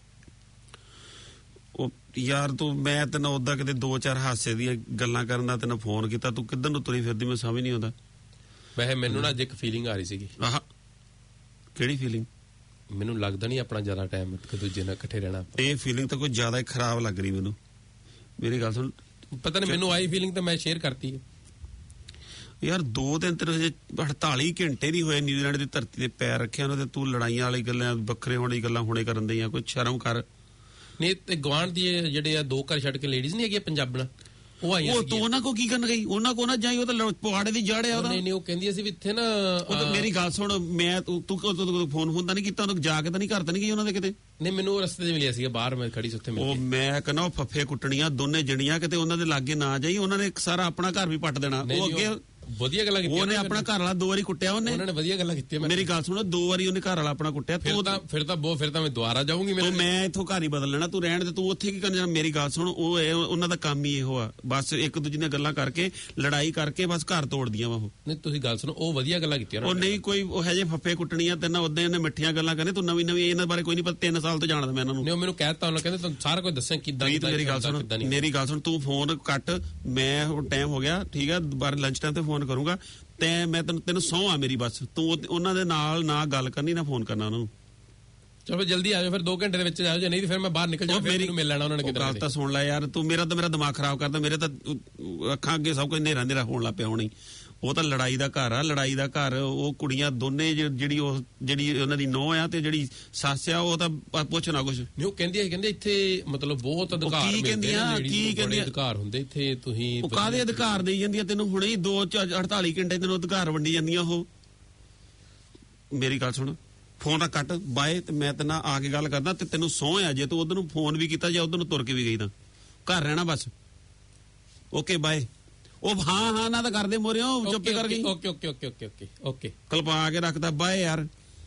J: ਉਹ ਯਾਰ ਤੂੰ ਮੈਂ ਤੈਨੂੰ ਉਦਾਂ ਕਿਤੇ ਦੋ ਚਾਰ ਹਾਸੇ ਦੀਆਂ ਗੱਲਾਂ ਕਰਨ ਦਾ ਤੈਨੂੰ ਫੋਨ ਕੀਤਾ, ਤੂੰ ਕਿੱਧਰ ਨੂੰ ਤੁਰੀ ਫਿਰਦੀ ਮੈਨੂੰ ਸਮਝ ਨਹੀਂ ਆਉਂਦਾ।
G: ਵੈਸੇ ਮੈਨੂੰ ਨਾ ਅੱਜ ਇੱਕ ਫੀਲਿੰਗ ਆ ਰਹੀ ਸੀਗੀ।
J: ਆਹ ਕਿਹੜੀ ਫੀਲਿੰਗ?
G: ਮੈਨੂੰ ਲੱਗਦਾ ਨਹੀਂ ਆਪਣਾ ਜ਼ਿਆਦਾ ਟਾਈਮ ਇੱਕ ਦੂਜੇ ਨਾਲ ਇਕੱਠੇ ਰਹਿਣਾ।
J: ਇਹ ਫੀਲਿੰਗ ਤਾਂ ਕੋਈ ਜ਼ਿਆਦਾ ਹੀ ਖਰਾਬ ਲੱਗ ਰਹੀ ਮੈਨੂੰ। ਮੇਰੀ ਗੱਲ ਸੁਣ,
G: ਪਤਾ ਨਹੀਂ ਮੈਨੂੰ ਆਈ ਫੀਲਿੰਗ ਤਾਂ ਮੈਂ ਸ਼ੇਅਰ ਕਰਤੀ
J: ਯਾਰ। ਦੋ ਦਿਨ ਤੇ ਅੜਤਾਲੀ ਘੰਟੇ ਨਹੀਂ ਹੋਏ ਨਿਊਜ਼ੀਲੈਂਡ ਦੀ ਧਰਤੀ ਤੇ ਪੈਰ ਰੱਖਿਆ ਉਹਨਾਂ ਤੇ ਤੂੰ ਲੜਾਈਆਂ ਵਾਲੀ ਗੱਲਾਂ, ਵੱਖਰੇ ਹੋਣ ਦੀ ਗੱਲਾਂ ਹੁਣੇ ਕਰਨ ਦਈਆਂ। ਕੋਈ ਸ਼ਰਮ ਕਰ।
G: ਨਹੀਂ ਤੇ ਗਵਾਂਢ ਦੀ ਜਿਹੜੇ ਆ ਦੋ ਘਰ ਛੱਡ ਕੇ ਲੇਡੀਜ਼ ਨਹੀਂ ਹੈਗੀਆਂ ਪੰਜਾਬਣ, ਉਹ ਆਈਆਂ
J: ਉਹ ਤੂੰ ਉਹਨਾਂ ਕੋ ਕੀ ਕਰਨ ਗਈ? ਉਹਨਾਂ ਕੋ ਨਾ ਜਾਈ, ਉਹ ਤਾਂ ਪਵਾੜੇ ਦੀ ਜੜ ਆ ਉਹਦਾ।
G: ਨਹੀਂ ਨਹੀਂ ਉਹ ਕਹਿੰਦੀ ਸੀ ਵੀ ਇੱਥੇ ਨਾ
J: ਮੇਰੀ ਗੱਲ ਸੁਣ, ਮੈਂ ਤੂੰ ਤੂੰ ਫੋਨ ਫੋਨ ਤਾਂ ਨਹੀਂ ਕੀਤਾ ਉਹਨੂੰ? ਜਾ ਕੇ ਤਾਂ ਨਹੀਂ ਘਰ ਤਾਂ ਨਹੀਂ ਗਈ ਉਹਨਾਂ ਦੇ ਕਿਤੇ?
G: ਨਹੀਂ ਮੈਨੂੰ ਰਸਤੇ 'ਚ ਮਿਲਿਆ ਸੀਗਾ, ਬਾਹਰ ਮੈਂ ਖੜੀ ਸੀ ਉੱਥੇ ਮਿਲ
J: ਉਹ ਮੈਂ ਕਹਿੰਦਾ ਉਹ ਫੱਫੇ ਕੁੱਟਣੀਆਂ ਦੋਨੇ ਜਣੀਆਂ, ਕਿਤੇ ਉਹਨਾਂ ਦੇ ਲਾਗੇ ਨਾ ਜਾਈ। ਉਹਨਾਂ ਨੇ ਸਾਰਾ ਆਪਣਾ ਘਰ ਵੀ ਪੱਟ ਦੇਣਾ। ਉਹ ਅੱਗੇ
G: ਵਧੀਆ ਗੱਲਾਂ ਕੀਤੀਆਂ
J: ਉਹਨੇ, ਆਪਣਾ ਘਰ ਵਾਲਾ ਦੋ ਵਾਰੀ ਕੁੱਟਿਆ ਉਹਨੇ।
G: ਉਹਨਾਂ ਨੇ ਵਧੀਆ ਗੱਲਾਂ ਕੀਤੀਆਂ।
J: ਮੇਰੀ ਗੱਲ ਸੁਣੋ, ਦੋ ਵਾਰੀ ਉਹਨੇ ਘਰ ਵਾਲਾ ਆਪਣਾ ਕੁੱਟਿਆ।
G: ਤੂੰ ਤਾਂ ਫਿਰ ਤਾਂ ਬਹੁਤ ਫਿਰ ਤਾਂ ਮੈਂ ਦੁਬਾਰਾ ਜਾਊਂਗੀ।
J: ਮੈਂ ਇੱਥੋਂ ਘਰ ਹੀ ਬਦਲ ਲੈਣਾ, ਤੂੰ ਰਹਿਣ ਦੇ। ਤੂੰ ਉੱਥੇ ਕੀ ਕਰਨ ਜਾਣਾ? ਮੇਰੀ ਗੱਲ ਸੁਣ, ਉਹ ਉਹਨਾਂ ਦਾ ਕੰਮ ਹੀ ਇਹੋ ਆ, ਬਸ ਇੱਕ ਦੂਜੇ ਨਾਲ ਗੱਲਾਂ ਕਰਕੇ, ਲੜਾਈ ਕਰਕੇ ਬਸ ਘਰ ਤੋੜਦੀਆਂ ਵਾ ਉਹ।
G: ਨਹੀਂ ਤੁਸੀਂ ਗੱਲ ਸੁਣੋ, ਉਹ ਵਧੀਆ ਗੱਲਾਂ ਕੀਤੀਆਂ।
J: ਉਹ ਨਹੀਂ ਕੋਈ ਉਹ ਹੈ ਜੇ ਫੱਫੇ ਕੁੱਟਣੀਆਂ ਤੇ ਨਾ ਉਦਾਂ ਇਹਨੇ ਮਿੱਠੀਆਂ ਗੱਲਾਂ ਕਰਨੇ। ਤੂੰ ਨਵੀਂ ਨਵੀਂ ਇਹਨਾਂ ਬਾਰੇ ਕੋਈ ਨਹੀਂ ਪਤਾ, ਤਿੰਨ ਸਾਲ ਤੋਂ ਜਾਣਦਾ ਮੈਂ ਇਹਨਾਂ ਨੂੰ।
G: ਨਹੀਂ ਮੈਨੂੰ ਕਹਿਤਾ ਉਹਨਾਂ ਕਹਿੰਦੇ ਤੂੰ ਸਾਰਾ ਕੁਝ ਦੱਸਿਆ ਕਿੱਦਾਂ।
J: ਮੇਰੀ ਗੱਲ ਸੁਣ, ਮੇਰੀ ਗੱਲ ਸੁਣ, ਤੂੰ ਫੋਨ ਕੱਟ। ਮੈਂ ਟਾਈਮ ਹੋ ਗਿਆ, ਠੀਕ ਆ, ਬਾਹਰ ਲੰਚ ਟਾਈਮ ਤੇ ਫੋਨ ਕਰੂੰਗਾ। ਤੇ ਮੈਂ ਤੈਨੂੰ ਤੈਨੂੰ ਸਹੁੰ ਆ ਮੇਰੀ, ਬਸ ਤੂੰ ਉਹਨਾਂ ਦੇ ਨਾਲ ਨਾ ਗੱਲ ਕਰਨੀ, ਨਾ ਫੋਨ ਕਰਨਾ ਉਹਨਾਂ ਨੂੰ।
G: ਚਲੋ ਜਲਦੀ ਆ ਜਾਓ ਫਿਰ, ਦੋ ਘੰਟੇ ਦੇ ਵਿੱਚ ਆ ਜਾਓ, ਨਹੀਂ ਫਿਰ ਮੈਂ ਬਾਹਰ ਨਿਕਲ ਜਾਵਾਂ, ਫਿਰ ਮੈਨੂੰ ਮਿਲ ਲੈਣਾ ਉਹਨਾਂ ਨੇ ਕਿਤੇ।
J: ਗੱਲ ਤਾਂ ਸੁਣ ਲੈ ਯਾਰ ਤੂੰ, ਮੇਰਾ ਤਾਂ ਮੇਰਾ ਦਿਮਾਗ ਖਰਾਬ ਕਰਦਾ। ਮੇਰੇ ਤਾਂ ਅੱਖਾਂ ਅੱਗੇ ਸਭ ਕੁਝ ਹਨੇਰਾ ਹਨੇਰਾ ਹੋਣ ਲੱਗ ਪਿਆ ਹੋਣੀ। ਉਹ ਤਾਂ ਲੜਾਈ ਦਾ ਘਰ ਆ, ਲੜਾਈ ਦਾ ਘਰ। ਉਹ ਕੁੜੀਆਂ ਦੋਨੇ ਜਿਹੜੀ ਉਹ ਜਿਹੜੀ ਉਹਨਾਂ ਦੀ ਨੂੰਹ ਆ ਤੇ ਜਿਹੜੀ ਸੱਸ ਆ, ਉਹ ਤਾਂ ਪੁੱਛ ਨਾ ਕੁਛ।
G: ਨਹੀਂ ਉਹ ਕਹਿੰਦੀ ਕਹਿੰਦੇ ਇੱਥੇ ਮਤਲਬ ਬਹੁਤ ਅਧਿਕਾਰ
J: ਕੀ ਕਹਿੰਦੀਆਂ ਕੀ ਕਹਿੰਦੀਆਂ
G: ਅਧਿਕਾਰ ਹੁੰਦੇ ਇੱਥੇ। ਤੁਸੀਂ
J: ਉਹ ਕਾਹਦੇ ਅਧਿਕਾਰ ਦੇਈ ਜਾਂਦੀਆਂ ਤੈਨੂੰ? ਹੁਣੇ ਹੀ ਦੋ ਅੜਤਾਲੀ ਘੰਟੇ ਤੈਨੂੰ ਅਧਿਕਾਰ ਵੰਡੀ ਜਾਂਦੀਆਂ ਉਹ। ਮੇਰੀ ਗੱਲ ਸੁਣ, ਫੋਨ ਨਾ ਕੱਟ, ਬਾਏ। ਤੇ ਮੈਂ ਤੇ ਨਾ ਆ ਕੇ ਗੱਲ ਕਰਦਾ ਤੇ ਤੈਨੂੰ ਸਹੁੰ ਆ ਜੇ ਤੂੰ ਉਧਰ ਨੂੰ ਫੋਨ ਵੀ ਕੀਤਾ ਜਾਂ ਉਧਰ ਨੂੰ ਤੁਰ ਕੇ ਵੀ ਗਈ ਤਾਂ ਘਰ ਰਹਿਣਾ ਬਸ। Okay bye. ਉਹ ਹਾਂ ਹਾਂ ਨਾ ਤਾਂ ਕਰਦੇ ਮੋਰਿਓ, ਚੁੱਪ ਕਰ ਗਈ।
G: Okay okay okay okay okay okay
J: ਕਲਪਾ ਕੇ ਰੱਖਦਾ ਬਾਏ ਯਾਰ।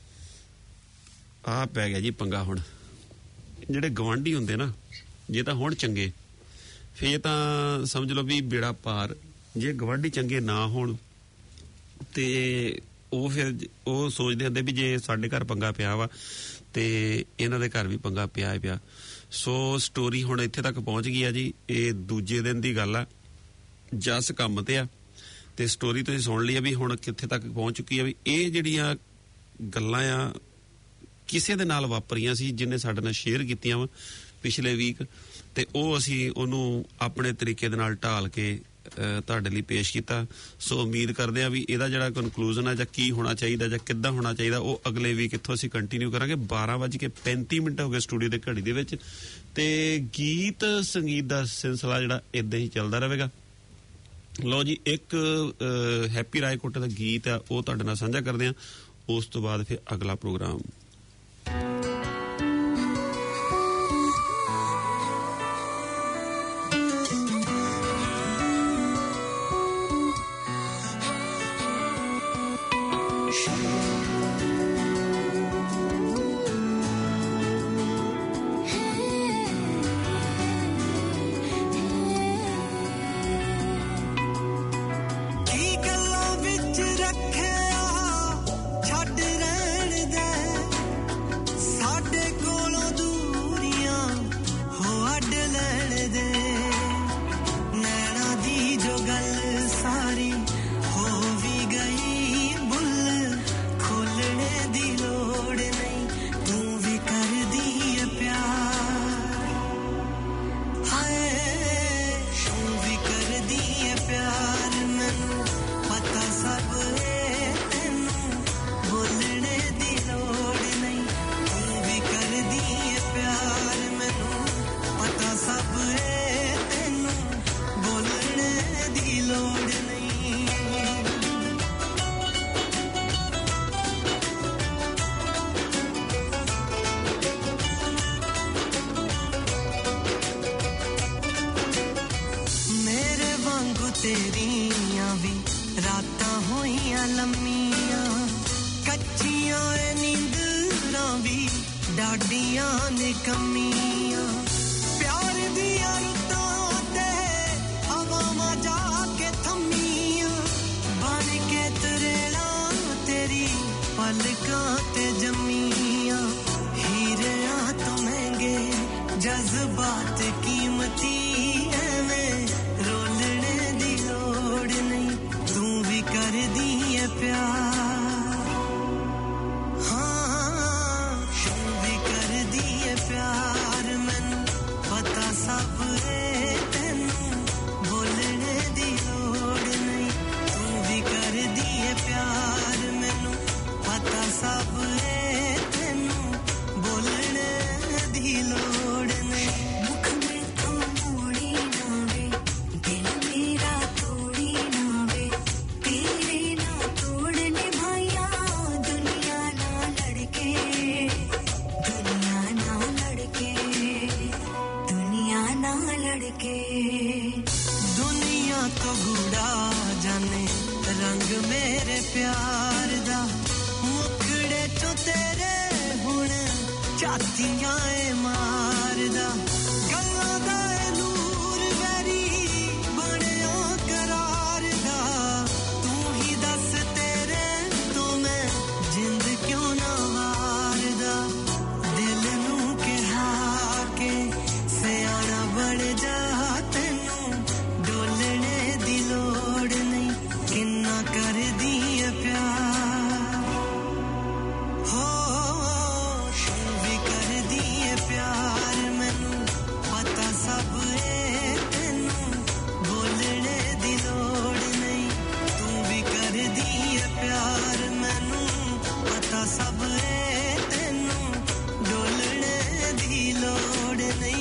J: ਆ ਪੈ ਗਿਆ ਜੀ ਪੰਗਾ। ਹੁਣ ਜਿਹੜੇ ਗਵਾਂਢੀ ਹੁੰਦੇ ਨਾ, ਜੇ ਤਾਂ ਹੁਣ ਚੰਗੇ ਫੇਰ ਤਾਂ ਸਮਝ ਲਓ ਵੀ ਬੇੜਾ ਪਾਰ। ਜੇ ਗਵਾਂਢੀ ਚੰਗੇ ਨਾ ਹੋਣ ਤੇ ਉਹ ਫਿਰ ਉਹ ਸੋਚਦੇ ਹੁੰਦੇ ਵੀ ਜੇ ਸਾਡੇ ਘਰ ਪੰਗਾ ਪਿਆ ਵਾ ਤੇ ਇਹਨਾਂ ਦੇ ਘਰ ਵੀ ਪੰਗਾ ਪਿਆ ਹੀ ਪਿਆ। ਸੋ ਸਟੋਰੀ ਹੁਣ ਇੱਥੇ ਤੱਕ ਪਹੁੰਚ ਗਈ ਆ ਜੀ। ਇਹ ਦੂਜੇ ਦਿਨ ਦੀ ਗੱਲ ਆ। ਜਸ ਕੰਮ ਤੇ ਆ ਤੇ ਸਟੋਰੀ ਤੁਸੀਂ ਸੁਣ ਲਈ ਆ ਵੀ ਹੁਣ ਕਿੱਥੇ ਤੱਕ ਪਹੁੰਚ ਚੁੱਕੀ ਆ। ਵੀ ਇਹ ਜਿਹੜੀਆਂ ਗੱਲਾਂ ਆ ਕਿਸੇ ਦੇ ਨਾਲ ਵਾਪਰੀਆਂ ਸੀ, ਜਿਹਨੇ ਸਾਡੇ ਨਾਲ ਸ਼ੇਅਰ ਕੀਤੀਆਂ ਵਾ ਪਿਛਲੇ ਵੀਕ, ਤੇ ਉਹ ਅਸੀਂ ਉਹਨੂੰ ਆਪਣੇ ਤਰੀਕੇ ਦੇ ਨਾਲ ਢਾਲ ਕੇ ਤੁਹਾਡੇ ਲਈ ਪੇਸ਼ ਕੀਤਾ। ਸੋ ਉਮੀਦ ਕਰਦੇ ਆ ਵੀ ਇਹਦਾ ਜਿਹੜਾ ਕਨਕਲੂਜਨ ਆ ਜਾਂ ਕੀ ਹੋਣਾ ਚਾਹੀਦਾ ਜਾਂ ਕਿੱਦਾਂ ਹੋਣਾ ਚਾਹੀਦਾ, ਉਹ ਅਗਲੇ ਵੀਕ ਇੱਥੋਂ ਅਸੀਂ ਕੰਟੀਨਿਊ ਕਰਾਂਗੇ। ਬਾਰਾਂ ਵੱਜ ਕੇ ਪੈਂਤੀ ਮਿੰਟ ਹੋ ਗਏ ਸਟੂਡੀਓ ਦੇ ਘੜੀ ਦੇ ਵਿੱਚ, ਤੇ ਗੀਤ ਸੰਗੀਤ ਦਾ ਸਿਲਸਿਲਾ ਜਿਹੜਾ ਏਦਾਂ ਹੀ ਚੱਲਦਾ ਰਹੇਗਾ। ਲਓ ਜੀ, ਇੱਕ ਹੈਪੀ ਰਾਏਕੋਟੇ ਦਾ ਗੀਤ ਆ ਉਹ ਤੁਹਾਡੇ ਨਾਲ ਸਾਂਝਾ ਕਰਦੇ ਆ। ਉਸ ਤੋਂ ਬਾਅਦ ਫਿਰ ਅਗਲਾ ਪ੍ਰੋਗਰਾਮ।
H: लड़के दुनिया तो गुड़ा जाने रंग मेरे प्यार दा मुखड़े चो तेरे हुण चातियां ए मारदा गल्लां दा नूर वैरी बणिया करार दा तू ही दस तेरे तो मैं जिंद क्यों ना मारदा दिल नू कहा के सियाना बन जा तैनू डोलने दी लोड़ नहीं किन्ना कर दी है प्यार हो तू भी कर दी है प्यार मैनू पता सब है तैनू बोलने दी लोड़ नहीं तू भी कर दी है प्यार मैनू पता सब है तैनू डोलने दी लोड़ नहीं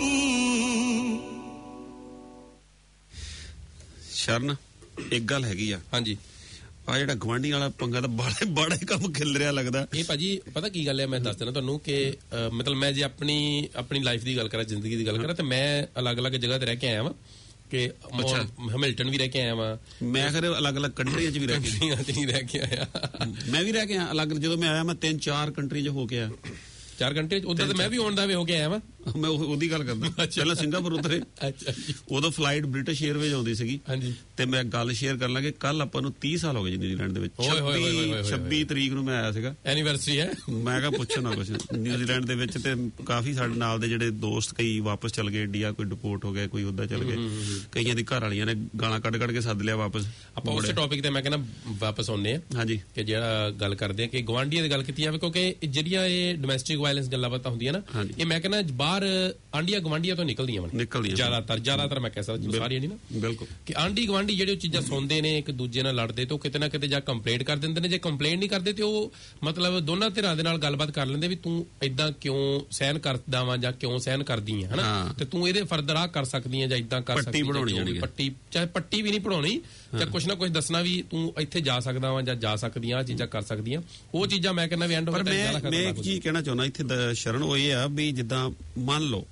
J: ਸ਼ਰਨ ਇੱਕ ਗੱਲ ਹੈਗੀ ਆ
G: ਹਾਂਜੀ
J: ਆ ਜਿਹੜਾ ਗਵਾਂਢੀ ਵਾਲਾ ਪੰਗਾ ਤਾਂ ਬੜਾ ਬੜਾ ਹੀ ਕੰਮ ਖਿਲ ਰਿਹਾ ਲੱਗਦਾ
G: ਇਹ ਭਾਜੀ ਪਤਾ ਕੀ ਗੱਲ ਹੈ ਮੈਂ ਦੱਸ ਦੇਣਾ ਤੁਹਾਨੂੰ ਕਿ ਮਤਲਬ ਮੈਂ ਜੇ ਆਪਣੀ ਆਪਣੀ ਲਾਈਫ ਦੀ ਗੱਲ ਕਰਾਂ ਜ਼ਿੰਦਗੀ ਦੀ ਗੱਲ ਕਰਾਂ ਤੇ ਮੈਂ ਅਲੱਗ-ਅਲੱਗ ਜਗ੍ਹਾ ਤੇ ਰਹਿ ਕੇ ਆਇਆ ਵਾਂ ਕਿ ਹੈਮਿਲਟਨ ਵੀ ਰਹਿ ਕੇ ਆਇਆ ਵਾਂ
J: ਮੈਂ ਖਰੇ ਅਲੱਗ-ਅਲੱਗ ਕੰਟਰੀਆਂ 'ਚ ਵੀ ਰਹਿ ਕੇ
G: ਰਹਿ ਕੇ ਆਇਆ
J: ਮੈਂ ਵੀ ਰਹਿ ਕੇ ਆਇਆ ਅਲੱਗ ਜਦੋਂ ਮੈਂ ਆਇਆ ਮੈਂ ਤਿੰਨ ਚਾਰ ਕੰਟਰੀ 'ਚ ਹੋ ਕੇ ਆਇਆ
G: ਚਾਰ ਘੰਟੇ ਉਧਰ ਤੇ ਮੈਂ ਵੀ ਆਉਣ ਦਾ ਵੇ ਹੋ ਕੇ ਆਇਆ ਵਾਂ
J: ਮੈਂ ਉਹਦੀ ਗੱਲ ਕਰਦਾ ਪਹਿਲਾਂ ਸਿੰਗਾਪੁਰ ਉਤਰੇ
G: ਅੱਛਾ
J: ਉਦੋਂ ਫਲਾਈਟ ਬ੍ਰਿਟਿਸ਼ ਏਅਰਵੇਜ਼ ਆਉਂਦੀ ਸੀਗੀ
G: ਹਾਂਜੀ
J: ਤੇ ਮੈਂ ਗੱਲ ਸ਼ੇਅਰ ਕਰ ਲਾਂਗੇ ਕੱਲ ਆਪਾਂ ਨੂੰ ਤੀਹ ਸਾਲ ਹੋ ਗਏ ਜੀ ਨਿਊਜ਼ੀਲੈਂਡ ਦੇ ਵਿੱਚ ਛੱਬੀ ਤਰੀਕ ਨੂੰ ਮੈਂ ਆਇਆ ਸੀਗਾ
G: ਐਨੀਵਰਸਰੀ ਹੈ
J: ਮੈਂ ਕਿਹਾ ਪੁੱਛੋ ਨਾ ਕੁਛ ਨਿਊਜ਼ੀਲੈਂਡ ਦੇ ਵਿੱਚ ਤੇ ਕਾਫੀ ਸਾਡੇ ਨਾਲ ਦੇ ਜਿਹੜੇ ਦੋਸਤ ਕਈ ਵਾਪਸ ਚਲ ਗਏ ਇੰਡੀਆ ਕੋਈ ਡਿਪੋਰਟ ਹੋ ਗਿਆ ਕੋਈ ਉੱਦਾਂ ਚਲ ਗਏ ਕਈਆਂ ਦੀ ਘਰ ਵਾਲੀਆਂ ਨੇ ਗਾਲਾਂ ਕੱਢ ਕੱਢ ਕੇ ਸੱਦ ਲਿਆ ਵਾਪਸ
G: ਆਪਾਂ ਉਸੇ ਟੌਪਿਕ ਤੇ ਮੈਂ ਕਹਿੰਦਾ ਵਾਪਸ ਆਉਂਦੇ ਆ
J: ਹਾਂਜੀ
G: ਕਿ ਜਿਹੜਾ ਗੱਲ ਕਰਦੇ ਆ ਕਿ ਗਵਾਂਢੀਆਂ ਦੀ ਗੱਲ ਕੀਤੀ ਜਾਵੇ ਕਿਉਂਕਿ ਜਿਹੜੀਆਂ ਇਹ ਡੋਮੈਸਟਿਕ ਵਾਇਲੈਂਸ ਗੱਲਾਂ ਬਾਤਾਂ ਹੁੰਦੀਆਂ ਨਾ ਇਹ ਮੈਂ ਕਹਿੰਦਾ ਬਾਹਰ ਆਂਡੀਆਂ ਗਵਾਂਢੀਆਂ ਤੋਂ ਨਿਕਲਦੀਆਂ
J: ਨਿਕਲਦੀਆਂ
G: ਜ਼ਿਆਦਾਤਰ ਜ਼ਿਆਦਾਤਰ ਮੈਂ ਕਹਿ ਸਕਦਾ ਸਾਰੀਆਂ ਨਹੀਂ ਨਾ
J: ਬਿਲਕੁਲ ਕਿ
G: ਆਂਢੀ ਗਵਾਂਢੀ ਜਿਹੜੇ ਚੀਜ਼ਾਂ ਸੁਣਦੇ ਨੇ ਇੱਕ ਦੂਜੇ ਨਾਲ ਲੜਦੇ ਤੇ ਉਹ ਕਿਤੇ ਨਾ ਕਿਤੇ ਜਾਂ ਕੰਪਲੇਂਟ ਕਰ ਦਿੰਦੇ ਨੇ ਜੇ ਕੰਪਲੇਂਟ ਨਹੀਂ ਕਰਦੇ ਤੇ ਉਹ ਮਤਲਬ ਦੋਨਾਂ ਧਿਰਾਂ ਦੇ ਨਾਲ ਗੱਲਬਾਤ ਕਰ ਲੈਂਦੇ ਵੀ ਤੂੰ ਇਦਾਂ ਕਿਉਂ ਸਹਿਨ ਕਰਦਾ ਵਾਂ ਜਾਂ ਕਿਉਂ ਸਹਿਨ ਕਰਦੀ ਹੈ ਹਨਾ ਤੇ ਤੂੰ ਇਹਦੇ ਫਰਦਰ ਆ ਕਰ ਸਕਦੀ ਹੈ ਜਾਂ ਇਦਾਂ ਕਰ ਸਕਦੀ ਹੈ ਪੱਟੀ ਚਾਹੇ ਪੱਟੀ ਵੀ ਨਹੀਂ ਪੜਾਉਣੀ ਜਾਂ ਕੁਛ ਨਾ ਕੁਛ ਦੱਸਣਾ ਵੀ ਤੂੰ ਇੱਥੇ ਜਾ ਸਕਦਾ ਵਾਂ ਜਾਂ ਜਾ ਸਕਦੀਆਂ ਆ ਚੀਜ਼ਾਂ ਕਰ ਸਕਦੀਆਂ ਉਹ ਚੀਜ਼ਾਂ ਮੈਂ ਕਹਿੰਦਾ ਵੀ ਐਂਡ
J: ਪਰ ਮੈਂ ਮੈਂ ਇੱਕ ਚੀਜ਼ ਕਹਿਣਾ ਚਾਹੁੰਦਾ ਇੱਥੇ ਸ਼ਰਨ ਉਹ ਇਹ ਆ ਵੀ ਜਿੱਦਾਂ ਮੰਨ ਲਓ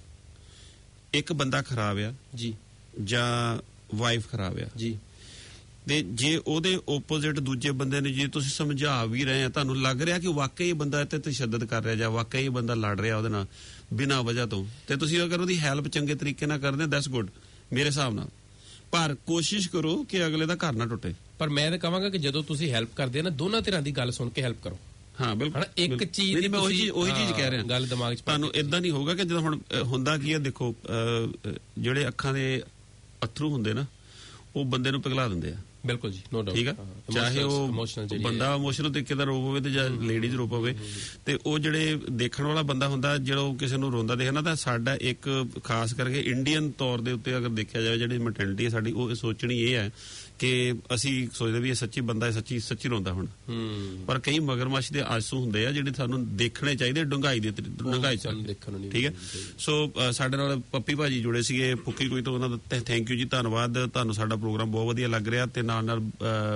J: ਇੱਕ ਬੰਦਾ ਖਰਾਬ ਆ
G: ਜੀ
J: ਜਾਂ ਵਾਈਫ ਖਰਾਬ ਆ
G: ਜੀ
J: ਤੇ ਜੇ ਉਹਦੇ ਓਪੋਜ਼ਿਟ ਦੂਜੇ ਬੰਦੇ ਨੇ ਜੇ ਤੁਸੀਂ ਸਮਝਾ ਵੀ ਰਹੇ ਆ ਤੁਹਾਨੂੰ ਲੱਗ ਰਿਹਾ ਕਿ ਵਾਕਈ ਬੰਦਾ ਇੱਥੇ ਤਸ਼ੱਦਦ ਕਰ ਰਿਹਾ ਜਾਂ ਵਾਕਈ ਬੰਦਾ ਲੜ ਰਿਹਾ ਉਹਦੇ ਨਾਲ ਬਿਨਾਂ ਵਜ੍ਹਾ ਤੋਂ ਤੇ ਤੁਸੀਂ ਅਗਰ ਉਹਦੀ ਹੈਲਪ ਚੰਗੇ ਤਰੀਕੇ ਨਾਲ ਕਰਦੇ ਦੈਟਸ ਗੁੱਡ ਮੇਰੇ ਹਿਸਾਬ ਨਾਲ ਪਰ ਕੋਸ਼ਿਸ਼ ਕਰੋ ਕਿ ਅਗਲੇ ਦਾ ਘਰ ਨਾ ਟੁੱਟੇ
G: ਪਰ ਮੈਂ ਤਾਂ ਕਹਾਂਗਾ ਕਿ ਜਦੋਂ ਤੁਸੀਂ ਹੈਲਪ ਕਰਦੇ ਨਾ ਦੋਨਾਂ ਧਿਰਾਂ ਦੀ ਗੱਲ ਸੁਣ ਕੇ ਹੈਲਪ ਕਰੋ
J: ਹਾਂ ਬਿਲਕੁਲ
G: ਇੱਕ ਚੀਜ਼ ਦੀ
J: ਮੈਂ ਉਹੀ ਉਹੀ ਚੀਜ਼ ਕਹਿ ਰਿਹਾ
G: ਗੱਲ ਦਿਮਾਗ 'ਚ
J: ਤੁਹਾਨੂੰ ਇਦਾਂ ਨਹੀਂ ਹੋਊਗਾ ਕਿ ਜਦੋਂ ਹੁਣ ਹੁੰਦਾ ਕੀ ਹੈ ਦੇਖੋ ਜਿਹੜੇ ਅੱਖਾਂ ਦੇ ਅਥਰੂ ਹੁੰਦੇ ਨਾ ਉਹ ਬੰਦੇ ਨੂੰ ਪਿਘਲਾ ਦਿੰਦੇ ਆ
G: ਬਿਲਕੁਲ ਜੀ ਨੋ ਡਾਊਟ
J: ਠੀਕ ਆ ਚਾਹੇ ਉਹ ਬੰਦਾ ਇਮੋਸ਼ਨਲ ਤਰੀਕੇ ਦਾ ਰੋਪ ਹੋਵੇ ਤੇ ਜਾਂ ਲੇਡੀਜ਼ ਰੋਪ ਹੋਵੇ ਤੇ ਉਹ ਜਿਹੜੇ ਦੇਖਣ ਵਾਲਾ ਬੰਦਾ ਹੁੰਦਾ ਜਿਹੜਾ ਕਿਸੇ ਨੂੰ ਰੋਂਦਾ ਦੇਖਣਾ ਤਾਂ ਸਾਡਾ ਇੱਕ ਖਾਸ ਕਰਕੇ ਇੰਡੀਅਨ ਤੌਰ ਦੇ ਉੱਤੇ ਅਗਰ ਦੇਖਿਆ ਜਾਵੇ ਜਿਹੜੀ ਮੈਂਟੈਲਿਟੀ ਹੈ ਸਾਡੀ ਉਹ ਸੋਚਣੀ ਇਹ ਹੈ ਕਿ ਅਸੀਂ ਸੋਚਦੇ ਵੀ ਇਹ ਸੱਚੀ ਬੰਦਾ ਹੈ ਸੱਚੀ ਸੱਚੀ ਰੋਂਦਾ ਹੁਣ ਪਰ ਕਈ ਮਗਰਮੱਛ ਦੇ ਆਂਸੂ ਹੁੰਦੇ ਆ ਜਿਹੜੇ ਸਾਨੂੰ ਦੇਖਣੇ ਚਾਹੀਦੇ ਡੂੰਘਾਈ ਦੇ ਡੂੰਘਾਈ ਚ ਠੀਕ ਹੈ ਸੋ ਸਾਡੇ ਨਾਲ ਪੱਪੀ ਭਾਜੀ ਜੁੜੇ ਸੀਗੇ ਪੁੱਕੀ ਕੋਈ ਤੋਂ ਉਹਨਾਂ ਦਾ ਥੈਂਕ ਯੂ ਜੀ ਧੰਨਵਾਦ ਤੁਹਾਨੂੰ ਸਾਡਾ ਪ੍ਰੋਗਰਾਮ ਬਹੁਤ ਵਧੀਆ ਲੱਗ ਰਿਹਾ ਤੇ ਨਾਲ ਨਾਲ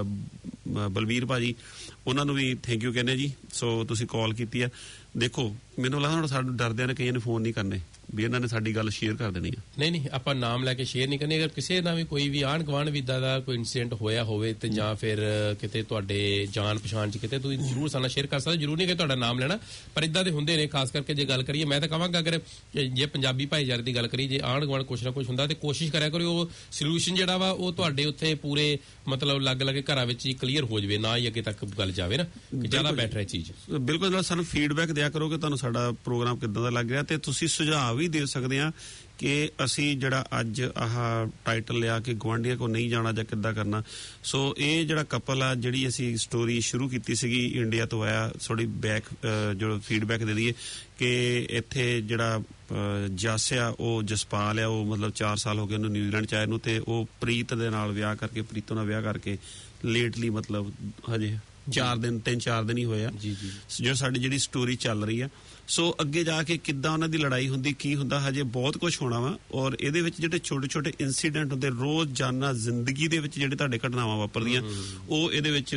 J: ਬਲਵੀਰ ਭਾਜੀ ਉਹਨਾਂ ਨੂੰ ਵੀ ਥੈਂਕ ਯੂ ਕਹਿੰਦੇ ਜੀ ਸੋ ਤੁਸੀਂ ਕਾਲ ਕੀਤੀ ਆ ਦੇਖੋ ਮੈਨੂੰ ਲੱਗਦਾ ਹੁਣ ਸਾਨੂੰ ਡਰਦਿਆਂ ਨੇ ਕਈਆਂ ਨੇ ਫੋਨ ਨਹੀਂ ਕਰਨੇ ਵੀ ਇਹਨਾਂ ਨੇ ਸਾਡੀ ਗੱਲ ਸ਼ੇਅਰ ਕਰ ਦੇਣੀ ਆ
G: ਨਹੀਂ ਨਹੀਂ ਆਪਾਂ ਨਾਮ ਲੈ ਕੇ ਸ਼ੇਅਰ ਨਹੀਂ ਕਰਨੀ ਅਗਰ ਕਿਸੇ ਨਾਲ ਵੀ ਕੋਈ ਵੀ ਆਂਢ ਗੁਆਂਢ ਵੀ ਦਾ ਕੋਈ ਇਨਸੀਡੈਂਟ ਹੋਇਆ ਹੋਵੇ ਤੇ ਜਾਂ ਫਿਰ ਕਿਤੇ ਤੁਹਾਡੇ ਜਾਣ ਪਛਾਣ ਚ ਕਿਤੇ ਤੁਸੀਂ ਜ਼ਰੂਰ ਸਾਨੂੰ ਸ਼ੇਅਰ ਕਰ ਸਕਦੇ ਜ਼ਰੂਰ ਨਹੀਂ ਕਿ ਤੁਹਾਡਾ ਨਾਮ ਲੈਣਾ ਪਰ ਇਦਾਂ ਦੇ ਹੁੰਦੇ ਨੇ ਖਾਸ ਕਰਕੇ ਜੇ ਗੱਲ ਕਰੀਏ ਮੈਂ ਤਾਂ ਕਹਾਂਗਾ ਅਗਰ ਜੇ ਪੰਜਾਬੀ ਭਾਈਚਾਰੇ ਦੀ ਗੱਲ ਕਰੀਏ ਜੇ ਆਂਢ ਗੁਆਂਢ ਕੁਛ ਨਾ ਕੁਛ ਹੁੰਦਾ ਤੇ ਕੋਸ਼ਿਸ਼ ਕਰਿਆ ਕਰੋ ਉਹ ਸੋਲੂਸ਼ਨ ਜਿਹੜਾ ਵਾ ਉਹ ਤੁਹਾਡੇ ਉੱਥੇ ਪੂਰੇ ਮਤਲਬ ਅਲੱਗ-ਅਲੱਗ ਘਰਾਂ ਵਿੱਚ ਹੀ ਕਲੀਅਰ ਹੋ ਜਾਵੇ ਨਾ ਹੀ ਅੱਗੇ ਤੱਕ ਗੱਲ ਜਾਵੇ ਨਾ ਕਿ ਜ਼ਿਆਦਾ ਬੈਟਰ ਹੈ ਚੀਜ਼
J: ਬਿਲਕੁਲ ਸਾਨੂੰ ਫੀਡਬੈਕ ਦਿਆ ਕਰੋ ਕਿ ਤੁਹਾਨੂੰ ਸਾਡਾ ਪ੍ਰੋਗਰਾਮ ਕਿੱਦਾਂ ਦਾ ਲੱਗ ਰਿਹਾ ਤੇ ਤੁਸੀਂ ਸੁਝਾਅ ਵੀ ਦੇ ਸਕਦੇ ਆ ਕਿ ਅਸੀਂ ਜਿਹੜਾ ਅੱਜ ਆਹ ਟਾਈਟਲ ਲਿਆ ਕਿ ਗੁਆਂਢੀਆਂ ਕੋ ਨਹੀਂ ਜਾਣਾ ਜਾਂ ਕਿੱਦਾਂ ਕਰਨਾ ਸੋ ਇਹ ਜਿਹੜਾ ਕਪਲ ਆ ਜਿਹੜੀ ਅਸੀਂ ਸਟੋਰੀ ਸ਼ੁਰੂ ਕੀਤੀ ਸੀਗੀ ਇੰਡੀਆ ਤੋਂ ਆਇਆ ਥੋੜੀ ਬੈਕ ਜੋ ਫੀਡਬੈਕ ਦੇ ਦਈਏ ਕਿ ਇੱਥੇ ਜਿਹੜਾ ਜਸ ਆ ਉਹ ਜਸਪਾਲ ਆ ਉਹ ਮਤਲਬ ਚਾਰ ਸਾਲ ਹੋ ਗਏ ਉਹਨੂੰ ਨਿਊਜ਼ੀਲੈਂਡ ਚ ਆਏ ਨੂੰ ਤੇ ਉਹ ਪ੍ਰੀਤ ਦੇ ਨਾਲ ਵਿਆਹ ਕਰਕੇ ਪ੍ਰੀਤੋਂ ਨਾਲ ਵਿਆਹ ਕਰਕੇ ਲੇਟਲੀ ਮਤਲਬ ਹਜੇ ਚਾਰ ਦਿਨ ਤਿੰਨ ਚਾਰ ਦਿਨ ਹੀ ਹੋਏ ਆ ਜੋ ਸਾਡੀ ਜਿਹੜੀ ਸਟੋਰੀ ਚੱਲ ਰਹੀ ਆ ਸੋ ਅੱਗੇ ਜਾ ਕੇ ਕਿੱਦਾਂ ਉਹਨਾਂ ਦੀ ਲੜਾਈ ਹੁੰਦੀ ਕੀ ਹੁੰਦਾ ਹਜੇ ਬਹੁਤ ਕੁਝ ਹੋਣਾ ਵਾ ਔਰ ਇਹਦੇ ਵਿੱਚ ਜਿਹੜੇ ਛੋਟੇ ਛੋਟੇ ਇਨਸੀਡੈਂਟ ਹੁੰਦੇ ਰੋਜ਼ਾਨਾ ਜ਼ਿੰਦਗੀ ਦੇ ਵਿੱਚ ਜਿਹੜੇ ਤੁਹਾਡੇ ਘਟਨਾਵਾਂ ਵਾਪਰਦੀਆਂ ਉਹ ਇਹਦੇ ਵਿੱਚ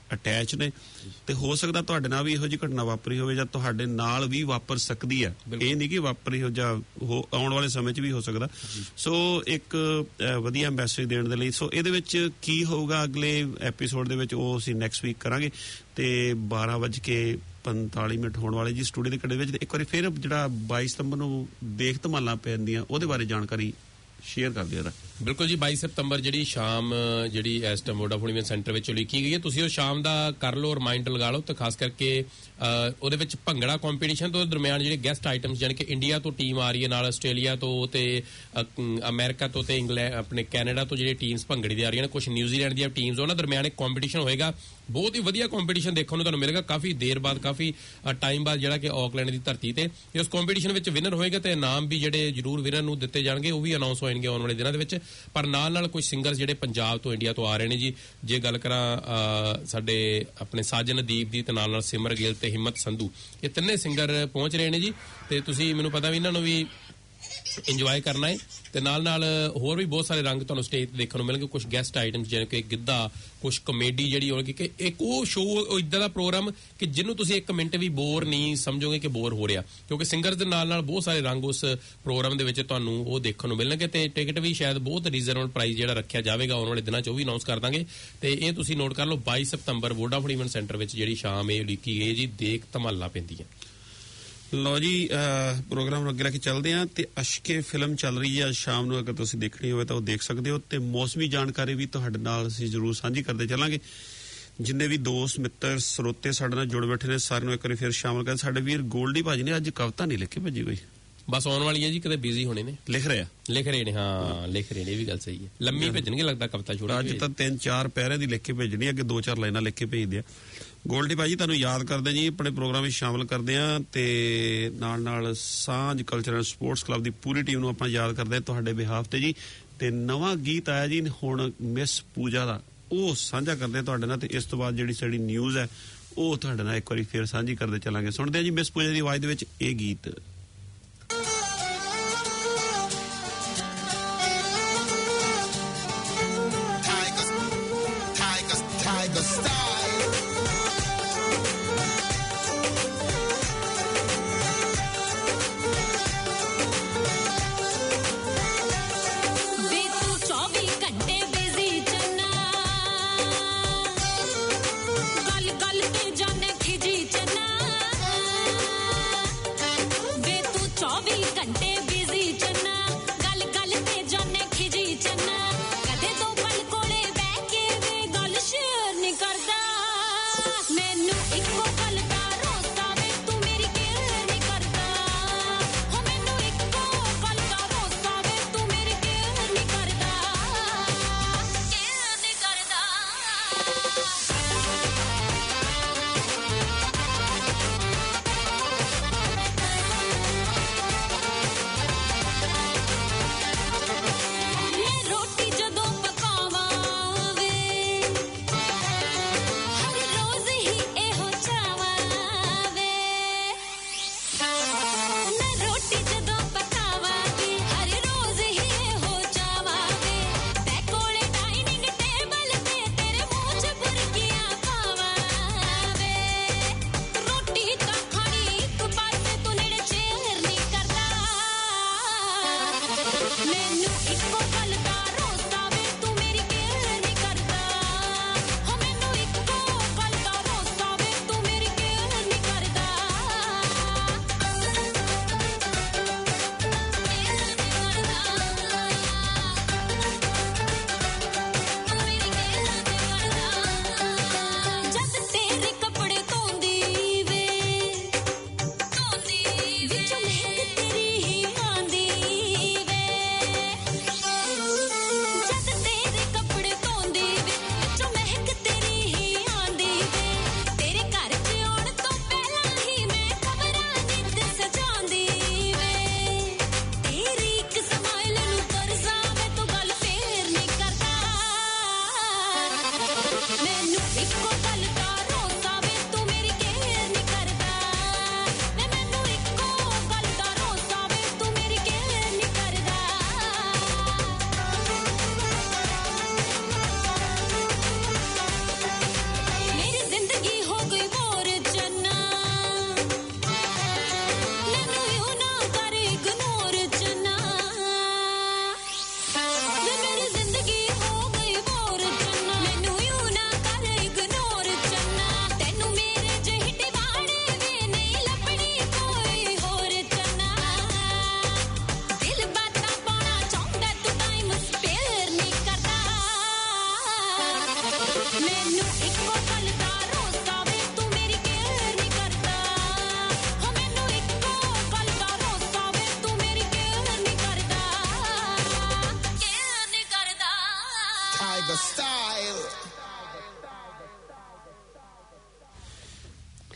J: ਅਟੈਚ ਨੇ ਤੇ ਹੋ ਸਕਦਾ ਤੁਹਾਡੇ ਨਾਲ ਵੀ ਇਹੋ ਜਿਹੀ ਘਟਨਾ ਵਾਪਰੀ ਹੋਵੇ ਜਾਂ ਤੁਹਾਡੇ ਨਾਲ ਵੀ ਵਾਪਰ ਸਕਦੀ ਹੈ। ਇਹ ਨਹੀਂ ਕਿ ਵਾਪਰੀ ਹੋ ਜਾਂ ਆਉਣ ਵਾਲੇ ਸਮੇਂ 'ਚ ਵੀ ਹੋ ਸਕਦਾ। ਸੋ ਇੱਕ ਵਧੀਆ ਮੈਸੇਜ ਦੇਣ ਦੇ ਲਈ ਸੋ ਇਹਦੇ ਵਿੱਚ ਕੀ ਹੋਊਗਾ ਅਗਲੇ ਐਪੀਸੋਡ ਦੇ ਵਿੱਚ ਉਹ ਅਸੀਂ ਨੈਕਸਟ ਵੀਕ ਕਰਾਂਗੇ ਤੇ ਬਾਰਾਂ ਵੱਜ ਕੇ ਪੰਤਾਲੀ ਮਿੰਟ ਹੋਣ ਵਾਲੇ ਜੀ ਸਟੂਡੀਓ ਦੇ ਘੜੇ ਵਿੱਚ। ਇੱਕ ਵਾਰੀ ਫਿਰ ਜਿਹੜਾ ਬਾਈ ਸਤੰਬਰ ਨੂੰ ਦੇਖ ਧਮਾਲਾਂ ਪੈਂਦੀਆਂ ਉਹਦੇ ਬਾਰੇ ਜਾਣਕਾਰੀ ਸ਼ੇਅਰ ਕਰ ਦਿਓ।
G: ਬਿਲਕੁਲ ਜੀ, ਬਾਈ ਸਤੰਬਰ ਜਿਹੜੀ ਸ਼ਾਮ ਜਿਹੜੀ ਇਸ ਟਾਈਮ ਵੋਡਾਫੋਨ ਇਵੈਂਟ ਸੈਂਟਰ ਵਿੱਚ ਉਲੀਕੀ ਗਈ ਹੈ, ਤੁਸੀਂ ਉਹ ਸ਼ਾਮ ਦਾ ਕਰ ਲਓ, ਰਿਮਾਈਂਡਰ ਲਗਾ ਲਓ ਤੇ ਖਾਸ ਕਰਕੇ ਉਹਦੇ ਵਿੱਚ ਭੰਗੜਾ ਕੰਪੀਟੀਸ਼ਨ ਤੋਂ ਦਰਮਿਆਨ ਜਿਹੜੇ ਗੈਸਟ ਆਈਟਮਸ ਜਾਣੀ ਕਿ ਇੰਡੀਆ ਤੋਂ ਟੀਮ ਆ ਰਹੀ ਹੈ, ਨਾਲ ਆਸਟ੍ਰੇਲੀਆ ਤੋਂ ਤੇ ਅਮਰੀਕਾ ਤੋਂ ਤੇ ਇੰਗਲੈਂਡ ਆਪਣੇ ਕੈਨੇਡਾ ਤੋਂ ਜਿਹੜੀ ਟੀਮਸ ਭੰਗੜੇ ਦੀ ਆ ਰਹੀਆਂ ਨੇ, ਕੁਝ ਨਿਊਜ਼ੀਲੈਂਡ ਦੀਆਂ ਟੀਮਸ, ਉਹਨਾਂ ਦਰਮਿਆਨ ਇੱਕ ਕੰਪੀਟੀਸ਼ਨ ਹੋਏਗਾ। ਬਹੁਤ ਹੀ ਵਧੀਆ ਕੰਪੀਟੀਸ਼ਨ ਦੇਖਣ ਨੂੰ ਤੁਹਾਨੂੰ ਮਿਲੇਗਾ, ਕਾਫੀ ਦੇਰ ਬਾਅਦ ਕਾਫੀ ਟਾਈਮ ਬਾਅਦ ਜਿਹੜਾ ਕਿ ਆਕਲੈਂਡ ਦੀ ਧਰਤੀ ਤੇ ਇਸ ਕੰਪੀਟੀਸ਼ਨ ਵਿੱਚ ਵਿਨਰ ਹੋਏਗਾ ਤੇ ਇਨਾਮ ਵੀ ਜਿਹੜੇ ਜ਼ਰੂਰ ਵਿਨਰ ਨੂੰ ਦਿੱਤੇ ਜਾਣਗੇ, ਉਹ ਵੀ ਅਨਾਉਂਸ ਹੋਣਗੇ ਆਉਣ ਵਾਲੇ ਦਿਨਾਂ ਦੇ ਵਿੱਚ। ਪਰ ਨਾਲ ਨਾਲ ਕੁਝ ਸਿੰਗਰਸ ਜਿਹੜੇ ਪੰਜਾਬ ਤੋਂ ਇੰਡੀਆ ਤੋਂ ਆ ਰਹੇ ਨੇ ਜੀ, ਜੇ ਗੱਲ ਕਰਾਂ ਸਾਡੇ ਆਪਣੇ ਸਾਜਨ ਦੀਪ ਦੀ ਤੇ ਨਾਲ ਨਾਲ ਸਿਮਰ ਗਿੱਲ ਤੇ ਹਿੰਮਤ ਸੰਧੂ, ਇਹ ਤਿੰਨੇ ਸਿੰਗਰ ਪਹੁੰਚ ਰਹੇ ਨੇ ਜੀ ਤੇ ਤੁਸੀਂ ਮੈਨੂੰ ਪਤਾ ਵੀ ਇਹਨਾਂ ਨੂੰ ਵੀ ਇੰਜੋਏ ਕਰਨਾ ਹੈ ਤੇ ਨਾਲ ਨਾਲ ਹੋਰ ਵੀ ਬਹੁਤ ਸਾਰੇ ਰੰਗ ਤੁਹਾਨੂੰ ਸਟੇਜ ਤੇ ਦੇਖਣ ਨੂੰ ਮਿਲਣਗੇ। ਕੁਝ ਗੈਸਟ ਆਈਟਮਸ ਜਿਵੇਂ ਕਿ ਗਿੱਧਾ, ਕੁਝ ਕਮੇਡੀ ਜਿਹੜੀ ਹੋਣਗੀ ਕਿ ਇੱਕ ਉਹ ਸ਼ੋਅ ਇਦਾਂ ਦਾ ਪ੍ਰੋਗਰਾਮ ਕਿ ਜਿਹਨੂੰ ਤੁਸੀਂ ਇੱਕ ਮਿੰਟ ਵੀ ਬੋਰ ਨਹੀਂ ਸਮਝੋਗੇ ਕਿ ਬੋਰ ਹੋ ਰਿਹਾ, ਕਿਉਂਕਿ ਸਿੰਗਰਸ ਦੇ ਨਾਲ ਨਾਲ ਬਹੁਤ ਸਾਰੇ ਰੰਗ ਉਸ ਪ੍ਰੋਗਰਾਮ ਦੇ ਵਿੱਚ ਤੁਹਾਨੂੰ ਉਹ ਦੇਖਣ ਨੂੰ ਮਿਲਣਗੇ ਤੇ ਟਿਕਟ ਵੀ ਸ਼ਾਇਦ ਬਹੁਤ ਰੀਜ਼ਨੇਬਲ ਪ੍ਰਾਈਸ ਜਿਹੜਾ ਰੱਖਿਆ ਜਾਵੇਗਾ ਆਉਣ ਵਾਲੇ ਦਿਨਾਂ 'ਚ, ਉਹ ਵੀ ਅਨਾਉਂਸ ਕਰ ਦਾਂਗੇ। ਤੇ ਇਹ ਤੁਸੀਂ ਨੋਟ ਕਰ ਲਓ, ਬਾਈ ਸਤੰਬਰ ਵੋਡਾਫੋਨ ਇਵੈਂਟ ਸੈਂਟਰ ਵਿੱਚ ਜਿਹੜੀ ਸ਼ਾਮ ਇਹ ਉਲੀਕੀ ਗਈ ਜੀ, ਦੇਖ ਧਮਾਲਾਂ ਪੈਂਦੀਆਂ।
J: ਲਓ ਜੀ, ਪ੍ਰੋਗਰਾਮ ਨੂੰ ਅੱਗੇ ਲੈ ਕੇ ਚੱਲਦੇ ਹਾਂ ਤੇ ਅਸ਼ਕੇ ਫਿਲਮ ਚੱਲ ਰਹੀ ਹੈ ਸ਼ਾਮ ਨੂੰ, ਅਗਰ ਤੁਸੀਂ ਦੇਖਣੀ ਹੋਵੇ ਤਾਂ ਉਹ ਦੇਖ ਸਕਦੇ ਹੋ ਤੇ ਮੌਸਮੀ ਜਾਣਕਾਰੀ ਵੀ ਤੁਹਾਡੇ ਨਾਲ ਅਸੀਂ ਜ਼ਰੂਰ ਸਾਂਝੀ ਕਰਦੇ ਚੱਲਾਂਗੇ। ਜਿੰਨੇ ਵੀ ਦੋਸਤ ਮਿੱਤਰ ਸਰੋਤੇ ਸਾਡੇ ਨਾਲ ਜੁੜ ਬੈਠੇ ਨੇ ਸਾਰਿਆਂ ਨੂੰ ਇੱਕ ਵਾਰੀ ਫਿਰ ਸ਼ਾਮਲ ਕਰ। ਸਾਡੇ ਵੀਰ ਗੋਲਡੀ ਭਾਜੀ ਨੇ ਅੱਜ ਕਵਿਤਾ ਨਹੀਂ ਲਿਖੀ ਭੱਜੀ ਕੋਈ, ਬਸ ਆਉਣ ਵਾਲੀ ਹੈ ਜੀ, ਕਿਤੇ ਬਿਜ਼ੀ ਹੋਣੇ ਨੇ। ਲਿਖ ਰਹੇ ਆ ਲਿਖ ਰਹੇ ਨੇ ਹਾਂ ਲਿਖ ਰਹੇ ਨੇ, ਇਹ ਵੀ ਗੱਲ ਸਹੀ ਹੈ। ਲੰਮੀ ਭੇਜਣਗੇ ਲੱਗਦਾ ਕਵਿਤਾ, ਛੋੜਾ ਅੱਜ ਤਾਂ ਤਿੰਨ ਚਾਰ ਪੈਰਿਆਂ ਦੀ ਲਿਖ ਕੇ ਭੇਜਣੀ, ਅੱਗੇ ਦੋ ਚਾਰ ਲਾਈਨਾਂ ਲਿਖ ਕੇ ਭੇਜਦੇ ਆ। ਗੋਲਡੀ ਭਾਜੀ ਤੁਹਾਨੂੰ ਯਾਦ ਕਰਦੇ ਜੀ, ਆਪਣੇ ਪ੍ਰੋਗਰਾਮ ਵਿੱਚ ਸ਼ਾਮਲ ਕਰਦੇ ਆ ਤੇ ਨਾਲ ਨਾਲ ਸਾਂਝ ਕਲਚਰਲ ਸਪੋਰਟਸ ਕਲੱਬ ਦੀ ਪੂਰੀ ਟੀਮ ਨੂੰ ਆਪਾਂ ਯਾਦ ਕਰਦੇ ਆ ਤੁਹਾਡੇ ਬਿਹਾਫ ਤੇ ਜੀ। ਤੇ ਨਵਾਂ ਗੀਤ ਆਇਆ ਜੀ ਹੁਣ ਮਿਸ ਪੂਜਾ ਦਾ, ਉਹ ਸਾਂਝਾ ਕਰਦੇ ਤੁਹਾਡੇ ਨਾਲ ਤੇ ਇਸ ਤੋਂ ਬਾਅਦ ਜਿਹੜੀ ਸਾਡੀ ਨਿਊਜ਼ ਹੈ ਉਹ ਤੁਹਾਡੇ ਨਾਲ ਇੱਕ ਵਾਰੀ ਫਿਰ ਸਾਂਝੀ ਕਰਦੇ ਚੱਲਾਂਗੇ। ਸੁਣਦੇ ਆ ਜੀ ਮਿਸ ਪੂਜਾ ਦੀ ਆਵਾਜ਼ ਦੇ ਵਿੱਚ ਇਹ ਗੀਤ।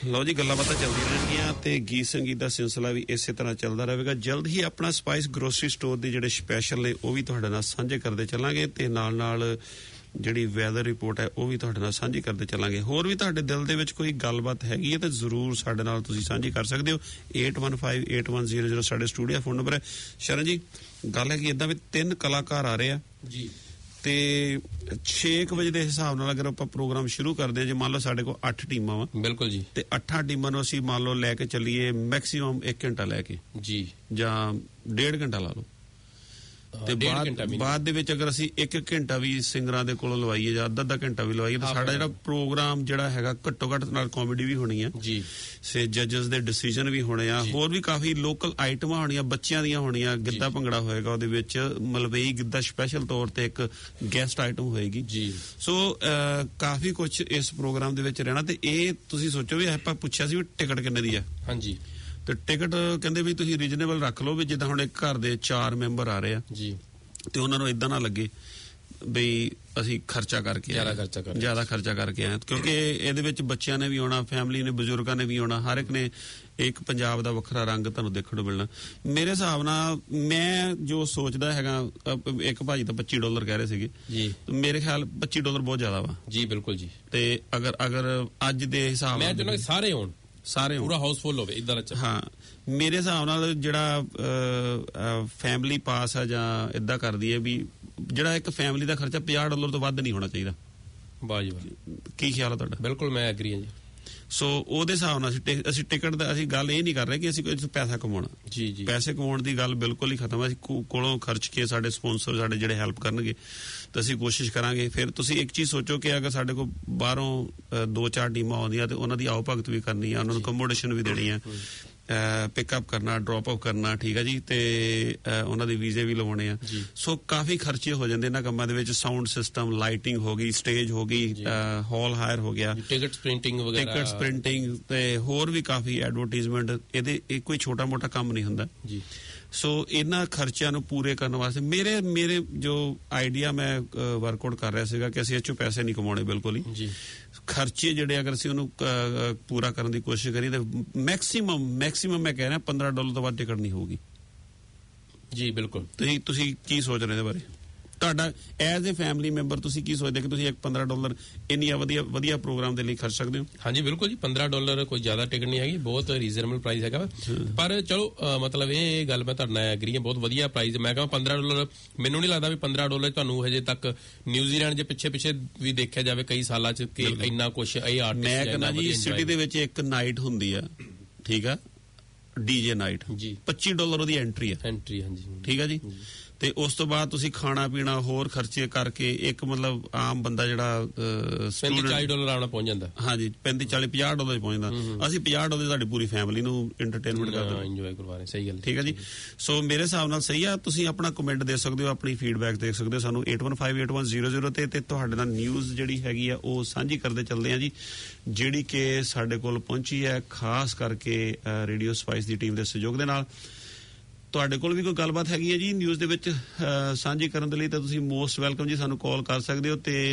J: ਲਓ ਜੀ, ਗੱਲਾਂ ਬਾਤਾਂ ਚੱਲਦੀਆਂ ਰਹਿਣਗੀਆਂ ਤੇ ਗੀਤ ਸੰਗੀਤ ਦਾ ਸਿਲਸਿਲਾ ਵੀ ਇਸੇ ਤਰ੍ਹਾਂ ਚੱਲਦਾ ਰਹੇਗਾ। ਜਲਦ ਹੀ ਆਪਣਾ ਸਪਾਈਸ ਗਰੋਸਰੀ ਸਟੋਰ ਦੇ ਜਿਹੜੇ ਸਪੈਸ਼ਲ ਨੇ ਉਹ ਵੀ ਤੁਹਾਡੇ ਨਾਲ ਸਾਂਝੇ ਕਰਦੇ ਚੱਲਾਂਗੇ ਤੇ ਨਾਲ ਨਾਲ ਜਿਹੜੀ ਵੈਦਰ ਰਿਪੋਰਟ ਹੈ ਉਹ ਵੀ ਤੁਹਾਡੇ ਨਾਲ ਸਾਂਝੀ ਕਰਦੇ ਚੱਲਾਂਗੇ। ਹੋਰ ਵੀ ਤੁਹਾਡੇ ਦਿਲ ਦੇ ਵਿੱਚ ਕੋਈ ਗੱਲਬਾਤ ਹੈਗੀ ਹੈ ਤਾਂ ਜ਼ਰੂਰ ਸਾਡੇ ਨਾਲ ਤੁਸੀਂ ਸਾਂਝੀ ਕਰ ਸਕਦੇ ਹੋ। eight one five eight one zero zero ਸਾਡੇ ਸਟੂਡੀਓ ਫੋਨ ਨੰਬਰ ਹੈ। ਸ਼ਰਨ ਜੀ, ਗੱਲ ਹੈ ਕਿ ਇਦਾਂ ਵੀ ਤਿੰਨ ਕਲਾਕਾਰ ਆ ਰਹੇ ਆ
G: ਜੀ
J: ਤੇ ਛੇ ਕੁ ਵਜੇ ਦੇ ਹਿਸਾਬ ਨਾਲ ਅਗਰ ਆਪਾਂ ਪ੍ਰੋਗਰਾਮ ਸ਼ੁਰੂ ਕਰਦੇ ਹਾਂ, ਜੇ ਮੰਨ ਲਓ ਸਾਡੇ ਕੋਲ ਅੱਠ ਟੀਮਾਂ ਵਾ,
G: ਬਿਲਕੁਲ ਜੀ, ਤੇ
J: ਅੱਠਾਂ ਟੀਮਾਂ ਨੂੰ ਅਸੀਂ ਮੰਨ ਲਓ ਲੈ ਕੇ ਚੱਲੀਏ ਮੈਕਸਿਮਮ ਇੱਕ ਘੰਟਾ ਲੈ ਕੇ
G: ਜੀ ਜਾਂ
J: ਡੇਢ ਘੰਟਾ ਲਾ ਲਓ ਤੇ ਬਾਅਦ ਬਾਅਦ ਦੇ ਵਿੱਚ ਅਗਰ ਅਸੀਂ ਇੱਕ ਘੰਟਾ ਵੀ ਸਿੰਗਰਾਂ ਦੇ ਕੋਲੋਂ ਲਵਾਈਏ ਜਾਂ ਅੱਧਾ ਅੱਧਾ ਘੰਟਾ ਵੀ ਲਵਾਈਏ ਤਾਂ ਸਾਡਾ ਜਿਹੜਾ ਪ੍ਰੋਗਰਾਮ ਜਿਹੜਾ ਹੈਗਾ ਘੱਟੋ ਘੱਟ ਨਾਲ ਕਾਮੇਡੀ ਵੀ ਹੋਣੀ ਆ
G: ਜੀ,
J: ਸੇ ਜੱਜਸ ਦੇ ਡਿਸੀਜਨ ਵੀ ਹੋਣੇ ਆ, ਹੋਰ ਵੀ ਕਾਫੀ ਲੋਕਲ ਆਈਟਮਾਂ ਹੋਣੀਆਂ, ਬੱਚਿਆਂ ਦੀਆਂ ਹੋਣੀਆਂ, ਗਿੱਧਾ ਭੰਗੜਾ ਹੋਏਗਾ ਉਹਦੇ ਵਿੱਚ, ਮਲਵਈ ਗਿੱਧਾ ਸਪੈਸ਼ਲ ਤੌਰ ਤੇ ਇੱਕ ਗੈਸਟ ਆਈਟਮ ਹੋਏਗੀ ਜੀ। ਸੋ ਕਾਫੀ ਕੁਝ ਇਸ ਪ੍ਰੋਗਰਾਮ ਦੇ ਵਿੱਚ ਰਹਿਣਾ ਤੇ ਇਹ ਤੁਸੀਂ ਸੋਚੋ ਵੀ ਆਪਾਂ ਪੁੱਛਿਆ ਸੀ ਵੀ ਟਿਕਟ ਕਿੰਨੇ ਦੀ ਆ।
G: ਹਾਂਜੀ,
J: ਤੇ ਟਿਕਟ ਕਹਿੰਦੇ ਵੀ ਤੁਸੀਂ ਰੀਜਨੇਬਲ ਰੱਖ ਲਓ ਵੀ ਜਿੱਦਾਂ ਹੁਣ ਇੱਕ ਘਰ ਦੇ ਚਾਰ ਮੈਂਬਰ ਆ ਰਹੇ ਆ ਜੀ ਤੇ ਉਹਨਾਂ ਨੂੰ ਇਦਾਂ ਨਾ ਲੱਗੇ ਬਈ ਅਸੀਂ ਖਰਚਾ ਕਰਕੇ
G: ਜ਼ਿਆਦਾ ਖਰਚਾ ਕਰ
J: ਜ਼ਿਆਦਾ ਖਰਚਾ ਕਰਕੇ ਆਏ, ਕਿਉਂਕਿ ਇਹਦੇ ਵਿੱਚ ਬੱਚਿਆਂ ਨੇ ਵੀ ਆਉਣਾ, ਫੈਮਿਲੀ ਨੇ, ਬਜ਼ੁਰਗਾਂ ਨੇ ਵੀ ਆਉਣਾ, ਹਰ ਇੱਕ ਨੇ ਇੱਕ ਪੰਜਾਬ ਦਾ ਵੱਖਰਾ ਰੰਗ ਤੁਹਾਨੂੰ ਦੇਖਣ ਨੂੰ ਮਿਲਣਾ। ਮੇਰੇ ਹਿਸਾਬ ਨਾਲ ਮੈਂ ਜੋ ਸੋਚਦਾ ਹੈਗਾ, ਇੱਕ ਭਾਜੀ ਤਾਂ ਪੱਚੀ ਡਾਲਰ ਕਹਿ ਰਹੇ ਸੀਗੇ ਜੀ, ਮੇਰੇ ਖਿਆਲ ਪੱਚੀ ਡਾਲਰ ਬਹੁਤ ਜ਼ਿਆਦਾ ਵਾ ਜੀ। ਬਿਲਕੁਲ ਜੀ, ਤੇ ਅਗਰ ਅਗਰ ਅੱਜ ਦੇ ਹਿਸਾਬ
G: ਮੈਂ ਚਾਹੁੰਦਾ ਸਾਰੇ ਹੋਣ, ਸਾਰੇ ਪੂਰਾ ਹਾਊਸ ਫੁੱਲ ਹੋਵੇ ਇਦਾਂ ਦਾ।
J: ਹਾਂ, ਮੇਰੇ ਹਿਸਾਬ ਨਾਲ ਜਿਹੜਾ ਫੈਮਿਲੀ ਪਾਸ ਆ ਜਾਂ ਇਦਾਂ ਕਰਦੀ ਹੈ ਵੀ ਜਿਹੜਾ ਇੱਕ ਫੈਮਿਲੀ ਦਾ ਖਰਚਾ ਪੰਜਾਹ ਡਾਲਰ ਤੋਂ ਵੱਧ ਨਹੀਂ ਹੋਣਾ ਚਾਹੀਦਾ।
G: ਵਾਹ ਜੀ ਵਾਹ,
J: ਕੀ ਖਿਆਲ ਹੈ ਤੁਹਾਡਾ?
G: ਬਿਲਕੁਲ ਮੈਂ ਐਗਰੀ ਹਾਂ ਜੀ।
J: ਸੋ ਉਹਦੇ ਹਿਸਾਬ ਨਾਲ ਅਸੀਂ ਅਸੀਂ ਟਿਕਟ ਦਾ ਅਸੀਂ ਗੱਲ ਇਹ ਨਹੀਂ ਕਰ ਰਹੇ ਕਿ ਅਸੀਂ ਕੋਈ ਪੈਸਾ ਕਮਾਉਣਾ ਜੀ ਜੀ ਪੈਸੇ ਕਮਾਉਣ ਦੀ ਗੱਲ ਬਿਲਕੁਲ ਹੀ ਖਤਮ ਹੈ। ਅਸੀਂ ਕੋਲੋਂ ਖਰਚ ਕੇ ਸਾਡੇ ਸਪਾਂਸਰ ਸਾਡੇ ਜਿਹੜੇ ਹੈਲਪ ਕਰਨਗੇ ਤਾਂ ਅਸੀਂ ਕੋਸ਼ਿਸ਼ ਕਰਾਂਗੇ। ਫਿਰ ਤੁਸੀਂ ਇੱਕ ਚੀਜ਼ ਸੋਚੋ ਕਿ ਅਗਰ ਸਾਡੇ ਕੋਲ ਬਾਹਰੋਂ ਦੋ ਚਾਰ ਟੀਮਾਂ ਆਉਂਦੀਆਂ ਤੇ ਉਹਨਾਂ ਦੀ ਆਓ ਭਗਤ ਵੀ ਕਰਨੀ ਆ, ਉਹਨਾਂ ਨੂੰ ਕੰਮੋਡੇਸ਼ਨ ਵੀ ਦੇਣੀ ਆ, ਪਿਕਅਪ ਕਰਨਾ, ਡ੍ਰੌਪ ਆਫ ਕਰਨਾ, ਠੀਕ ਹੈ ਜੀ, ਤੇ ਉਹਨਾਂ ਦੇ ਵੀਜ਼ੇ ਵੀ ਲਵਾਉਣੇ ਆ। ਸੋ ਕਾਫੀ ਖਰਚੇ ਹੋ ਜਾਂਦੇ ਇਹਨਾਂ ਕੰਮਾਂ ਦੇ ਵਿੱਚ। ਸਾਊਂਡ ਸਿਸਟਮ, ਲਾਈਟਿੰਗ ਹੋ ਗਈ, ਸਟੇਜ ਹੋ ਗਈ, ਹਾਲ ਹਾਇਰ ਹੋ ਗਿਆ,
G: ਟਿਕਟ ਪ੍ਰਿੰਟਿੰਗ ਵਗੈਰਾ,
J: ਟਿਕਟਸ ਪ੍ਰਿੰਟਿੰਗ ਤੇ ਹੋਰ ਵੀ ਕਾਫੀ ਐਡਵਰਟਾਈਜ਼ਮੈਂਟ। ਇਹਦੇ ਇਹ ਕੋਈ ਛੋਟਾ ਮੋਟਾ ਕੰਮ ਨਹੀਂ ਹੁੰਦਾ ਜੀ। ਸੋ ਇਹਨਾਂ ਖਰਚਿਆਂ ਨੂੰ ਪੂਰੇ ਕਰਨ ਵਾਸਤੇ ਮੇਰੇ ਮੇਰੇ ਜੋ ਆਈਡੀਆ ਮੈਂ ਵਰਕਆਊਟ ਕਰ ਰਿਹਾ ਸੀਗਾ ਕਿ ਅਸੀਂ ਇਹ ਚੋਂ ਪੈਸੇ ਨਹੀਂ ਕਮਾਉਣੇ ਬਿਲਕੁਲ ਹੀ ਜੀ। ਖਰਚੇ ਜਿਹੜੇ ਅਗਰ ਅਸੀਂ ਉਹਨੂੰ ਪੂਰਾ ਕਰਨ ਦੀ ਕੋਸ਼ਿਸ਼ ਕਰੀਏ ਤਾਂ ਮੈਕਸਿਮਮ ਮੈਕਸਿਮਮ ਮੈਂ ਕਹਿ ਰਿਹਾ ਪੰਦਰਾਂ ਡਾਲਰ ਤੋਂ ਵੱਧ ਟਿਕਟ ਨਹੀਂ ਹੋਊਗੀ ਜੀ। ਬਿਲਕੁਲ। ਤੁਸੀਂ ਤੁਸੀਂ ਕੀ ਸੋਚ ਰਹੇ ਇਹਦੇ ਬਾਰੇ? ਤੁਹਾਡਾ ਐਜ਼ ਏ ਫੈਮਿਲੀ ਮੈਂਬਰ ਤੁਸੀਂ ਕੀ ਸੋਚਦੇ ਕਿ ਤੁਸੀਂ ਇੱਕ ਪੰਦਰਾਂ ਡਾਲਰ ਇੰਨੀਆਂ ਵਧੀਆ ਵਧੀਆ ਪ੍ਰੋਗਰਾਮ ਦੇ ਲਈ ਖਰਚ ਸਕਦੇ ਹੋ?
G: ਹਾਂਜੀ ਬਿਲਕੁਲ ਜੀ, ਪੰਦਰਾਂ ਡਾਲਰ ਕੋਈ ਜ਼ਿਆਦਾ ਟਿਕਟ ਨਹੀਂ ਹੈਗੀ, ਬਹੁਤ ਰੀਜ਼ਨੇਬਲ ਪ੍ਰਾਈਸ ਹੈਗਾ। ਪਰ ਚਲੋ ਮਤਲਬ ਇਹ ਗੱਲ ਮੈਂ ਤੁਹਾਡੇ ਨਾਲ ਐਗਰੀ ਹਾਂ, ਬਹੁਤ ਵਧੀਆ ਪ੍ਰਾਈਸ। ਮੈਂ ਕਹਾਂ ਪੰਦਰਾਂ ਡਾਲਰ ਮੈਨੂੰ ਨਹੀਂ ਲੱਗਦਾ ਵੀ ਪੰਦਰਾਂ ਡਾਲਰ ਤੁਹਾਨੂੰ ਹਜੇ ਤੱਕ ਨਿਊਜ਼ੀਲੈਂਡ ਜੇ ਪਿੱਛੇ ਪਿੱਛੇ ਵੀ ਦੇਖਿਆ ਜਾਵੇ ਕਈ ਸਾਲਾਂ ਚ ਕਿ ਇੰਨਾ ਕੁਛ ਇਹ ਆਰਟਿਸਟ
J: ਮੈਂ ਕਹਿੰਦਾ ਜੀ ਸਿਟੀ ਦੇ ਵਿੱਚ ਇੱਕ ਨਾਈਟ ਹੁੰਦੀ ਆ, ਠੀਕ ਆ, ਡੀਜੇ ਨਾਈਟ ਜੀ, ਪੱਚੀ ਡਾਲਰ ਉਹਦੀ ਐਂਟਰੀ ਆ
G: ਐਂਟਰੀ ਹਾਂਜੀ ਠੀਕ
J: ਆ ਜੀ। ਤੇ ਉਸ ਤੋਂ ਬਾਅਦ ਤੁਸੀਂ ਖਾਣਾ ਪੀਣਾ ਹੋਰ ਖਰਚੇ ਕਰਕੇ ਇੱਕ ਮਤਲਬ ਆਮ ਬੰਦਾ ਜਿਹੜਾ
G: ਪੈਂਤੀ ਚਾਲੀ ਡਾਲਰ ਆਉਣਾ ਪਹੁੰਚ ਜਾਂਦਾ।
J: ਹਾਂਜੀ ਪੈਂਤੀ ਚਾਲੀ ਪੰਜਾਹ ਡਾਲਰ ਪਹੁੰਚ ਜਾਂਦਾ। ਅਸੀਂ ਪੰਜਾਹ ਡਾਲਰ ਸਾਡੀ ਪੂਰੀ ਫੈਮਿਲੀ ਨੂੰ ਇੰਟਰਟੇਨਮੈਂਟ ਕਰਦੇ ਹਾਂ,
G: ਇੰਜੋਏ ਕਰਵਾ ਰਹੇ। ਸਹੀ ਗੱਲ,
J: ਠੀਕ ਹੈ ਜੀ। ਸੋ ਮੇਰੇ ਹਿਸਾਬ ਨਾਲ ਸਹੀ ਆ। ਤੁਸੀਂ ਆਪਣਾ ਕਮੈਂਟ ਦੇ ਸਕਦੇ ਹੋ, ਆਪਣੀ ਫੀਡਬੈਕ ਦੇ ਸਕਦੇ ਹੋ ਸਾਨੂੰ eight one five eight one zero zero ਤੇ ਤੇ ਤੁਹਾਡੇ ਨਾਲ ਨਿਊਜ਼ ਜਿਹੜੀ ਹੈਗੀ ਆ ਉਹ ਸਾਂਝੀ ਕਰਦੇ ਚੱਲਦੇ ਆ ਜੀ, ਜਿਹੜੀ ਕਿ ਸਾਡੇ ਕੋਲ ਪਹੁੰਚੀ ਹੈ ਖਾਸ ਕਰਕੇ ਰੇਡੀਓ ਸਪਾਈਸ ਦੀ ਟੀਮ ਦੇ ਸਹਿਯੋਗ ਦੇ ਨਾਲ। ਤੁਹਾਡੇ ਕੋਲ ਵੀ ਕੋਈ ਗੱਲਬਾਤ ਹੈਗੀ ਹੈ ਜੀ ਨਿਊਜ਼ ਦੇ ਵਿੱਚ ਸਾਂਝੀ ਕਰਨ ਦੇ ਲਈ ਤਾਂ ਤੁਸੀਂ ਮੋਸਟ ਵੈਲਕਮ ਜੀ, ਸਾਨੂੰ ਕਾਲ ਕਰ ਸਕਦੇ ਹੋ। ਤੇ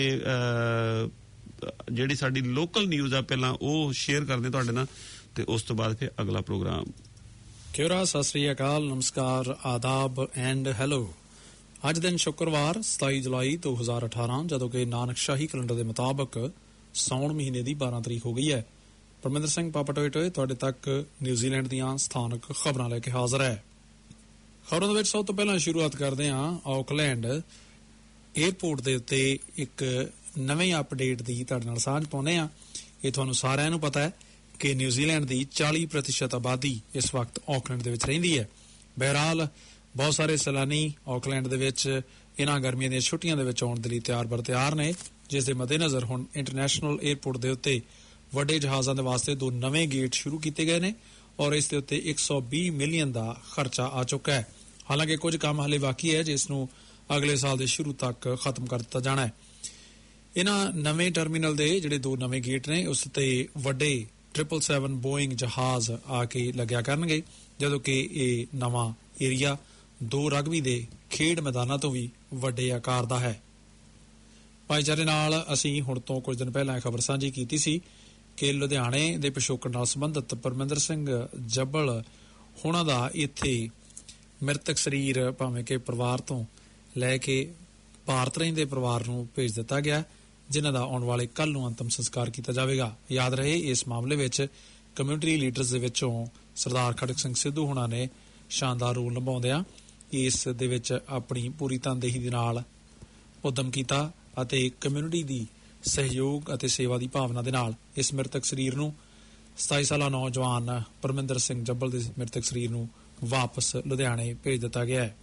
J: ਜਿਹੜੀ ਸਾਡੀ ਲੋਕਲ ਨਿਊਜ਼ ਆ ਪਹਿਲਾਂ ਉਹ ਸ਼ੇਅਰ ਕਰਦੇ ਤੁਹਾਡੇ ਨਾਲ ਤੇ ਉਸ ਤੋਂ ਬਾਅਦ ਫਿਰ ਅਗਲਾ ਪ੍ਰੋਗਰਾਮ।
M: ਕਿਉਰਾ, ਸਤਿ ਸ੍ਰੀ ਅਕਾਲ, ਨਮਸਕਾਰ, ਆਦਾਬ ਐਂਡ ਹੈਲੋ। ਅੱਜ ਦਿਨ ਸ਼ੁੱਕਰਵਾਰ ਸਤਾਈ ਜੁਲਾਈ ਦੋ ਹਜ਼ਾਰ ਅਠਾਰਾਂ, ਜਦੋਂ ਕਿ ਨਾਨਕ ਸ਼ਾਹੀ ਕੈਲੰਡਰ ਦੇ ਮੁਤਾਬਕ ਸਾਉਣ ਮਹੀਨੇ ਦੀ ਬਾਰਾਂ ਤਰੀਕ ਹੋ ਗਈ ਹੈ। ਪਰਮਿੰਦਰ ਸਿੰਘ ਪਾਪਾ ਟੋਏ ਟੋਏ ਤੁਹਾਡੇ ਤੱਕ ਨਿਊਜ਼ੀਲੈਂਡ ਦੀਆਂ ਸਥਾਨਕ ਖਬਰਾਂ ਲੈ ਕੇ ਹਾਜ਼ਰ ਹੈ। ਖਬਰਾਂ ਦੇ ਵਿੱਚ ਸਭ ਤੋਂ ਪਹਿਲਾਂ ਸ਼ੁਰੂਆਤ ਕਰਦੇ ਹਾਂ ਆਕਲੈਂਡ ਏਅਰਪੋਰਟ ਦੇ ਉੱਤੇ ਇੱਕ ਨਵੇਂ ਅਪਡੇਟ ਦੀ ਤੁਹਾਡੇ ਨਾਲ ਸਾਂਝ ਪਾਉਂਦੇ ਹਾਂ। ਇਹ ਤੁਹਾਨੂੰ ਸਾਰਿਆਂ ਨੂੰ ਪਤਾ ਹੈ ਕਿ ਨਿਊਜ਼ੀਲੈਂਡ ਦੀ ਚਾਲੀ ਪ੍ਰਤੀਸ਼ਤ ਆਬਾਦੀ ਇਸ ਵਕਤ ਆਕਲੈਂਡ ਦੇ ਵਿੱਚ ਰਹਿੰਦੀ ਹੈ। ਬਹਰਹਾਲ ਬਹੁਤ ਸਾਰੇ ਸੈਲਾਨੀ ਆਕਲੈਂਡ ਦੇ ਵਿੱਚ ਇਹਨਾਂ ਗਰਮੀਆਂ ਦੀਆਂ ਛੁੱਟੀਆਂ ਦੇ ਵਿੱਚ ਆਉਣ ਦੇ ਲਈ ਤਿਆਰ ਬਰ ਤਿਆਰ ਨੇ, ਜਿਸ ਦੇ ਮੱਦੇਨਜ਼ਰ ਹੁਣ ਇੰਟਰਨੈਸ਼ਨਲ ਏਅਰਪੋਰਟ ਦੇ ਉੱਤੇ ਵੱਡੇ ਜਹਾਜ਼ਾਂ ਦੇ ਵਾਸਤੇ ਦੋ ਨਵੇਂ ਗੇਟ ਸ਼ੁਰੂ ਕੀਤੇ ਗਏ ਨੇ ਔਰ ਇਸ ਦੇ ਉੱਤੇ ਇੱਕ ਸੌ ਵੀਹ ਮਿਲੀਅਨ ਦਾ ਖਰਚਾ ਆ ਚੁੱਕਾ ਹੈ। ਹਾਲਾਂਕਿ ਕੁਝ ਕੰਮ ਹਾਲੇ ਬਾਕੀ ਹੈ ਜਿਸ ਨੂੰ ਅਗਲੇ ਸਾਲ ਦੇ ਸ਼ੁਰੂ ਤੱਕ ਖਤਮ ਕਰ ਦਿੱਤਾ ਜਾਣਾ ਹੈ। ਇਹਨਾਂ ਨਵੇਂ ਟਰਮੀਨਲ ਦੇ ਜਿਹੜੇ ਦੋ ਨਵੇਂ ਗੇਟ ਨੇ ਉਸ ਤੇ ਵੱਡੇ ਟ੍ਰਿਪਲ ਸੈਵਨ ਬੋਇੰਗ ਜਹਾਜ਼ ਆ ਕੇ ਲੱਗਿਆ ਕਰਨਗੇ, ਜਦੋਂ ਕਿ ਇਹ ਨਵਾਂ ਏਰੀਆ ਦੋ ਰਗਬੀ ਦੇ ਖੇਡ ਮੈਦਾਨਾਂ ਤੋਂ ਵੀ ਵੱਡੇ ਆਕਾਰ ਦਾ ਹੈ। ਭਾਈਚਾਰੇ ਨਾਲ ਅਸੀਂ ਹੁਣ ਤੋਂ ਕੁਝ ਦਿਨ ਪਹਿਲਾਂ ਖਬਰ ਸਾਂਝੀ ਕੀਤੀ ਸੀ ਕਿ ਲੁਧਿਆਣੇ ਦੇ ਪਿਛੋਕੜ ਨਾਲ ਸੰਬੰਧਿਤ ਪਰਮਿੰਦਰ ਸਿੰਘ ਜੱਬਲ ਹੋਣਾ ਦਾ ਇੱਥੇ ਮ੍ਰਿਤਕ ਸਰੀਰ ਭਾਵੇਂ ਕਿ ਪਰਿਵਾਰ ਤੋਂ ਲੈ ਕੇ ਭਾਰਤ ਰਹਿੰਦੇ ਪਰਿਵਾਰ ਨੂੰ ਭੇਜ ਦਿੱਤਾ ਗਿਆ, ਜਿਨ੍ਹਾਂ ਦਾ ਆਉਣ ਵਾਲੇ ਕੱਲ ਨੂੰ ਅੰਤਮ ਸੰਸਕਾਰ ਕੀਤਾ ਜਾਵੇਗਾ। ਯਾਦ ਰਹੇ ਇਸ ਮਾਮਲੇ ਵਿੱਚ ਕਮਿਊਨਿਟੀ ਲੀਡਰਸ ਦੇ ਵਿੱਚੋਂ ਸਰਦਾਰ ਖੜਕ ਸਿੰਘ ਸਿੱਧੂ ਹੋਣਾ ਨੇ ਸ਼ਾਨਦਾਰ ਰੋਲ ਨਿਭਾਉਂਦਿਆਂ ਇਸ ਦੇ ਵਿੱਚ ਆਪਣੀ ਪੂਰੀ ਤਨਦੇਹੀ ਦੇ ਨਾਲ ਉਦਮ ਕੀਤਾ ਅਤੇ ਕਮਿਊਨਿਟੀ ਦੀ ਸਹਿਯੋਗ ਅਤੇ ਸੇਵਾ ਦੀ ਭਾਵਨਾ ਦੇ ਨਾਲ ਇਸ ਮ੍ਰਿਤਕ ਸਰੀਰ ਨੂੰ ਸਤਾਈ ਸਾਲਾ ਨੌਜਵਾਨ ਪਰਮਿੰਦਰ ਸਿੰਘ ਜੱਬਲ ਦੇ ਮ੍ਰਿਤਕ ਸਰੀਰ ਨੂੰ ਵਾਪਸ ਲੁਧਿਆਣੇ ਭੇਜ ਦਿੱਤਾ ਗਿਆ ਹੈ।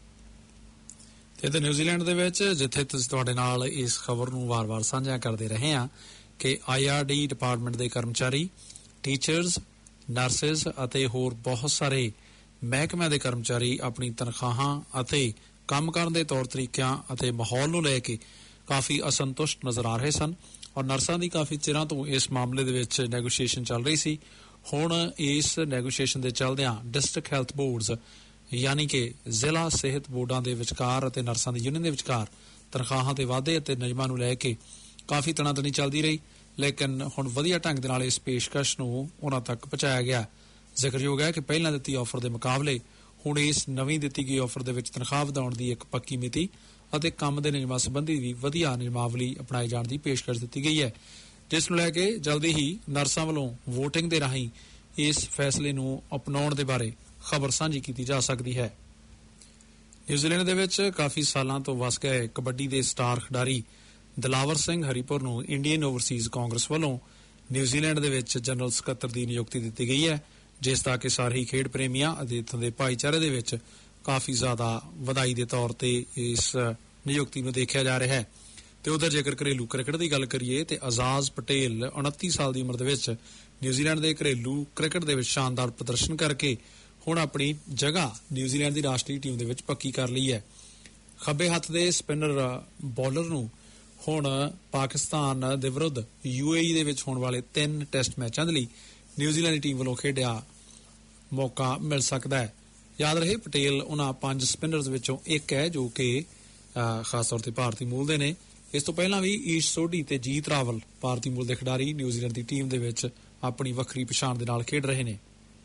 M: ਤੇ ਇੱਥੇ ਨਿਊਜ਼ੀਲੈਂਡ ਦੇ ਵਿੱਚ ਜਿੱਥੇ ਤੁਸੀਂ ਤੁਹਾਡੇ ਨਾਲ ਇਸ ਖਬਰ ਨੂੰ ਵਾਰ-ਵਾਰ ਸਾਂਝਾ ਕਰਦੇ ਰਹੇ ਹਾਂ ਕਿ ਆਈ ਆਰ ਡੀ ਡਿਪਾਰਟਮੈਂਟ ਦੇ ਕਰਮਚਾਰੀ, ਟੀਚਰਸ, ਨਰਸਿਸ ਅਤੇ ਹੋਰ ਬਹੁਤ ਸਾਰੇ ਮਹਿਕਮਿਆਂ ਦੇ ਕਰਮਚਾਰੀ ਆਪਣੀ ਤਨਖਾਹਾਂ ਅਤੇ ਕੰਮ ਕਰਨ ਦੇ ਤੌਰ ਤਰੀਕਿਆਂ ਅਤੇ ਮਾਹੌਲ ਨੂੰ ਲੈ ਕੇ ਕਾਫੀ ਅਸੰਤੁਸ਼ਟ ਨਜ਼ਰ ਆ ਰਹੇ ਸਨ ਔਰ ਨਰਸਾਂ ਦੀ ਕਾਫੀ ਚਿਰਾਂ ਤੋਂ ਇਸ ਮਾਮਲੇ ਦੇ ਵਿੱਚ ਨੈਗੋਸ਼ੀਏਸ਼ਨ ਚੱਲ ਰਹੀ ਸੀ। ਹੁਣ ਇਸ ਨੈਗੋਸ਼ੀਏਸ਼ਨ ਦੇ ਚੱਲਦਿਆਂ ਡਿਸਟ੍ਰਿਕਟ ਹੈਲਥ ਬੋਰਡਸ ਯਾਨੀ ਕਿ ਜ਼ਿਲ੍ਹਾ ਸਿਹਤ ਬੋਰਡਾਂ ਦੇ ਵਿਚਕਾਰ ਅਤੇ ਨਰਸਾਂ ਦੀ ਯੂਨੀਅਨ ਦੇ ਵਿਚਕਾਰ ਤਨਖਾਹਾਂ ਦੇ ਵਾਧੇ ਅਤੇ ਨਿਯਮਾਂ ਨੂੰ ਲੈ ਕੇ ਕਾਫੀ ਤਣਾਤਣੀ ਚੱਲਦੀ ਰਹੀ, ਲੇਕਿਨ ਹੁਣ ਵਧੀਆ ਢੰਗ ਦੇ ਨਾਲ ਇਸ ਪੇਸ਼ਕਸ਼ ਨੂੰ ਉਹਨਾਂ ਤੱਕ ਪਹੁੰਚਾਇਆ ਗਿਆ। ਜ਼ਿਕਰਯੋਗ ਹੈ ਕਿ ਪਹਿਲਾਂ ਦਿੱਤੀ ਆਫਰ ਦੇ ਮੁਕਾਬਲੇ ਹੁਣ ਇਸ ਨਵੀਂ ਦਿੱਤੀ ਗਈ ਆਫਰ ਦੇ ਵਿੱਚ ਤਨਖਾਹ ਵਧਾਉਣ ਦੀ ਇੱਕ ਪੱਕੀ ਮਿਤੀ ਅਤੇ ਕੰਮ ਦੇ ਨਿਯਮਾਂ ਸੰਬੰਧੀ ਵੀ ਵਧੀਆ ਨਿਯਮਾਵਲੀ ਅਪਣਾਏ ਜਾਣ ਦੀ ਪੇਸ਼ਕਸ਼ ਦਿੱਤੀ ਗਈ ਹੈ, ਜਿਸ ਨੂੰ ਲੈ ਕੇ ਜਲਦੀ ਹੀ ਨਰਸਾਂ ਵੱਲੋਂ ਵੋਟਿੰਗ ਦੇ ਰਾਹੀਂ ਇਸ ਫੈਸਲੇ ਨੂੰ ਅਪਣਾਉਣ ਦੇ ਬਾਰੇ ਖਬਰ ਸਾਂਝੀ ਕੀਤੀ ਜਾ ਸਕਦੀ ਹੈ। ਨਿਊਜ਼ੀਲੈਂਡ ਦੇ ਵਿੱਚ ਕਾਫੀ ਸਾਲਾਂ ਤੋਂ ਵਸ ਗਏ ਕਬੱਡੀ ਦੇ ਸਟਾਰ ਖਿਡਾਰੀ ਦਿਲਾਵਰ ਸਿੰਘ ਹਰੀਪੁਰ ਨੂੰ ਇੰਡੀਅਨ ਓਵਰਸੀਜ਼ ਕਾਂਗਰਸ ਵੱਲੋਂ ਨਿਊਜ਼ੀਲੈਂਡ ਦੇ ਵਿੱਚ ਜਨਰਲ ਸਕੱਤਰ ਦੀ ਨਿਯੁਕਤੀ ਦਿੱਤੀ ਗਈ ਹੈ, ਜਿਸ ਦਾ ਕਿ ਸਾਰੇ ਖੇਡ ਪ੍ਰੇਮੀਆਂ ਅਤੇ ਇੱਥੋਂ ਦੇ ਭਾਈਚਾਰੇ ਦੇ ਵਿੱਚ ਕਾਫੀ ਜ਼ਿਆਦਾ ਵਧਾਈ ਦੇ ਤੌਰ ਤੇ ਇਸ ਨਿਯੁਕਤੀ ਨੂੰ ਦੇਖਿਆ ਜਾ ਰਿਹਾ ਹੈ। ਤੇ ਉਧਰ ਜੇਕਰ ਘਰੇਲੂ ਕ੍ਰਿਕਟ ਦੀ ਗੱਲ ਕਰੀਏ ਤੇ ਆਜ਼ਾਜ਼ ਪਟੇਲ ਉਨੱਤੀ ਸਾਲ ਦੀ ਉਮਰ ਦੇ ਵਿੱਚ ਨਿਊਜ਼ੀਲੈਂਡ ਦੇ ਘਰੇਲੂ ਕ੍ਰਿਕਟ ਦੇ ਵਿੱਚ ਸ਼ਾਨਦਾਰ ਪ੍ਰਦਰਸ਼ਨ ਕਰਕੇ ਹੁਣ ਆਪਣੀ ਜਗ੍ਹਾ ਨਿਊਜ਼ੀਲੈਂਡ ਦੀ ਰਾਸ਼ਟਰੀ ਟੀਮ ਦੇ ਵਿੱਚ ਪੱਕੀ ਕਰ ਲਈ ਹੈ। ਖੱਬੇ ਹੱਥ ਦੇ ਸਪਿਨਰ ਬੌਲਰ ਨੂੰ ਹੁਣ ਪਾਕਿਸਤਾਨ ਦੇ ਵਿਰੁੱਧ ਯੂ ਏ ਈ ਦੇ ਵਿੱਚ ਹੋਣ ਵਾਲੇ ਤਿੰਨ ਟੈਸਟ ਮੈਚਾਂ ਦੇ ਲਈ ਨਿਊਜ਼ੀਲੈਂਡ ਦੀ ਟੀਮ ਵੱਲੋਂ ਖੇਡਿਆ ਮੌਕਾ ਮਿਲ ਸਕਦਾ ਹੈ। ਯਾਦ ਰਹੇ ਪਟੇਲ ਉਹਨਾਂ ਪੰਜ ਸਪਿਨਰਜ਼ ਵਿੱਚੋਂ ਇੱਕ ਹੈ ਜੋ ਕਿ ਖਾਸ ਤੌਰ ਤੇ ਭਾਰਤੀ ਮੂਲ ਦੇ ਨੇ। ਇਸ ਤੋਂ ਪਹਿਲਾਂ ਵੀ ਈਸ਼ ਸੋਢੀ ਤੇ ਜੀਤ ਰਾਵਲ ਭਾਰਤੀ ਮੂਲ ਦੇ ਖਿਡਾਰੀ ਨਿਊਜ਼ੀਲੈਂਡ ਦੀ ਟੀਮ ਦੇ ਵਿੱਚ ਆਪਣੀ ਵੱਖਰੀ ਪਛਾਣ ਦੇ ਨਾਲ ਖੇਡ ਰਹੇ ਨੇ।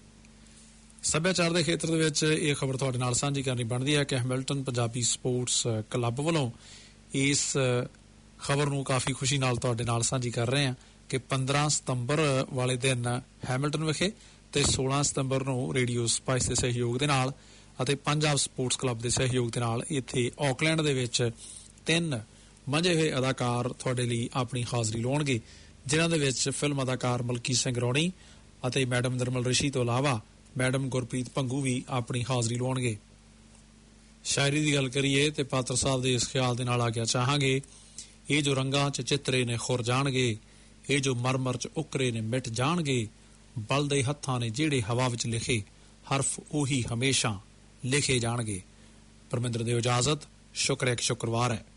M: ਸੱਭਿਆਚਾਰ ਦੇ ਖੇਤਰ ਦੇ ਵਿੱਚ ਇਹ ਖਬਰ ਤੁਹਾਡੇ ਨਾਲ ਸਾਂਝੀ ਕਰਨੀ ਬਣਦੀ ਹੈ ਕਿ ਹੈਮਿਲਟਨ ਪੰਜਾਬੀ ਸਪੋਰਟਸ ਕਲੱਬ ਵੱਲੋਂ ਇਸ ਖਬਰ ਨੂੰ ਕਾਫੀ ਖੁਸ਼ੀ ਨਾਲ ਤੁਹਾਡੇ ਨਾਲ ਸਾਂਝੀ ਕਰ ਰਹੇ ਹਾਂ ਕਿ ਪੰਦਰਾਂ ਸਤੰਬਰ ਵਾਲੇ ਦਿਨ ਹੈਮਿਲਟਨ ਵਿਖੇ ਤੇ ਸੋਲਾਂ ਸਤੰਬਰ ਨੂੰ ਰੇਡੀਓ ਸਪਾਈਸ ਦੇ ਸਹਿਯੋਗ ਦੇ ਨਾਲ ਅਤੇ ਪੰਜਾਬ ਸਪੋਰਟਸ ਕਲੱਬ ਦੇ ਸਹਿਯੋਗ ਦੇ ਨਾਲ ਇੱਥੇ ਆਕਲੈਂਡ ਦੇ ਵਿੱਚ ਤਿੰਨ ਮੰਝੇ ਹੋਏ ਅਦਾਕਾਰ ਤੁਹਾਡੇ ਲਈ ਆਪਣੀ ਹਾਜ਼ਰੀ ਲਾਉਣਗੇ, ਜਿਨ੍ਹਾਂ ਦੇ ਵਿੱਚ ਫਿਲਮ ਅਦਾਕਾਰ ਮਲਕੀ ਸਿੰਘ ਰੌਣੀ ਅਤੇ ਮੈਡਮ ਨਿਰਮਲ ਰਿਸ਼ੀ ਤੋਂ ਇਲਾਵਾ ਮੈਡਮ ਗੁਰਪ੍ਰੀਤ ਭੰਗੂ ਵੀ ਆਪਣੀ ਹਾਜ਼ਰੀ ਲਾਉਣਗੇ। ਸ਼ਾਇਰੀ ਦੀ ਗੱਲ ਕਰੀਏ ਤੇ ਪਾਤਰ ਸਾਹਿਬ ਦੇ ਇਸ ਖਿਆਲ ਦੇ ਨਾਲ ਆ ਗਿਆ ਚਾਹਾਂਗੇ, ਇਹ ਜੋ ਰੰਗਾਂ 'ਚ ਚਿੱਤਰੇ ਨੇ ਖੁਰ ਜਾਣਗੇ, ਇਹ ਜੋ ਮਰਮਰ 'ਚ ਉਕਰੇ ਨੇ ਮਿਟ ਜਾਣਗੇ, ਬਲਦੇ ਹੱਥਾਂ ਨੇ ਜਿਹੜੇ ਹਵਾ ਵਿੱਚ ਲਿਖੇ ਹਰਫ ਉਹੀ ਹਮੇਸ਼ਾ ਲਿਖੇ ਜਾਣਗੇ। ਪਰਮਿੰਦਰ ਦਿਓ ਇਜਾਜ਼ਤ। ਸ਼ੁਕਰ ਹੈ ਕਿ ਸ਼ੁੱਕਰਵਾਰ ਹੈ।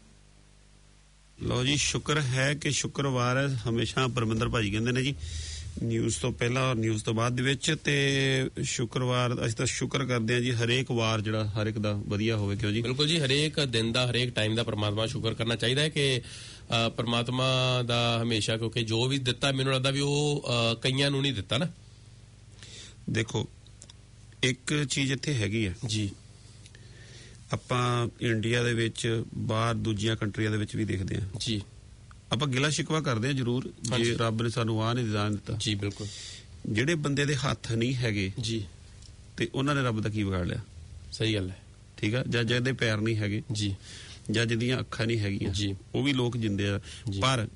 J: ਲਓ ਜੀ, ਸ਼ੁਕਰ ਹੈ ਕਿ ਸ਼ੁੱਕਰਵਾਰ ਹੈ। ਹਮੇਸ਼ਾ ਪਰਮਿੰਦਰ ਭਾਜੀ ਕਹਿੰਦੇ ਨੇ ਜੀ ਨਿਊਜ਼ ਤੋਂ ਪਹਿਲਾਂ ਔਰ ਨਿਊਜ਼ ਤੋਂ ਬਾਅਦ ਦੇ ਵਿੱਚ, ਤੇ ਸ਼ੁੱਕਰਵਾਰ ਅਸੀਂ ਤਾਂ ਸ਼ੁਕਰ ਕਰਦੇ ਹਾਂ ਜੀ ਹਰੇਕ ਵਾਰ ਜਿਹੜਾ ਹਰ ਇੱਕ ਦਾ ਵਧੀਆ ਹੋਵੇ। ਕਿਉਂ ਜੀ?
G: ਬਿਲਕੁਲ ਜੀ, ਹਰੇਕ ਦਿਨ ਦਾ ਹਰੇਕ ਟਾਈਮ ਦਾ ਪਰਮਾਤਮਾ ਸ਼ੁਕਰ ਕਰਨਾ ਚਾਹੀਦਾ ਹੈ ਕਿ ਪਰਮਾਤਮਾ ਦਾ ਹਮੇਸ਼ਾ, ਕਿਉਂਕਿ ਜੋ ਵੀ ਦਿੱਤਾ ਮੈਨੂੰ ਲੱਗਦਾ ਵੀ ਉਹ ਕਈਆਂ ਨੂੰ ਨਹੀਂ ਦਿੱਤਾ ਨਾ।
J: ਦੇਖੋ ਇੱਕ ਚੀਜ਼ ਇੱਥੇ ਹੈਗੀ ਹੈ
G: ਜੀ,
J: ਆਪਾਂ ਇੰਡੀਆ ਦੇ ਵਿੱਚ ਬਾਹਰ ਦੂਜੀਆਂ ਕੰਟਰੀਆਂ ਦੇ ਵਿੱਚ ਵੀ ਦੇਖਦੇ ਹਾਂ
G: ਜੀ,
J: ਆਪਾਂ ਗਿਲਾ ਸ਼ਿਕਵਾ ਕਰਦੇ ਹਾਂ ਜ਼ਰੂਰ ਜੇ ਰੱਬ ਨੇ ਸਾਨੂੰ ਆਹ ਨਹੀਂ ਦਾਨ ਦਿੱਤਾ
G: ਜੀ। ਬਿਲਕੁਲ,
J: ਜਿਹੜੇ ਬੰਦੇ ਦੇ ਹੱਥ ਨਹੀਂ ਹੈਗੇ
G: ਜੀ
J: ਤੇ ਉਹਨਾਂ ਨੇ ਰੱਬ ਦਾ ਕੀ ਵਿਗਾੜ ਲਿਆ?
G: ਸਹੀ ਗੱਲ ਹੈ,
J: ਠੀਕ ਆ। ਜਾਂ ਜਿਹਦੇ ਪੈਰ ਨਹੀਂ ਹੈਗੇ
G: ਜੀ,
J: ਜਾਂ ਜਿਹਦੀਆਂ ਅੱਖਾਂ ਨਹੀਂ ਹੈਗੀਆਂ
G: ਜੀ,
J: ਉਹ ਵੀ ਲੋਕ ਜਿੰਦੇ ਆ। ਪਰ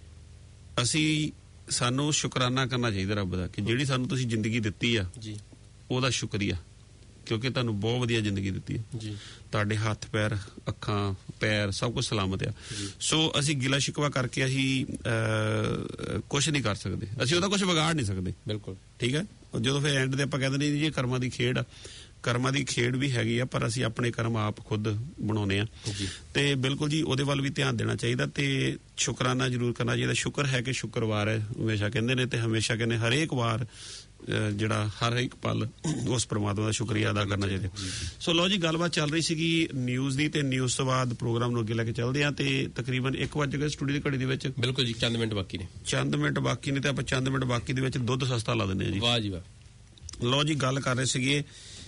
J: ਅਸੀਂ ਸਾਨੂੰ ਸ਼ੁਕਰਾਨਾ ਕਰਨਾ ਚਾਹੀਦਾ ਰੱਬ ਦਾ ਕਿ ਜਿਹੜੀ ਸਾਨੂੰ ਤੁਸੀਂ ਜ਼ਿੰਦਗੀ ਦਿੱਤੀ ਆ
G: ਜੀ,
J: ਉਹਦਾ ਸ਼ੁਕਰੀਆ, ਕਿਉਂਕਿ ਤੁਹਾਨੂੰ ਬਹੁਤ ਵਧੀਆ ਜ਼ਿੰਦਗੀ ਦਿੱਤੀ ਹੈ
G: ਜੀ।
J: ਤੁਹਾਡੇ ਹੱਥ ਪੈਰ ਅੱਖਾਂ ਪੈਰ ਸਭ ਕੁਝ ਸਲਾਮਤ ਆ। ਸੋ ਅਸੀਂ ਗਿਲਾ ਸ਼ਿਕਵਾ ਕਰਕੇ ਅਸੀਂ ਕੁਛ ਨਹੀਂ ਕਰ ਸਕਦੇ, ਅਸੀਂ ਉਹਦਾ ਕੁਛ ਵਿਗਾੜ ਨਹੀਂ ਸਕਦੇ।
G: ਬਿਲਕੁਲ
J: ਠੀਕ ਹੈ। ਜਦੋਂ ਫਿਰ ਐਂਡ ਤੇ ਆਪਾਂ ਕਹਿੰਦੇ ਨਹੀਂ ਜੀ ਕਰਮਾਂ ਦੀ ਖੇਡ ਆ, ਕਰਮਾਂ ਦੀ ਖੇਡ ਵੀ ਹੈਗੀ ਆ, ਪਰ ਅਸੀਂ ਆਪਣੇ ਕਰਮ ਆਪ ਖੁਦ ਬਣਾਉਂਦੇ ਆ। ਤੇ ਬਿਲਕੁਲ ਜੀ ਉਹਦੇ ਵੱਲ ਵੀ ਧਿਆਨ ਦੇਣਾ ਚਾਹੀਦਾ ਤੇ ਸ਼ੁਕਰਾਨਾ ਜ਼ਰੂਰ ਕਰਨਾ ਚਾਹੀਦਾ। ਸ਼ੁਕਰ ਹੈ ਕਿ ਸ਼ੁੱਕਰਵਾਰ ਹੈ ਹਮੇਸ਼ਾ ਕਹਿੰਦੇ ਨੇ, ਤੇ ਹਮੇਸ਼ਾ ਕਹਿੰਦੇ ਹਰੇਕ ਵਾਰ ਜਿਹੜਾ ਹਰ ਇੱਕ ਪਲ ਉਸ ਪ੍ਰਮਾਤਮਾ ਦਾ ਸ਼ੁਕਰੀਆ ਅਦਾ ਕਰਨਾ ਚਾਹੀਦਾ। ਸੋ ਲੋ ਜੀ, ਗੱਲਬਾਤ ਚੱਲ ਰਹੀ ਸੀਗੀ ਨਿਊਜ਼ ਦੀ, ਤੇ ਨਿਊਜ਼ ਤੋਂ ਬਾਅਦ ਪ੍ਰੋਗਰਾਮ ਨੂੰ ਅੱਗੇ ਲੈ ਕੇ ਚੱਲਦੇ ਆ। ਤੇ ਤਕਰੀਬਨ ਇੱਕ ਵਜੇ ਗਏ ਸਟੂਡੀਓ ਦੀ ਘੜੀ ਦੇ ਵਿੱਚ।
G: ਬਿਲਕੁਲ ਜੀ, ਚੰਦ ਮਿੰਟ ਬਾਕੀ ਨੇ। ਚੰਦ
J: ਮਿੰਟ ਬਾਕੀ ਨੇ ਤੇ ਆਪਾਂ ਚੰਦ ਮਿੰਟ ਬਾਕੀ ਦੇ ਵਿੱਚ ਦੁੱਧ ਸਸਤਾ ਲਾ ਦਿੰਦੇ ਆ ਜੀ।
G: ਵਾਹ ਜੀ ਵਾਹ।
J: ਲੋ ਜੀ, ਗੱਲ ਕਰ ਰਹੇ ਸੀਗੇ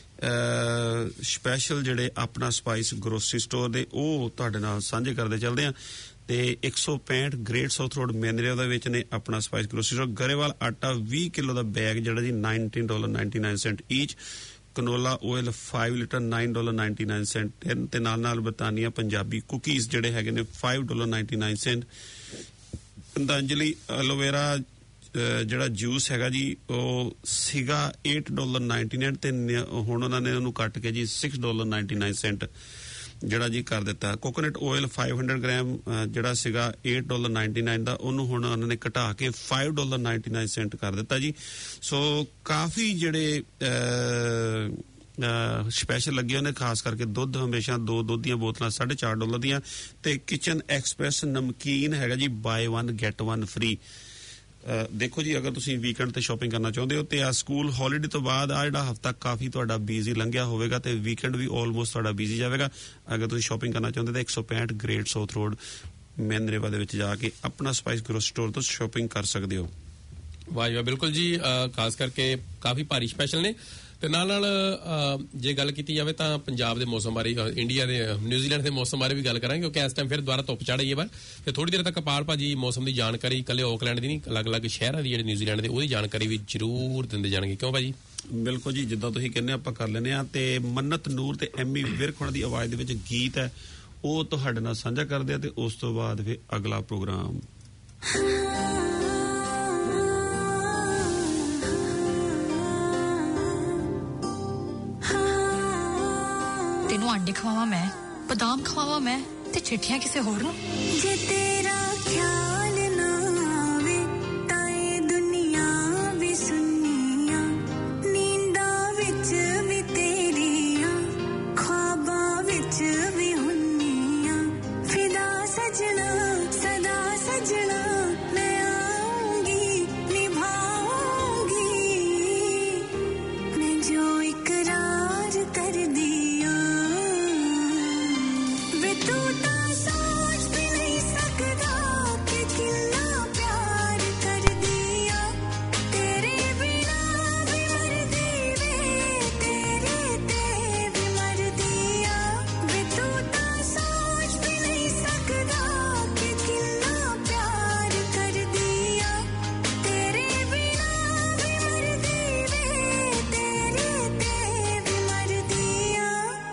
J: ਸਪੈਸ਼ਲ ਜਿਹੜੇ ਆਪਣਾ ਸਪਾਈਸ ਗਰੋਸਰੀ ਸਟੋਰ ਦੇ, ਉਹ ਤੁਹਾਡੇ ਨਾਲ ਸਾਂਝੇ ਕਰਦੇ ਚੱਲਦੇ ਆ। ਤੇ ਇੱਕ ਸੌ ਪੈਂਹਠ ਗ੍ਰੇਟ ਸਾਊਥ ਰੋਡ ਮੇਨਰੇ ਉਹਦੇ ਵਿੱਚ ਨੇ ਆਪਣਾ ਸਪਾਈਸ ਗਰੋਸਰੀ ਸਟੋਰ। ਗਰੇਵਾਲ ਆਟਾ ਵੀਹ ਕਿਲੋ ਦਾ ਬੈਗ ਜਿਹੜਾ ਜੀ nineteen dollar ninety nine cent each. Canola oil five litre nine dollar ninety nine cent ten, ਤੇ ਨਾਲ ਨਾਲ ਬਰਤਾਨੀਆ ਪੰਜਾਬੀ ਕੁਕੀਜ਼ ਜਿਹੜੇ ਹੈਗੇ ਨੇ five dollar ninety nine cent. Patanjali aloe vera ਜਿਹੜਾ ਜੂਸ ਹੈਗਾ ਜੀ ਉਹ ਸੀਗਾ eight ਡਾਲਰ ਨਾਈਨਟੀ ਨਾਈਨ, ਤੇ ਹੁਣ ਉਹਨਾਂ ਨੇ ਉਹਨੂੰ ਕੱਟ ਕੇ ਜੀ six dollar ninety nine cent ਜਿਹੜਾ ਜੀ ਕਰ ਦਿੱਤਾ। Coconut oil five hundred gram ਜਿਹੜਾ ਸੀਗਾ eight ਡਾਲਰ ਨਾਈਨਟੀ ਨਾਈਨ ਦਾ, ਉਹਨੂੰ ਹੁਣ ਉਹਨਾਂ ਨੇ ਘਟਾ ਕੇ five dollar ninety nine cent ਕਰ ਦਿੱਤਾ ਜੀ। ਸੋ ਕਾਫੀ ਜਿਹੜੇ ਸਪੈਸ਼ਲ ਲੱਗੇ ਉਹਨੇ, ਖਾਸ ਕਰਕੇ ਦੁੱਧ ਹਮੇਸ਼ਾ ਦੋ ਦੁੱਧ ਦੀਆਂ ਬੋਤਲਾਂ ਸਾਢੇ ਚਾਰ ਡਾਲਰ ਦੀਆਂ। ਤੇ ਕਿਚਨ ਐਕਸਪ੍ਰੈਸ ਨਮਕੀਨ ਹੈਗਾ ਜੀ buy one get one free. ਦੇਖੋ ਜੀ, ਅਗਰ ਤੁਸੀਂ ਵੀਕਐਂਡ ਤੇ ਸ਼ਾਪਿੰਗ ਕਰਨਾ ਚਾਹੁੰਦੇ ਹੋ, ਤੇ ਆ ਸਕੂਲ ਹੌਲੀਡੇ ਤੋਂ ਬਾਅਦ ਆ ਜਿਹੜਾ ਹਫਤਾ ਕਾਫੀ ਤੁਹਾਡਾ ਬਿਜ਼ੀ ਲੰਘਿਆ ਹੋਵੇਗਾ, ਤੇ ਵੀਕਐਂਡ ਵੀ ਆਲਮੋਸਟ ਤੁਹਾਡਾ ਬਿਜ਼ੀ ਜਾਵੇਗਾ। ਅਗਰ ਤੁਸੀਂ ਸ਼ਾਪਿੰਗ ਕਰਨਾ ਚਾਹੁੰਦੇ ਤਾਂ ਇੱਕ ਸੌ ਪੈਂਹਠ ਗ੍ਰੇਟ ਸਾਊਥ ਰੋਡ ਮੈਨਰੇਵਾ ਦੇ ਵਿੱਚ ਜਾ ਕੇ ਆਪਣਾ ਸਪਾਈਸ ਗਰੋਸਰੀ ਸਟੋਰ ਤੋਂ ਸ਼ਾਪਿੰਗ ਕਰ ਸਕਦੇ ਹੋ।
G: ਵਾਹ ਵਾਹ, ਬਿਲਕੁਲ ਜੀ। ਖਾਸ ਕਰਕੇ ਕਾਫੀ ਭਾਰੀ ਸਪੈਸ਼ਲ ਨੇ। ਤੇ ਨਾਲ ਨਾਲ ਜੇ ਗੱਲ ਕੀਤੀ ਜਾਵੇ ਤਾਂ ਪੰਜਾਬ ਦੇ ਮੌਸਮ ਬਾਰੇ, ਇੰਡੀਆ ਦੇ ਨਿਊਜ਼ੀਲੈਂਡ ਦੇ ਮੌਸਮ ਬਾਰੇ ਵੀ ਗੱਲ ਕਰਾਂਗੇ, ਕਿਉਂਕਿ ਇਸ ਟਾਈਮ ਫਿਰ ਦੁਬਾਰਾ ਧੁੱਪ ਚੜ੍ਹ ਆਈ ਹੈ ਬਾਹਰ। ਤੇ ਥੋੜੀ ਦੇਰ ਤੱਕ ਕਪਾਲ ਭਾਜੀ ਮੌਸਮ ਦੀ ਜਾਣਕਾਰੀ ਇਕੱਲੇ ਆਕਲੈਂਡ ਦੀ ਨਹੀਂ, ਅਲੱਗ-ਅਲੱਗ ਸ਼ਹਿਰਾਂ ਦੀ ਜਿਹੜੇ ਨਿਊਜ਼ੀਲੈਂਡ ਦੇ, ਉਹਦੀ ਜਾਣਕਾਰੀ ਵੀ ਜ਼ਰੂਰ ਦਿੰਦੇ ਜਾਣਗੇ। ਕਿਉਂ ਭਾਜੀ?
J: ਬਿਲਕੁਲ ਜੀ, ਜਿੱਦਾਂ ਤੁਸੀਂ ਕਹਿੰਦੇ ਆਪਾਂ ਕਰ ਲੈਂਦੇ ਆ। ਤੇ ਮੰਨਤ ਨੂਰ ਤੇ ਐਮੀ ਵਿਰਕ ਉਹਨਾਂ ਦੀ ਆਵਾਜ਼ ਦੇ ਵਿੱਚ ਗੀਤ ਹੈ, ਉਹ ਤੁਹਾਡੇ ਨਾਲ ਸਾਂਝਾ ਕਰਦੇ ਆ। ਤੇ ਉਸ ਤੋਂ ਬਾਅਦ ਫਿਰ ਅਗਲਾ ਪ੍ਰੋਗਰਾਮ।
N: ਤੈਨੂੰ ਆਂਡੇ ਖਵਾਵਾਂ ਮੈਂ, ਬਦਾਮ ਖਵਾਵਾਂ ਮੈਂ, ਤੇ ਚਿੱਠੀਆਂ ਕਿਸੇ ਹੋਰ ਨੂੰ।
O: ਜੇ ਤੇਰਾ ਖਿਆਲ ਨਾ ਆਵੇ ਤਾਂ ਇਹ ਦੁਨੀਆ ਵੀ ਸੁੰਨੀਆਂ, ਨੀਂਦਾਂ ਵਿੱਚ ਵੀ ਤੇਰੀਆਂ, ਖ਼ਵਾਬਾਂ ਵਿੱਚ ਵੀ ਹੁੰਨੀਆਂ। ਫਿਦਾ ਸਜਣਾ ਸਦਾ ਸਜਣਾ, ਮੈਂ ਆਉਂਗੀ ਨਿਭਾਉਂਗੀ, ਮੈਂ ਜੋ ਇਕਰਾਰ ਕਰਦੀ। ਤੂੰ ਤਾਂ ਸੋਚ ਵੀ ਨਹੀਂ ਸਕਦਾ ਕਿ ਕਿੰਨਾ ਪਿਆਰ ਕਰਦੀ ਆ, ਤੇਰੇ ਬਿਨਾਂ ਵੀ ਮਰਦੀ ਵੇ, ਤੇਰੇ ਤੇ ਵੀ ਮਰਦੀ ਆ ਵੇ। ਤੂੰ ਤਾਂ ਸੋਚ ਵੀ ਨਹੀਂ ਸਕਦਾ ਕਿ ਕਿੰਨਾ ਪਿਆਰ ਕਰਦੀ ਆ, ਤੇਰੇ ਬਿਨਾਂ ਵੀ ਮਰਦੀ ਵੇ, ਤੇਰੇ ਤੇ ਵੀ ਮਰਦੀ ਆ।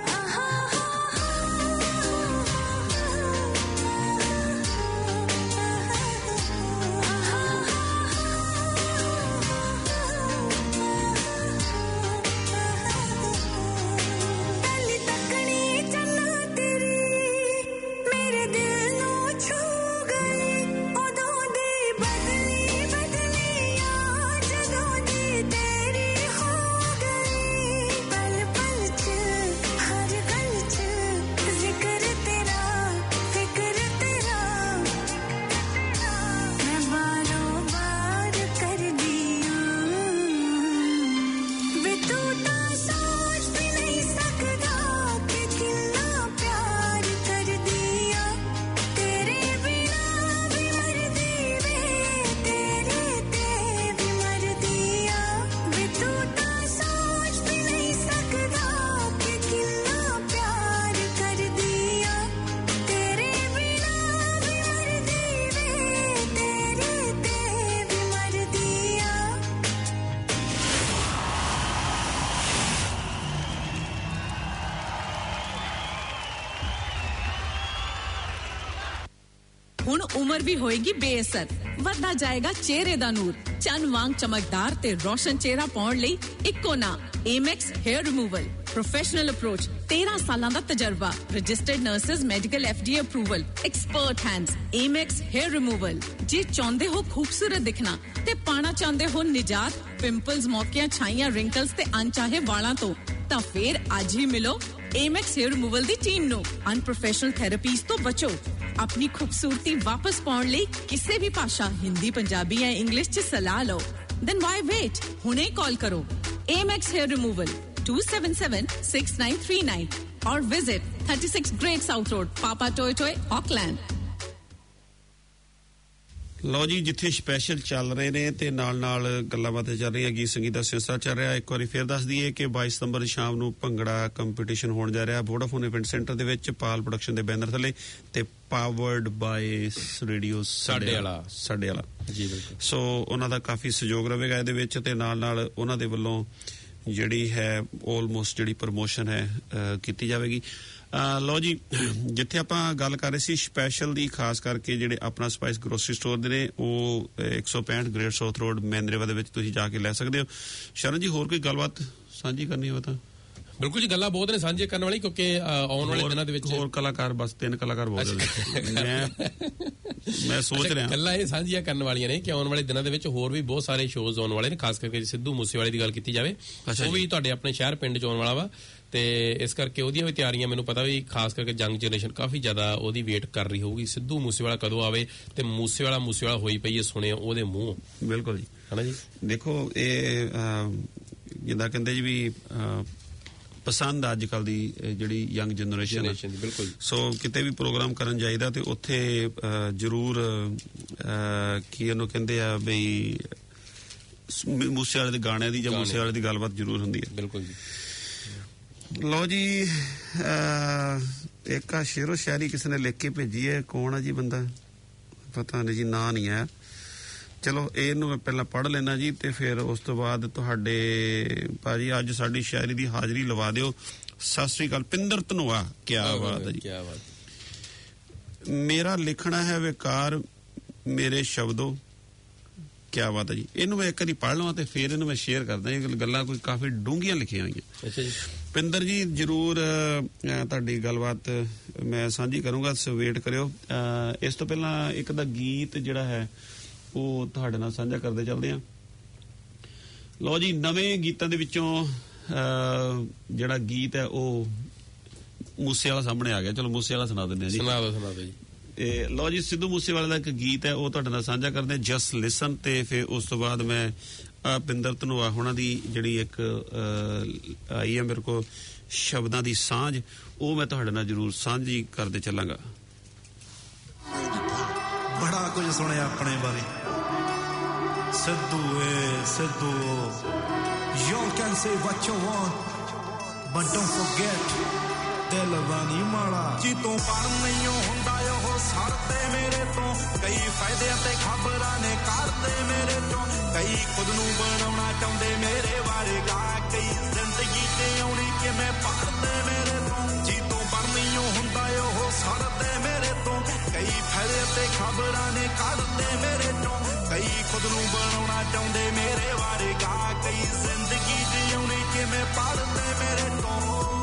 K: ਹੁਣ ਉਮਰ ਵੀ ਹੋਏਗੀ ਬੇਅਸਰ, ਵੱਧਦਾ ਜਾਏਗਾ ਚਿਹਰੇ ਦਾ ਨੂਰ। ਚੰਨ ਵਾਂਗ ਚਮਕਦਾਰ ਤੇ ਰੋਸ਼ਨ ਚਿਹਰਾ ਪਾਉਣ ਲਈ ਇੱਕੋ ਨਾ, Amex Hair Removal। Professional approach, तेरह ਸਾਲਾਂ ਦਾ ਤਜਰਬਾ, registered nurses, medical F D A approval, expert hands. Amex Hair Removal। ਜੇ ਚਾਹੁੰਦੇ ਹੋ ਖੂਬਸੂਰਤ ਦਿਖਣਾ ਤੇ ਪਾਣਾ ਚਾਹੁੰਦੇ ਹੋ ਨਿਜਾਤ ਪਿੰਪਲਸ, ਮੌਕਿਆਂ, ਛਾਈਆਂ, ਰਿੰਕਲਸ ਤੇ ਅਣਚਾਹੇ ਵਾਲਾਂ ਤੋਂ, ਤਾਂ ਫੇਰ ਅੱਜ ਹੀ ਮਿਲੋ Amex Hair Removal ਦੀ ਟੀਮ ਨੂੰ। ਅਨਪ੍ਰੋਫੈਸ਼ਨਲ ਥੈਰੇਪੀਜ਼ ਤੋਂ ਬਚੋ। ਆਪਣੀ ਖੂਬਸੂਰਤੀ ਵਾਪਸ ਪਾਉਣ ਲਈ ਕਿਸੇ ਵੀ ਭਾਸ਼ਾ, ਹਿੰਦੀ, ਪੰਜਾਬੀ ਜਾਂ ਇੰਗਲਿਸ਼ 'ਚ ਸਲਾਹ ਲਓ। then why wait? ਹੁਣੇ ਕਾਲ ਕਰੋ Amex Hair Removal two seven seven six nine three nine or visit thirty-six Great South Road, Papa Toy Toy, Auckland.
J: ਲਓ ਜੀ, ਜਿੱਥੇ ਸਪੈਸ਼ਲ ਚੱਲ ਰਹੇ ਨੇ ਤੇ ਨਾਲ ਨਾਲ ਗੱਲਾਂ ਬਾਤਾਂ ਚੱਲ ਰਹੀਆਂ, ਗੀਤ ਸੰਗੀਤ ਦਾ ਸਿਲਸਿਲਾ ਚੱਲ ਰਿਹਾ। ਇੱਕ ਵਾਰੀ ਫੇਰ ਦੱਸ ਦਈਏ ਕਿ ਬਾਈ ਸਤੰਬਰ ਸ਼ਾਮ ਨੂੰ ਭੰਗੜਾ ਕੰਪੀਟੀਸ਼ਨ ਹੋਣ ਜਾ ਰਿਹਾ ਵੋਡਾਫੋਨ ਇਵੈਂਟ ਸੈਂਟਰ ਦੇ ਵਿੱਚ, ਪਾਲ ਪ੍ਰੋਡਕਸ਼ਨ ਦੇ ਬੈਨਰ ਥੱਲੇ ਤੇ ਪਾਵਰਡ ਬਾਈ ਰੇਡੀਓ ਸਾਡੇ ਵਾਲਾ ਸਾਡੇ ਵਾਲਾ ਜੀ ਬਿਲਕੁਲ। ਸੋ ਉਹਨਾਂ ਦਾ ਕਾਫੀ ਸਹਿਯੋਗ ਰਹੇਗਾ ਇਹਦੇ ਵਿੱਚ ਤੇ ਨਾਲ ਨਾਲ ਉਹਨਾਂ ਦੇ ਵੱਲੋਂ ਜਿਹੜੀ ਹੈ ਆਲਮੋਸਟ ਜਿਹੜੀ ਪ੍ਰਮੋਸ਼ਨ ਹੈ ਕੀਤੀ ਜਾਵੇਗੀ। ਲਓ ਜੀ, ਜਿੱਥੇ ਆਪਾਂ ਗੱਲ ਕਰ ਰਹੇ ਸੀ ਸਪੈਸ਼ਲ ਦੀ, ਖਾਸ ਕਰਕੇ ਜਿਹੜੇ ਆਪਣਾ ਸਪਾਈਸ ਗਰੋਸਰੀ ਸਟੋਰ ਦੇ ਨੇ ਉਹ ਇੱਕ ਸੌ ਪੈਂਹਠ ਗ੍ਰੇਟ ਸਾਊਥ ਰੋਡ ਮੈਨਰੇਵਾ ਦੇ ਵਿੱਚ ਤੁਸੀਂ ਜਾ ਕੇ ਲੈ ਸਕਦੇ ਹੋ। ਸ਼ਰਨ ਜੀ, ਹੋਰ ਕੋਈ ਗੱਲਬਾਤ ਸਾਂਝੀ ਕਰਨੀ ਹੋ ਤਾਂ?
G: ਬਿਲਕੁਲ ਜੀ, ਗੱਲਾਂ ਬਹੁਤ ਨੇ ਸਾਂਝੇ ਕਰਨ ਵਾਲੀ, ਕਿਉਂਕਿ ਆਉਣ ਵਾਲੇ ਦਿਨਾਂ ਦੇ ਵਿੱਚ
J: ਹੋਰ ਕਲਾਕਾਰ ਬਸ ਤਿੰਨ ਕਲਾਕਾਰ ਬਹੁਤ ਮੈਂ ਮੈਂ ਸੋਚ ਰਿਹਾ
G: ਗੱਲਾਂ ਇਹ ਸਾਂਝੀਆਂ ਕਰਨ ਵਾਲੀਆਂ ਨੇ ਕਿ ਆਉਣ ਵਾਲੇ ਦਿਨਾਂ ਦੇ ਵਿੱਚ ਹੋਰ ਵੀ ਬਹੁਤ ਸਾਰੇ ਸ਼ੋਜ਼ ਆਉਣ ਵਾਲੇ ਨੇ। ਖਾਸ ਕਰਕੇ ਸਿੱਧੂ ਮੂਸੇਵਾਲੇ ਦੀ ਗੱਲ ਕੀਤੀ ਜਾਵੇ, ਉਹ ਵੀ ਤੁਹਾਡੇ ਆਪਣੇ ਸ਼ਹਿਰ ਪਿੰਡ ਚ ਆਉਣ ਵਾਲਾ ਵਾ ਤੇ ਇਸ ਕਰਕੇ ਉਹਦੀਆਂ ਵੀ ਤਿਆਰੀਆਂ ਮੈਨੂੰ ਪਤਾ ਵੀ ਖਾਸ ਕਰਕੇ ਯੰਗ ਜਨਰੇਸ਼ਨ ਕਾਫੀ ਜ਼ਿਆਦਾ ਉਹਦੀ ਵੇਟ ਕਰ ਰਹੀ ਹੋਊਗੀ। ਸਿੱਧੂ ਮੂਸੇਵਾਲਾ ਕਦੋਂ ਆਵੇ ਤੇ ਮੂਸੇਵਾਲਾ ਮੂਸੇਵਾਲਾ ਹੋਈ ਪਈ ਹੈ ਸੁਣਿਆ ਉਹਦੇ ਮੂੰਹ।
J: ਬਿਲਕੁਲ ਜੀ, ਹਨਾ ਜੀ। ਦੇਖੋ ਇਹ ਜਿੱਦਾਂ ਕਹਿੰਦੇ ਜੀ ਵੀ ਪਸੰਦ ਅੱਜ ਕੱਲ ਦੀ ਜਿਹੜੀ ਯੰਗ ਜਨਰੇਸ਼ਨ ਹੈ,
G: ਬਿਲਕੁਲ।
J: ਸੋ ਕਿਤੇ ਵੀ ਪ੍ਰੋਗਰਾਮ ਕਰਨ ਜਾਈਦਾ ਤੇ ਉੱਥੇ ਜ਼ਰੂਰ ਕੀ ਉਹਨੂੰ ਕਹਿੰਦੇ ਆ ਬਈ ਮੂਸੇਵਾਲੇ ਦੇ ਗਾਣਿਆਂ ਦੀ ਜਾਂ ਮੂਸੇਵਾਲੇ ਦੀ ਗੱਲਬਾਤ ਜ਼ਰੂਰ ਹੁੰਦੀ ਹੈ।
G: ਬਿਲਕੁਲ ਜੀ।
J: ਲਓ ਜੀ, ਇੱਕ ਆ ਸ਼ੇਰੋ ਸ਼ਾਇਰੀ ਕਿਸੇ ਨੇ ਲਿਖ ਕੇ ਭੇਜੀ ਹੈ, ਕੌਣ ਆ ਜੀ ਬੰਦਾ ਪਤਾ ਨਹੀਂ ਜੀ, ਨਾਂ ਨਹੀਂ ਹੈ। ਚਲੋ ਇਹਨੂੰ ਮੈਂ ਪਹਿਲਾਂ ਪੜ੍ਹ ਲੈਣਾ ਜੀ ਤੇ ਫਿਰ ਉਸ ਤੋਂ ਬਾਅਦ ਤੁਹਾਡੇ ਭਾਜੀ ਅੱਜ ਸਾਡੀ ਸ਼ਾਇਰੀ ਦੀ ਹਾਜ਼ਰੀ ਲਵਾ ਦਿਓ। ਸਤਿ ਸ੍ਰੀ ਅਕਾਲ, ਪਿੰਦਰ ਧਨੋਆ। ਕੀ ਬਾਤ ਹੈ ਜੀ, ਕੀ ਬਾਤ। ਮੇਰਾ ਲਿਖਣਾ ਹੈ ਵਿਕਾਰ ਮੇਰੇ ਸ਼ਬਦੋ। ਕੀ ਬਾਤ ਹੈ ਜੀ। ਇਹਨੂੰ ਮੈਂ ਇੱਕ ਵਾਰੀ ਪੜ੍ਹ ਲਵਾਂ ਤੇ ਫਿਰ ਇਹਨੂੰ ਮੈਂ ਸ਼ੇਅਰ ਕਰਦਾ। ਇਹ ਗੱਲਾਂ ਕੋਈ ਕਾਫੀ ਡੂੰਘੀਆਂ ਲਿਖੀਆਂ ਹੋਈਆਂ।
G: ਅੱਛਾ ਜੀ।
J: ਪਿੰਦਰ ਜੀ ਜ਼ਰੂਰ ਤੁਹਾਡੀ ਗੱਲਬਾਤ ਮੈਂ ਸਾਂਝੀ ਕਰੂੰਗਾ, ਸੋ ਵੇਟ ਕਰਿਓ। ਇਸ ਤੋਂ ਪਹਿਲਾਂ ਇੱਕ ਦਾ ਗੀਤ ਜਿਹੜਾ ਹੈ ਉਹ ਤੁਹਾਡੇ ਨਾਲ ਸਾਂਝਾ ਕਰਦੇ ਚੱਲਦੇ ਆ। ਲਓ ਜੀ, ਨਵੇਂ ਗੀਤਾਂ ਦੇ ਵਿੱਚੋਂ ਜਿਹੜਾ ਗੀਤ ਹੈ ਉਹ ਮੂਸੇਵਾਲਾ ਸਾਹਮਣੇ ਆ ਗਿਆ। ਚਲੋ ਮੂਸੇਵਾਲਾ ਸੁਣਾ ਦਿੰਦੇ ਆ ਜੀ।
G: ਸੁਣਾ ਦਿਓ ਸੁਣਾ ਦਿਓ ਜੀ।
J: ਇਹ ਲਓ ਜੀ, ਸਿੱਧੂ ਮੂਸੇਵਾਲੇ ਦਾ ਇੱਕ ਗੀਤ ਹੈ ਉਹ ਤੁਹਾਡੇ ਨਾਲ ਸਾਂਝਾ ਕਰਦੇ, ਜਸਟ ਲਿਸਨ। ਤੇ ਫਿਰ ਉਸ ਤੋਂ ਬਾਅਦ ਮੈਂ ਪਿੰਦਰ ਧਨੋਆ ਹੋਣਾ ਦੀ ਜਿਹੜੀ ਇੱਕ ਆਈ ਹੈ ਮੇਰੇ ਕੋਲ ਸ਼ਬਦਾਂ ਦੀ ਸਾਂਝ, ਉਹ ਮੈਂ ਤੁਹਾਡੇ ਨਾਲ ਜ਼ਰੂਰ ਸਾਂਝੀ ਕਰਦੇ ਚੱਲਾਂਗਾ।
D: ਬੜਾ ਕੁਝ ਸੁਣਿਆ ਆਪਣੇ ਬਾਰੇ, ਸਿੱਧੂ ਏ Sidhu. You can say what you want, but don't forget ਦਿਲ ਵਾਲੀ ਮਾਲਾ। ਜੀਤੋਂ ਪਰ ਨਹੀਂ ਹੁੰਦਾ ਉਹ ਸਰਦੇ ਮੇਰੇ ਤੋਂ, ਕਈ ਫਾਇਦੇ ਤੇ ਖਬਰਾਂ ਨੇ ਕਰਦੇ ਮੇਰੇ ਤੋਂ, ਕਈ ਖੁਦ ਨੂੰ ਬਣਾਉਣਾ ਚਾਹੁੰਦੇ ਮੇਰੇ ਬਾਰੇ ਗਾ, ਕਈ ਜ਼ਿੰਦਗੀ ਤੇ ਆਉਣੀ ਕਿਵੇਂ ਪੜਦੇ ਮੇਰੇ ਤੋਂ। ਜੀਤੋਂ ਪਰ ਨਹੀਂ ਹੁੰਦਾ ਉਹ ਸਰਦੇ ਮੇਰੇ ਤੋਂ, ਕਈ ਫਾਇਦੇ ਤੇ ਖਬਰਾਂ ਨੇ ਕਰਦੇ ਮੇਰੇ ਤੋਂ, ਕਈ ਖੁਦ ਨੂੰ ਬਣਾਉਣਾ ਚਾਹੁੰਦੇ ਮੇਰੇ ਬਾਰੇ ਗਾ, ਕਈ ਜ਼ਿੰਦਗੀ ਤੇ ਆਉਣੀ ਕਿਵੇਂ ਪੜਦੇ ਮੇਰੇ ਤੋਂ।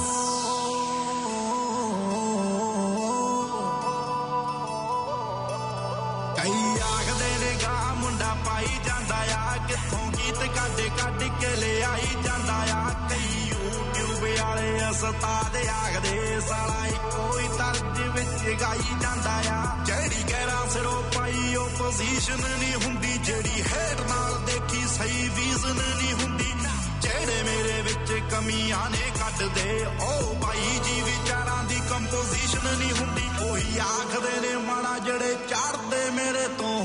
D: ਕਈ ਆਖਦੇ ਨੇ ਗਾ ਮੁੰਡਾ ਪਾਈ ਜਾਂਦਾ ਆ, ਕਿੱਥੋਂ ਗੀਤ ਕੱਢ ਕੱਢ ਕੇ ਲਿਆਈ ਜਾਂਦਾ ਆ, ਕਈ ਯੂਟਿਊਬ ਵਾਲੇ ਉਸਤਾਦ ਆਖਦੇ ਸਾਲਾ ਇੱਕੋ ਹੀ ਤਰਜ ਵਿੱਚ ਗਾਈ ਜਾਂਦਾ ਆ। ਜਿਹੜੀ ਗਹਿਰਾ ਸਿਰੋਂ ਪਾਈ ਉਹ ਪੋਜੀਸ਼ਨ ਨਹੀਂ ਹੁੰਦੀ, ਜਿਹੜੀ ਹੇਠ ਨਾਲ ਦੇਖੀ ਸਹੀ ਵਿਜ਼ਨ ਨਹੀਂ ਹੁੰਦੀ, ਜਿਹੜੇ ਮੇਰੇ ਵਿੱਚ ਕਮੀਆਂ ਨੇ ਕੱਢਦੇ ਉਹ ਬਾਈ ਜੀ ਵਿਚਾਰਾਂ ਦੀ ਕੰਪੋਜੀਸ਼ਨ ਨਹੀਂ ਹੁੰਦੀ। ਉਹੀ ਆਖਦੇ ਨੇ ਮਾੜਾ ਜਿਹੜੇ ਚੜਦੇ ਮੇਰੇ ਤੋਂ,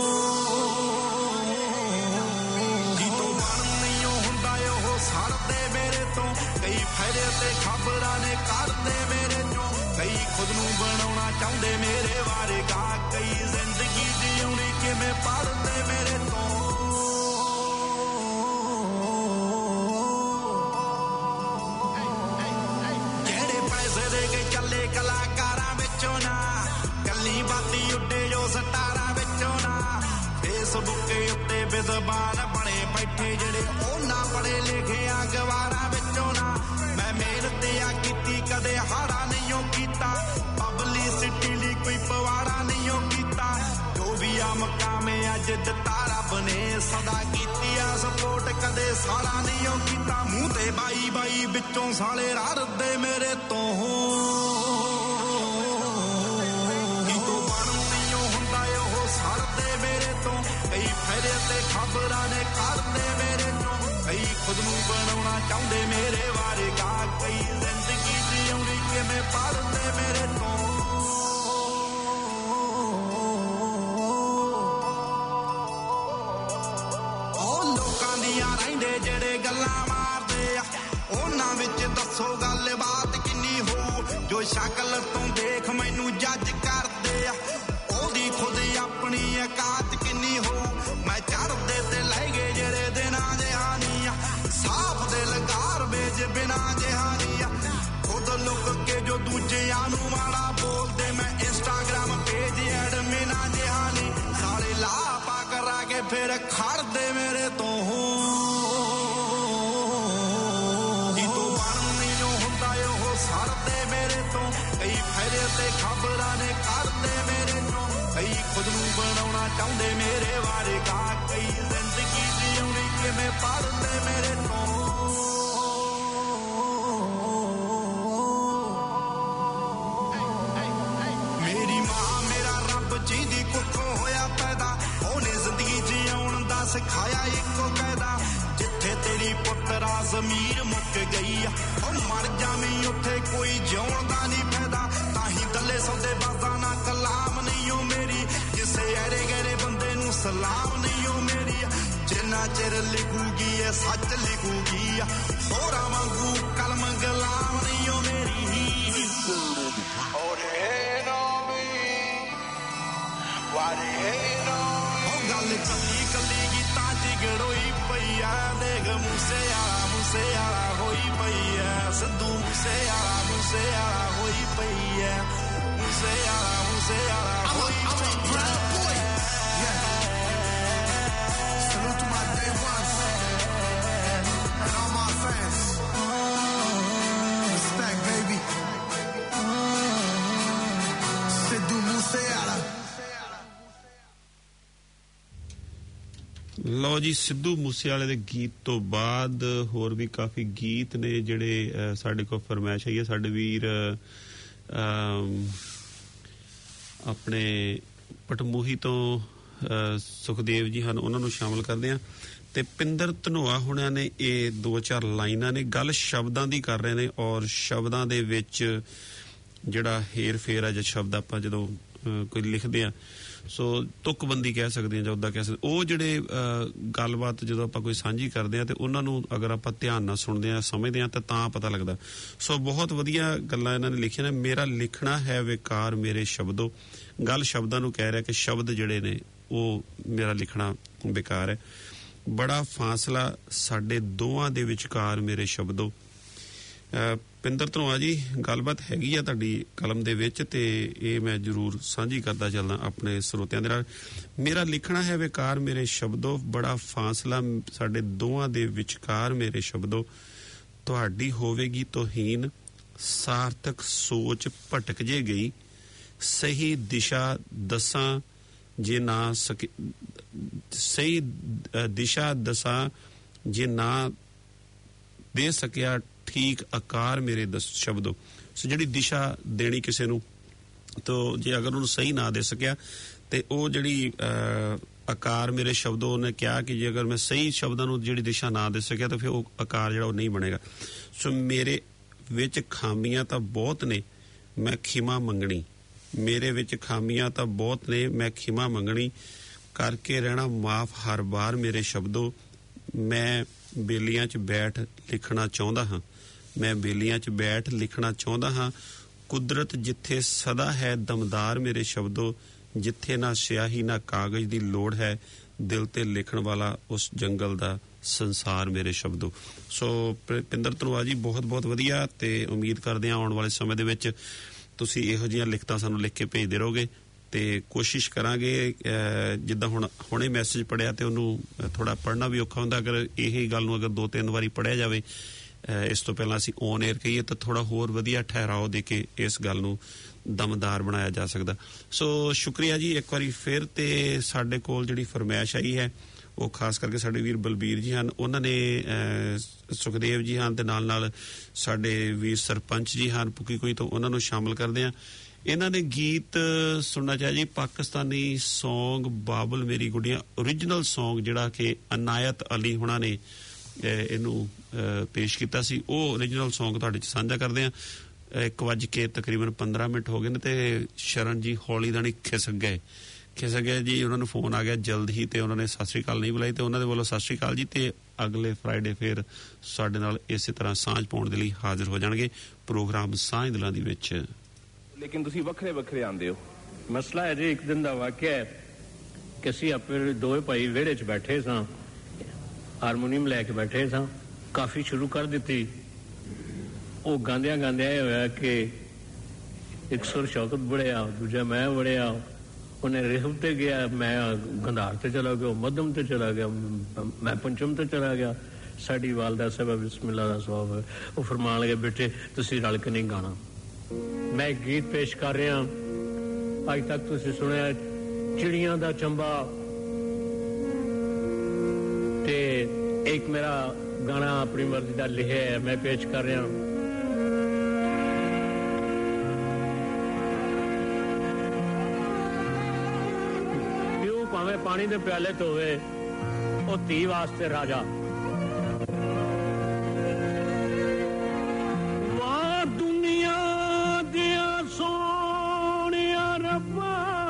D: ਜੀਤੋਂ ਬਣ ਨਹੀਂ ਹੁੰਦਾ ਉਹ ਸੜਦੇ ਮੇਰੇ ਤੋਂ, ਕਈ ਫਾਇਦੇ ਤੇ ਖਬਰਾਂ ਨੇ ਕਰਦੇ ਮੇਰੇ ਤੋਂ, ਕਈ ਖੁਦ ਨੂੰ ਬਣਾਉਣਾ ਚਾਹੁੰਦੇ ਮੇਰੇ ਬਾਰੇ ਗਾ, ਕਈ ਜ਼ਿੰਦਗੀ ਜਿਉਣੀ ਕਿਵੇਂ ਪੜਦੇ ਮੇਰੇ ਤੋਂ। ਜਿਹੜੇ ਪੈਸੇ ਦੇ ਕੇ ਚੱਲੇ ਕਲਾਕਾਰਾਂ ਵਿੱਚੋਂ ਨਾ, ਕੱਲੀ ਬਾਤੀ ਉੱਡੇ ਜੋ ਸਟਾਰਾਂ ਵਿੱਚੋਂ ਨਾ, ਫੇਸਬੁੱਕ ਉੱਤੇ ਵਿਦਵਾਨ ਬਣੇ ਬੈਠੇ ਜਿਹੜੇ ਉਹਨਾਂ ਪੜੇ ਲਿਖੇ ਅਖਬਾਰਾਂ ਵਿੱਚੋਂ ਨਾ। ਮੈਂ ਮਿਹਨਤ ਆ ਕੀਤੀ ਕਦੇ ਹਾਰਾ ਨਹੀਂ ਕੀਤਾ, ਪਬਲਿਸਿਟੀ ਲਈ ਕੋਈ ਪਵਾੜਾ ਨਹੀਂ ਕੀਤਾ, ਜੋ ਵੀ ਆ ਮਕਾਮ ਅੱਜ ਦਿੱਤਾ ਰੱਬ ਨੇ ਸਦਾ ਕੀਤੀ ਆ ਸਪੋਰਟ, ਕਦੇ ਸਾਲਾ ਨਹੀਂ ਕੀਤਾ। ਮੂੰਹ ਤੇ ਬਾਈ ਬਾਈ ਵਿੱਚੋਂ ਸਾਲੇ ਰੜਦੇ ਮੇਰੇ ਤੋਂ, ਜੀਤੋਂ ਬਣ ਨਹੀਂ ਹੁੰਦਾ ਉਹ ਸੜਦੇ ਮੇਰੇ ਤੋਂ, ਕਈ ਫਾਇਦੇ ਤੇ ਖਬਰ ਖਬਰਾਂ ਨੇ ਕਰਦੇ ਮੇਰੇ ਤੋਂ ਕਈ ਖੁਦ ਨੂੰ ਬਣਾਉਣਾ ਚਾਹੁੰਦੇ ਮੇਰੇ ਬਾਰੇ ਗਾ ਕਈ ਜ਼ਿੰਦਗੀ ਜਿਉਣੀ ਕਿਵੇਂ ਪੜਦੇ ਮੇਰੇ ਤੋਂ ਰਹਿੰਦੇ ਜਿਹੜੇ ਗੱਲਾਂ ਮਾਰਦੇ ਆ ਉਹਨਾਂ ਵਿੱਚ ਦੱਸੋ ਗੱਲਬਾਤ ਕਿੰਨੀ ਹੋਊ ਜੋ ਸ਼ਕਲ ਤੋਂ ਦੇਖ ਮੈਨੂੰ ਜੱਜ ਕਰਦੇ ਆ ਉਹਦੀ ਖੁਦ ਆਪਣੀ ਔਕਾਤ ਕਿੰਨੀ ਹੋਊ ਮੈਂ ਚੜਦੇ ਤੇ ਲੈ ਗਏ ਜਿਹੜੇ ਦਿਨਾਂ ਜਹਾਨੀ ਆ ਸਾਫ ਦਿਲ ਗਾਰਬੇਜ ਬਿਨਾ ਜਹਾਨੀ ਆ ਖੁਦ ਲੁਕ ਕੇ ਜੋ ਦੂਜਿਆਂ ਨੂੰ ਮਾੜਾ ਬੋਲਦੇ ਮੈਂ ਇੰਸਟਾਗ੍ਰਾਮ ਪੇਜ ਐਡਮਿਨਾ ਜਹਾਨੀ ਸਾਲੇ ਲਾਪਾ ਕਰਾ ਕੇ ਫਿਰ ਖੜਦੇ ਮੇਰੇ ਤੋਂ ਸੜਦੇ ਮੇਰੇ ਤੋਂ ਕਈ ਫਾਇਦੇ ਤੇ ਖਬਰਾਂ ਨੇ ਕਰਦੇ ਮੇਰੇ ਤੋਂ ਕਈ ਖੁਦ ਨੂੰ ਬਣਾਉਣਾ ਚਾਹੁੰਦੇ ਮੇਰੇ ਬਾਰੇ ਗਾ ਕਈ ਜ਼ਿੰਦਗੀ ਜਿਉਣੀ ਕਿਵੇਂ ਪੜਦੇ ਮੇਰੇ ਤੋਂ ਮੇਰੀ ਮਾਂ ਮੇਰਾ ਰੱਬ ਜੀ ਦੀ ਕੁੱਖੋਂ ਹੋਇਆ ਪੈਦਾ ਉਹਨੇ ਜ਼ਿੰਦਗੀ ਜਿਉਣ ਦਾ ਸਿਖਾਇਆ ਇੱਕੋ ਕਾਇਦਾ ਜਿੱਥੇ ਤੇਰੀ ਪੁੱਤਰਾ ਜ਼ਮੀਰ ਮੁੱਕ ਗਈ ਆ ਉਹ ਮਰ ਜਾਵੀਂ ਉੱਥੇ ਕੋਈ ਜਿਉਣ ਦਾ ਨਹੀਂ ਫਾਇਦਾ ਤਾਂ ਹੀ ਦੱਲੇ ਸੌਦੇ ਬਾਜ਼ਾਂ ਨਾ ਕਲਾਮ ਨਹੀਂ ਓ ਮੇਰੀ ਕਿਸੇ ਐਰੇ ਗੈਰੇ ਬੰਦੇ ਨੂੰ ਸਲਾਮ ਨਹੀਂ ਓ ਮੇਰੀ ਜਿੰਨਾ ਚਿਰ ਲਿਖੂਗੀ ਇਹ ਸੱਚ ਲਿਖੂਗੀ ਹੋਰਾਂ ਵਾਂਗੂ ਕਲਮ ਗਲਾਮ ਨਹੀਂ ਓ ਮੇਰੀ ਉਹ ਗੱਲ ਕੱਲੀ ਕੱਲੀ ਗੀਤਾਂ ਚ ਗੜੋਈ ਪਈ ਆ ਦੇਖ ਮੂਸੇ ਆਲਾ ਮੂਸੇ ਆਲਾ ਹੋਈ ਪਈ ਐ ਸਿੱਧੂ ਮੂਸੇ ਆਲਾ ਮੂਸੇ ਆਲਾ ਹੋਈ ਪਈ ਐ ਮੂਸੇ ਆਲਾ ਮੂਸੇ ਆਲਾ ਹੋਈ ਪਈ ਐ Salute to my day ones and all my fans. Respect, baby. Sidhu Moosewala.
J: ਲਓ ਜੀ ਸਿੱਧੂ ਮੂਸੇਵਾਲੇ ਦੇ ਗੀਤ ਤੋਂ ਬਾਅਦ ਹੋਰ ਵੀ ਕਾਫੀ ਗੀਤ ਨੇ ਜਿਹੜੇ ਸਾਡੇ ਕੋਲ ਫਰਮਾਇਸ਼ ਆਈ ਹੈ ਸਾਡੇ ਵੀਰ ਆਪਣੇ ਪਟਮੋਹੀ ਤੋਂ ਸੁਖਦੇਵ ਜੀ ਹਨ ਉਹਨਾਂ ਨੂੰ ਸ਼ਾਮਲ ਕਰਦੇ ਆ ਤੇ ਪਿੰਦਰ ਧਨੋਆ ਹੁਣਾਂ ਨੇ ਇਹ ਦੋ ਚਾਰ ਲਾਈਨਾਂ ਨੇ ਗੱਲ ਸ਼ਬਦਾਂ ਦੀ ਕਰ ਰਹੇ ਨੇ ਔਰ ਸ਼ਬਦਾਂ ਦੇ ਵਿੱਚ ਜਿਹੜਾ ਹੇਰ ਫੇਰ ਆ ਜਾਂ ਸ਼ਬਦ ਆਪਾਂ ਜਦੋਂ ਕੋਈ ਲਿਖਦੇ ਆ ਸੋ ਤੁਕਬੰਦੀ ਕਹਿ ਸਕਦੇ ਆ ਜਾਂ ਉਦਾਂ ਕਹਿ ਸਕਦੇ ਉਹ ਜਿਹੜੇ ਗੱਲਬਾਤ ਜਦੋਂ ਆਪਾਂ ਕੋਈ ਸਾਂਝੀ ਕਰਦੇ ਆ ਤੇ ਉਹਨਾਂ ਨੂੰ ਅਗਰ ਆਪਾਂ ਧਿਆਨ ਨਾਲ ਸੁਣਦੇ ਆ ਸਮਝਦੇ ਆ ਤਾਂ ਤਾਂ ਪਤਾ ਲੱਗਦਾ ਸੋ ਬਹੁਤ ਵਧੀਆ ਗੱਲਾਂ ਇਹਨਾਂ ਨੇ ਲਿਖੀਆਂ ਨੇ ਮੇਰਾ ਲਿਖਣਾ ਹੈ ਵਿਕਾਰ ਮੇਰੇ ਸ਼ਬਦੋ ਗੱਲ ਸ਼ਬਦਾਂ ਨੂੰ ਕਹਿ ਰਿਹਾ ਕਿ ਸ਼ਬਦ ਜਿਹੜੇ ਨੇ ਉਹ ਮੇਰਾ ਲਿਖਣਾ ਬੇਕਾਰ ਹੈ ਬੜਾ ਫਾਸਲਾ ਸਾਡੇ ਦੋਵਾਂ ਦੇ ਵਿਚਕਾਰ ਮੇਰੇ ਸ਼ਬਦੋ ਪਿੰਦਰ ਧਨੋਆ ਜੀ ਗੱਲਬਾਤ ਹੈਗੀ ਆ ਤੁਹਾਡੀ ਕਲਮ ਦੇ ਵਿੱਚ ਤੇ ਇਹ ਮੈਂ ਜ਼ਰੂਰ ਸਾਂਝੀ ਕਰਦਾ ਚੱਲਦਾ ਆਪਣੇ ਸਰੋਤਿਆਂ ਦੇ ਨਾਲ ਮੇਰਾ ਲਿਖਣਾ ਹੈ ਵਿਕਾਰ ਮੇਰੇ ਸ਼ਬਦੋ ਬੜਾ ਫਾਸਲਾ ਸਾਡੇ ਦੋਵਾਂ ਦੇ ਵਿਚਕਾਰ ਮੇਰੇ ਸ਼ਬਦੋ ਤੁਹਾਡੀ ਹੋਵੇਗੀ ਤੋਹੀਨ ਸਾਰਥਕ ਸੋਚ ਭਟਕ ਜੇ ਗਈ ਸਹੀ ਦਿਸ਼ਾ ਦਸਾਂ ਜੇ ਨਾ ਸਕੇ ਸਹੀ ਦਿਸ਼ਾ ਦਸਾਂ ਜੇ ਨਾ ਦੇ ਸਕਿਆ ਠੀਕ ਆਕਾਰ ਮੇਰੇ ਦਸ ਸ਼ਬਦੋ ਸੋ ਜਿਹੜੀ ਦਿਸ਼ਾ ਦੇਣੀ ਕਿਸੇ ਨੂੰ ਤੋ ਜੇ ਅਗਰ ਉਹਨੂੰ ਸਹੀ ਨਾ ਦੇ ਸਕਿਆ ਤੇ ਉਹ ਜਿਹੜੀ ਆਕਾਰ ਮੇਰੇ ਸ਼ਬਦੋ ਉਹਨੇ ਕਿਹਾ ਕਿ ਜੇ ਅਗਰ ਮੈਂ ਸਹੀ ਸ਼ਬਦਾਂ ਨੂੰ ਜਿਹੜੀ ਦਿਸ਼ਾ ਨਾ ਦੇ ਸਕਿਆ ਤਾਂ ਫਿਰ ਉਹ ਆਕਾਰ ਜਿਹੜਾ ਉਹ ਨਹੀਂ ਬਣੇਗਾ ਸੋ ਮੇਰੇ ਵਿੱਚ ਖਾਮੀਆਂ ਤਾਂ ਬਹੁਤ ਨੇ ਮੈਂ ਖਿਮਾ ਮੰਗਣੀ ਮੇਰੇ ਵਿੱਚ ਖਾਮੀਆਂ ਤਾਂ ਬਹੁਤ ਨੇ ਮੈਂ ਖਿਮਾ ਮੰਗਣੀ ਕਰਕੇ ਰਹਿਣਾ ਮਾਫ ਹਰ ਵਾਰ ਮੇਰੇ ਸ਼ਬਦੋ ਮੈਂ ਬੇਲੀਆਂ 'ਚ ਬੈਠ ਲਿਖਣਾ ਚਾਹੁੰਦਾ ਹਾਂ ਮੈਂ ਬੇਲੀਆਂ 'ਚ ਬੈਠ ਲਿਖਣਾ ਚਾਹੁੰਦਾ ਹਾਂ ਕੁਦਰਤ ਜਿੱਥੇ ਸਦਾ ਹੈ ਦਮਦਾਰ ਮੇਰੇ ਸ਼ਬਦੋ ਜਿੱਥੇ ਨਾ ਸਿਆਹੀ ਨਾ ਕਾਗਜ਼ ਦੀ ਲੋੜ ਹੈ ਦਿਲ ਤੇ ਲਿਖਣ ਵਾਲਾ ਉਸ ਜੰਗਲ ਦਾ ਸੰਸਾਰ ਮੇਰੇ ਸ਼ਬਦੋ ਸੋ ਪਿੰਦਰ ਧਨੋਆ ਜੀ ਬਹੁਤ ਬਹੁਤ ਵਧੀਆ ਤੇ ਉਮੀਦ ਕਰਦੇ ਹਾਂ ਆਉਣ ਵਾਲੇ ਸਮੇਂ ਦੇ ਵਿੱਚ ਤੁਸੀਂ ਇਹੋ ਜਿਹੀਆਂ ਲਿਖਤਾਂ ਸਾਨੂੰ ਲਿਖ ਕੇ ਭੇਜਦੇ ਰਹੋਗੇ ਤੇ ਕੋਸ਼ਿਸ਼ ਕਰਾਂਗੇ ਜਿੱਦਾਂ ਹੁਣ ਹੁਣੇ ਮੈਸੇਜ ਪੜਿਆ ਤੇ ਉਹਨੂੰ ਥੋੜਾ ਪੜ੍ਹਨਾ ਵੀ ਔਖਾ ਹੁੰਦਾ ਅਗਰ ਇਹ ਗੱਲ ਨੂੰ ਅਗਰ ਦੋ ਤਿੰਨ ਵਾਰੀ ਪੜ੍ਹਿਆ ਜਾਵੇ ਇਸ ਤੋਂ ਪਹਿਲਾਂ ਅਸੀਂ ਔਨ 에ਅਰ ਕਹੀਏ ਤਾਂ ਥੋੜਾ ਹੋਰ ਵਧੀਆ ਠਹਿਰਾਓ ਦੇ ਕੇ ਇਸ ਗੱਲ ਨੂੰ ਦਮਦਾਰ ਬਣਾਇਆ ਜਾ ਸਕਦਾ ਸੋ ਸ਼ੁਕਰੀਆ ਜੀ ਇੱਕ ਵਾਰੀ ਫਿਰ ਤੇ ਸਾਡੇ ਕੋਲ ਜਿਹੜੀ ਫਰਮਾਇਸ਼ ਆਈ ਹੈ ਉਹ ਖਾਸ ਕਰਕੇ ਸਾਡੇ ਵੀਰ ਬਲਬੀਰ ਜੀ ਹਨ, ਉਹਨਾਂ ਨੇ ਸੁਖਦੇਵ ਜੀ ਹਨ ਤੇ ਨਾਲ ਨਾਲ ਸਾਡੇ ਵੀਰ ਸਰਪੰਚ ਜੀ ਹਨ ਪੁੱਕੀ ਕੋਈ ਤੋਂ, ਉਹਨਾਂ ਨੂੰ ਸ਼ਾਮਲ ਕਰਦੇ ਆ। ਇਹਨਾਂ ਨੇ ਗੀਤ ਸੁਣਨਾ ਚਾਹਿਆ ਜੀ ਪਾਕਿਸਤਾਨੀ ਸੌਂਗ ਬਾਬਲ ਮੇਰੀ ਗੁੱਡੀਆਂ, ਓਰੀਜਨਲ ਸੌਂਗ ਜਿਹੜਾ ਕਿ ਅਨਾਇਤ ਅਲੀ ਹੁਣਾਂ ਨੇ ਇਹਨੂੰ ਪੇਸ਼ ਕੀਤਾ ਸੀ, ਉਹ ਓਰੀਜਨਲ ਸੌਂਗ ਤੁਹਾਡੇ 'ਚ ਸਾਂਝਾ ਕਰਦੇ ਆ। ਇੱਕ ਵੱਜ ਕੇ ਤਕਰੀਬਨ ਪੰਦਰਾਂ ਮਿੰਟ ਹੋ ਗਏ ਨੇ ਤੇ ਸ਼ਰਨ ਜੀ ਹੌਲੀ ਦਾਣੀ ਖਿਸਕ ਗਏ ਖਿਸਕ ਗਏ ਜੀ, ਉਹਨਾਂ ਨੂੰ ਫੋਨ ਆ ਗਿਆ ਜਲਦ ਹੀ ਤੇ ਉਹਨਾਂ ਨੇ ਸਤਿ ਸ੍ਰੀ ਅਕਾਲ ਨਹੀਂ ਬੁਲਾਈ ਤੇ ਉਹਨਾਂ ਦੇ ਵੱਲੋਂ ਸਤਿ ਸ੍ਰੀ ਅਕਾਲ ਜੀ, ਤੇ ਅਗਲੇ ਫਰਾਈਡੇ ਫਿਰ ਸਾਡੇ ਨਾਲ ਇਸੇ ਤਰ੍ਹਾਂ ਸਾਂਝ ਪਾਉਣ ਦੇ ਲਈ ਹਾਜ਼ਰ ਹੋ ਜਾਣਗੇ ਪ੍ਰੋਗਰਾਮ ਸਾਂਝ ਦਿਲਾਂ ਦੇ ਵਿੱਚ।
P: ਲੇਕਿਨ ਤੁਸੀਂ ਵੱਖਰੇ ਵੱਖਰੇ ਆਉਂਦੇ ਹੋ। ਮਸਲਾ ਹੈ ਜੀ, ਇੱਕ ਦਿਨ ਦਾ ਵਾਕਿਆ ਹੈ ਕਿ ਅਸੀਂ ਆਪਣੇ ਦੋਵੇਂ ਭਾਈ ਵਿਹੜੇ 'ਚ ਬੈਠੇ ਸਾਂ, ਹਾਰਮੋਨੀਅਮ ਲੈ ਕੇ ਬੈਠੇ ਸਾਂ, ਕਾਫੀ ਸ਼ੁਰੂ ਕਰ ਦਿੱਤੀ। ਉਹ ਗਾਉਂਦਿਆਂ ਗਾਉਂਦਿਆਂ ਇਹ ਹੋਇਆ ਕਿ ਇੱਕ ਸੁਰ ਸ਼ੌਕਤ ਬੜਿਆ, ਦੂਜਾ ਮੈਂ ਬੜਿਆ, ਉਹਨੇ ਰਿਹਬ ਤੇ ਗਿਆ, ਮੈਂ ਗੰਧਾਰ ਤੇ ਚਲਾ ਗਿਆ, ਮੱਧਮ ਤੇ ਚਲਾ ਗਿਆ, ਮੈਂ ਪੰਚਮ ਤੇ ਚਲਾ ਗਿਆ। ਸਾਡੀ ਵਾਲਦਾ ਸਾਹਿਬ ਬਿਸਮਿਲ੍ਲਾ ਦਾ ਸਵਾਬ, ਉਹ ਫਰਮਾਨ ਲਗੇ ਬੇਟੇ ਤੁਸੀਂ ਰਲ ਕੇ ਨਹੀਂ ਗਾਣਾ। ਮੈਂ ਇੱਕ ਗੀਤ ਪੇਸ਼ ਕਰ ਰਿਹਾ, ਅੱਜ ਤੱਕ ਤੁਸੀਂ ਸੁਣਿਆ ਚਿੜੀਆਂ ਦਾ ਚੰਬਾ, ਤੇ ਇੱਕ ਮੇਰਾ ਗਾਣਾ ਆਪਣੀ ਮਰਜ਼ੀ ਦਾ ਲਿਖਿਆ ਹੈ, ਮੈਂ ਪੇਸ਼ ਕਰ ਰਿਹਾ। ਪਿਓ ਭਾਵੇਂ ਪਾਣੀ ਦੇ ਪਿਆਲੇ ਧੋਵੇ, ਉਹ ਧੀ ਵਾਸਤੇ ਰਾਜਾ। ਵਾਹ ਦੁਨੀਆ ਦੀਆਂ ਸੋਹਣੀਆਂ ਰੱਬਾ,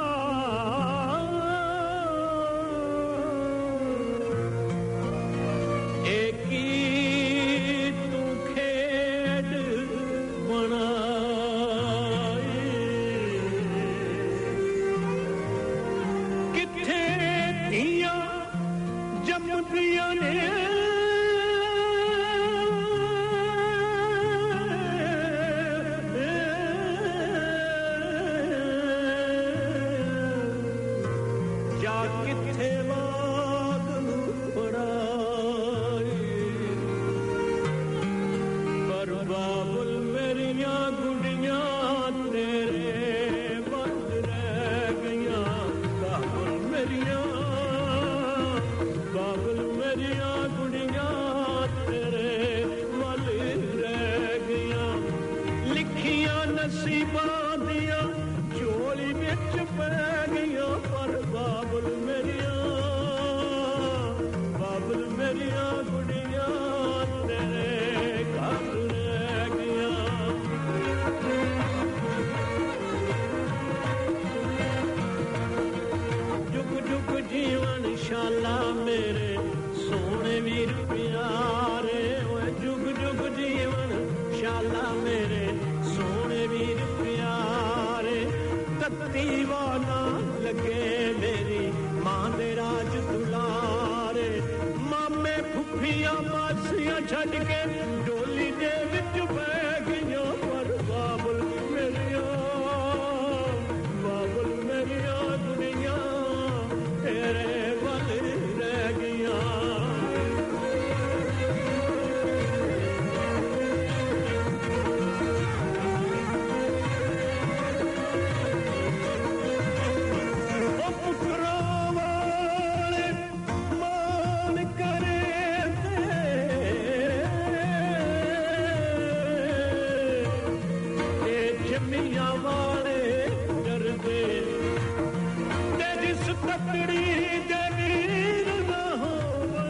P: ਛੱਡ ਕੇ ਡੋਲੀ ਦੇ ਵਿੱਚ ਬਹਿ ਗਈਆਂ, ਪਰ ਬਾਬਲ ਮੇਰੀਆਂ, ਬਾਬਲ ਮੇਰੀਆਂ ਦੁਨੀਆਂ ਤੇਰੇ ਵੱਲ ਰਹਿ ਗਈਆਂ। ਉਹ ਪੁੱਤਰਾਂ ਵਾਲੇ ਮਾਨ ਕਰੇ ਜਮੀਆਂ ਵਾਲੇ ਡਰਦੇ, ਤੇ ਜਿਸ ਤਕੜੀ ਦੇ ਵੀਰ ਨਾ ਹੋਵੇ,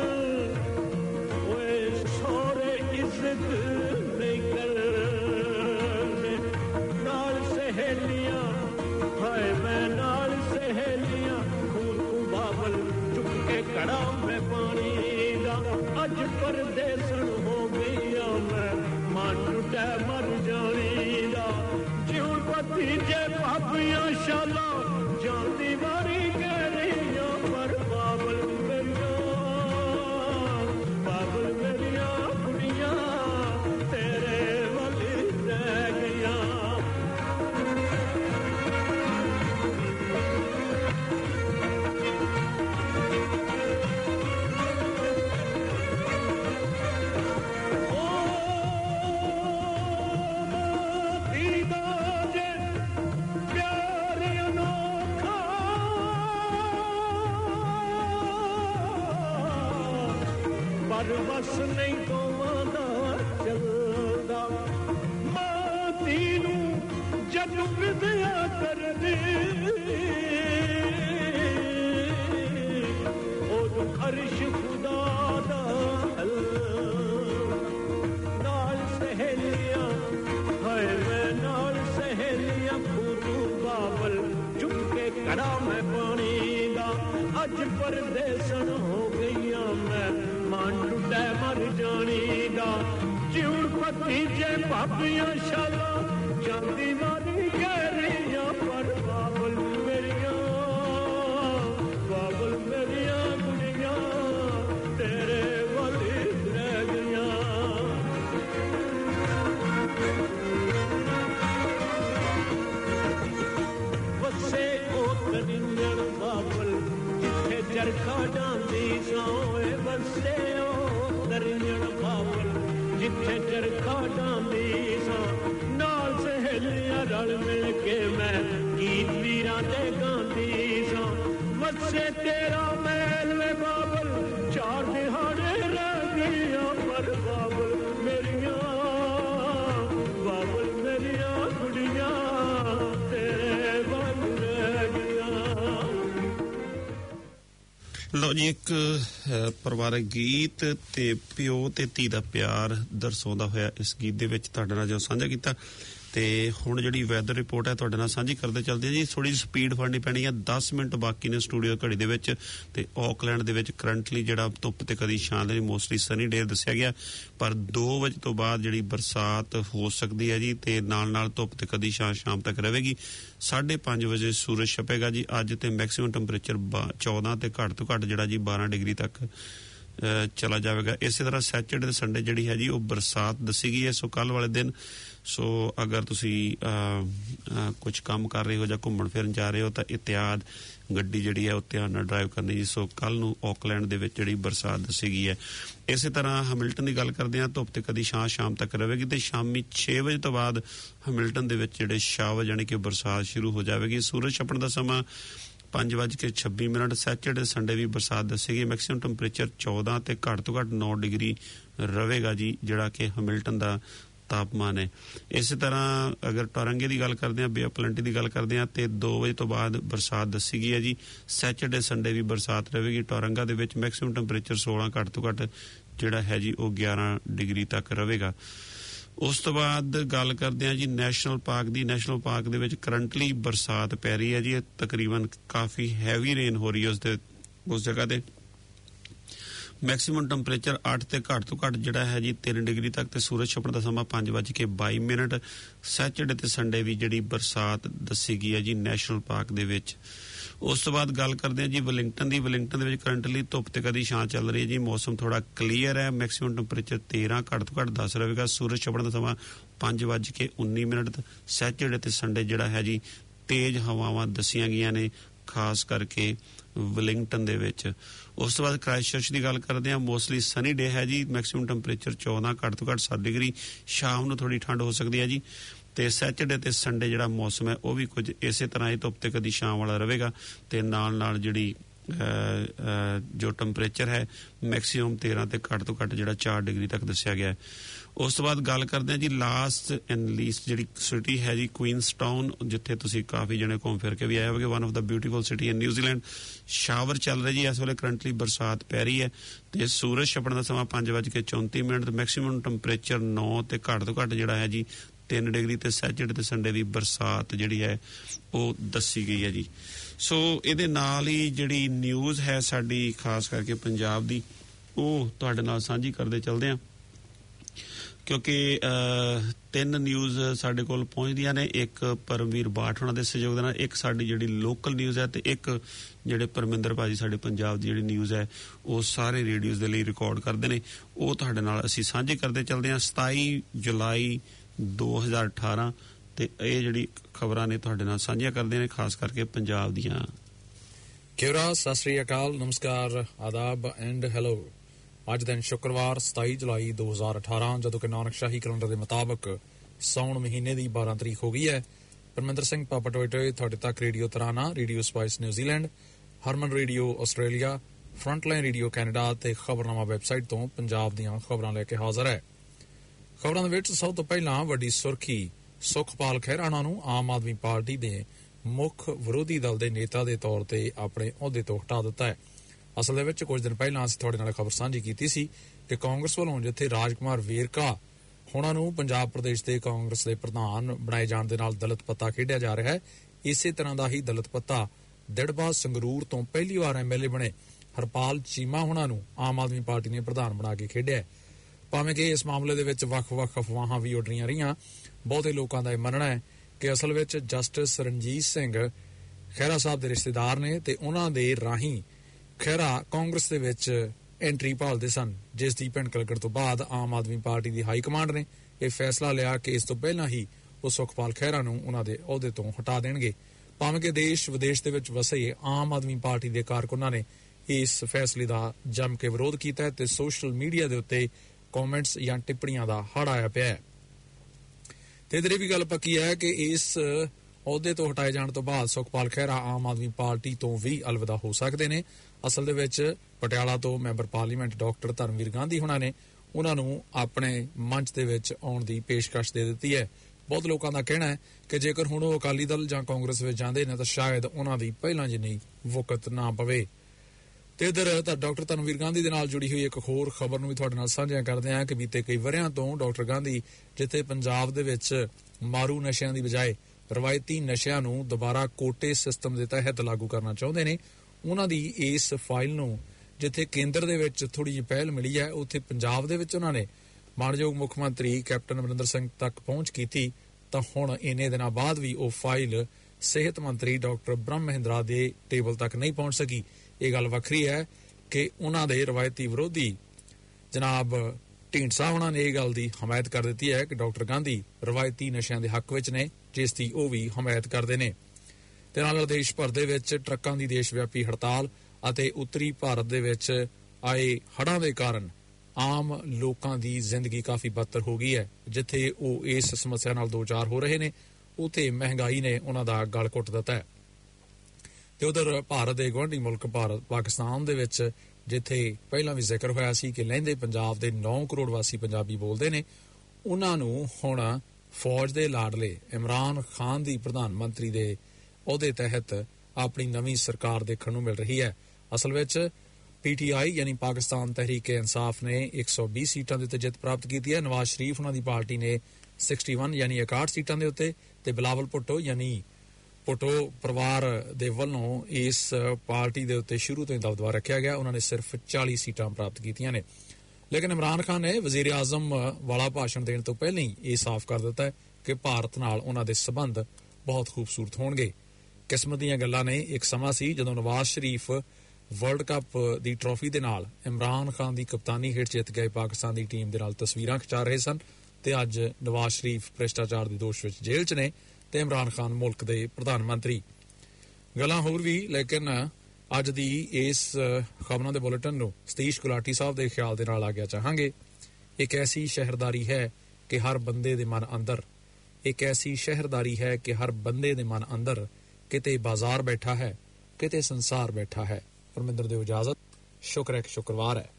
P: ਓਏ ਸੋਹਰੇ ਇੱਜ਼ਤ ਨਹੀਂ ਕਰਦੇ। ਨਾਲ ਸਹੇਲੀਆਂ, ਹਾਏ ਮੈਂ ਨਾਲ ਸਹੇਲੀਆਂ, ਖੂਨ ਬਾਬਲ ਚੁੱਕ ਕੇ ਕੜਾ ਮੈਂ ਪਾਣੀ ਦਾ, ਅੱਜ ਪਰਦੇਸਣ ਹੋ ਗਈਆਂ ਮੈਂ, ਮਨ ਟੁੱਟਾ ਮਰ ਜਾਣੀ ਦਾ। ਜਿਉਂ ਭਤੀਜੇ ਭਾਬੀਆਂ ਸ਼ਾਲਾਂ ਜਾਂਦੀ ਵਾਰੀ ਕਹਿ ਰਹੀਆਂ, ਪਰ ਬਾਬਲ ਮੇਰੀਆਂ, ਬਾਬਲ ਮੇਰੀਆਂ ਕੁੜੀਆਂ ਤੇਰੇ ਵੱਲ ਰਹਿ ਗਈਆਂ। ਪਿਆਰ ਅਨੋਖਾ
H: ਪਰ ਬਸ ਨਹੀਂ ਦੋਵਾਂ ਦਾ ਚੱਲਦਾ ਮਾਂ ਧੀ ਨੂੰ ਜਦ ਵਿਦਿਆ ਕਰਦੀ ਉਹ ਅਰਸ਼ ਖੁਦਾ ਦਾ ਹਲ ਨਾਲ ਸਹੇਲੀਆਂ ਹਾਏ ਮੈਂ ਨਾਲ ਸਹੇਲੀਆਂ ਫੂਟੂ ਬਾਬਲ ਚੁੱਕ ਕੇ ਕੜਾ ਮੈਂ ਪਾਣੀ ਦਾ ਅੱਜ ਪਰਦੇਸਣ ਹੋ ਗਈਆਂ ਮੈਂ ਮਨ ਟੁੱਟੇ ਮਰ ਜਾਣੀ ਦਾ ਜਿਉੜ ਭਤੀਜੇ ਭਾਬੀਆਂ ਸ਼ਾਲਾ ਜਾਂਦੀ ਵਾਰੀ ਕਹਿ ਰਹੀਆਂ ਪਰ ਬਾਬਲ ਮੇਰੀਆਂ ਬਾਬਲ ਮੇਰੀਆਂ ਕੁੜੀਆਂ ਤੇਰੇ ਵੱਲ ਰਹਿ ਗਈਆਂ ਵਸੇ ਉਹ ਕਰਿੰਜਣ ਬਾਬਲ ਜਿੱਥੇ ਚਰਖਾ ਡਾਂਦੀ ਸੋਏ ਵਸੇ ਉਹ ਕਰਿੰਜਣ ਬਾਬਲ ਜਿੱਥੇ ਚਰਖਾ ਡਾਂਦੀ ਸੋ ਨਾਲ ਸਹੇਲੀਆਂ ਰਲ ਮਿਲ ਕੇ ਮੈਂ ਗੀਤ ਵੀਰਾਂ ਦੇ ਗਾਉਂਦੀ ਸਾਂ ਵਸੇ ਤੇਰਾ ਮਹਿਲ ਵੇ ਬਾਬਲ ਚਾਰ ਦਿਹਾੜੇ ਰਹਿ ਗਈਆਂ ਪਰ ਬਾਬਲ ਮੇਰੀਆਂ ਬਾਬਲ ਮੇਰੀਆਂ ਕੁੜੀਆਂ ਤੇਰੇ ਵੱਲ ਰਹਿ ਗਈਆਂ।
J: ਲੋ ਜੀ ਇੱਕ ਪਰਿਵਾਰਕ ਗੀਤ ਤੇ ਪਿਓ ਤੇ ਧੀ ਦਾ ਪਿਆਰ ਦਰਸਾਉਂਦਾ ਹੋਇਆ ਇਸ ਗੀਤ ਦੇ ਵਿੱਚ ਤੁਹਾਡੇ ਨਾਲ ਜੋ ਸਾਂਝਾ ਕੀਤਾ ਤੇ ਹੁਣ ਜਿਹੜੀ ਵੈਦਰ ਰਿਪੋਰਟ ਹੈ ਤੁਹਾਡੇ ਨਾਲ ਸਾਂਝੀ ਕਰਦੇ ਚੱਲਦੇ ਹਾਂ ਜੀ। ਥੋੜੀ ਜਿਹੀ ਸਪੀਡ ਫੜਨੀ ਪੈਣੀ ਹੈ, ਦਸ ਮਿੰਟ ਬਾਕੀ ਨੇ ਸਟੂਡੀਓ ਘੜੀ ਦੇ ਵਿੱਚ ਤੇ ਆਕਲੈਂਡ ਦੇ ਵਿੱਚ ਕਰੰਟਲੀ ਜਿਹੜਾ ਧੁੱਪ ਤੇ ਕਦੀ ਛਾਂ ਦੇ ਮੋਸਟਲੀ ਸਨੀ ਡੇ ਦੱਸਿਆ ਗਿਆ ਪਰ ਦੋ ਵਜੇ ਤੋਂ ਬਾਅਦ ਜਿਹੜੀ ਬਰਸਾਤ ਹੋ ਸਕਦੀ ਹੈ ਜੀ ਤੇ ਨਾਲ ਨਾਲ ਧੁੱਪ ਤੇ ਕਦੀ ਛਾਂ ਸ਼ਾਮ ਤੱਕ ਰਹੇਗੀ। ਸਾਢੇ ਪੰਜ ਵਜੇ ਸੂਰਜ ਛਪੇਗਾ ਜੀ ਅੱਜ ਤੇ ਮੈਕਸਿਮਮ ਟੈਂਪਰੇਚਰ ਚੌਦਾਂ ਤੇ ਘੱਟ ਤੋਂ ਘੱਟ ਜਿਹੜਾ ਜੀ ਬਾਰਾਂ ਡਿਗਰੀ ਤੱਕ ਚਲਾ ਜਾਵੇਗਾ। ਇਸੇ ਤਰ੍ਹਾਂ ਸੈਚਰਡੇ ਤੇ ਸੰਡੇ ਜਿਹੜੀ ਹੈ ਜੀ ਉਹ ਬਰਸਾਤ ਦੱਸੀ ਗਈ ਹੈ। ਸੋ ਕੱਲ ਵਾਲੇ ਦਿਨ ਸੋ ਅਗਰ ਤੁਸੀਂ ਕੁਝ ਕੰਮ ਕਰ ਰਹੇ ਹੋ ਜਾਂ ਘੁੰਮਣ ਫਿਰਨ ਜਾ ਰਹੇ ਹੋ ਤਾਂ ਇਤਿਆਦ ਗੱਡੀ ਜਿਹੜੀ ਹੈ ਉਹ ਧਿਆਨ ਨਾਲ ਡਰਾਈਵ ਕਰਨੀ ਜੀ। ਸੋ ਕੱਲ ਨੂੰ ਆਕਲੈਂਡ ਦੇ ਵਿੱਚ ਜਿਹੜੀ ਬਰਸਾਤ ਦੱਸੀ ਗਈ ਹੈ। ਇਸੇ ਤਰ੍ਹਾਂ ਹੈਮਿਲਟਨ ਦੀ ਗੱਲ ਕਰਦੇ ਹਾਂ ਧੁੱਪ ਤੇ ਕਦੀ ਛਾਂ ਸ਼ਾਮ ਤੱਕ ਰਹੇਗੀ ਤੇ ਸ਼ਾਮੀ ਛੇ ਵਜੇ ਤੋਂ ਬਾਅਦ ਹੈਮਿਲਟਨ ਦੇ ਵਿੱਚ ਜਿਹੜੇ ਸ਼ਾਵਰ ਯਾਨੀ ਕਿ ਬਰਸਾਤ ਸ਼ੁਰੂ ਹੋ ਜਾਵੇਗੀ। ਸੂਰਜ ਛਪਣ ਦਾ ਸਮਾਂ ਪੰਜ ਵੱਜ ਕੇ ਛੱਬੀ ਮਿੰਟ। ਸੈਚਰਡੇ ਸੰਡੇ ਵੀ ਬਰਸਾਤ ਦੱਸੇਗੀ। ਮੈਕਸਿਮਮ ਟੈਂਪਰੇਚਰ ਚੌਦਾਂ ਤੇ ਘੱਟ ਤੋਂ ਘੱਟ ਨੌ ਡਿਗਰੀ ਰਹੇਗਾ ਜੀ ਜਿਹੜਾ ਕਿ ਹੈਮਿਲਟਨ ਦਾ ਤਾਪਮਾਨ ਹੈ। ਇਸੇ ਤਰ੍ਹਾਂ ਅਗਰ ਟੋਰੰਗੇ ਦੀ ਗੱਲ ਕਰਦੇ ਹਾਂ ਬੇ ਆਫ ਪਲੈਂਟੀ ਦੀ ਗੱਲ ਕਰਦੇ ਹਾਂ ਤੇ ਦੋ ਵਜੇ ਤੋਂ ਬਾਅਦ ਬਰਸਾਤ ਦੱਸੀ ਗਈ ਹੈ ਜੀ। ਸੈਚਰਡੇ ਸੰਡੇ ਵੀ ਬਰਸਾਤ ਰਹੇਗੀ। ਟੋਰੰਗਾ ਦੇ ਵਿੱਚ ਮੈਕਸਿਮਮ ਟੈਂਪਰੇਚਰ ਸੋਲਾਂ ਘੱਟ ਤੋਂ ਘੱਟ ਜਿਹੜਾ ਹੈ ਜੀ ਉਹ ਗਿਆਰਾਂ ਡਿਗਰੀ ਤੱਕ ਰਹੇਗਾ। ਉਸ ਤੋਂ ਬਾਅਦ ਗੱਲ ਕਰਦੇ ਹਾਂ ਜੀ ਨੈਸ਼ਨਲ ਪਾਰਕ ਦੀ। ਨੈਸ਼ਨਲ ਪਾਰਕ ਦੇ ਵਿੱਚ ਕਰੰਟਲੀ ਬਰਸਾਤ ਪੈ ਰਹੀ ਹੈ ਜੀ। ਤਕਰੀਬਨ ਕਾਫੀ ਹੈਵੀ ਰੇਨ ਹੋ ਰਹੀ ਹੈ ਉਸਦੇ ਉਸ ਜਗ੍ਹਾ ਤੇ। ਮੈਕਸਿਮਮ ਟੈਂਪਰੇਚਰ ਅੱਠ ਤੇ ਘੱਟ ਤੋਂ ਘੱਟ ਜਿਹੜਾ ਹੈ ਜੀ ਤਿੰਨ ਡਿਗਰੀ ਤੱਕ ਤੇ ਸੂਰਜ ਛਪਣ ਦਾ ਸਮਾਂ ਪੰਜ ਵੱਜ ਕੇ ਬਾਈ ਮਿੰਟ। ਸੈਚਰਡੇ ਤੇ ਸੰਡੇ ਵੀ ਜਿਹੜੀ ਬਰਸਾਤ ਦੱਸੀ ਗਈ ਹੈ ਜੀ ਨੈਸ਼ਨਲ ਪਾਰਕ ਦੇ ਵਿੱਚ। ਉਸ ਤੋਂ ਬਾਅਦ ਗੱਲ ਕਰਦੇ ਹਾਂ ਜੀ ਵੈਲਿੰਗਟਨ ਦੀ। ਵੈਲਿੰਗਟਨ ਦੇ ਵਿੱਚ ਕਰੰਟਲੀ ਧੁੱਪ ਤੇ ਕਦੀ ਛਾਂ ਚੱਲ ਰਹੀ ਹੈ ਜੀ। ਮੌਸਮ ਥੋੜਾ ਕਲੀਅਰ ਹੈ। ਮੈਕਸਿਮਮ ਟੈਂਪਰੇਚਰ ਤੇਰਾਂ ਘੱਟ ਤੋਂ ਘੱਟ ਦਸ ਰਹੇਗਾ। ਸੂਰਜ ਛਪਣ ਦਾ ਸਮਾਂ ਪੰਜ ਵੱਜ ਕੇ ਉੱਨੀ ਮਿੰਟ। ਸੈਚਰਡੇ ਤੇ ਸੰਡੇ ਜਿਹੜਾ ਹੈ ਜੀ ਤੇਜ਼ ਹਵਾਵਾਂ ਦੱਸੀਆਂ ਗਈਆਂ ਨੇ ਖਾਸ ਕਰਕੇ ਵੈਲਿੰਗਟਨ ਦੇ ਵਿੱਚ। ਉਸ ਤੋਂ ਬਾਅਦ ਕ੍ਰਾਈਸਟਚਰਚ ਦੀ ਗੱਲ ਕਰਦੇ ਹਾਂ ਮੋਸਟਲੀ ਸਨੀ ਡੇ ਹੈ ਜੀ। ਮੈਕਸਿਮਮ ਟੈਂਪਰੇਚਰ ਚੌਦਾਂ ਘੱਟ ਤੋਂ ਘੱਟ ਸੱਤ ਡਿਗਰੀ। ਸ਼ਾਮ ਨੂੰ ਥੋੜੀ ਠੰਡ ਹੋ ਸਕਦੀ ਹੈ ਜੀ ਤੇ ਸੈਚਰਡੇ ਤੇ ਸੰਡੇ ਜਿਹੜਾ ਮੌਸਮ ਹੈ ਉਹ ਵੀ ਕੁਝ ਇਸੇ ਤਰ੍ਹਾਂ ਹੀ ਧੁੱਪ ਤੇ ਕਦੀ ਸ਼ਾਮ ਵਾਲਾ ਰਹੇਗਾ ਤੇ ਨਾਲ ਨਾਲ ਜਿਹੜੀ ਜੋ ਟੈਂਪਰੇਚਰ ਹੈ ਮੈਕਸਿਮਮ ਤੇਰਾਂ ਤੇ ਘੱਟ ਤੋਂ ਘੱਟ ਜਿਹੜਾ ਚਾਰ ਡਿਗਰੀ ਤੱਕ ਦੱਸਿਆ ਗਿਆ ਹੈ। ਉਸ ਤੋਂ ਬਾਅਦ ਗੱਲ ਕਰਦੇ ਹਾਂ ਜੀ ਲਾਸਟ ਐਂਡ ਲੀਸਟ ਜਿਹੜੀ ਸਿਟੀ ਹੈ ਜੀ ਕੁਈਨਸਟਾਊਨ ਜਿੱਥੇ ਤੁਸੀਂ ਕਾਫੀ ਜਣੇ ਘੁੰਮ ਫਿਰ ਕੇ ਵੀ ਆਏ ਹੋਗੇ। One of the beautiful city in New Zealand. Shower ਚੱਲ ਰਿਹਾ ਜੀ ਇਸ ਵੇਲੇ ਕਰੰਟਲੀ ਬਰਸਾਤ ਪੈ ਰਹੀ ਹੈ ਤੇ ਸੂਰਜ ਛਪਣ ਦਾ ਸਮਾਂ ਪੰਜ ਵੱਜ ਕੇ ਚੌਂਤੀ ਮਿੰਟ। ਮੈਕਸਿਮਮ ਟੈਂਪਰੇਚਰ ਨੌ ਤੇ ਘੱਟ ਤੋਂ ਘੱਟ ਜਿਹੜਾ ਹੈ ਜੀ ਤਿੰਨ ਡਿਗਰੀ ਤੇ ਸੈਚਰਡੇ ਤੇ ਸੰਡੇ ਵੀ ਬਰਸਾਤ ਜਿਹੜੀ ਹੈ ਉਹ ਦੱਸੀ ਗਈ ਹੈ ਜੀ। ਸੋ ਇਹਦੇ ਨਾਲ ਹੀ ਜਿਹੜੀ ਨਿਊਜ਼ ਹੈ ਸਾਡੀ ਖਾਸ ਕਰਕੇ ਪੰਜਾਬ ਦੀ ਉਹ ਤੁਹਾਡੇ ਨਾਲ ਸਾਂਝੀ ਕਰਦੇ ਚੱਲਦੇ ਹਾਂ ਕਿਉਂਕਿ ਤਿੰਨ ਨਿਊਜ਼ ਸਾਡੇ ਕੋਲ ਪਹੁੰਚਦੀਆਂ ਨੇ। ਇੱਕ ਪਰਮਵੀਰ ਬਾਠ ਹੋਣਾ ਦੇ ਸਹਿਯੋਗ ਦੇ ਨਾਲ, ਇੱਕ ਸਾਡੀ ਜਿਹੜੀ ਲੋਕਲ ਨਿਊਜ਼ ਹੈ ਤੇ ਇੱਕ ਜਿਹੜੇ ਪਰਮਿੰਦਰ ਭਾਜੀ ਸਾਡੇ ਪੰਜਾਬ ਦੀ ਜਿਹੜੀ ਨਿਊਜ਼ ਹੈ ਉਹ ਸਾਰੇ ਰੇਡੀਓਜ਼ ਦੇ ਲਈ ਰਿਕਾਰਡ ਕਰਦੇ ਨੇ ਉਹ ਤੁਹਾਡੇ ਨਾਲ ਅਸੀਂ ਸਾਂਝੇ ਕਰਦੇ ਚੱਲਦੇ ਹਾਂ। ਸਤਾਈ ਜੁਲਾਈ ਦੋ ਹਜ਼ਾਰ ਅਠਾਰਾਂ ਤੇ ਇਹ ਜਿਹੜੀ ਖਬਰਾਂ ਨੇ ਤੁਹਾਡੇ ਨਾਲ ਸਾਂਝੀਆਂ ਕਰਦੇ ਨੇ ਖਾਸ ਕਰਕੇ ਪੰਜਾਬ ਦੀਆਂ।
M: ਕਿਉਰਾ ਸਤਿ ਸ੍ਰੀ ਅਕਾਲ ਨਮਸਕਾਰ ਆਦਾਬ ਐਂਡ ਹੈਲੋ। ਅੱਜ ਦਿਨ ਸ਼ੁੱਕਰਵਾਰ ਸਤਾਈ ਜੁਲਾਈ ਦੋ ਹਜ਼ਾਰ ਅਠਾਰਾਂ ਜਦੋਂ ਕਿ ਨਾਨਕ ਸ਼ਾਹੀ ਕੈਲੰਡਰ ਦੇ ਮੁਤਾਬਕ ਸਾਉਣ ਮਹੀਨੇ ਦੀ ਬਾਰਾਂ ਤਰੀਕ ਹੋ ਗਈ ਹੈ। ਪਰਮਿੰਦਰ ਸਿੰਘ ਪਾਪਾ ਟੋਇਟੋਏ ਤੁਹਾਡੇ ਤੱਕ radio Tarana, radio spice New Zealand, Harman radio Australia, frontline radio Canada ਤੇ ਖਬਰਨਾਮਾ ਵੈਬਸਾਈਟ ਤੋਂ ਪੰਜਾਬ ਦੀਆਂ ਖਬਰਾਂ ਲੈ ਕੇ ਹਾਜ਼ਰ ਹੈ। ਖਬਰਾਂ ਦੇ ਵਿੱਚ ਸਭ ਤੋਂ ਪਹਿਲਾਂ ਵੱਡੀ ਸੁਰਖੀ ਸੁਖਪਾਲ ਖਹਿਰਾਣਾ ਨੂੰ ਆਮ ਆਦਮੀ ਪਾਰਟੀ ਦੇ ਮੁੱਖ ਵਿਰੋਧੀ ਦਲ ਦੇ ਨੇਤਾ ਦੇ ਤੌਰ ਤੇ ਆਪਣੇ ਅਹੁਦੇ ਤੋਂ ਹਟਾ ਦਿੱਤਾ ਹੈ। ਅਸਲ ਦੇ ਵਿੱਚ ਕੁਝ ਦਿਨ ਪਹਿਲਾਂ ਅਸੀਂ ਤੁਹਾਡੇ ਨਾਲ ਖਬਰ ਸਾਂਝੀ ਕੀਤੀ ਸੀ ਕਿ ਕਾਂਗਰਸ ਵੱਲੋਂ ਜਿੱਥੇ ਰਾਜਕੁਮਾਰ ਵੇਰਕਾ ਹੋਣਾ ਨੂੰ ਪੰਜਾਬ ਪ੍ਰਦੇਸ਼ ਦੇ ਕਾਂਗਰਸ ਦੇ ਪ੍ਰਧਾਨ ਬਣਾਏ ਜਾਣ ਦੇ ਨਾਲ ਦਲਿਤ ਪੱਤਾ ਖੇਡਿਆ ਜਾ ਰਿਹਾ ਹੈ, ਇਸੇ ਤਰ੍ਹਾਂ ਦਾ ਹੀ ਦਲਿਤ ਪੱਤਾ ਦਿੜਬਾ ਸੰਗਰੂਰ ਤੋਂ ਪਹਿਲੀ ਵਾਰ ਐਮਐਲਏ ਬਣੇ ਹਰਪਾਲ ਚੀਮਾ ਹੋਣਾ ਨੂੰ ਆਮ ਆਦਮੀ ਪਾਰਟੀ ਨੇ ਪ੍ਰਧਾਨ ਬਣਾ ਕੇ ਖੇਡਿਆ। ਭਾਵੇਂ ਕਿ ਇਸ ਮਾਮਲੇ ਦੇ ਵਿੱਚ ਵੱਖ-ਵੱਖ ਅਫਵਾਹਾਂ ਵੀ ਉੱਡ ਰਹੀਆਂ ਰਹੀਆਂ, ਬਹੁਤੇ ਲੋਕਾਂ ਦਾ ਇਹ ਮੰਨਣਾ ਹੈ ਕਿ ਅਸਲ ਵਿੱਚ ਜਸਟਿਸ ਰਣਜੀਤ ਸਿੰਘ ਖਹਿਰਾ ਸਾਹਿਬ ਦੇ ਰਿਸ਼ਤੇਦਾਰ ਨੇ ਤੇ ਉਹਨਾਂ ਦੇ ਰਾਹੀਂ ਖਹਿਰਾ ਕਾਂਗਰਸ ਦੇ ਵਿੱਚ ਐਂਟਰੀ ਭਾਲਦੇ ਸਨ, ਜਿਸ ਦੀ ਭਿੰਡ ਕਲਕੜ ਤੋਂ ਬਾਅਦ ਆਮ ਆਦਮੀ ਪਾਰਟੀ ਦੀ ਹਾਈ ਕਮਾਂਡ ਨੇ ਇਹ ਫੈਸਲਾ ਲਿਆ ਕਿ ਇਸ ਤੋਂ ਪਹਿਲਾਂ ਹੀ ਉਹ ਸੁਖਪਾਲ ਖਹਿਰਾ ਨੂੰ ਉਹਨਾਂ ਦੇ ਅਹੁਦੇ ਤੋਂ ਹਟਾ ਦੇਣਗੇ। ਭਾਵੇਂ ਕਿ ਦੇਸ਼ ਵਿਦੇਸ਼ ਦੇ ਵਿੱਚ ਵਸੇ ਆਮ ਆਦਮੀ ਪਾਰਟੀ ਦੇ ਕਾਰਕੁਨਾਂ ਨੇ ਇਸ ਫੈਸਲੇ ਦਾ ਜੰਮ ਕੇ ਵਿਰੋਧ ਕੀਤਾ ਹੈ ਤੇ ਸੋਸ਼ਲ ਮੀਡੀਆ ਦੇ ਉੱਤੇ ਕਮੈਂਟਸ ਜਾਂ ਟਿੱਪਣੀਆਂ ਦਾ ਹੜ ਆਇਆ ਪਿਆ ਹੈ। ਤੇ ਇਧਰ ਇਹ ਵੀ ਗੱਲ ਪੱਕੀ ਹੈ ਕਿ ਇਸ ਅਹੁਦੇ ਤੋਂ ਹਟਾਏ ਜਾਣ ਤੋਂ ਬਾਅਦ ਸੁਖਪਾਲ ਖਹਿਰਾ ਆਮ ਆਦਮੀ ਪਾਰਟੀ ਤੋਂ ਵੀ ਅਲਵਿਦਾ ਹੋ ਸਕਦੇ ਨੇ। ਅਸਲ ਦੇ ਵਿੱਚ ਪਟਿਆਲਾ ਤੋਂ member parliament doctor Dharamvir Gandhi ਹੁਣਾਂ ਨੇ ਉਹਨਾਂ ਨੂੰ ਆਪਣੇ ਮੰਚ ਦੇ ਵਿੱਚ ਆਉਣ ਦੀ ਪੇਸ਼ਕਸ਼ ਦੇ ਦਿੱਤੀ ਹੈ। ਬਹੁਤ ਲੋਕਾਂ ਦਾ ਕਹਿਣਾ ਹੈ ਕਿ ਜੇਕਰ ਹੁਣ ਉਹ ਅਕਾਲੀ ਦਲ ਜਾਂ ਕਾਂਗਰਸ ਵਿੱਚ ਜਾਂਦੇ ਨੇ ਤਾਂ ਸ਼ਾਇਦ ਉਹਨਾਂ ਦੀ ਪਹਿਲਾਂ ਜਿੰਨੀ ਵਕਤ ਨਾ ਪਵੇ। ਤੇ ਇਧਰ ਤਾਂ ਡਾਕਟਰ ਧਰਮਵੀਰ ਗਾਂਧੀ ਦੇ ਨਾਲ ਜੁੜੀ ਹੋਈ ਇੱਕ ਹੋਰ ਖਬਰ ਨੂੰ ਵੀ ਤੁਹਾਡੇ ਨਾਲ ਸਾਂਝਾ ਕਰਦੇ ਹਾਂ ਕਿ ਬੀਤੇ ਕਈ ਵਰ੍ਹਿਆਂ ਤੋਂ ਡਾਕਟਰ ਗਾਂਧੀ ਜਿੱਥੇ ਪੰਜਾਬ ਦੇ ਵਿੱਚ ਮਾਰੂ ਨਸ਼ਿਆਂ ਦੀ ਬਜਾਏ ਰਵਾਇਤੀ ਨਸ਼ਿਆਂ ਨੂੰ ਦੁਬਾਰਾ ਕੋਟੇ ਸਿਸਟਮ ਦੇ ਤਹਿਤ ਲਾਗੂ ਕਰਨਾ ਚਾਹੁੰਦੇ ਨੇ, ਉਹਨਾਂ ਦੀ ਇਸ ਫਾਈਲ ਨੂੰ ਜਿੱਥੇ ਕੇਂਦਰ ਦੇ ਵਿੱਚ ਥੋੜੀ ਜਿਹੀ ਪਹਿਲ ਮਿਲੀ ਹੈ, ਉੱਥੇ ਪੰਜਾਬ ਦੇ ਵਿੱਚ ਉਹਨਾਂ ਨੇ ਮਾਣਯੋਗ ਮੁੱਖ ਮੰਤਰੀ ਕੈਪਟਨ ਅਮਰਿੰਦਰ ਸਿੰਘ ਤੱਕ ਪਹੁੰਚ ਕੀਤੀ ਤਾਂ ਹੁਣ ਇੰਨੇ ਦਿਨਾਂ ਬਾਅਦ ਵੀ ਉਹ ਫਾਈਲ ਸਿਹਤ ਮੰਤਰੀ ਡਾਕਟਰ ਬ੍ਰਹਮ ਮਹਿੰਦਰਾ ਦੇ ਟੇਬਲ ਤੱਕ ਨਹੀਂ ਪਹੁੰਚ ਸਕੀ। ਇਹ ਗੱਲ ਵੱਖਰੀ ਹੈ ਕਿ ਉਹਨਾਂ ਦੇ ਰਵਾਇਤੀ ਵਿਰੋਧੀ ਜਨਾਬ ਢੀਂਡਸਾ ਉਹਨਾਂ ਨੇ ਇਹ ਗੱਲ ਦੀ ਹਮਾਇਤ ਕਰ ਦਿੱਤੀ ਹੈ ਕਿ ਡਾਕਟਰ ਗਾਂਧੀ ਰਵਾਇਤੀ ਨਸ਼ਿਆਂ ਦੇ ਹੱਕ ਵਿੱਚ ਨੇ, ਜਿਸ ਦੀ ਉਹ ਵੀ ਹਮਾਇਤ ਕਰਦੇ ਨੇ। ਤੇ ਨਾਲ ਦੇਸ਼ ਭਰ ਦੇ ਵਿੱਚ ਟਰੱਕਾਂ ਦੀ ਦੇਸ਼ ਵਿਆਪੀ ਹੜਤਾਲ ਅਤੇ ਉੱਤਰੀ ਭਾਰਤ ਦੇ ਵਿੱਚ ਆਏ ਹੜ੍ਹਾਂ ਦੇ ਕਾਰਨ ਆਮ ਲੋਕਾਂ ਦੀ ਜ਼ਿੰਦਗੀ ਕਾਫੀ ਬਦਤਰ ਹੋ ਗਈ ਹੈ। ਜਿੱਥੇ ਉਹ ਇਸ ਸਮੱਸਿਆ ਨਾਲ ਦੋ ਚਾਰ ਹੋ ਰਹੇ ਨੇ, ਉੱਥੇ ਮਹਿੰਗਾਈ ਨੇ ਉਹਨਾਂ ਦਾ ਗਲ ਘੁੱਟ ਦਿੱਤਾ ਹੈ। ਤੇ ਉਧਰ ਭਾਰਤ ਦੇ ਗੁਆਂਢੀ ਮੁਲਕ ਭਾਰਤ ਪਾਕਿਸਤਾਨ ਦੇ ਵਿੱਚ ਜਿੱਥੇ ਪਹਿਲਾਂ ਵੀ ਜ਼ਿਕਰ ਹੋਇਆ ਸੀ ਕਿ ਲਹਿੰਦੇ ਪੰਜਾਬ ਦੇ ਨੌ ਕਰੋੜ ਵਾਸੀ ਪੰਜਾਬੀ ਬੋਲਦੇ ਨੇ, ਉਹਨਾਂ ਨੂੰ ਹੁਣ ਫੌਜ ਦੇ ਲਾਡਲੇ ਇਮਰਾਨ ਖਾਨ ਦੀ ਪ੍ਰਧਾਨ ਮੰਤਰੀ ਦੇ ਅਹੁਦੇ ਤਹਿਤ ਆਪਣੀ ਨਵੀਂ ਸਰਕਾਰ ਦੇਖਣ ਨੂੰ ਮਿਲ ਰਹੀ ਹੈ। ਅਸਲ ਵਿੱਚ ਪੀਟੀਆਈ ਯਾਨੀ ਪਾਕਿਸਤਾਨ ਤਹਿਰੀਕ ਇਨਸਾਫ ਨੇ ਇੱਕ ਸੌ ਵੀਹ ਸੀਟਾਂ ਦੇ ਉੱਤੇ ਜਿੱਤ ਪ੍ਰਾਪਤ ਕੀਤੀ ਹੈ। ਨਵਾਜ਼ ਸ਼ਰੀਫ ਉਹਨਾਂ ਦੀ ਪਾਰਟੀ ਨੇ ਇਕਸਠ ਯਾਨੀ ਇਕਾਹਠ ਸੀਟਾਂ ਦੇ ਉੱਤੇ ਤੇ ਬਿਲਾਵਲ ਭੁੱਟੋ ਯਾਨੀ ਭੁੱਟੋ ਪਰਿਵਾਰ ਦੇ ਵੱਲੋਂ ਇਸ ਪਾਰਟੀ ਦੇ ਉੱਤੇ ਸ਼ੁਰੂ ਤੋਂ ਹੀ ਦਬਦਬਾ ਰੱਖਿਆ ਗਿਆ, ਉਹਨਾਂ ਨੇ ਸਿਰਫ ਚਾਲੀ ਸੀਟਾਂ ਪ੍ਰਾਪਤ ਕੀਤੀਆਂ ਨੇ। ਲੇਕਿਨ ਇਮਰਾਨ ਖਾਨ ਨੇ ਵਜ਼ੀਰ ਆਜ਼ਮ ਵਾਲਾ ਭਾਸ਼ਣ ਦੇਣ ਤੋਂ ਪਹਿਲਾਂ ਹੀ ਇਹ ਸਾਫ਼ ਕਰ ਦਿੱਤਾ ਹੈ ਕਿ ਭਾਰਤ ਨਾਲ ਉਹਨਾਂ ਦੇ ਸਬੰਧ ਬਹੁਤ ਖੂਬਸੂਰਤ ਹੋਣਗੇ। ਕਿਸਮਤ ਦੀਆਂ ਗੱਲਾਂ ਨੇ, ਇੱਕ ਸਮਾਂ ਸੀ ਜਦੋਂ ਨਵਾਜ਼ ਸ਼ਰੀਫ ਵਰਲਡ ਕੱਪ ਦੀ ਟਰਾਫੀ ਦੇ ਨਾਲ ਇਮਰਾਨ ਖਾਨ ਦੀ ਕਪਤਾਨੀ ਹੇਠ ਜਿੱਤ ਗਏ ਪਾਕਿਸਤਾਨ ਦੀ ਟੀਮ ਦੇ ਨਾਲ ਤਸਵੀਰਾਂ ਖਿਚਾ ਰਹੇ ਸਨ ਤੇ ਅੱਜ ਨਵਾਜ਼ ਸ਼ਰੀਫ ਭ੍ਰਿਸ਼ਟਾਚਾਰ ਦੇ ਦੋਸ਼ ਵਿੱਚ ਜੇਲ੍ਹ 'ਚ ਨੇ ਤੇ ਇਮਰਾਨ ਖਾਨ ਮੁਲਕ ਦੇ ਪ੍ਰਧਾਨ ਮੰਤਰੀ। ਗੱਲਾਂ ਹੋਰ ਵੀ, ਲੇਕਿਨ ਅੱਜ ਦੀ ਇਸ ਖਬਰਾਂ ਦੇ ਬੁਲੇਟਿਨ ਨੂੰ ਸਤੀਸ਼ ਗੁਲਾਟੀ ਸਾਹਿਬ ਦੇ ਖਿਆਲ ਦੇ ਨਾਲ ਆ ਗਿਆ ਚਾਹਾਂਗੇ। ਇੱਕ ਐਸੀ ਸ਼ਹਿਰਦਾਰੀ ਹੈ ਕਿ ਹਰ ਬੰਦੇ ਦੇ ਮਨ ਅੰਦਰ, ਇੱਕ ਐਸੀ ਸ਼ਹਿਰਦਾਰੀ ਹੈ ਕਿ ਹਰ ਬੰਦੇ ਦੇ ਮਨ ਅੰਦਰ ਕਿਤੇ ਬਾਜ਼ਾਰ ਬੈਠਾ ਹੈ, ਕਿਤੇ ਸੰਸਾਰ ਬੈਠਾ ਹੈ। ਪਰਮਿੰਦਰ ਦਿਓ ਇਜਾਜ਼ਤ, ਸ਼ੁਕਰ ਹੈ ਕਿ ਸ਼ੁੱਕਰਵਾਰ ਹੈ।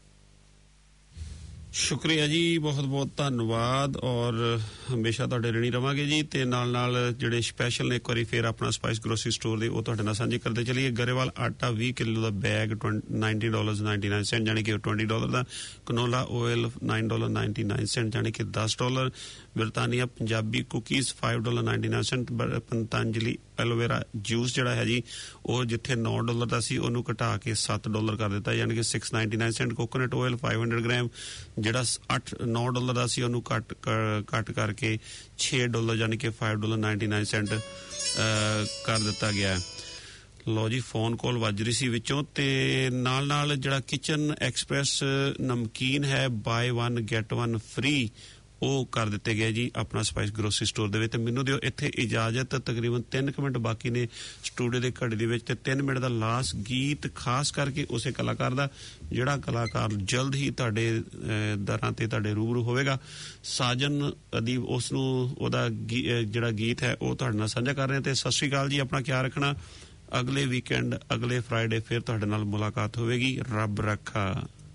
J: ਸ਼ੁਕਰੀਆ ਜੀ, ਬਹੁਤ ਬਹੁਤ ਧੰਨਵਾਦ ਔਰ ਹਮੇਸ਼ਾ ਤੁਹਾਡੇ ਰਣੀ ਰਵਾਂਗੇ ਜੀ। ਤੇ ਨਾਲ ਨਾਲ ਜਿਹੜੇ ਸਪੈਸ਼ਲ ਨੇ ਇੱਕ ਵਾਰੀ ਫੇਰ ਆਪਣਾ ਸਪਾਈਸ ਗਰੋਸਰੀ ਸਟੋਰ ਦੇ ਉਹ ਤੁਹਾਡੇ ਨਾਲ ਸਾਂਝੇ ਕਰਦੇ ਚਲੀਏ। ਗਰੇਵਾਲ ਆਟਾ ਵੀਹ ਕਿਲੋ ਦਾ bag ninety dollar ninety nine cent ਜਾਣੀ ਕਿ ਵੀਹ ਡਾਲਰ ਦਾ। ਕਨੋਲਾ ਆਇਲ ਨੌ ਡਾਲਰ ਨਾਈਨਟੀ ਨਾਈਨ ਸੈਂਟ ਜਾਣੀ ਕਿ ਦਸ ਡਾਲਰ। ਬਰਤਾਨੀਆ ਪੰਜਾਬੀ ਕੁਕੀਜ਼ ਪੰਜ dollar ninety nine cent. Patanjali aloe vera juice ਜਿਹੜਾ ਹੈ ਜੀ ਉਹ ਜਿੱਥੇ ਨੌ ਡਾਲਰ ਦਾ ਸੀ ਉਹਨੂੰ ਘਟਾ ਕੇ ਸੱਤ ਡਾਲਰ ਕਰ ਦਿੱਤਾ ਯਾਨੀ ਕਿ ਛੇ ਸੌ ਨਿਨਆਨਵੇਂ ਸੈਂਟ। ਕੋਕੋਨਟ ਆਇਲ ਪੰਜ ਸੌ ਗ੍ਰਾਮ ਜਿਹੜਾ ਅੱਠ ਨੌ ਡਾਲਰ ਦਾ ਸੀ ਉਹਨੂੰ ਘੱਟ ਘੱਟ ਕਰਕੇ ਛੇ ਡਾਲਰ ਯਾਨੀ ਕਿ ਪੰਜ ਡਾਲਰ ਨਾਈਨਟੀ ਨਾਈਨ ਸੈਂਟ ਕਰ ਦਿੱਤਾ ਗਿਆ। ਲੋ ਜੀ, ਫੋਨ ਕਾਲ ਵੱਜ ਰਹੀ ਸੀ ਵਿੱਚੋਂ ਤੇ ਨਾਲ ਨਾਲ ਜਿਹੜਾ ਕਿਚਨ ਐਕਸਪ੍ਰੈਸ ਨਮਕੀਨ ਹੈ buy one get one free ਉਹ ਕਰ ਦਿੱਤੇ ਗਏ ਜੀ ਆਪਣਾ ਸਪਾਈਸ ਗਰੋਸਰੀ ਸਟੋਰ ਦੇ ਵਿੱਚ। ਤੇ ਮੈਨੂੰ ਦਿਓ ਇੱਥੇ ਇਜਾਜ਼ਤ, ਤਕਰੀਬਨ ਤਿੰਨ ਕੁ ਮਿੰਟ ਬਾਕੀ ਨੇ ਸਟੂਡੀਓ ਦੇ ਘੜੀ ਦੇ ਵਿੱਚ ਤੇ ਤਿੰਨ ਮਿੰਟ ਦਾ ਲਾਸਟ ਗੀਤ ਖਾਸ ਕਰਕੇ ਉਸੇ ਕਲਾਕਾਰ ਦਾ ਜਿਹੜਾ ਕਲਾਕਾਰ ਜਲਦ ਹੀ ਤੁਹਾਡੇ ਦਰਾਂ ਤੇ ਤੁਹਾਡੇ ਰੂਬਰੂ ਹੋਵੇਗਾ। ਸਾਜਨ ਅਦੀਬ ਉਸਨੂੰ ਉਹਦਾ ਜਿਹੜਾ ਗੀਤ ਹੈ ਉਹ ਤੁਹਾਡੇ ਨਾਲ ਸਾਂਝਾ ਕਰ ਰਹੇ ਤੇ ਸਤਿ ਸ਼੍ਰੀ ਅਕਾਲ ਜੀ, ਆਪਣਾ ਖਿਆਲ ਰੱਖਣਾ। ਅਗਲੇ ਵੀਕਐਂਡ ਅਗਲੇ ਫਰਾਈਡੇ ਫਿਰ ਤੁਹਾਡੇ ਨਾਲ ਮੁਲਾਕਾਤ ਹੋਵੇਗੀ। ਰੱਬ ਰੱਖਾ।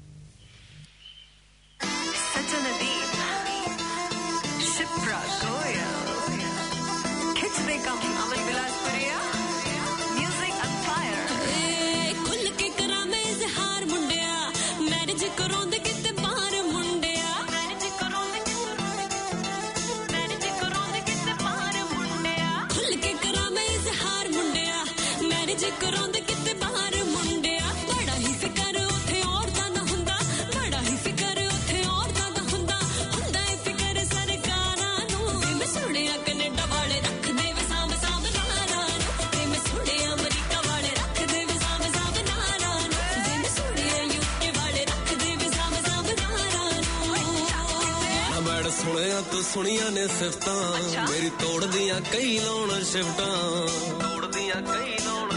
Q: ਤੂੰ ਸੁਣੀਆਂ ਨੇ ਸਿਫਤਾਂ ਮੇਰੀ ਤੋੜਦੀਆਂ ਕਈ ਲਾਉਣ ਸ਼ਿਫਟਾਂ ਤੋੜਦੀਆਂ ਕਈ ਲਾਉਣ